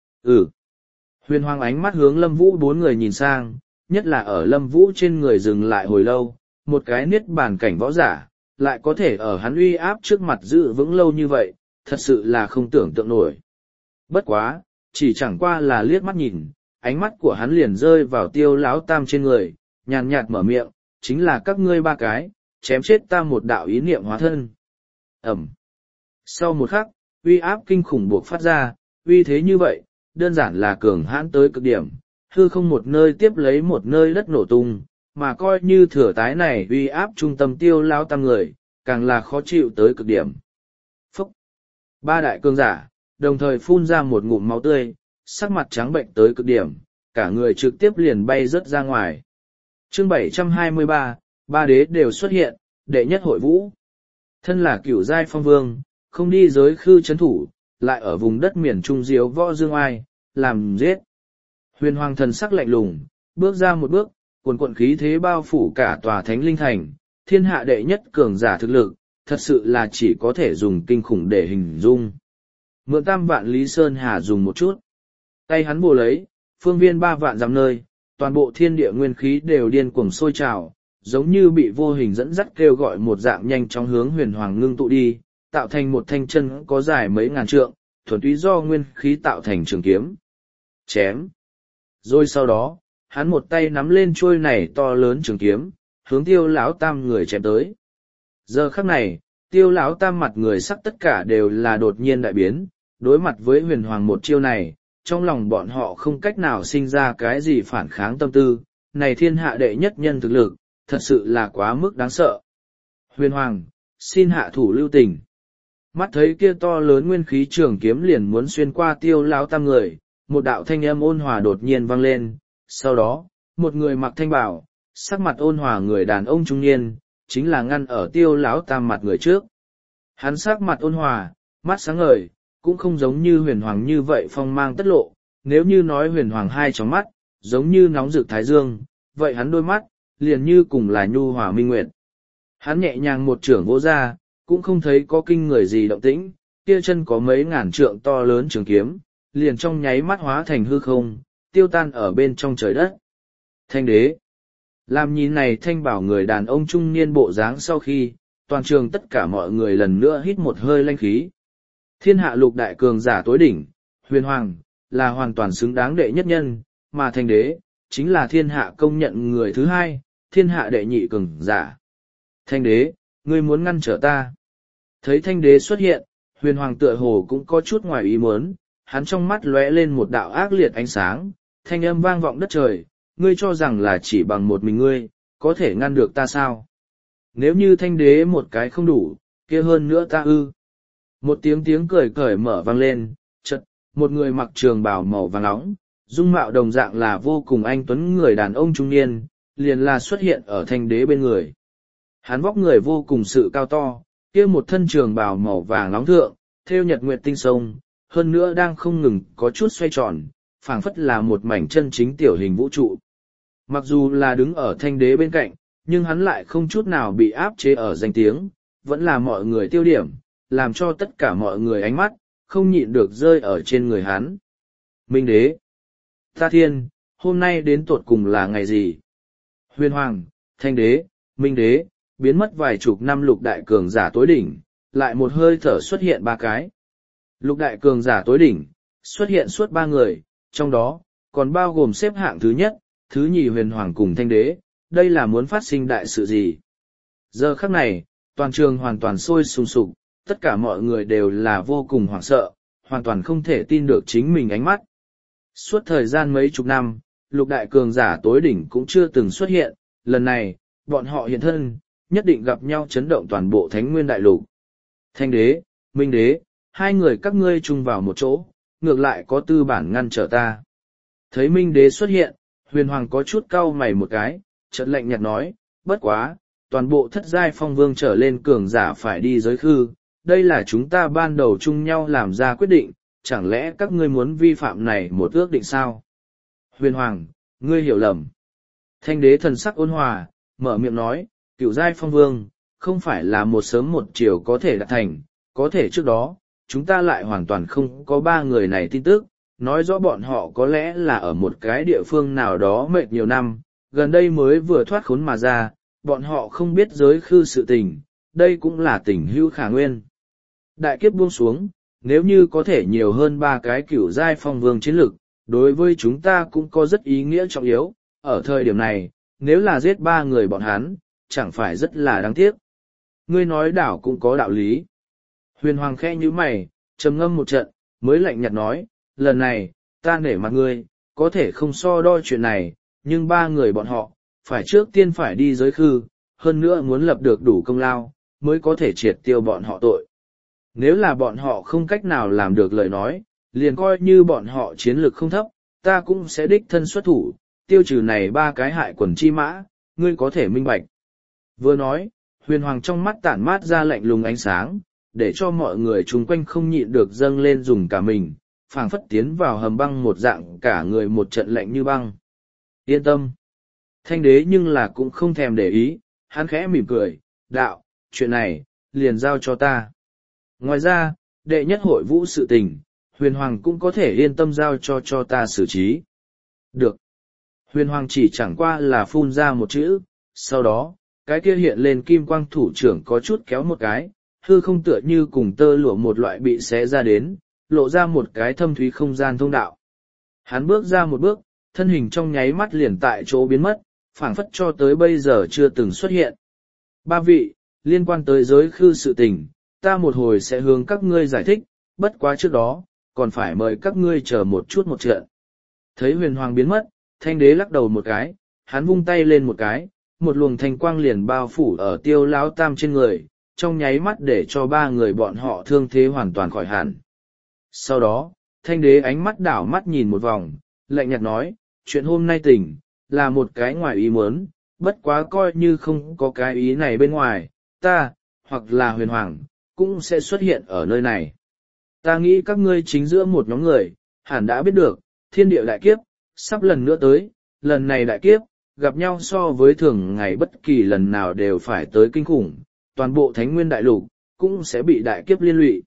Ừ. Huyền Hoàng ánh mắt hướng Lâm Vũ bốn người nhìn sang, nhất là ở Lâm Vũ trên người dừng lại hồi lâu, một cái niết bàn cảnh võ giả, lại có thể ở hắn uy áp trước mặt giữ vững lâu như vậy, thật sự là không tưởng tượng nổi. Bất quá, chỉ chẳng qua là liếc mắt nhìn, ánh mắt của hắn liền rơi vào Tiêu lão tam trên người, nhàn nhạt mở miệng, chính là các ngươi ba cái, chém chết ta một đạo ý niệm hóa thân. Ẩm. Sau một khắc, uy áp kinh khủng buộc phát ra, uy thế như vậy, đơn giản là cường hãn tới cực điểm, hư không một nơi tiếp lấy một nơi đất nổ tung, mà coi như thừa tái này uy áp trung tâm Tiêu lão tam người, càng là khó chịu tới cực điểm. Phúc. Ba đại cường giả, đồng thời phun ra một ngụm máu tươi, sắc mặt trắng bệnh tới cực điểm, cả người trực tiếp liền bay rớt ra ngoài. Chương bảy trăm hai mươi ba, ba đế đều xuất hiện, đệ nhất hội vũ. Thân là cửu giai phong vương, không đi giới khư chấn thủ, lại ở vùng đất miền trung diếu võ dương ai, làm giết. Huyền hoàng thần sắc lạnh lùng, bước ra một bước, cuồn cuộn khí thế bao phủ cả tòa thánh linh thành, thiên hạ đệ nhất cường giả thực lực, thật sự là chỉ có thể dùng kinh khủng để hình dung. Mượn tam vạn Lý Sơn Hà dùng một chút. Tay hắn bồ lấy, phương viên ba vạn dặm nơi, toàn bộ thiên địa nguyên khí đều điên cuồng sôi trào, giống như bị vô hình dẫn dắt kêu gọi một dạng nhanh chóng hướng huyền hoàng ngưng tụ đi, tạo thành một thanh chân có dài mấy ngàn trượng, thuần túy do nguyên khí tạo thành trường kiếm. Chém. Rồi sau đó, hắn một tay nắm lên chuôi này to lớn trường kiếm, hướng Tiêu lão tam người chém tới. Giờ khắc này, Tiêu lão tam mặt người sắc tất cả đều là đột nhiên đại biến, đối mặt với huyền hoàng một chiêu này, trong lòng bọn họ không cách nào sinh ra cái gì phản kháng tâm tư, này thiên hạ đệ nhất nhân thực lực, thật sự là quá mức đáng sợ. Huyền hoàng, xin hạ thủ lưu tình. Mắt thấy kia to lớn nguyên khí trường kiếm liền muốn xuyên qua Tiêu lão tam người, một đạo thanh âm ôn hòa đột nhiên vang lên, sau đó, một người mặc thanh bào, sắc mặt ôn hòa người đàn ông trung niên, chính là ngăn ở tiêu lão tam mặt người trước. Hắn sắc mặt ôn hòa, mắt sáng ngời, cũng không giống như huyền hoàng như vậy phong mang tất lộ, nếu như nói huyền hoàng hai tròng mắt, giống như nóng rực thái dương, vậy hắn đôi mắt, liền như cùng là nhu hòa minh nguyệt. Hắn nhẹ nhàng một trưởng vỗ ra, cũng không thấy có kinh người gì động tĩnh, kia chân có mấy ngàn trượng to lớn trường kiếm, liền trong nháy mắt hóa thành hư không, tiêu tan ở bên trong trời đất. Thanh đế. Làm nhìn này thanh bảo người đàn ông trung niên bộ dáng sau khi, toàn trường tất cả mọi người lần nữa hít một hơi lanh khí. Thiên hạ lục đại cường giả tối đỉnh, huyền hoàng, là hoàn toàn xứng đáng đệ nhất nhân, mà thanh đế, chính là thiên hạ công nhận người thứ hai, thiên hạ đệ nhị cường giả. Thanh đế, ngươi muốn ngăn trở ta. Thấy thanh đế xuất hiện, huyền hoàng tựa hồ cũng có chút ngoài ý muốn, hắn trong mắt lóe lên một đạo ác liệt ánh sáng, thanh âm vang vọng đất trời, ngươi cho rằng là chỉ bằng một mình ngươi, có thể ngăn được ta sao? Nếu như thanh đế một cái không đủ, kia hơn nữa ta ư. Một tiếng tiếng cười cởi mở vang lên, chợt, một người mặc trường bào màu vàng nóng, dung mạo đồng dạng là vô cùng anh tuấn người đàn ông trung niên, liền là xuất hiện ở thanh đế bên người. Hắn vóc người vô cùng sự cao to, kia một thân trường bào màu vàng nóng thượng, theo nhật nguyệt tinh sông, hơn nữa đang không ngừng có chút xoay tròn, phảng phất là một mảnh chân chính tiểu hình vũ trụ. Mặc dù là đứng ở thanh đế bên cạnh, nhưng hắn lại không chút nào bị áp chế ở danh tiếng, vẫn là mọi người tiêu điểm, làm cho tất cả mọi người ánh mắt, không nhịn được rơi ở trên người hắn. Minh đế, Ta Thiên, hôm nay đến tột cùng là ngày gì? Huyền Hoàng, Thanh đế, Minh đế, biến mất vài chục năm lục đại cường giả tối đỉnh, lại một hơi thở xuất hiện ba cái. Lục đại cường giả tối đỉnh, xuất hiện suốt ba người, trong đó, còn bao gồm xếp hạng thứ nhất, thứ nhì huyền hoàng cùng thanh đế, đây là muốn phát sinh đại sự gì? Giờ khắc này, toàn trường hoàn toàn sôi sùng sục, tất cả mọi người đều là vô cùng hoảng sợ, hoàn toàn không thể tin được chính mình ánh mắt. Suốt thời gian mấy chục năm, lục đại cường giả tối đỉnh cũng chưa từng xuất hiện, lần này, bọn họ hiện thân, nhất định gặp nhau chấn động toàn bộ thánh nguyên đại lục. Thanh đế, Minh đế, hai người các ngươi chung vào một chỗ, ngược lại có tư bản ngăn trở ta. Thấy Minh đế xuất hiện, huyền hoàng có chút cau mày một cái, chợt lạnh nhạt nói, bất quá, toàn bộ thất giai phong vương trở lên cường giả phải đi giới khư, đây là chúng ta ban đầu chung nhau làm ra quyết định, chẳng lẽ các ngươi muốn vi phạm này một ước định sao? Huyền hoàng, ngươi hiểu lầm. Thanh đế thần sắc ôn hòa, mở miệng nói, cửu giai phong vương, không phải là một sớm một chiều có thể đạt thành, có thể trước đó, chúng ta lại hoàn toàn không có ba người này tin tức, nói rõ bọn họ có lẽ là ở một cái địa phương nào đó mệt nhiều năm, gần đây mới vừa thoát khốn mà ra, bọn họ không biết giới khư sự tình, đây cũng là tình hữu khả nguyên. Đại kiếp buông xuống, nếu như có thể nhiều hơn ba cái cửu giai phong vương chiến lực, đối với chúng ta cũng có rất ý nghĩa trọng yếu, ở thời điểm này, nếu là giết ba người bọn hắn, chẳng phải rất là đáng tiếc. Ngươi nói đảo cũng có đạo lý. Huyền hoàng khẽ như mày, trầm ngâm một trận, mới lạnh nhạt nói, lần này, ta nể mặt ngươi, có thể không so đo chuyện này, nhưng ba người bọn họ, phải trước tiên phải đi giới khư, hơn nữa muốn lập được đủ công lao, mới có thể triệt tiêu bọn họ tội. Nếu là bọn họ không cách nào làm được lời nói, liền coi như bọn họ chiến lược không thấp, ta cũng sẽ đích thân xuất thủ, tiêu trừ này ba cái hại quần chi mã, ngươi có thể minh bạch. Vừa nói, huyền hoàng trong mắt tản mát ra lạnh lùng ánh sáng, để cho mọi người chung quanh không nhịn được dâng lên dùng cả mình, phảng phất tiến vào hầm băng một dạng cả người một trận lạnh như băng. Yên tâm. Thanh đế nhưng là cũng không thèm để ý, hắn khẽ mỉm cười, đạo, chuyện này, liền giao cho ta. Ngoài ra, đệ nhất hội vũ sự tình, huyền hoàng cũng có thể yên tâm giao cho cho ta xử trí. Được. Huyền hoàng chỉ chẳng qua là phun ra một chữ, sau đó, cái kia hiện lên kim quang thủ trưởng có chút kéo một cái, hư không tựa như cùng tơ lụa một loại bị xé ra đến, lộ ra một cái thâm thúy không gian thông đạo. Hắn bước ra một bước, thân hình trong nháy mắt liền tại chỗ biến mất, phảng phất cho tới bây giờ chưa từng xuất hiện. Ba vị, liên quan tới giới khư sự tình, ta một hồi sẽ hướng các ngươi giải thích, bất quá trước đó, còn phải mời các ngươi chờ một chút một trận. Thấy huyền hoàng biến mất, thanh đế lắc đầu một cái, hắn vung tay lên một cái, một luồng thanh quang liền bao phủ ở tiêu lão tam trên người, trong nháy mắt để cho ba người bọn họ thương thế hoàn toàn khỏi hẳn. Sau đó, thanh đế ánh mắt đảo mắt nhìn một vòng, lạnh nhạt nói, chuyện hôm nay tỉnh, là một cái ngoài ý muốn, bất quá coi như không có cái ý này bên ngoài, ta, hoặc là huyền hoàng, cũng sẽ xuất hiện ở nơi này. Ta nghĩ các ngươi chính giữa một nhóm người, hẳn đã biết được, thiên địa đại kiếp, sắp lần nữa tới, lần này đại kiếp, gặp nhau so với thường ngày bất kỳ lần nào đều phải tới kinh khủng, toàn bộ thánh nguyên đại lục, cũng sẽ bị đại kiếp liên lụy.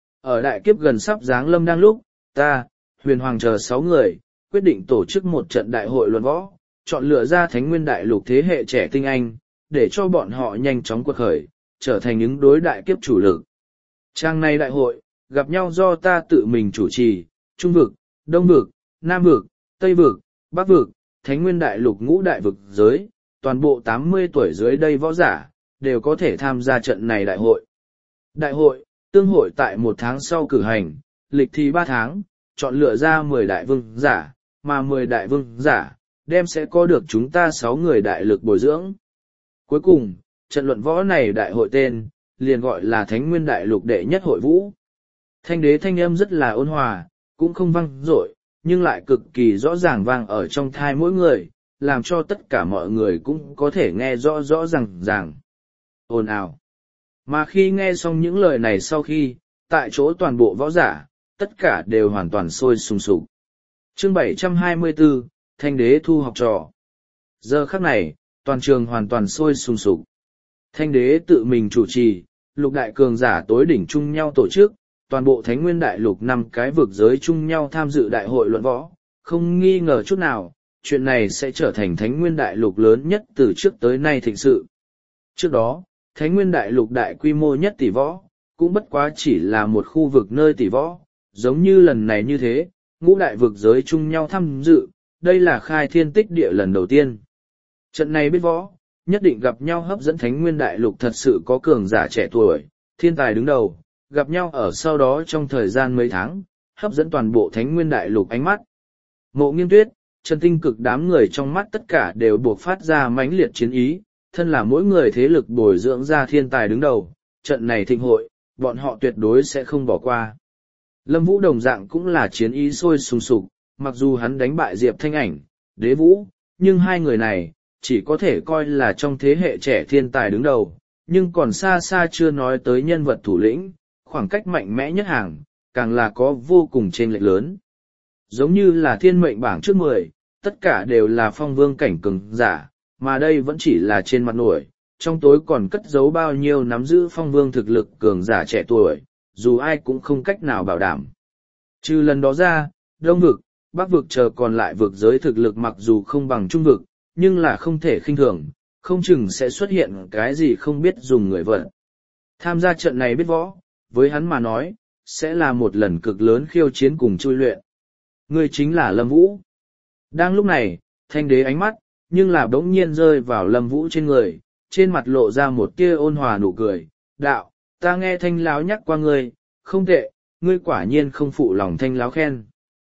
Ở đại kiếp gần sắp giáng lâm đang lúc, ta, huyền hoàng chờ sáu người, quyết định tổ chức một trận đại hội luận võ, chọn lựa ra thánh nguyên đại lục thế hệ trẻ tinh anh, để cho bọn họ nhanh chóng quật khởi, trở thành những đối đại kiếp chủ lực. Trang này đại hội, gặp nhau do ta tự mình chủ trì, Trung vực, Đông vực, Nam vực, Tây vực, Bắc vực, thánh nguyên đại lục ngũ đại vực giới, toàn bộ tám mươi tuổi dưới đây võ giả, đều có thể tham gia trận này đại hội. Đại hội, tương hội tại một tháng sau cử hành, lịch thi ba tháng, chọn lựa ra mười đại vương giả, mà mười đại vương giả, đem sẽ có được chúng ta sáu người đại lực bồi dưỡng. Cuối cùng, trận luận võ này đại hội tên, liền gọi là Thánh Nguyên Đại Lục đệ nhất hội vũ. Thanh đế thanh âm rất là ôn hòa, cũng không vang dội, nhưng lại cực kỳ rõ ràng vang ở trong thai mỗi người, làm cho tất cả mọi người cũng có thể nghe rõ rõ ràng ràng. Ồn ào. Mà khi nghe xong những lời này sau khi, tại chỗ toàn bộ võ giả, tất cả đều hoàn toàn sôi sùng sục. Chương bảy trăm hai mươi tư, Thanh đế thu học trò. Giờ khắc này, toàn trường hoàn toàn sôi sùng sục. Thanh đế tự mình chủ trì, lục đại cường giả tối đỉnh chung nhau tổ chức, toàn bộ thánh nguyên đại lục năm cái vực giới chung nhau tham dự đại hội luận võ, không nghi ngờ chút nào, chuyện này sẽ trở thành thánh nguyên đại lục lớn nhất từ trước tới nay thịnh sự. Trước đó, thánh nguyên đại lục đại quy mô nhất tỷ võ, cũng bất quá chỉ là một khu vực nơi tỷ võ, giống như lần này như thế, ngũ đại vực giới chung nhau tham dự, đây là khai thiên tích địa lần đầu tiên. Trận này biết võ, nhất định gặp nhau hấp dẫn thánh nguyên đại lục thật sự có cường giả trẻ tuổi, thiên tài đứng đầu, gặp nhau ở sau đó trong thời gian mấy tháng, hấp dẫn toàn bộ thánh nguyên đại lục ánh mắt. Mộ Nghiên Tuyết, Trần Tinh Cực đám người trong mắt tất cả đều buộc phát ra mãnh liệt chiến ý, thân là mỗi người thế lực bồi dưỡng ra thiên tài đứng đầu, trận này thịnh hội, bọn họ tuyệt đối sẽ không bỏ qua. Lâm Vũ đồng dạng cũng là chiến ý sôi sùng sục, mặc dù hắn đánh bại Diệp Thanh Ảnh, Đế Vũ, nhưng hai người này, chỉ có thể coi là trong thế hệ trẻ thiên tài đứng đầu, nhưng còn xa xa chưa nói tới nhân vật thủ lĩnh, khoảng cách mạnh mẽ nhất hàng, càng là có vô cùng chênh lệch lớn. Giống như là thiên mệnh bảng trước mười, tất cả đều là phong vương cảnh cường giả, mà đây vẫn chỉ là trên mặt nổi, trong tối còn cất giấu bao nhiêu nắm giữ phong vương thực lực cường giả trẻ tuổi, dù ai cũng không cách nào bảo đảm. Trừ lần đó ra, Đông vực, Bắc vực chờ còn lại vực giới thực lực mặc dù không bằng Trung vực, nhưng là không thể khinh thường, không chừng sẽ xuất hiện cái gì không biết dùng người vận. Tham gia trận này biết võ, với hắn mà nói, sẽ là một lần cực lớn khiêu chiến cùng chui luyện. Người chính là Lâm Vũ. Đang lúc này, Thanh đế ánh mắt, nhưng là bỗng nhiên rơi vào Lâm Vũ trên người, trên mặt lộ ra một tia ôn hòa nụ cười. Đạo, ta nghe Thanh láo nhắc qua ngươi, không tệ, ngươi quả nhiên không phụ lòng Thanh láo khen.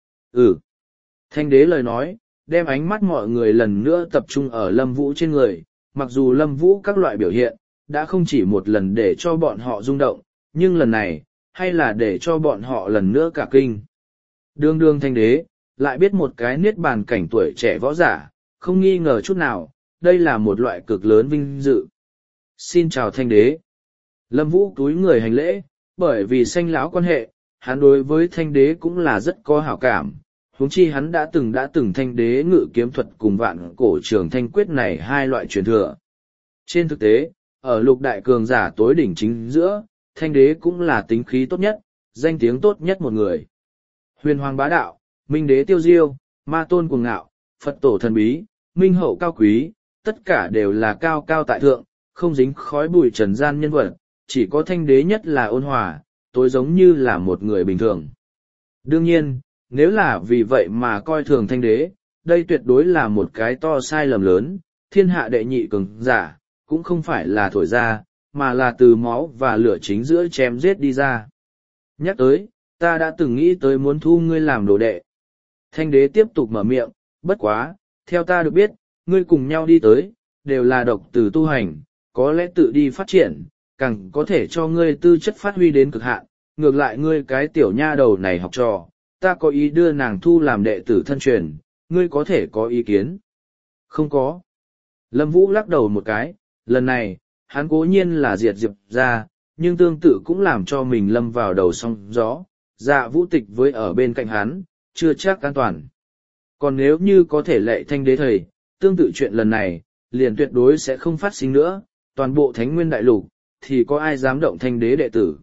Ừ. Thanh đế lời nói, đem ánh mắt mọi người lần nữa tập trung ở Lâm Vũ trên người, mặc dù Lâm Vũ các loại biểu hiện, đã không chỉ một lần để cho bọn họ rung động, nhưng lần này, hay là để cho bọn họ lần nữa cả kinh. Đương đương Thanh đế, lại biết một cái niết bàn cảnh tuổi trẻ võ giả, không nghi ngờ chút nào, đây là một loại cực lớn vinh dự. Xin chào Thanh đế. Lâm Vũ túi người hành lễ, bởi vì Xanh lão quan hệ, hắn đối với Thanh đế cũng là rất có hảo cảm. Huống chi hắn đã từng đã từng Thanh đế ngự kiếm thuật cùng vạn cổ trường thanh quyết này hai loại truyền thừa. Trên thực tế, ở lục đại cường giả tối đỉnh chính giữa, Thanh đế cũng là tính khí tốt nhất, danh tiếng tốt nhất một người. Huyền hoàng bá đạo, minh đế tiêu diêu, ma tôn cuồng ngạo, Phật tổ thần bí, minh hậu cao quý, tất cả đều là cao cao tại thượng, không dính khói bụi trần gian nhân vật, chỉ có Thanh đế nhất là ôn hòa, tối giống như là một người bình thường. Đương nhiên, nếu là vì vậy mà coi thường Thanh đế, đây tuyệt đối là một cái to sai lầm lớn, thiên hạ đệ nhị cường giả, cũng không phải là thổi ra, mà là từ máu và lửa chính giữa chém giết đi ra. Nhắc tới, ta đã từng nghĩ tới muốn thu ngươi làm đồ đệ. Thanh đế tiếp tục mở miệng, bất quá, theo ta được biết, ngươi cùng nhau đi tới, đều là độc từ tu hành, có lẽ tự đi phát triển, càng có thể cho ngươi tư chất phát huy đến cực hạn, ngược lại ngươi cái tiểu nha đầu này học trò, ta có ý đưa nàng thu làm đệ tử thân truyền, ngươi có thể có ý kiến. Không có. Lâm Vũ lắc đầu một cái, lần này, hắn cố nhiên là diệt diệp ra, nhưng tương tự cũng làm cho mình lâm vào đầu sóng gió, Dạ Vũ Tịch với ở bên cạnh hắn, chưa chắc an toàn. Còn nếu như có thể lệ thanh đế thầy, tương tự chuyện lần này, liền tuyệt đối sẽ không phát sinh nữa, toàn bộ thánh nguyên đại lục, thì có ai dám động thanh đế đệ tử.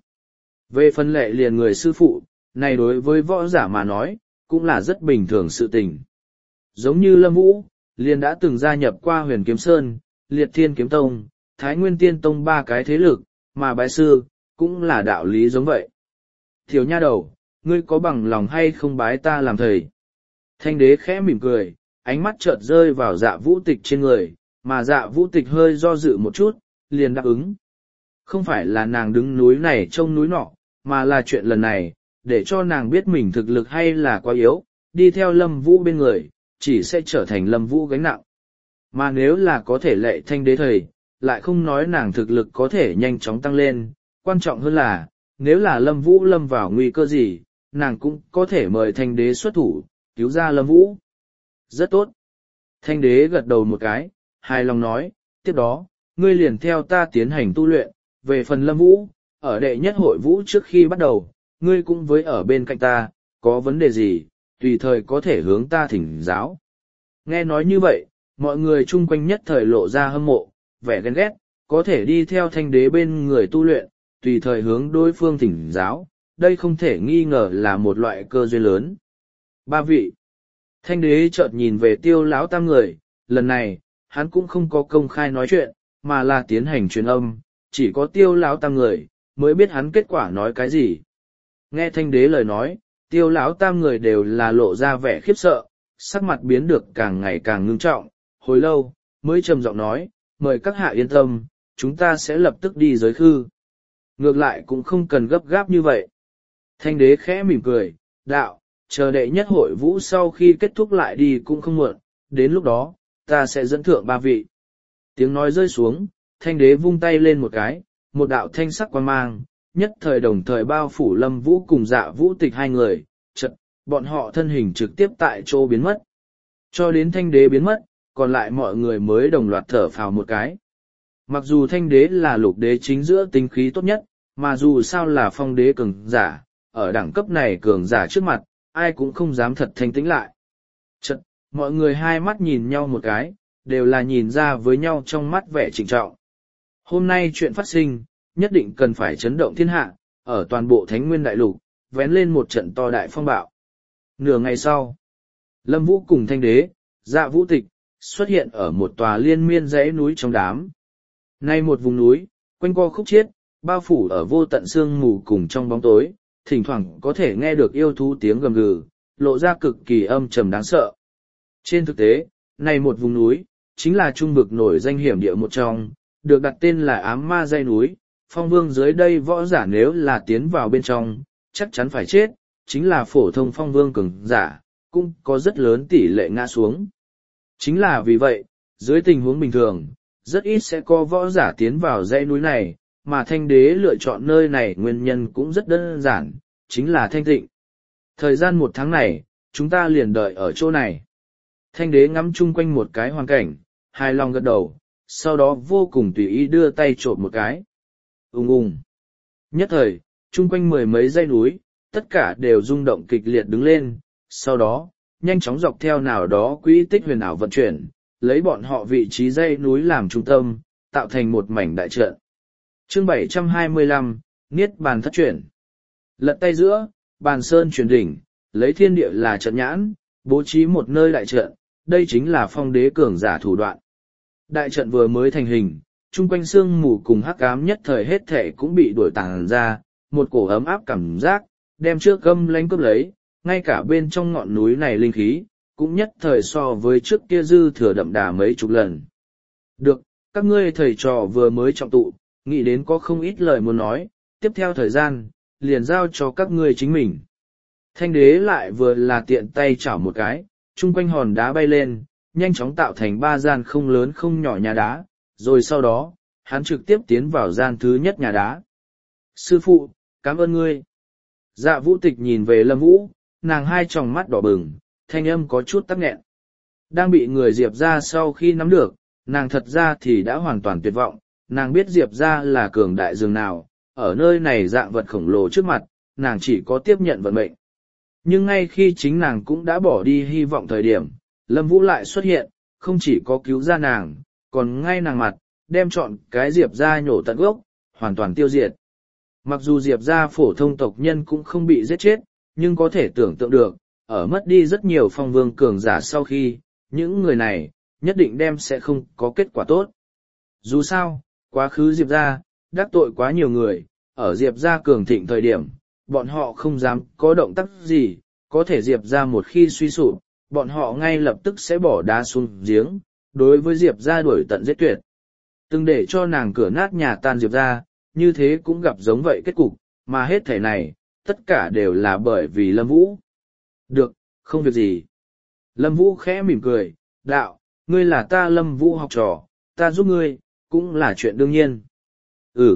Về phần lệ liền người sư phụ, này đối với võ giả mà nói, cũng là rất bình thường sự tình. Giống như Lâm Vũ, liền đã từng gia nhập qua Huyền Kiếm Sơn, Liệt Thiên Kiếm Tông, Thái Nguyên Tiên Tông ba cái thế lực, mà bái sư, cũng là đạo lý giống vậy. Thiếu nha đầu, ngươi có bằng lòng hay không bái ta làm thầy? Thanh đế khẽ mỉm cười, ánh mắt chợt rơi vào Dạ Vũ Tịch trên người, mà Dạ Vũ Tịch hơi do dự một chút, liền đáp ứng. Không phải là nàng đứng núi này trông núi nọ, mà là chuyện lần này, để cho nàng biết mình thực lực hay là quá yếu, đi theo Lâm Vũ bên người, chỉ sẽ trở thành Lâm Vũ gánh nặng. Mà nếu là có thể lệ thanh đế thầy, lại không nói nàng thực lực có thể nhanh chóng tăng lên, quan trọng hơn là, nếu là Lâm Vũ lâm vào nguy cơ gì, nàng cũng có thể mời thanh đế xuất thủ, cứu ra Lâm Vũ. Rất tốt. Thanh đế gật đầu một cái, hài lòng nói, tiếp đó, ngươi liền theo ta tiến hành tu luyện, về phần Lâm Vũ, ở đệ nhất hội vũ trước khi bắt đầu, ngươi cũng với ở bên cạnh ta, có vấn đề gì, tùy thời có thể hướng ta thỉnh giáo. Nghe nói như vậy, mọi người chung quanh nhất thời lộ ra hâm mộ, vẻ ghen ghét, có thể đi theo thanh đế bên người tu luyện, tùy thời hướng đối phương thỉnh giáo, đây không thể nghi ngờ là một loại cơ duyên lớn. Ba vị. Thanh đế chợt nhìn về tiêu lão tam người, lần này, hắn cũng không có công khai nói chuyện, mà là tiến hành truyền âm, chỉ có tiêu lão tam người, mới biết hắn kết quả nói cái gì. Nghe thanh đế lời nói, tiêu lão tam người đều là lộ ra vẻ khiếp sợ, sắc mặt biến được càng ngày càng ngưng trọng, hồi lâu, mới trầm giọng nói, mời các hạ yên tâm, chúng ta sẽ lập tức đi giới khư. Ngược lại cũng không cần gấp gáp như vậy. Thanh đế khẽ mỉm cười, đạo, chờ đệ nhất hội vũ sau khi kết thúc lại đi cũng không muộn, đến lúc đó, ta sẽ dẫn thượng ba vị. Tiếng nói rơi xuống, thanh đế vung tay lên một cái, một đạo thanh sắc quang mang, nhất thời đồng thời bao phủ Lâm Vũ cùng Dạ Vũ Tịch hai người, chợt, bọn họ thân hình trực tiếp tại chỗ biến mất. Cho đến thanh đế biến mất, còn lại mọi người mới đồng loạt thở phào một cái. Mặc dù thanh đế là lục đế chính giữa tinh khí tốt nhất, mà dù sao là phong đế cường giả, ở đẳng cấp này cường giả trước mặt, ai cũng không dám thật thanh tĩnh lại. Chật, mọi người hai mắt nhìn nhau một cái, đều là nhìn ra với nhau trong mắt vẻ trịnh trọng. Hôm nay chuyện phát sinh, nhất định cần phải chấn động thiên hạ, ở toàn bộ Thánh Nguyên Đại Lục, vén lên một trận to đại phong bạo. Nửa ngày sau, Lâm Vũ cùng thanh đế, Dạ Vũ Tịch, xuất hiện ở một tòa liên miên dãy núi trong đám. Nay một vùng núi, quanh co khúc chiết, bao phủ ở vô tận sương mù cùng trong bóng tối, thỉnh thoảng có thể nghe được yêu thú tiếng gầm gừ, lộ ra cực kỳ âm trầm đáng sợ. Trên thực tế, này một vùng núi, chính là trung vực nổi danh hiểm địa một trong, được đặt tên là Ám Ma Dãy núi. Phong vương dưới đây võ giả nếu là tiến vào bên trong, chắc chắn phải chết, chính là phổ thông phong vương cường giả, cũng có rất lớn tỷ lệ ngã xuống. Chính là vì vậy, dưới tình huống bình thường, rất ít sẽ có võ giả tiến vào dãy núi này, mà thanh đế lựa chọn nơi này nguyên nhân cũng rất đơn giản, chính là thanh tịnh. Thời gian một tháng này, chúng ta liền đợi ở chỗ này. Thanh đế ngắm chung quanh một cái hoàn cảnh, hài lòng gật đầu, sau đó vô cùng tùy ý đưa tay trộn một cái. Ung ung. Nhất thời, chung quanh mười mấy dãy núi, tất cả đều rung động kịch liệt đứng lên, sau đó, nhanh chóng dọc theo nào đó quỹ tích huyền ảo vận chuyển, lấy bọn họ vị trí dãy núi làm trung tâm, tạo thành một mảnh đại trận. Chương bảy trăm hai mươi lăm, Niết bàn thất chuyển. Lật tay giữa, bàn sơn chuyển đỉnh, lấy thiên địa là trận nhãn, bố trí một nơi đại trận, đây chính là phong đế cường giả thủ đoạn. Đại trận vừa mới thành hình, chung quanh sương mù cùng hắc ám nhất thời hết thể cũng bị đuổi tàng ra, một cổ ấm áp cảm giác, đem trước gâm lánh cướp lấy, ngay cả bên trong ngọn núi này linh khí, cũng nhất thời so với trước kia dư thừa đậm đà mấy chục lần. Được, các ngươi thầy trò vừa mới trọng tụ, nghĩ đến có không ít lời muốn nói, tiếp theo thời gian, liền giao cho các ngươi chính mình. Thanh đế lại vừa là tiện tay chảo một cái, chung quanh hòn đá bay lên, nhanh chóng tạo thành ba gian không lớn không nhỏ nhà đá, rồi sau đó, hắn trực tiếp tiến vào gian thứ nhất nhà đá. Sư phụ, cảm ơn ngươi. Dạ Vũ Tịch nhìn về Lâm Vũ, nàng hai tròng mắt đỏ bừng, thanh âm có chút tắc nghẹn. Đang bị người Diệp ra sau khi nắm được, nàng thật ra thì đã hoàn toàn tuyệt vọng, nàng biết Diệp ra là cường đại dường nào, ở nơi này dạng vật khổng lồ trước mặt, nàng chỉ có tiếp nhận vận mệnh. Nhưng ngay khi chính nàng cũng đã bỏ đi hy vọng thời điểm, Lâm Vũ lại xuất hiện, không chỉ có cứu ra nàng, còn ngay nàng mặt, đem chọn cái Diệp ra nhổ tận gốc, hoàn toàn tiêu diệt. Mặc dù Diệp ra phổ thông tộc nhân cũng không bị giết chết, nhưng có thể tưởng tượng được, ở mất đi rất nhiều phong vương cường giả sau khi, những người này, nhất định đem sẽ không có kết quả tốt. Dù sao, quá khứ Diệp ra, đắc tội quá nhiều người, ở Diệp ra cường thịnh thời điểm, bọn họ không dám có động tác gì, có thể Diệp ra một khi suy sụp, bọn họ ngay lập tức sẽ bỏ đá xuống giếng, đối với Diệp ra đuổi tận giết tuyệt. Từng để cho nàng cửa nát nhà tan Diệp ra, như thế cũng gặp giống vậy kết cục, mà hết thể này, tất cả đều là bởi vì Lâm Vũ. Được, không việc gì. Lâm Vũ khẽ mỉm cười, đạo, ngươi là ta Lâm Vũ học trò, ta giúp ngươi, cũng là chuyện đương nhiên. Ừ.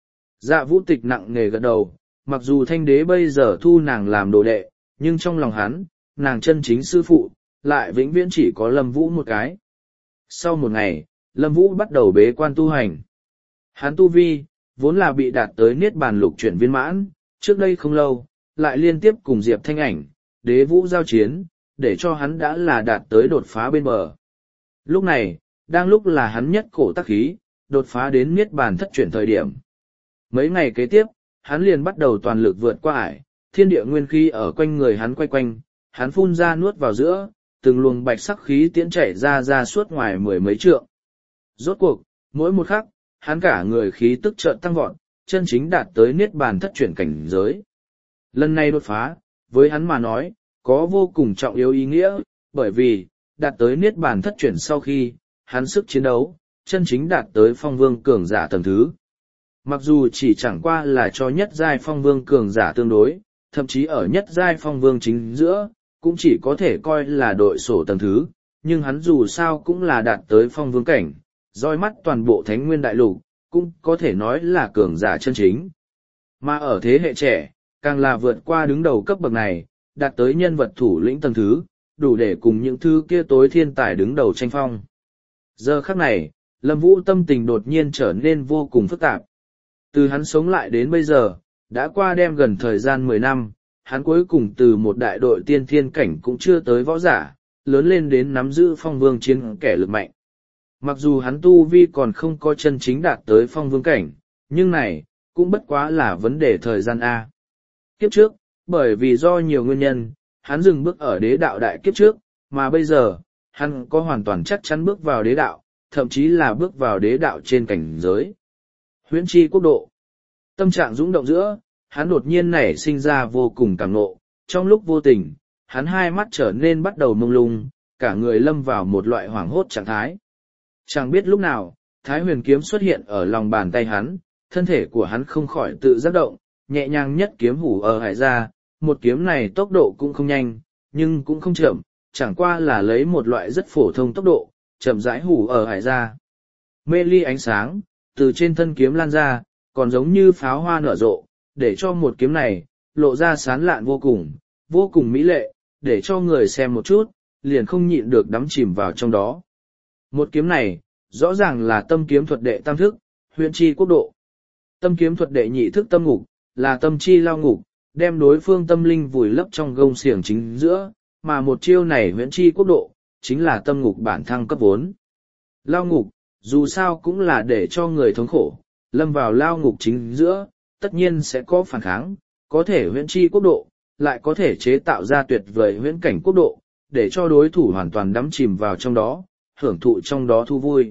Dạ Vũ Tịch nặng nề gật đầu, mặc dù Thanh Đế bây giờ thu nàng làm đồ đệ, nhưng trong lòng hắn, nàng chân chính sư phụ, lại vĩnh viễn chỉ có Lâm Vũ một cái. Sau một ngày, Lâm Vũ bắt đầu bế quan tu hành. Hắn tu vi, vốn là bị đạt tới niết bàn lục chuyển viên mãn, trước đây không lâu, lại liên tiếp cùng Diệp Thanh Ảnh, Đế Vũ giao chiến, để cho hắn đã là đạt tới đột phá bên bờ. Lúc này, đang lúc là hắn nhất cổ tắc khí, đột phá đến niết bàn thất chuyển thời điểm. Mấy ngày kế tiếp, hắn liền bắt đầu toàn lực vượt qua ải, thiên địa nguyên khí ở quanh người hắn quay quanh, hắn phun ra nuốt vào giữa, từng luồng bạch sắc khí tiễn chảy ra ra suốt ngoài mười mấy trượng. Rốt cuộc, mỗi một khắc, hắn cả người khí tức chợt tăng vọt, chân chính đạt tới niết bàn thất chuyển cảnh giới. Lần này đột phá, với hắn mà nói, có vô cùng trọng yếu ý nghĩa, bởi vì, đạt tới niết bàn thất chuyển sau khi, hắn sức chiến đấu, chân chính đạt tới phong vương cường giả tầng thứ. Mặc dù chỉ chẳng qua là cho nhất giai phong vương cường giả tương đối, thậm chí ở nhất giai phong vương chính giữa, cũng chỉ có thể coi là đội sổ tầng thứ, nhưng hắn dù sao cũng là đạt tới phong vương cảnh, roi mắt toàn bộ thánh nguyên đại lục, cũng có thể nói là cường giả chân chính. Mà ở thế hệ trẻ, càng là vượt qua đứng đầu cấp bậc này, đạt tới nhân vật thủ lĩnh tầng thứ, đủ để cùng những thứ kia tối thiên tài đứng đầu tranh phong. Giờ khắc này, Lâm Vũ tâm tình đột nhiên trở nên vô cùng phức tạp. Từ hắn sống lại đến bây giờ, đã qua đem gần thời gian mười năm, hắn cuối cùng từ một đại đội tiên thiên cảnh cũng chưa tới võ giả, lớn lên đến nắm giữ phong vương chiến kẻ lực mạnh. Mặc dù hắn tu vi còn không có chân chính đạt tới phong vương cảnh, nhưng này, cũng bất quá là vấn đề thời gian A. Kiếp trước, bởi vì do nhiều nguyên nhân, hắn dừng bước ở đế đạo đại kiếp trước, mà bây giờ, hắn có hoàn toàn chắc chắn bước vào đế đạo, thậm chí là bước vào đế đạo trên cảnh giới. Huyễn chi quốc độ. Tâm trạng dũng động giữa, hắn đột nhiên nảy sinh ra vô cùng cảm nộ, trong lúc vô tình, hắn hai mắt trở nên bắt đầu mông lung, cả người lâm vào một loại hoảng hốt trạng thái. Chẳng biết lúc nào, Thái Huyền kiếm xuất hiện ở lòng bàn tay hắn, thân thể của hắn không khỏi tự giác động, nhẹ nhàng nhất kiếm hủ ở hải ra, một kiếm này tốc độ cũng không nhanh, nhưng cũng không chậm, chẳng qua là lấy một loại rất phổ thông tốc độ, chậm rãi hủ ở hải ra. Mê ly ánh sáng, từ trên thân kiếm lan ra, còn giống như pháo hoa nở rộ, để cho một kiếm này, lộ ra sán lạn vô cùng, vô cùng mỹ lệ, để cho người xem một chút, liền không nhịn được đắm chìm vào trong đó. Một kiếm này, rõ ràng là tâm kiếm thuật đệ tam thức, huyễn chi quốc độ. Tâm kiếm thuật đệ nhị thức tâm ngục, là tâm chi lao ngục, đem đối phương tâm linh vùi lấp trong gông xiềng chính giữa, mà một chiêu này huyễn chi quốc độ, chính là tâm ngục bản thăng cấp vốn. Lao ngục, dù sao cũng là để cho người thống khổ, lâm vào lao ngục chính giữa, tất nhiên sẽ có phản kháng, có thể huyễn chi quốc độ, lại có thể chế tạo ra tuyệt vời huyễn cảnh quốc độ, để cho đối thủ hoàn toàn đắm chìm vào trong đó, hưởng thụ trong đó thu vui.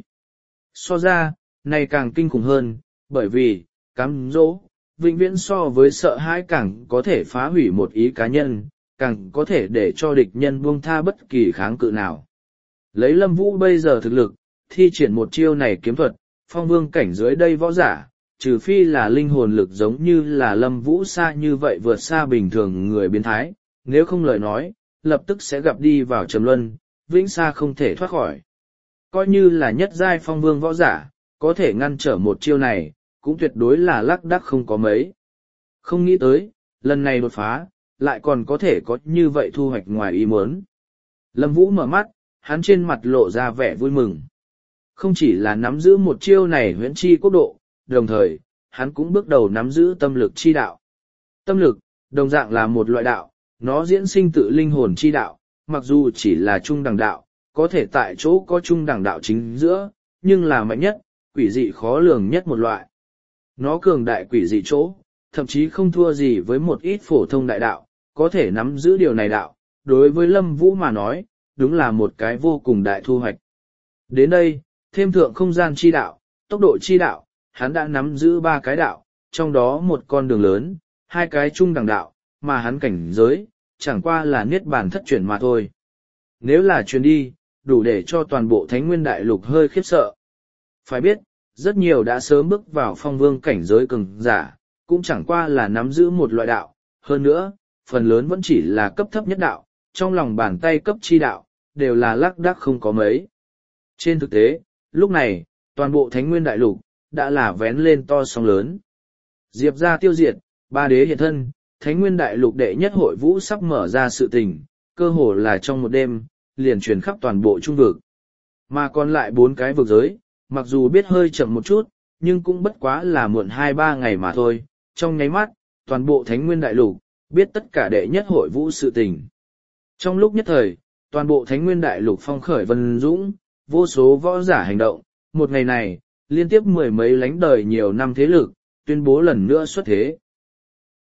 So ra, này càng kinh khủng hơn, bởi vì, cám dỗ, vĩnh viễn so với sợ hãi càng có thể phá hủy một ý cá nhân, càng có thể để cho địch nhân buông tha bất kỳ kháng cự nào. Lấy Lâm Vũ bây giờ thực lực, thi triển một chiêu này kiếm thuật, phong vương cảnh dưới đây võ giả, trừ phi là linh hồn lực giống như là Lâm Vũ xa như vậy vượt xa bình thường người biến thái, nếu không lời nói, lập tức sẽ gặp đi vào trầm luân, vĩnh xa không thể thoát khỏi. Coi như là nhất giai phong vương võ giả, có thể ngăn trở một chiêu này, cũng tuyệt đối là lác đác không có mấy. Không nghĩ tới, lần này đột phá, lại còn có thể có như vậy thu hoạch ngoài ý muốn. Lâm Vũ mở mắt, hắn trên mặt lộ ra vẻ vui mừng. Không chỉ là nắm giữ một chiêu này huyễn chi quốc độ, đồng thời, hắn cũng bước đầu nắm giữ tâm lực chi đạo. Tâm lực, đồng dạng là một loại đạo, nó diễn sinh tự linh hồn chi đạo, mặc dù chỉ là trung đẳng đạo, có thể tại chỗ có trung đẳng đạo chính giữa, nhưng là mạnh nhất, quỷ dị khó lường nhất một loại. Nó cường đại quỷ dị chỗ, thậm chí không thua gì với một ít phổ thông đại đạo, có thể nắm giữ điều này đạo, đối với Lâm Vũ mà nói, đúng là một cái vô cùng đại thu hoạch. Đến đây, thêm thượng không gian chi đạo, tốc độ chi đạo, hắn đã nắm giữ ba cái đạo, trong đó một con đường lớn, hai cái trung đẳng đạo, mà hắn cảnh giới, chẳng qua là niết bàn thất chuyển mà thôi. Nếu là truyền đi, đủ để cho toàn bộ Thánh Nguyên Đại Lục hơi khiếp sợ. Phải biết, rất nhiều đã sớm bước vào phong vương cảnh giới cường giả, cũng chẳng qua là nắm giữ một loại đạo, hơn nữa, phần lớn vẫn chỉ là cấp thấp nhất đạo, trong lòng bàn tay cấp chi đạo, đều là lác đác không có mấy. Trên thực tế, lúc này, toàn bộ Thánh Nguyên Đại Lục, đã là vén lên to sóng lớn. Diệp ra tiêu diệt, ba đế hiện thân, Thánh Nguyên Đại Lục đệ nhất hội vũ sắp mở ra sự tình, cơ hồ là trong một đêm, liền truyền khắp toàn bộ trung vực. Mà còn lại bốn cái vực giới, mặc dù biết hơi chậm một chút, nhưng cũng bất quá là muộn hai ba ngày mà thôi, trong nháy mắt, toàn bộ Thánh Nguyên Đại Lục, biết tất cả đệ nhất hội vũ sự tình. Trong lúc nhất thời, toàn bộ Thánh Nguyên Đại Lục phong khởi vân dũng, vô số võ giả hành động, một ngày này, liên tiếp mười mấy lánh đời nhiều năm thế lực, tuyên bố lần nữa xuất thế.